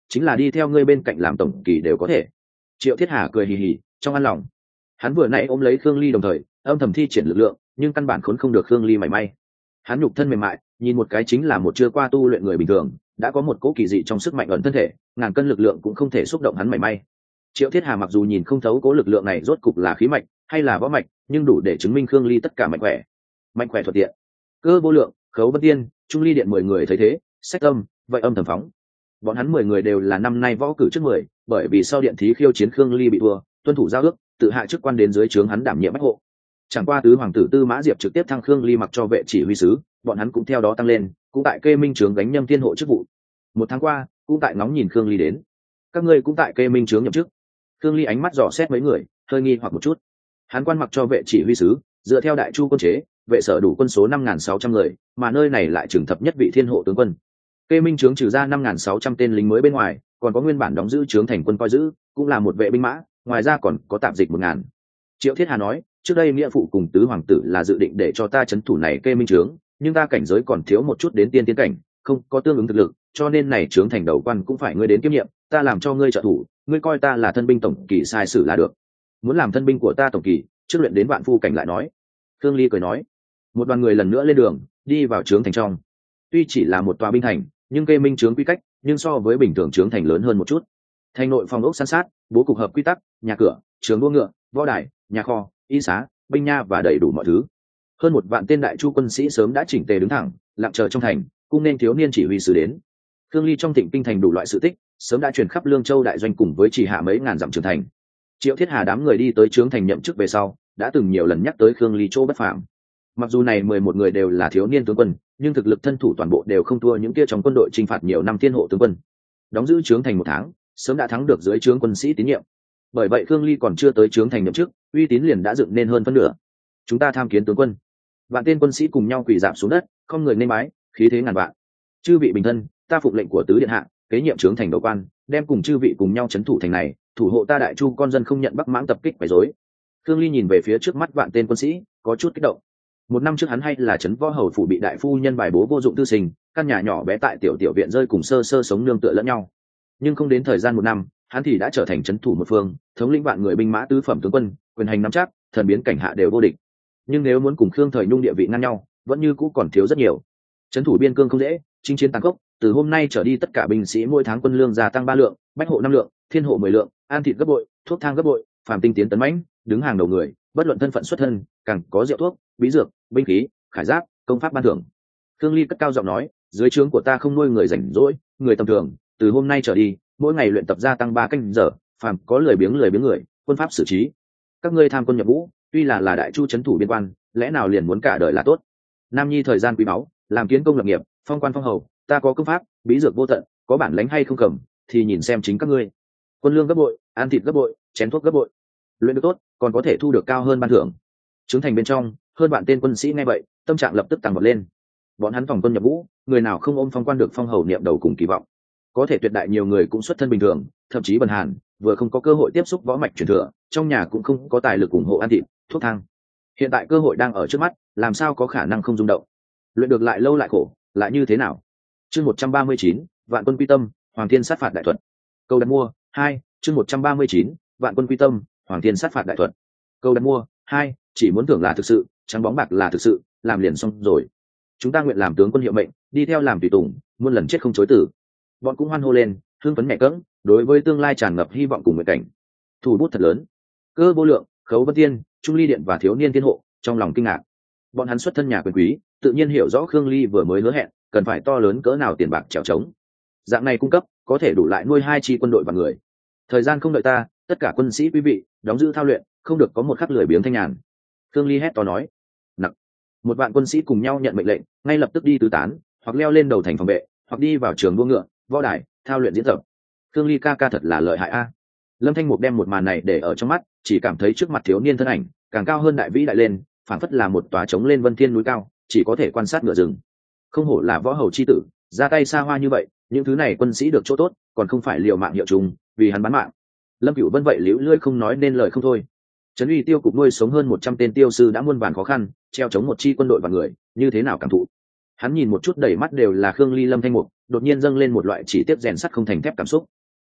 chính là đi theo ngươi bên cạnh làm tổng kỳ đều có thể. Triệu Thiết Hà cười hì hì trong an lòng. Hắn vừa nãy ôm lấy Khương Ly đồng thời âm thầm thi triển lực lượng, nhưng căn bản khốn không được Khương Ly mảy may. Hắn nhục thân mềm mại, nhìn một cái chính là một chưa qua tu luyện người bình thường, đã có một cỗ kỳ dị trong sức mạnh ẩn thân thể, ngàn cân lực lượng cũng không thể xúc động hắn mảy may. Triệu Thiết Hà mặc dù nhìn không thấu cỗ lực lượng này rốt cục là khí mạch hay là võ mạch, nhưng đủ để chứng minh Khương Ly tất cả mạnh khỏe, mạnh khỏe thuận tiện. Cơ Vô Lượng, Khấu Vân Tiên, Trung Ly Điện mười người thấy thế, sách âm, vậy âm thầm phóng. Bọn hắn mười người đều là năm nay võ cử trước mười, bởi vì sau điện thí khiêu chiến Khương Ly bị thua, tuân thủ giao ước, tự hạ chức quan đến dưới trướng hắn đảm nhiệm bách hộ. Chẳng qua tứ hoàng tử Tư Mã Diệp trực tiếp thăng Khương Ly mặc cho vệ chỉ huy sứ, bọn hắn cũng theo đó tăng lên, cũng tại kê minh trướng gánh nhâm thiên hộ chức vụ. Một tháng qua, cũng tại ngóng nhìn Khương Ly đến. Các ngươi cũng tại kê minh trướng nhậm chức. Khương Ly ánh mắt dò xét mấy người, hơi nghi hoặc một chút. Hắn quan mặc cho vệ chỉ huy sứ, dựa theo đại chu quân chế, vệ sở đủ quân số năm nghìn sáu trăm người, mà nơi này lại trừng thập nhất vị thiên hộ tướng quân. Kê minh trướng trừ ra năm nghìn sáu trăm tên lính mới bên ngoài, còn có nguyên bản đóng giữ trướng thành quân coi giữ, cũng là một vệ binh mã, ngoài ra còn có tạp dịch một ngàn. Triệu Thiết Hà nói, trước đây nghĩa phụ cùng tứ hoàng tử là dự định để cho ta trấn thủ này kê minh trướng, nhưng ta cảnh giới còn thiếu một chút đến tiên tiến cảnh, không có tương ứng thực lực, cho nên này trướng thành đầu quan cũng phải ngươi đến kiêm nhiệm, ta làm cho ngươi trợ thủ, ngươi coi ta là thân binh tổng kỳ sai sử là được. Muốn làm thân binh của ta tổng kỳ, trước luyện đến vạn phu cảnh lại nói. Khương Ly cười nói. Một đoàn người lần nữa lên đường, đi vào trướng thành trong. Tuy chỉ là một tòa binh thành, nhưng kê minh trướng quy cách, nhưng so với bình thường trướng thành lớn hơn một chút. Thành nội phòng ốc san sát, bố cục hợp quy tắc, nhà cửa, trường đua ngựa, võ đài, nhà kho, y xá, binh nha và đầy đủ mọi thứ. Hơn một vạn tên đại chu quân sĩ sớm đã chỉnh tề đứng thẳng, lặng chờ trong thành, cung nên thiếu niên chỉ huy sứ đến. Khương Ly trong Thịnh kinh thành đủ loại sự tích, sớm đã truyền khắp Lương Châu đại doanh cùng với chỉ hạ mấy ngàn dặm trưởng thành. Triệu Thiết Hà đám người đi tới trướng thành nhậm chức về sau, đã từng nhiều lần nhắc tới Khương Ly chỗ bất phàm. Mặc dù này mười một người đều là thiếu niên tướng quân, nhưng thực lực thân thủ toàn bộ đều không thua những kia trong quân đội chinh phạt nhiều năm thiên hộ tướng quân. Đóng giữ trướng thành một tháng, sớm đã thắng được dưới trướng quân sĩ tín nhiệm. Bởi vậy Khương Ly còn chưa tới trướng thành nhậm chức, uy tín liền đã dựng nên hơn phân nửa. Chúng ta tham kiến tướng quân. Vạn tên quân sĩ cùng nhau quỳ rạp xuống đất, không người nên bái, khí thế ngàn vạn. Chư vị bình thân, ta phụng lệnh của tứ điện hạ, kế nhiệm trướng thành đầu quan, đem cùng chư vị cùng nhau trấn thủ thành này, thủ hộ ta đại chu con dân không nhận Bắc Mãng tập kích quấy rối. Khương Ly nhìn về phía trước mắt vạn tên quân sĩ, có chút kích động. Một năm trước hắn hay là trấn võ hầu phủ bị đại phu nhân bài bố vô dụng tư sinh, căn nhà nhỏ bé tại tiểu tiểu viện rơi cùng sơ sơ sống nương tựa lẫn nhau. Nhưng không đến thời gian một năm, hắn thì đã trở thành trấn thủ một phương, thống lĩnh vạn người binh mã tứ phẩm tướng quân, quyền hành nắm chắc, thần biến cảnh hạ đều vô địch. Nhưng nếu muốn cùng Khương Thời Nhung địa vị ngang nhau, vẫn như cũ còn thiếu rất nhiều. Trấn thủ biên cương không dễ, chinh chiến tàn khốc, từ hôm nay trở đi tất cả binh sĩ mỗi tháng quân lương gia tăng ba lượng, bách hộ năm lượng, thiên hộ mười lượng, an thịt gấp bội, thuốc thang gấp bội, phàm tinh tiến tấn mãnh, đứng hàng đầu người, bất luận thân phận xuất thân, càng có rượu thuốc, bí dược, binh khí, khải giáp, công pháp ban thưởng. Khương Ly cất cao giọng nói, dưới trướng của ta không nuôi người rảnh rỗi, người tầm thường, từ hôm nay trở đi, mỗi ngày luyện tập gia tăng ba canh giờ, phàm có lười biếng lười biếng người, quân pháp xử trí. Các ngươi tham quân nhập vũ, tuy là là đại chu trấn thủ biên quan, lẽ nào liền muốn cả đời là tốt? Nam nhi thời gian quý báu, làm kiến công lập nghiệp, phong quan phong hầu, ta có công pháp, bí dược vô tận, có bản lãnh hay không cầm, thì nhìn xem chính các ngươi. Quân lương gấp bội, ăn thịt gấp bội, chén thuốc gấp bội, luyện được tốt, còn có thể thu được cao hơn ban thưởng. Trướng thành bên trong, hơn bạn tên quân sĩ nghe vậy, tâm trạng lập tức tăng vọt lên. Bọn hắn phòng quân nhập vũ, người nào không ôm phong quan được phong hầu niệm đầu cùng kỳ vọng. Có thể tuyệt đại nhiều người cũng xuất thân bình thường, thậm chí bần hàn, vừa không có cơ hội tiếp xúc võ mạch truyền thừa, trong nhà cũng không có tài lực ủng hộ ăn thịt, thuốc thang. Hiện tại cơ hội đang ở trước mắt, làm sao có khả năng không rung động? Luyện được lại lâu lại khổ, lại như thế nào? Chương một trăm ba mươi chín, vạn quân quy tâm, Hoàng Thiên sát phạt đại thuật. Câu đặt mua hai, chương một trăm ba mươi chín, vạn quân quy tâm, Hoàng Thiên sát phạt đại thuật. Câu đặt mua hai, chỉ muốn tưởng là thực sự, trắng bóng bạc là thực sự, làm liền xong rồi. Chúng ta nguyện làm tướng quân hiệu mệnh, đi theo làm tùy tùng, muôn lần chết không chối từ. Bọn cũng hoan hô lên, hưng phấn mẹ cỡng, đối với tương lai tràn ngập hy vọng cùng nguyện cảnh. Thủ bút thật lớn. Cơ Vô Lượng, Khấu Vân Tiên, Trung Ly Điện và thiếu niên thiên hộ, trong lòng kinh ngạc. Bọn hắn xuất thân nhà quyền quý, tự nhiên hiểu rõ Khương Ly vừa mới hứa hẹn, cần phải to lớn cỡ nào tiền bạc trèo trống. Dạng này cung cấp, có thể đủ lại nuôi hai chi quân đội và người. Thời gian không đợi ta, tất cả quân sĩ quý vị, đóng giữ thao luyện, không được có một khắc lười biếng thanh nhàn. Khương Ly hét to nói. Nặc. Một vạn quân sĩ cùng nhau nhận mệnh lệnh, ngay lập tức đi tứ tán, hoặc leo lên đầu thành phòng vệ, hoặc đi vào trường đua ngựa, võ đài, thao luyện diễn tập. Khương Ly ca ca thật là lợi hại a. Lâm Thanh Mục đem một màn này để ở trong mắt, chỉ cảm thấy trước mặt thiếu niên thân ảnh càng cao hơn đại vĩ đại lên, phảng phất là một tòa trống lên vân thiên núi cao, chỉ có thể quan sát ngựa rừng. Không hổ là võ hầu chi tử, ra tay xa hoa như vậy, những thứ này quân sĩ được chỗ tốt, còn không phải liều mạng hiệu trùng, vì hắn bán mạng. Lâm Cửu Vân vậy liễu lưỡi không nói nên lời không thôi. Trấn uy tiêu cục nuôi sống hơn một trăm tên tiêu sư đã muôn vàn khó khăn, treo chống một chi quân đội và người, như thế nào cảm thụ? Hắn nhìn một chút đầy mắt đều là Khương Ly Lâm Thanh Mục, đột nhiên dâng lên một loại chỉ tiếc rèn sắt không thành thép cảm xúc.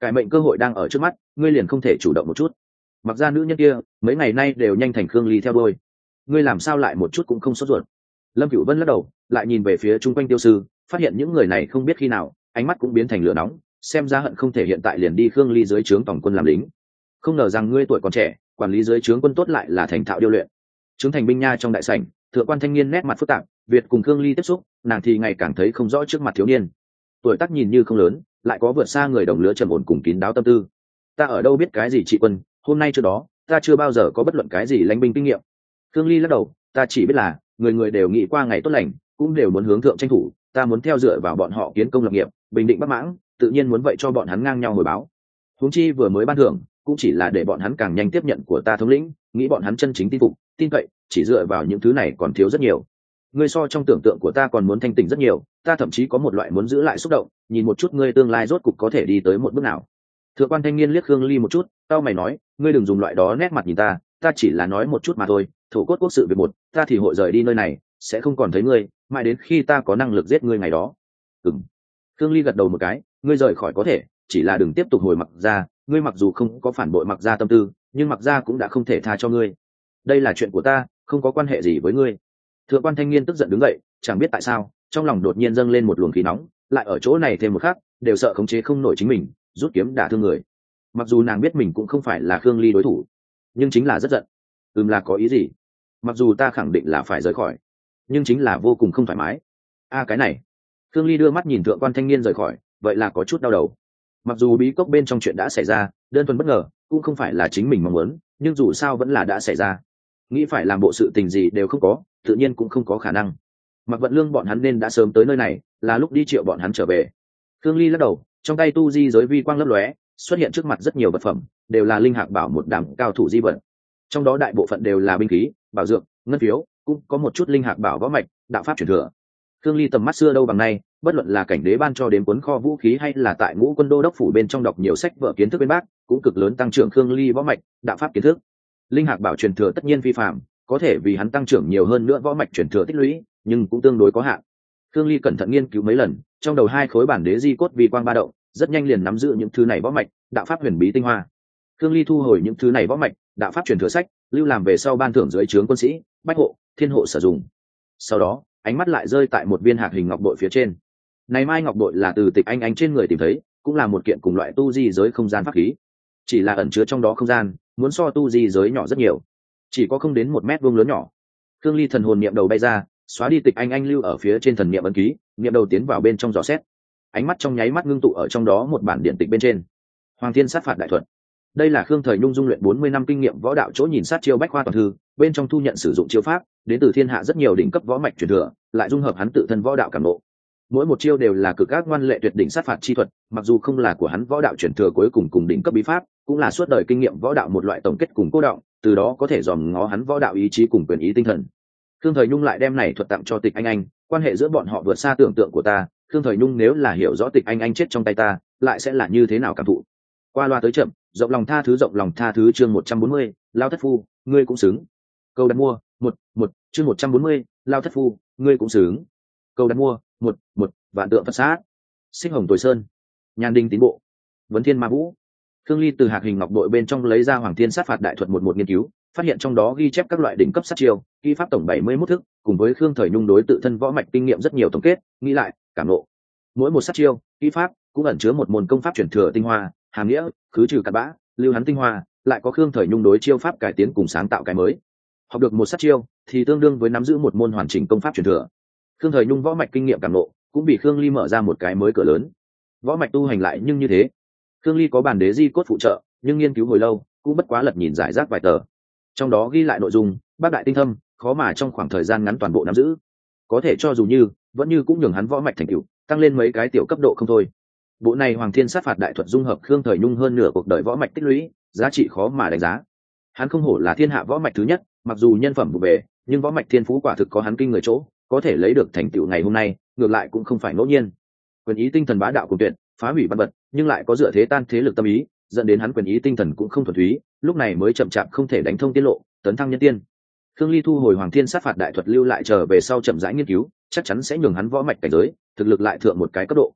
cải mệnh cơ hội đang ở trước mắt, ngươi liền không thể chủ động một chút? Mặc ra nữ nhân kia mấy ngày nay đều nhanh thành Khương Ly theo đuôi, ngươi làm sao lại một chút cũng không sốt ruột? Lâm Cửu Vân lắc đầu, lại nhìn về phía chung quanh tiêu sư, phát hiện những người này không biết khi nào ánh mắt cũng biến thành lửa nóng, xem ra hận không thể hiện tại liền đi Khương Ly dưới trướng tổng quân làm lính. Không ngờ rằng ngươi tuổi còn trẻ, quản lý dưới trướng quân tốt lại là thành thạo điêu luyện. Trướng thành binh nha trong đại sảnh, thượng quan thanh niên nét mặt phức tạp, việt cùng Khương Ly tiếp xúc, nàng thì ngày càng thấy không rõ trước mặt thiếu niên. Tuổi tác nhìn như không lớn, lại có vượt xa người đồng lứa trầm ổn cùng kín đáo tâm tư. Ta ở đâu biết cái gì trị quân, hôm nay trước đó, ta chưa bao giờ có bất luận cái gì lãnh binh kinh nghiệm. Khương Ly lắc đầu, ta chỉ biết là người người đều nghĩ qua ngày tốt lành, cũng đều muốn hướng thượng tranh thủ, ta muốn theo dựa vào bọn họ kiến công lập nghiệp, bình định Bắc Mãng, tự nhiên muốn vậy cho bọn hắn ngang nhau hồi báo. Huống chi vừa mới ban thưởng, cũng chỉ là để bọn hắn càng nhanh tiếp nhận của ta thống lĩnh, nghĩ bọn hắn chân chính tin phục, tin cậy, chỉ dựa vào những thứ này còn thiếu rất nhiều. Ngươi so trong tưởng tượng của ta còn muốn thanh tỉnh rất nhiều, ta thậm chí có một loại muốn giữ lại xúc động, nhìn một chút ngươi tương lai rốt cục có thể đi tới một bước nào. Thượng quan thanh niên liếc Khương Ly một chút, tao mày nói, ngươi đừng dùng loại đó nét mặt nhìn ta, ta chỉ là nói một chút mà thôi, thổ cốt quốc sự việc một, ta thì hội rời đi nơi này, sẽ không còn thấy ngươi, mãi đến khi ta có năng lực giết ngươi ngày đó. Ừm. Khương Ly gật đầu một cái, ngươi rời khỏi có thể, chỉ là đừng tiếp tục hồi Mặc ra, ngươi mặc dù không có phản bội Mặc ra tâm tư, nhưng Mặc ra cũng đã không thể tha cho ngươi. Đây là chuyện của ta, không có quan hệ gì với ngươi. Thượng quan thanh niên tức giận đứng dậy, chẳng biết tại sao, trong lòng đột nhiên dâng lên một luồng khí nóng, lại ở chỗ này thêm một khắc, đều sợ khống chế không nổi chính mình, rút kiếm đả thương người. Mặc dù nàng biết mình cũng không phải là Khương Ly đối thủ, nhưng chính là rất giận. Ừm, là có ý gì? Mặc dù ta khẳng định là phải rời khỏi, nhưng chính là vô cùng không thoải mái. A à, cái này. Khương Ly đưa mắt nhìn thượng quan thanh niên rời khỏi, vậy là có chút đau đầu. Mặc dù bí cốc bên trong chuyện đã xảy ra, đơn thuần bất ngờ, cũng không phải là chính mình mong muốn, nhưng dù sao vẫn là đã xảy ra. Nghĩ phải làm bộ sự tình gì đều không có, tự nhiên cũng không có khả năng. Mặc Vận Lương bọn hắn nên đã sớm tới nơi này, là lúc đi triệu bọn hắn trở về. Khương Ly lắc đầu, trong tay tu di giới vi quang lấp lóe, xuất hiện trước mặt rất nhiều vật phẩm, đều là linh hạc bảo một đám cao thủ di vật. Trong đó đại bộ phận đều là binh khí, bảo dược, ngân phiếu, cũng có một chút linh hạc bảo võ mạch, đạo pháp truyền thừa. Khương Ly tầm mắt xưa đâu bằng nay, bất luận là cảnh đế ban cho đến cuốn kho vũ khí hay là tại ngũ quân đô đốc phủ bên trong đọc nhiều sách vở kiến thức bên bác, cũng cực lớn tăng trưởng Khương Ly võ mạch, đạo pháp kiến thức. Linh hạc bảo truyền thừa tất nhiên phi phạm, có thể vì hắn tăng trưởng nhiều hơn nữa võ mạch truyền thừa tích lũy, nhưng cũng tương đối có hạn. Khương Ly cẩn thận nghiên cứu mấy lần, trong đầu hai khối bản đế di cốt vì quang ba động, rất nhanh liền nắm giữ những thứ này võ mạch, đạo pháp huyền bí tinh hoa. Khương Ly thu hồi những thứ này võ mạch, đạo pháp truyền thừa sách, lưu làm về sau ban thưởng dưới trướng quân sĩ, bách hộ, thiên hộ sử dụng. Sau đó, ánh mắt lại rơi tại một viên hạc hình ngọc bội phía trên. Này mai ngọc bội là từ Tịch Anh Anh trên người tìm thấy, cũng là một kiện cùng loại tu di giới không gian pháp khí. Chỉ là ẩn chứa trong đó không gian, muốn so tu di giới nhỏ rất nhiều, chỉ có không đến một mét vuông lớn nhỏ. Khương Ly thần hồn niệm đầu bay ra, xóa đi Tịch Anh Anh lưu ở phía trên thần niệm ấn ký, niệm đầu tiến vào bên trong dò xét. Ánh mắt trong nháy mắt ngưng tụ ở trong đó một bản điện tịch bên trên. Hoàng Thiên sát phạt đại thuật. Đây là Khương Thời Nhung dung luyện bốn mươi năm kinh nghiệm võ đạo chỗ nhìn sát chiêu bách khoa toàn thư, bên trong thu nhận sử dụng chiêu pháp, đến từ thiên hạ rất nhiều đỉnh cấp võ mạch truyền thừa, lại dung hợp hắn tự thân võ đạo cảm ngộ. Mỗi một chiêu đều là cực ác ngoan lệ tuyệt đỉnh sát phạt chi thuật, mặc dù không là của hắn võ đạo truyền thừa cuối cùng cùng đỉnh cấp bí pháp, cũng là suốt đời kinh nghiệm võ đạo một loại tổng kết cùng cố động, từ đó có thể dòm ngó hắn võ đạo ý chí cùng quyền ý tinh thần. Khương Thời Nhung lại đem này thuật tặng cho Tịch Anh Anh, quan hệ giữa bọn họ vượt xa tưởng tượng của ta, Khương Thời Nhung nếu là hiểu rõ Tịch Anh Anh chết trong tay ta, lại sẽ là như thế nào cảm thụ. Qua loa tới chậm, rộng lòng tha thứ rộng lòng tha thứ chương một trăm bốn mươi, lao thất phu, ngươi cũng xứng. Câu đặt mua, một, một, chương một trăm bốn mươi, lao thất phu, ngươi cũng xứng. Câu đặt mua, một, một, vạn tượng Phật sát. Xích hồng tồi sơn, nhàn đinh tín bộ, vấn thiên ma vũ. Khương Ly từ hạc hình ngọc bội bên trong lấy ra Hoàng Thiên sát phạt đại thuật một một nghiên cứu, phát hiện trong đó ghi chép các loại đỉnh cấp sát chiêu, kỹ pháp tổng bảy mươi mốt thức, cùng với Khương Thời Nhung đối tự thân võ mạch kinh nghiệm rất nhiều tổng kết, nghĩ lại, cảm ngộ. Mỗi một sát chiêu, kỹ pháp cũng ẩn chứa một môn công pháp truyền thừa tinh hoa, hàm nghĩa, khứ trừ cặn bã, lưu hắn tinh hoa, lại có Khương Thời Nhung đối chiêu pháp cải tiến cùng sáng tạo cái mới. Học được một sát chiêu, thì tương đương với nắm giữ một môn hoàn chỉnh công pháp truyền thừa. Khương Thời Nhung võ mạch kinh nghiệm cảm ngộ, cũng bị Khương Ly mở ra một cái mới cửa lớn. Võ mạch tu hành lại nhưng như thế. Khương Ly có bản đế di cốt phụ trợ, nhưng nghiên cứu hồi lâu, cũng bất quá lật nhìn giải rác vài tờ. Trong đó ghi lại nội dung, bác đại tinh thâm, khó mà trong khoảng thời gian ngắn toàn bộ nắm giữ. Có thể cho dù như, vẫn như cũng nhường hắn võ mạch thành tựu, tăng lên mấy cái tiểu cấp độ không thôi. Bộ này Hoàng Thiên sát phạt đại thuật dung hợp Khương Thời Nhung hơn nửa cuộc đời võ mạch tích lũy, giá trị khó mà đánh giá. Hắn không hổ là thiên hạ võ mạch thứ nhất, mặc dù nhân phẩm vụ về, nhưng võ mạch thiên phú quả thực có hắn kinh người chỗ, có thể lấy được thành tựu ngày hôm nay, ngược lại cũng không phải ngẫu nhiên. Quyền ý tinh thần bá đạo cùng tuyệt, phá hủy văn vật, nhưng lại có dựa thế tan thế lực tâm ý, dẫn đến hắn quyền ý tinh thần cũng không thuần túy, lúc này mới chậm chạp không thể đánh thông tiết lộ, tấn thăng nhân tiên. Khương Ly thu hồi Hoàng Thiên sát phạt đại thuật lưu lại chờ về sau chậm rãi nghiên cứu, chắc chắn sẽ nhường hắn võ mạch cảnh giới, thực lực lại thượng một cái cấp độ.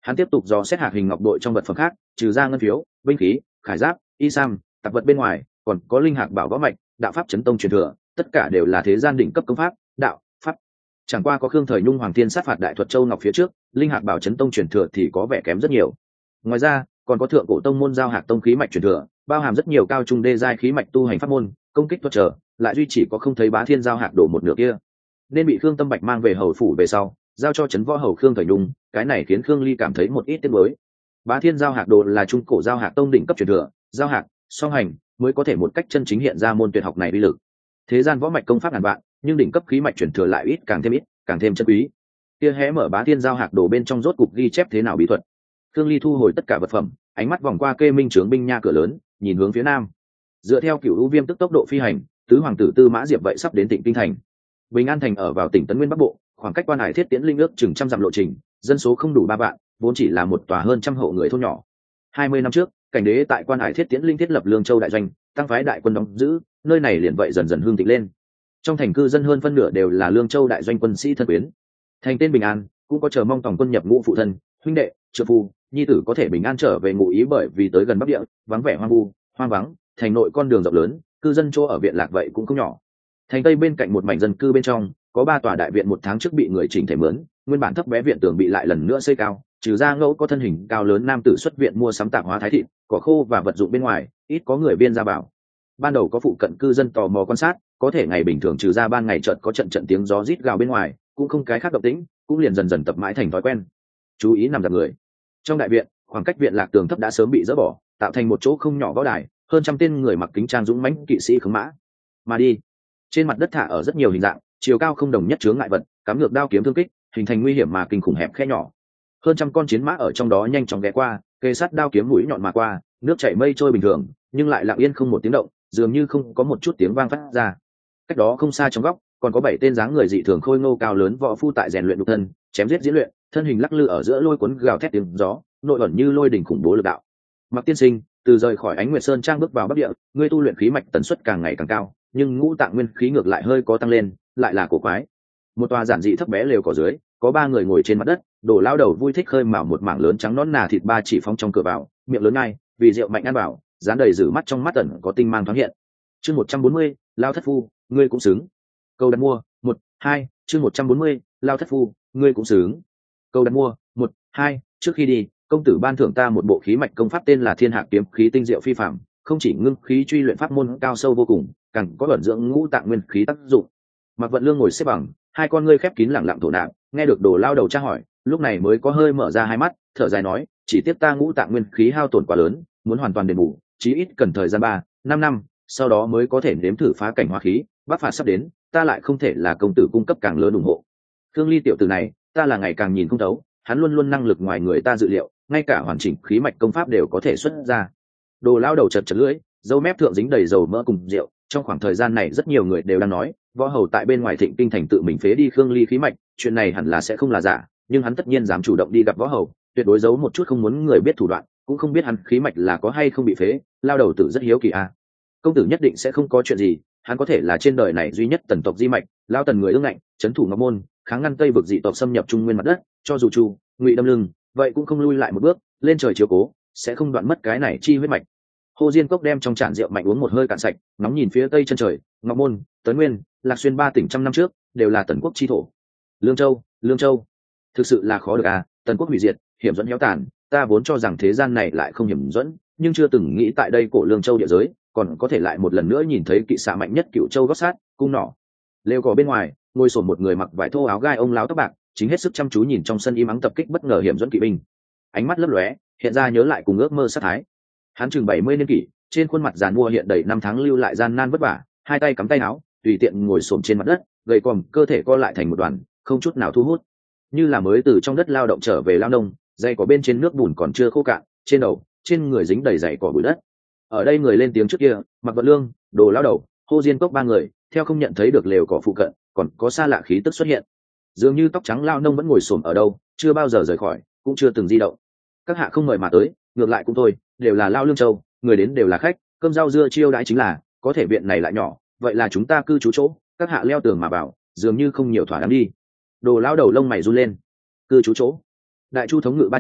Hắn tiếp tục dò xét hạt hình ngọc đội trong vật phẩm khác, trừ ra ngân phiếu, binh khí, khải giáp, y sam, tạp vật bên ngoài, còn có linh hạt bảo võ mạch, đạo pháp chấn tông truyền thừa, tất cả đều là thế gian đỉnh cấp công pháp, đạo pháp. Chẳng qua có Khương Thời Nhung Hoàng Thiên sát phạt đại thuật châu ngọc phía trước, linh hạt bảo chấn tông truyền thừa thì có vẻ kém rất nhiều. Ngoài ra, còn có thượng cổ tông môn giao hạt tông khí mạch truyền thừa, bao hàm rất nhiều cao trung đê giai khí mạch tu hành pháp môn, công kích thuật trở, lại duy chỉ có không thấy Bá Thiên giao hạt đổ một nửa kia, nên bị Khương Tâm Bạch mang về hầu phủ về sau, giao cho trấn võ hầu Khương Thời Nhung, cái này khiến Khương Ly cảm thấy một ít tiếc nuối. Bá Thiên giao hạt đồ là trung cổ giao hạt tông đỉnh cấp truyền thừa, giao hạt, song hành mới có thể một cách chân chính hiện ra môn tuyệt học này uy lực. Thế gian võ mạch công pháp ngàn vạn, nhưng đỉnh cấp khí mạch truyền thừa lại ít càng thêm ít, càng thêm chân quý. Kia hé mở Bá Thiên giao hạt đồ bên trong rốt cục ghi chép thế nào bí thuật. Khương Ly thu hồi tất cả vật phẩm, ánh mắt vòng qua kê minh trướng binh nha cửa lớn, nhìn hướng phía nam. Dựa theo cửu u viêm tức tốc độ phi hành, tứ hoàng tử Tư Mã Diệp vậy sắp đến Tịnh Kinh thành. Bình An thành ở vào tỉnh Tấn Nguyên Bắc Bộ, khoảng cách Quan Hải Thiết Tiễn linh ước chừng trăm dặm lộ trình, dân số không đủ ba vạn, vốn chỉ là một tòa hơn trăm hộ người thôn nhỏ. Hai mươi năm trước, cảnh đế tại Quan Hải Thiết Tiễn linh thiết lập Lương Châu đại doanh, tăng phái đại quân đóng giữ, nơi này liền vậy dần dần hương thịnh lên. Trong thành cư dân hơn phân nửa đều là Lương Châu đại doanh quân sĩ thân quyến. Thành tên Bình An, cũng có chờ mong tổng quân nhập ngũ phụ thân, huynh đệ, trợ phu, nhi tử có thể bình an trở về ngụ ý, bởi vì tới gần Bắc Địa, vắng vẻ hoang vu, hoang vắng, thành nội con đường rộng lớn, cư dân chỗ ở viện lạc vậy cũng không nhỏ. Thành tây bên cạnh một mảnh dân cư bên trong, có ba tòa đại viện một tháng trước bị người chỉnh thể mướn, nguyên bản thấp bé viện tường bị lại lần nữa xây cao, trừ ra ngẫu có thân hình cao lớn nam tử xuất viện mua sắm tạp hóa thái thịt, cỏ khô và vật dụng bên ngoài, ít có người viên ra bảo. Ban đầu có phụ cận cư dân tò mò quan sát, có thể ngày bình thường trừ ra ban ngày chợt có trận trận tiếng gió rít gào bên ngoài, cũng không cái khác động tĩnh, cũng liền dần dần tập mãi thành thói quen. Chú ý nằm giặc người. Trong đại viện, khoảng cách viện lạc tường thấp đã sớm bị dỡ bỏ, tạo thành một chỗ không nhỏ võ đài, hơn trăm tên người mặc kính trang dũng mãnh kỵ sĩ khống mã mà đi. Trên mặt đất thả ở rất nhiều hình dạng, chiều cao không đồng nhất chướng ngại vật, cắm ngược đao kiếm thương kích, hình thành nguy hiểm mà kinh khủng hẹp khe nhỏ. Hơn trăm con chiến mã ở trong đó nhanh chóng ghé qua, kề sát đao kiếm mũi nhọn mà qua, nước chảy mây trôi bình thường, nhưng lại lặng yên không một tiếng động, dường như không có một chút tiếng vang phát ra. Cách đó không xa trong góc, còn có bảy tên dáng người dị thường khôi ngô cao lớn võ phu tại rèn luyện nhục thân, chém giết diễn luyện, thân hình lắc lư ở giữa lôi cuốn gào thét tiếng gió, nội ẩn như lôi đỉnh khủng bố lực đạo. Mặc tiên sinh, từ rời khỏi Ánh Nguyệt Sơn trang bước vào Bắc Địa, ngươi tu luyện khí mạch tần suất càng ngày càng cao, nhưng ngũ tạng nguyên khí ngược lại hơi có tăng lên, lại là cổ quái. Một tòa giản dị thấp bé lều cỏ dưới, có ba người ngồi trên mặt đất, Đồ lao đầu vui thích khơi mào một mảng lớn trắng nõn nà thịt ba chỉ phóng trong cửa vào, miệng lớn ngay, vì rượu mạnh ăn bảo, dán đầy rử mắt trong mắt ẩn có tinh mang thoáng hiện. Chương một trăm bốn mươi, lao thất phu, ngươi cũng xứng. Câu đặt mua, một, hai, chương một trăm bốn mươi, lao thất phu, ngươi cũng xứng. Câu đặt mua, một, hai, trước khi đi, công tử ban thưởng ta một bộ khí mạch công pháp tên là Thiên Hạc kiếm khí tinh diệu phi phàm, không chỉ ngưng khí truy luyện pháp môn cao sâu vô cùng, càng có ẩn dưỡng ngũ tạng nguyên khí tác dụng. Mạc Vận Lương ngồi xếp bằng, hai con ngươi khép kín lặng lặng thổ nạp, nghe được Đồ lao đầu tra hỏi, lúc này mới có hơi mở ra hai mắt, thở dài nói, chỉ tiếc ta ngũ tạng nguyên khí hao tổn quá lớn, muốn hoàn toàn đền bù, chí ít cần thời gian ba, năm năm, sau đó mới có thể nếm thử phá cảnh hóa khí, bắc phạt sắp đến, ta lại không thể là công tử cung cấp càng lớn ủng hộ. Khương Ly tiểu tử này, ta là ngày càng nhìn không thấu, hắn luôn luôn năng lực ngoài người ta dự liệu, ngay cả hoàn chỉnh khí mạch công pháp đều có thể xuất ra. Đồ lao đầu chật chật lưỡi, dâu mép thượng dính đầy dầu mỡ cùng rượu, trong khoảng thời gian này rất nhiều người đều đang nói, võ hầu tại bên ngoài Thịnh Kinh thành tự mình phế đi Khương Ly khí mạch, chuyện này hẳn là sẽ không là giả, nhưng hắn tất nhiên dám chủ động đi gặp võ hầu, tuyệt đối giấu một chút không muốn người biết thủ đoạn, cũng không biết hắn khí mạch là có hay không bị phế. Lao đầu tử rất hiếu kỳ à. Công tử nhất định sẽ không có chuyện gì, hắn có thể là trên đời này duy nhất tần tộc di mạch, lao tần người ương ngạnh, trấn thủ Ngọc Môn, kháng ngăn Tây vực dị tộc xâm nhập Trung Nguyên mặt đất, cho dù Chu, Ngụy đâm lưng, vậy cũng không lui lại một bước, lên trời chiếu cố, sẽ không đoạn mất cái này chi huyết mạch. Hồ Diên Cốc đem trong chản rượu mạnh uống một hơi cạn sạch, ngóng nhìn phía tây chân trời, Ngọc Môn, Tấn Nguyên, Lạc Xuyên ba tỉnh trăm năm trước đều là tần quốc chi thổ. Lương Châu, Lương Châu, thực sự là khó được à, tần quốc hủy diệt, hiểm dẫn héo tàn, ta vốn cho rằng thế gian này lại không hiểm dẫn, nhưng chưa từng nghĩ tại đây cổ Lương Châu địa giới, còn có thể lại một lần nữa nhìn thấy kỵ xạ mạnh nhất Cựu Châu gót sát, cung nỏ. Lều cỏ bên ngoài, ngồi sổn một người mặc vải thô áo gai ông láo tóc bạc, chính hết sức chăm chú nhìn trong sân im ắng tập kích bất ngờ hiểm dẫn kỵ binh. Ánh mắt lấp lóe, hiện ra nhớ lại cùng ước mơ sát thái. Hắn chừng bảy mươi niên kỷ, trên khuôn mặt giàn mua hiện đầy năm tháng lưu lại gian nan vất vả, hai tay cắm tay áo, tùy tiện ngồi xổm trên mặt đất, gầy còm, cơ thể co lại thành một đoàn, không chút nào thu hút, như là mới từ trong đất lao động trở về lao nông. Giày cỏ bên trên nước bùn còn chưa khô cạn, trên đầu, trên người dính đầy giày cỏ bụi đất. Ở đây người lên tiếng trước kia, Mạc Vận Lương, Đồ lao đầu, Hồ Diên Cốc ba người, theo không nhận thấy được lều cỏ phụ cận, còn có xa lạ khí tức xuất hiện. Dường như tóc trắng lao nông vẫn ngồi xổm ở đâu, chưa bao giờ rời khỏi, cũng chưa từng di động. Các hạ không mời mà tới, ngược lại cũng thôi, đều là lao Lương Châu, người đến đều là khách, cơm rau dưa chiêu đãi chính là, có thể viện này lại nhỏ, vậy là chúng ta cư trú chỗ, các hạ leo tường mà vào, dường như không nhiều thỏa đáng đi. Đồ lao đầu lông mày run lên. Cư trú chỗ? Đại Chu thống ngự ba châu,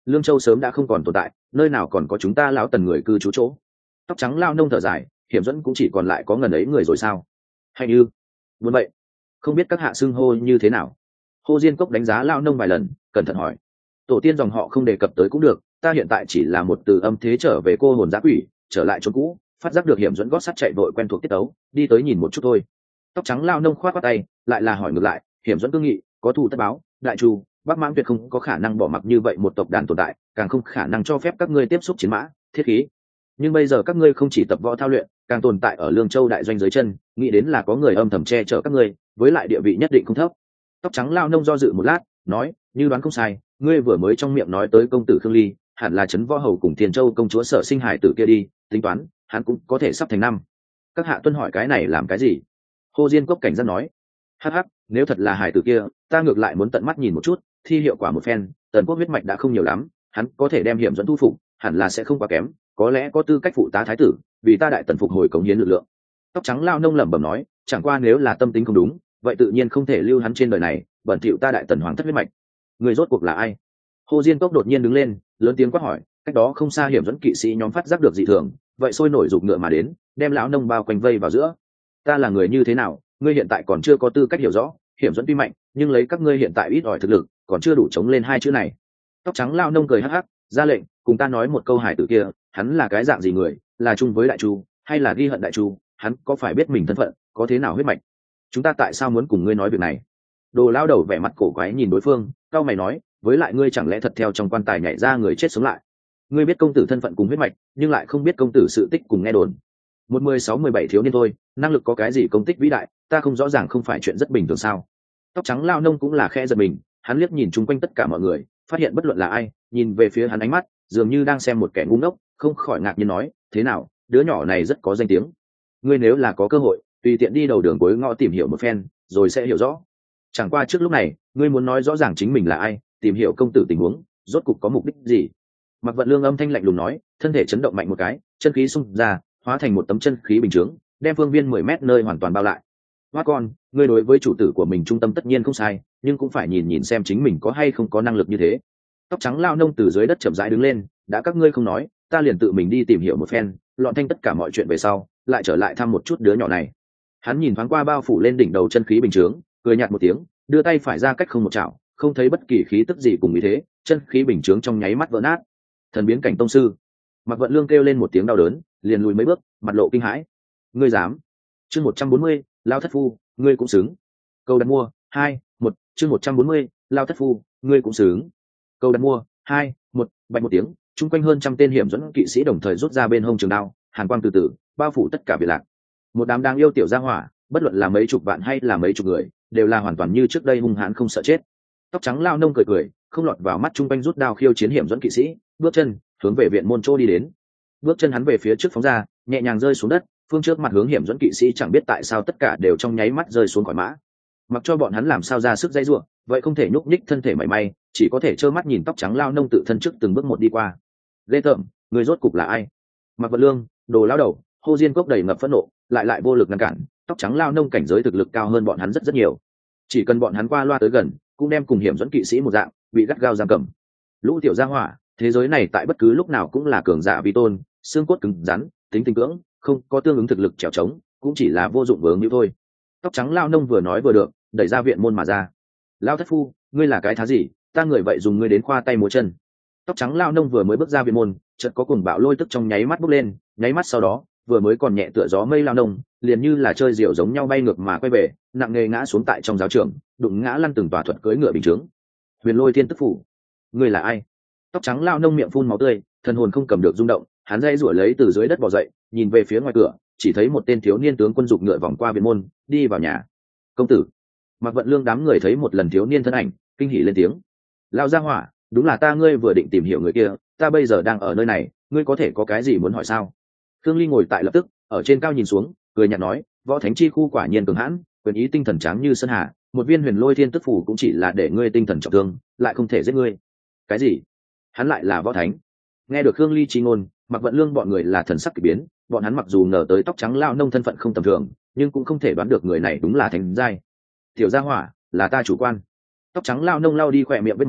Lương Châu sớm đã không còn tồn tại, nơi nào còn có chúng ta lão Tần người cư trú chỗ. Tóc trắng lao nông thở dài, Hiểm Dẫn cũng chỉ còn lại có ngần ấy người rồi sao? Hay như muốn vậy, không biết các hạ xưng hô như thế nào? Hồ Diên Cốc đánh giá lao nông vài lần, cẩn thận hỏi. Tổ tiên dòng họ không đề cập tới cũng được, ta hiện tại chỉ là một từ âm thế trở về cô hồn giã quỷ, trở lại chỗ cũ, phát giác được Hiểm Dẫn gót sắt chạy vội quen thuộc tiết tấu, đi tới nhìn một chút thôi. Tóc trắng lao nông khoát khoát tay, lại là hỏi ngược lại, Hiểm Dẫn cương nghị, có thù tất báo, đại chu Bắc Mãng tuyệt không có khả năng bỏ mặc như vậy một tộc đàn tồn tại, càng không khả năng cho phép các ngươi tiếp xúc chiến mã, thiết khí. Nhưng bây giờ các ngươi không chỉ tập võ thao luyện, càng tồn tại ở Lương Châu đại doanh dưới chân, nghĩ đến là có người âm thầm che chở các ngươi, với lại địa vị nhất định không thấp. Tóc trắng lao nông do dự một lát, nói, như đoán không sai, ngươi vừa mới trong miệng nói tới công tử Khương Ly, hẳn là trấn võ hầu cùng Tiền Châu công chúa Sở Sinh Hải tử kia đi, tính toán, hắn cũng có thể sắp thành năm. Các hạ tuân hỏi cái này làm cái gì? Hồ Diên Cốc cảnh giác nói, hắc hắc, nếu thật là hải tử kia, ta ngược lại muốn tận mắt nhìn một chút, thi hiệu quả một phen. Tần Quốc huyết mạch đã không nhiều lắm, hắn có thể đem Hiểm Dẫn thu phục, hẳn là sẽ không quá kém, có lẽ có tư cách phụ tá thái tử, vì ta đại tần phục hồi cống hiến lực lượng. Tóc trắng lao nông lẩm bẩm nói, chẳng qua nếu là tâm tính không đúng, vậy tự nhiên không thể lưu hắn trên đời này, bẩn thỉu ta đại tần hoàng thất huyết mạch. Người rốt cuộc là ai? Hồ Diên Cốc đột nhiên đứng lên, lớn tiếng quát hỏi. Cách đó không xa Hiểm Dẫn kỵ sĩ nhóm phát giác được dị thường, vậy sôi nổi giục ngựa mà đến, đem lão nông bao quanh vây vào giữa. Ta là người như thế nào, ngươi hiện tại còn chưa có tư cách hiểu rõ. Hiểm Dẫn tuy mạnh, nhưng lấy các ngươi hiện tại ít ỏi thực lực, còn chưa đủ chống lên hai chữ này. Tóc trắng lao nông cười hắc hắc, ra lệnh, cùng ta nói một câu hải tử kia, hắn là cái dạng gì người, là chung với đại chu, hay là ghi hận đại chu, hắn có phải biết mình thân phận, có thế nào huyết mạch? Chúng ta tại sao muốn cùng ngươi nói việc này? Đồ lao đầu vẻ mặt cổ quái nhìn đối phương, cao mày nói, với lại ngươi chẳng lẽ thật theo trong quan tài nhảy ra người chết sống lại? Ngươi biết công tử thân phận cùng huyết mạch, nhưng lại không biết công tử sự tích cùng nghe đồn. Một mười sáu mười bảy thiếu niên thôi, năng lực có cái gì công tích vĩ đại, ta không rõ ràng không phải chuyện rất bình thường sao? Tóc trắng lao nông cũng là khe giật mình, hắn liếc nhìn chung quanh tất cả mọi người, phát hiện bất luận là ai, nhìn về phía hắn ánh mắt dường như đang xem một kẻ ngu ngốc, không khỏi ngạc nhiên nói, thế nào, đứa nhỏ này rất có danh tiếng. Ngươi nếu là có cơ hội, tùy tiện đi đầu đường cuối ngõ tìm hiểu một phen, rồi sẽ hiểu rõ. Chẳng qua trước lúc này, ngươi muốn nói rõ ràng chính mình là ai, tìm hiểu công tử tình huống, rốt cục có mục đích gì? Mạc Vận Lương âm thanh lạnh lùng nói, thân thể chấn động mạnh một cái, chân khí xung ra, hóa thành một tấm chân khí bình chướng, đem phương viên mười mét nơi hoàn toàn bao lại. Hoa con, ngươi đối với chủ tử của mình trung tâm tất nhiên không sai, nhưng cũng phải nhìn nhìn xem chính mình có hay không có năng lực như thế. Tóc trắng lao nông từ dưới đất chậm rãi đứng lên, đã các ngươi không nói, ta liền tự mình đi tìm hiểu một phen, loạn thanh tất cả mọi chuyện về sau, lại trở lại thăm một chút đứa nhỏ này. Hắn nhìn thoáng qua bao phủ lên đỉnh đầu chân khí bình chướng, cười nhạt một tiếng, đưa tay phải ra cách không một chảo, không thấy bất kỳ khí tức gì cùng ý thế, chân khí bình chướng trong nháy mắt vỡ nát. Thần biến cảnh tông sư. Mạc Vận Lương kêu lên một tiếng đau đớn, liền lùi mấy bước, mặt lộ kinh hãi. Ngươi dám? Chương một trăm bốn mươi, lao thất phu, ngươi cũng xứng. Câu đặt mua hai một, chương một trăm bốn mươi, lao thất phu, ngươi cũng xứng. Câu đặt mua hai một, bạch một tiếng, chung quanh hơn trăm tên Hiểm Dẫn kỵ sĩ đồng thời rút ra bên hông trường đao, hàn quang từ từ bao phủ tất cả việt lạc. Một đám đáng yêu tiểu gia hỏa, bất luận là mấy chục vạn hay là mấy chục người, đều là hoàn toàn như trước đây hung hãn không sợ chết. Tóc trắng lao nông cười cười, không lọt vào mắt chung quanh rút đao khiêu chiến Hiểm Dẫn kỵ sĩ, bước chân hướng về viện môn chỗ đi đến. Bước chân hắn về phía trước phóng ra, nhẹ nhàng rơi xuống đất, phương trước mặt hướng Hiểm Dẫn kỵ sĩ chẳng biết tại sao tất cả đều trong nháy mắt rơi xuống khỏi mã. Mặc cho bọn hắn làm sao ra sức dây rủa, vậy không thể nhúc nhích thân thể mảy may, chỉ có thể trơ mắt nhìn tóc trắng lao nông tự thân trước từng bước một đi qua. Ghê tởm, người rốt cục là ai? Mạc Vận Lương, Đồ lao đầu, Hồ Diên Cốc đầy ngập phẫn nộ, lại lại vô lực ngăn cản. Tóc trắng lao nông cảnh giới thực lực cao hơn bọn hắn rất rất nhiều, chỉ cần bọn hắn qua loa tới gần, cũng đem cùng Hiểm Dẫn kỵ sĩ một dạng, bị gắt gao giam cầm. Lũ tiểu gia hỏa, thế giới này tại bất cứ lúc nào cũng là cường giả vi tôn, xương cốt cứng rắn, tính tình cưỡng, không có tương ứng thực lực trèo trống, cũng chỉ là vô dụng vướng như thôi. Tóc trắng lao nông vừa nói vừa được, đẩy ra viện môn mà ra. Lao thất phu, ngươi là cái thá gì, ta người vậy dùng ngươi đến khoa tay múa chân. Tóc trắng lao nông vừa mới bước ra viện môn, chợt có cuồng bạo lôi tức trong nháy mắt bốc lên, nháy mắt sau đó, vừa mới còn nhẹ tựa gió mây lao nông, liền như là chơi diều giống nhau bay ngược mà quay về, nặng nề ngã xuống tại trong giáo trường, đụng ngã lăn từng tòa thuật cưỡi ngựa bình chướng. Huyền Lôi Thiên Tức Phủ, ngươi là ai? Tóc trắng lao nông miệng phun máu tươi, thần hồn không cầm được rung động, hắn dây rủa lấy từ dưới đất bò dậy, nhìn về phía ngoài cửa, chỉ thấy một tên thiếu niên tướng quân dục ngựa vòng qua viện môn, đi vào nhà. Công tử. Mạc Vận Lương đám người thấy một lần thiếu niên thân ảnh, kinh hỉ lên tiếng. Lao gia hỏa, đúng là ta, ngươi vừa định tìm hiểu người kia, ta bây giờ đang ở nơi này, ngươi có thể có cái gì muốn hỏi sao? Khương Ly ngồi tại lập tức, ở trên cao nhìn xuống, cười nhạt nói, võ thánh chi khu quả nhiên cường hãn, quyền ý tinh thần tráng như sơn hà, một viên Huyền Lôi Thiên Tức Phủ cũng chỉ là để ngươi tinh thần trọng thương, lại không thể giết ngươi. Cái gì? Hắn lại là võ thánh? Nghe được Khương Ly chi ngôn, Mạc Vận Lương bọn người là thần sắc kỳ biến, bọn hắn mặc dù ngờ tới tóc trắng lao nông thân phận không tầm thường, nhưng cũng không thể đoán được người này đúng là thánh giai. Tiểu gia hỏa, là ta chủ quan. Tóc trắng lao nông lao đi khỏe miệng vết máu,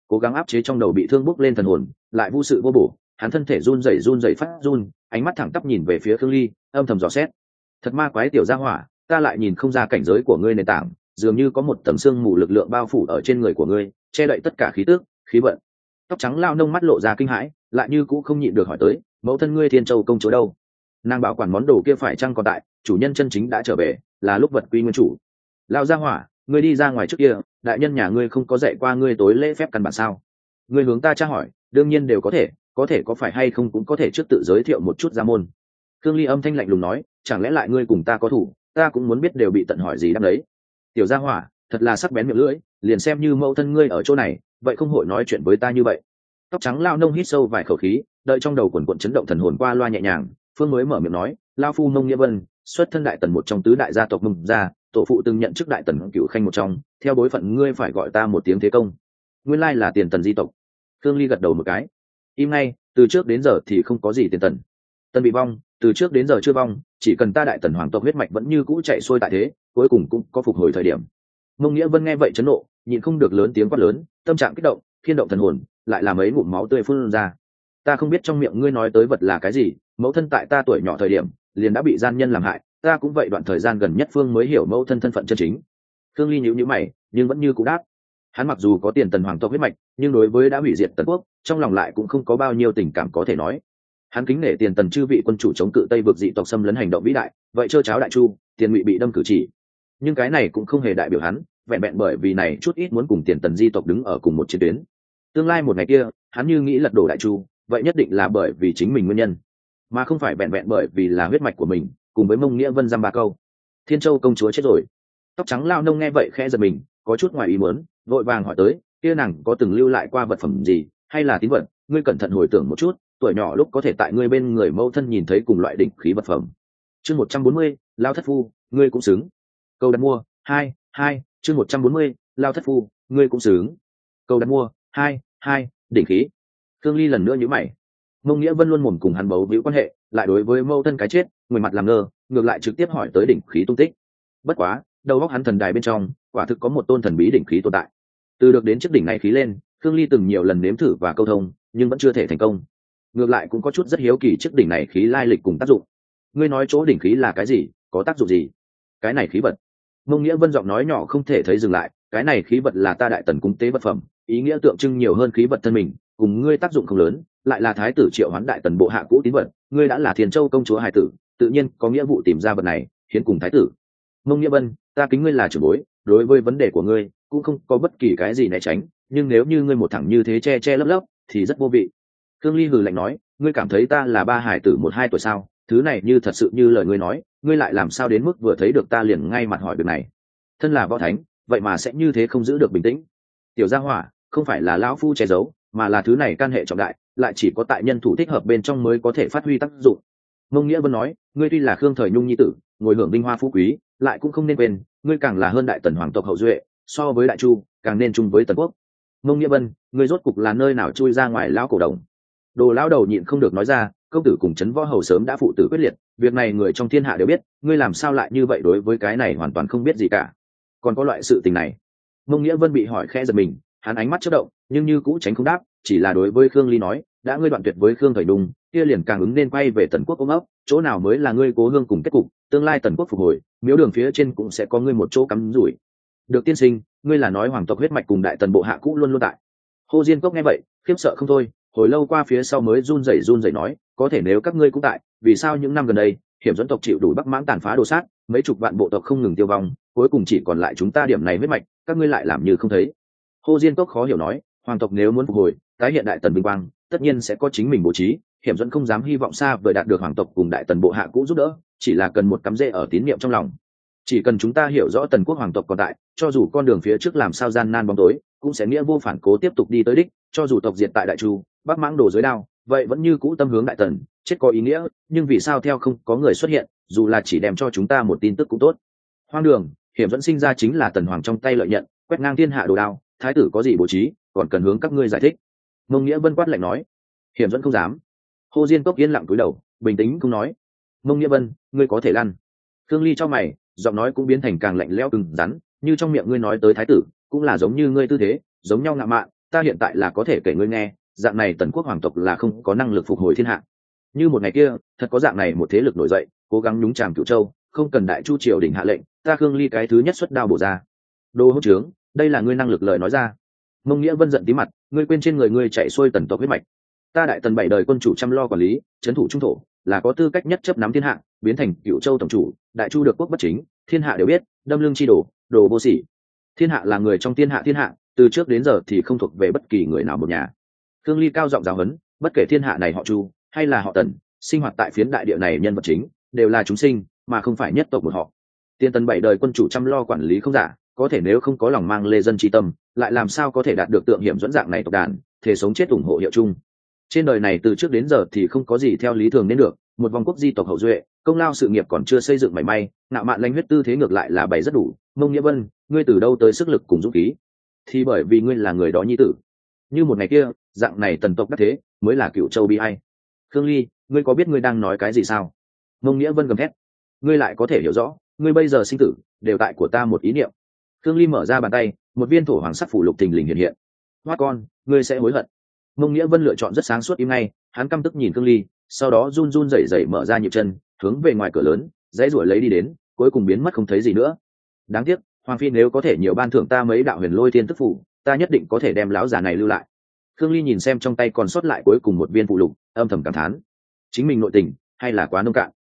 cố gắng áp chế trong đầu bị thương bốc lên thần hồn, lại vô sự vô bổ, hắn thân thể run rẩy run rẩy phát run, ánh mắt thẳng tắp nhìn về phía Khương Ly, âm thầm dò xét. Thật ma quái tiểu gia hỏa, ta lại nhìn không ra cảnh giới của ngươi nền tảng, dường như có một tầng xương mù lực lượng bao phủ ở trên người của ngươi, che đậy tất cả khí tức, khí vận. Tóc trắng lao nông mắt lộ ra kinh hãi, lại như cũng không nhịn được hỏi tới, mẫu thân ngươi Thiên Châu công chúa đâu? Nàng bảo quản món đồ kia phải chăng còn tại, chủ nhân chân chính đã trở về, là lúc vật quy nguyên chủ. Lao gia hỏa, ngươi đi ra ngoài trước kia, đại nhân nhà ngươi không có dạy qua ngươi tối lễ phép căn bản sao? Ngươi hướng ta tra hỏi, đương nhiên đều có thể, có thể có phải hay không cũng có thể trước tự giới thiệu một chút ra môn. Khương Ly âm thanh lạnh lùng nói, chẳng lẽ lại ngươi cùng ta có thủ, ta cũng muốn biết đều bị tận hỏi gì đáp đấy. Tiểu gia hỏa, thật là sắc bén miệng lưỡi, liền xem như mẫu thân ngươi ở chỗ này, vậy không hội nói chuyện với ta như vậy. Tóc trắng lao nông hít sâu vài khẩu khí, đợi trong đầu quần quần chấn động thần hồn qua loa nhẹ nhàng, phương mới mở miệng nói, lao phu Mông Nghĩa Vân, xuất thân đại tần một trong tứ đại gia tộc Mông gia, tổ phụ từng nhận chức đại tần cựu khanh một trong, theo bối phận ngươi phải gọi ta một tiếng thế công. Nguyên lai là tiền tần di tộc. Khương Ly gật đầu một cái. Im ngay, từ trước đến giờ thì không có gì tiền tần. Tần bị vong, từ trước đến giờ chưa vong, chỉ cần ta đại tần hoàng tộc huyết mạch vẫn như cũ chạy xuôi tại thế, cuối cùng cũng có phục hồi thời điểm. Mông Nghĩa Vân nghe vậy chấn nộ, nhịn không được lớn tiếng quát lớn, tâm trạng kích động, khiên động thần hồn, lại làm mấy ngụm máu tươi phun ra. Ta không biết trong miệng ngươi nói tới vật là cái gì, mẫu thân tại ta tuổi nhỏ thời điểm liền đã bị gian nhân làm hại, ta cũng vậy đoạn thời gian gần nhất phương mới hiểu mẫu thân thân phận chân chính. Khương Ly nhíu nhíu mày, nhưng vẫn như cũ đáp. Hắn mặc dù có tiền tần hoàng tộc huyết mạch, nhưng đối với đã hủy diệt tần quốc, trong lòng lại cũng không có bao nhiêu tình cảm có thể nói. Hắn kính nể tiền tần chư vị quân chủ chống cự tây vực dị tộc xâm lấn hành động vĩ đại, vậy trơ cháo đại chu, tiền ngụy bị đâm cử chỉ. Nhưng cái này cũng không hề đại biểu hắn, vẹn vẹn bởi vì này chút ít muốn cùng tiền tần di tộc đứng ở cùng một chiến tuyến. Tương lai một ngày kia, hắn như nghĩ lật đổ đại chu, vậy nhất định là bởi vì chính mình nguyên nhân, mà không phải vẹn vẹn bởi vì là huyết mạch của mình, cùng với Mông Nghĩa Vân dăm ba câu. Thiên Châu công chúa chết rồi. Tóc trắng lao nông nghe vậy khẽ giật mình, có chút ngoài ý muốn, vội vàng hỏi tới, kia nàng có từng lưu lại qua vật phẩm gì, hay là tín vật? Ngươi cẩn thận hồi tưởng một chút, tuổi nhỏ lúc có thể tại ngươi bên người mẫu thân nhìn thấy cùng loại đỉnh khí vật phẩm. Chương một trăm bốn mươi, lao thất phu, ngươi cũng xứng. Câu đặt mua, hai, hai, chương một trăm bốn mươi, lao thất phu, ngươi cũng xứng. Câu đặt mua, hai, hai, đỉnh khí. Khương Ly lần nữa nhíu mày. Mông Nghĩa Vân luôn mồm cùng hắn bấu víu quan hệ, lại đối với mẫu thân cái chết, người mặt làm ngơ, ngược lại trực tiếp hỏi tới đỉnh khí tung tích. Bất quá, đầu óc hắn thần đài bên trong, quả thực có một tôn thần bí đỉnh khí tồn tại. Từ được đến chiếc đỉnh này khí lên, Khương Ly từng nhiều lần nếm thử và câu thông, nhưng vẫn chưa thể thành công. Ngược lại cũng có chút rất hiếu kỳ chiếc đỉnh này khí lai lịch cùng tác dụng. Ngươi nói chỗ đỉnh khí là cái gì, có tác dụng gì? Cái này khí vật. Mông Nghĩa Vân giọng nói nhỏ không thể thấy dừng lại, cái này khí vật là ta đại tần cúng tế vật phẩm, ý nghĩa tượng trưng nhiều hơn khí vật thân mình, cùng ngươi tác dụng không lớn, lại là thái tử triệu hoán đại tần bộ hạ cũ tín vật, ngươi đã là Thiên Châu công chúa hài tử, tự nhiên có nghĩa vụ tìm ra vật này hiến cùng thái tử. Mông Nghĩa Vân, ta kính ngươi là trưởng bối, đối với vấn đề của ngươi cũng không có bất kỳ cái gì né tránh, nhưng nếu như ngươi một thẳng như thế che che lấp lấp thì rất vô vị. Khương Ly hừ lạnh nói, ngươi cảm thấy ta là ba hải tử một hai tuổi sao? Thứ này như thật sự như lời ngươi nói, ngươi lại làm sao đến mức vừa thấy được ta liền ngay mặt hỏi việc này? Thân là võ thánh, vậy mà sẽ như thế không giữ được bình tĩnh. Tiểu gia hỏa, không phải là lão phu che giấu, mà là thứ này can hệ trọng đại, lại chỉ có tại nhân thủ thích hợp bên trong mới có thể phát huy tác dụng. Mông Nghĩa Vân nói, ngươi tuy là Khương Thời Nhung nhi tử, ngồi hưởng vinh hoa phú quý, lại cũng không nên quên, ngươi càng là hơn đại tần hoàng tộc hậu duệ, so với đại chu, càng nên chung với tần quốc. Mông Nghĩa Vân, ngươi rốt cục là nơi nào chui ra ngoài lão cổ đồng? Đồ lão đầu nhịn không được nói ra, công tử cùng trấn võ hầu sớm đã phụ tử quyết liệt, việc này người trong thiên hạ đều biết, ngươi làm sao lại như vậy đối với cái này hoàn toàn không biết gì cả. Còn có loại sự tình này? Mông Nghĩa Vân bị hỏi khẽ giật mình, hắn ánh mắt chớp động, nhưng như cũ tránh không đáp, chỉ là đối với Khương Ly nói, đã ngươi đoạn tuyệt với Khương Thời Đùng, kia liền càng ứng nên quay về tần quốc ôm ấp, chỗ nào mới là ngươi cố hương cùng kết cục, tương lai tần quốc phục hồi, miếu đường phía trên cũng sẽ có ngươi một chỗ cắm rủi. Được tiên sinh, ngươi là nói hoàng tộc huyết mạch cùng đại tần bộ hạ cũ luôn luôn tại. Hồ Diên Cốc nghe vậy, khiếp sợ không thôi, hồi lâu qua phía sau mới run rẩy run rẩy nói, có thể nếu các ngươi cũng tại, vì sao những năm gần đây, Hiểm Dẫn tộc chịu đủ Bắc Mãng tàn phá đồ sát, mấy chục vạn bộ tộc không ngừng tiêu vong, cuối cùng chỉ còn lại chúng ta điểm này huyết mạch, các ngươi lại làm như không thấy. Hồ Diên Cốc khó hiểu nói, hoàng tộc nếu muốn phục hồi, tái hiện đại tần vinh quang, tất nhiên sẽ có chính mình bố trí, Hiểm Dẫn không dám hy vọng xa vời đạt được hoàng tộc cùng đại tần bộ hạ cũ giúp đỡ, chỉ là cần một cắm rễ ở tín niệm trong lòng. Chỉ cần chúng ta hiểu rõ tần quốc hoàng tộc còn tại, cho dù con đường phía trước làm sao gian nan bóng tối, cũng sẽ nghĩa vô phản cố tiếp tục đi tới đích, cho dù tộc diệt tại đại chu, Bắc Mãng đổ dưới đao, vậy vẫn như cũ tâm hướng đại tần, chết có ý nghĩa, nhưng vì sao theo không có người xuất hiện, dù là chỉ đem cho chúng ta một tin tức cũng tốt. Hoang đường, Hiểm Dẫn sinh ra chính là tần hoàng trong tay lợi nhận, quét ngang thiên hạ đồ đao, thái tử có gì bố trí, còn cần hướng các ngươi giải thích. Mông Nghĩa Vân quát lạnh nói. Hiểm Dẫn không dám. Hồ Diên Cốc yên lặng cúi đầu, bình tĩnh không nói. Mông Nghĩa Vân, ngươi có thể lăn. Khương Ly cho mày, giọng nói cũng biến thành càng lạnh lẽo cứng rắn, như trong miệng ngươi nói tới thái tử, cũng là giống như ngươi tư thế, giống nhau ngạo mạn, ta hiện tại là có thể kể ngươi nghe, dạng này tần quốc hoàng tộc là không có năng lực phục hồi thiên hạ. Như một ngày kia thật có dạng này một thế lực nổi dậy, cố gắng nhúng chàm Cửu Châu, không cần đại chu triều đình hạ lệnh, ta Khương Ly cái thứ nhất xuất đao bổ ra. Đồ hỗn trướng, đây là ngươi năng lực lời nói ra. Mông Nghĩa Vân giận tí mặt, ngươi quên trên người ngươi chạy xuôi tần tộc huyết mạch. Ta đại tần bảy đời quân chủ chăm lo quản lý, trấn thủ trung thổ, là có tư cách nhất chấp nắm thiên hạ, biến thành Cửu Châu tổng chủ, đại chu được quốc bất chính, thiên hạ đều biết, đâm lưng chi đổ, đồ vô sỉ. Thiên hạ là người trong thiên hạ thiên hạ, từ trước đến giờ thì không thuộc về bất kỳ người nào một nhà. Khương Ly cao giọng giáo huấn, bất kể thiên hạ này họ Chu hay là họ Tần, sinh hoạt tại phiến đại địa này nhân vật chính đều là chúng sinh, mà không phải nhất tộc một họ. Tiên tần bảy đời quân chủ chăm lo quản lý không giả, có thể nếu không có lòng mang lê dân tri tâm, lại làm sao có thể đạt được tượng hiểm dẫn dạng này tộc đàn, thể sống chết ủng hộ hiệu chung. Trên đời này từ trước đến giờ thì không có gì theo lý thường nên được, một vòng quốc di tộc hậu duệ, công lao sự nghiệp còn chưa xây dựng mảy may, ngạo mạn lanh huyết tư thế ngược lại là bày rất đủ. Mông Nghĩa Vân, ngươi từ đâu tới sức lực cùng dũng khí? Thì bởi vì ngươi là người đó nhi tử. Như một ngày kia, dạng này tần tộc đắc thế, mới là Cửu Châu bi ai. Khương Ly, ngươi có biết ngươi đang nói cái gì sao? Mông Nghĩa Vân gầm thét. Ngươi lại có thể hiểu rõ, ngươi bây giờ sinh tử đều tại của ta một ý niệm. Khương Ly mở ra bàn tay, một viên thổ hoàng sắc phủ lục thình lình hiện hiện. Hoa con, ngươi sẽ hối hận. Mông Nghĩa Vân lựa chọn rất sáng suốt im ngay, hắn căm tức nhìn Khương Ly, sau đó run run rẩy rẩy mở ra nhịp chân, hướng về ngoài cửa lớn, dãy ruổi lấy đi đến, cuối cùng biến mất không thấy gì nữa. Đáng tiếc, Hoàng phi nếu có thể nhiều ban thưởng ta mấy đạo huyền lôi thiên tức phủ, ta nhất định có thể đem lão già này lưu lại. Khương Ly nhìn xem trong tay còn sót lại cuối cùng một viên phụ lục, âm thầm cảm thán, chính mình nội tình hay là quá nông cạn.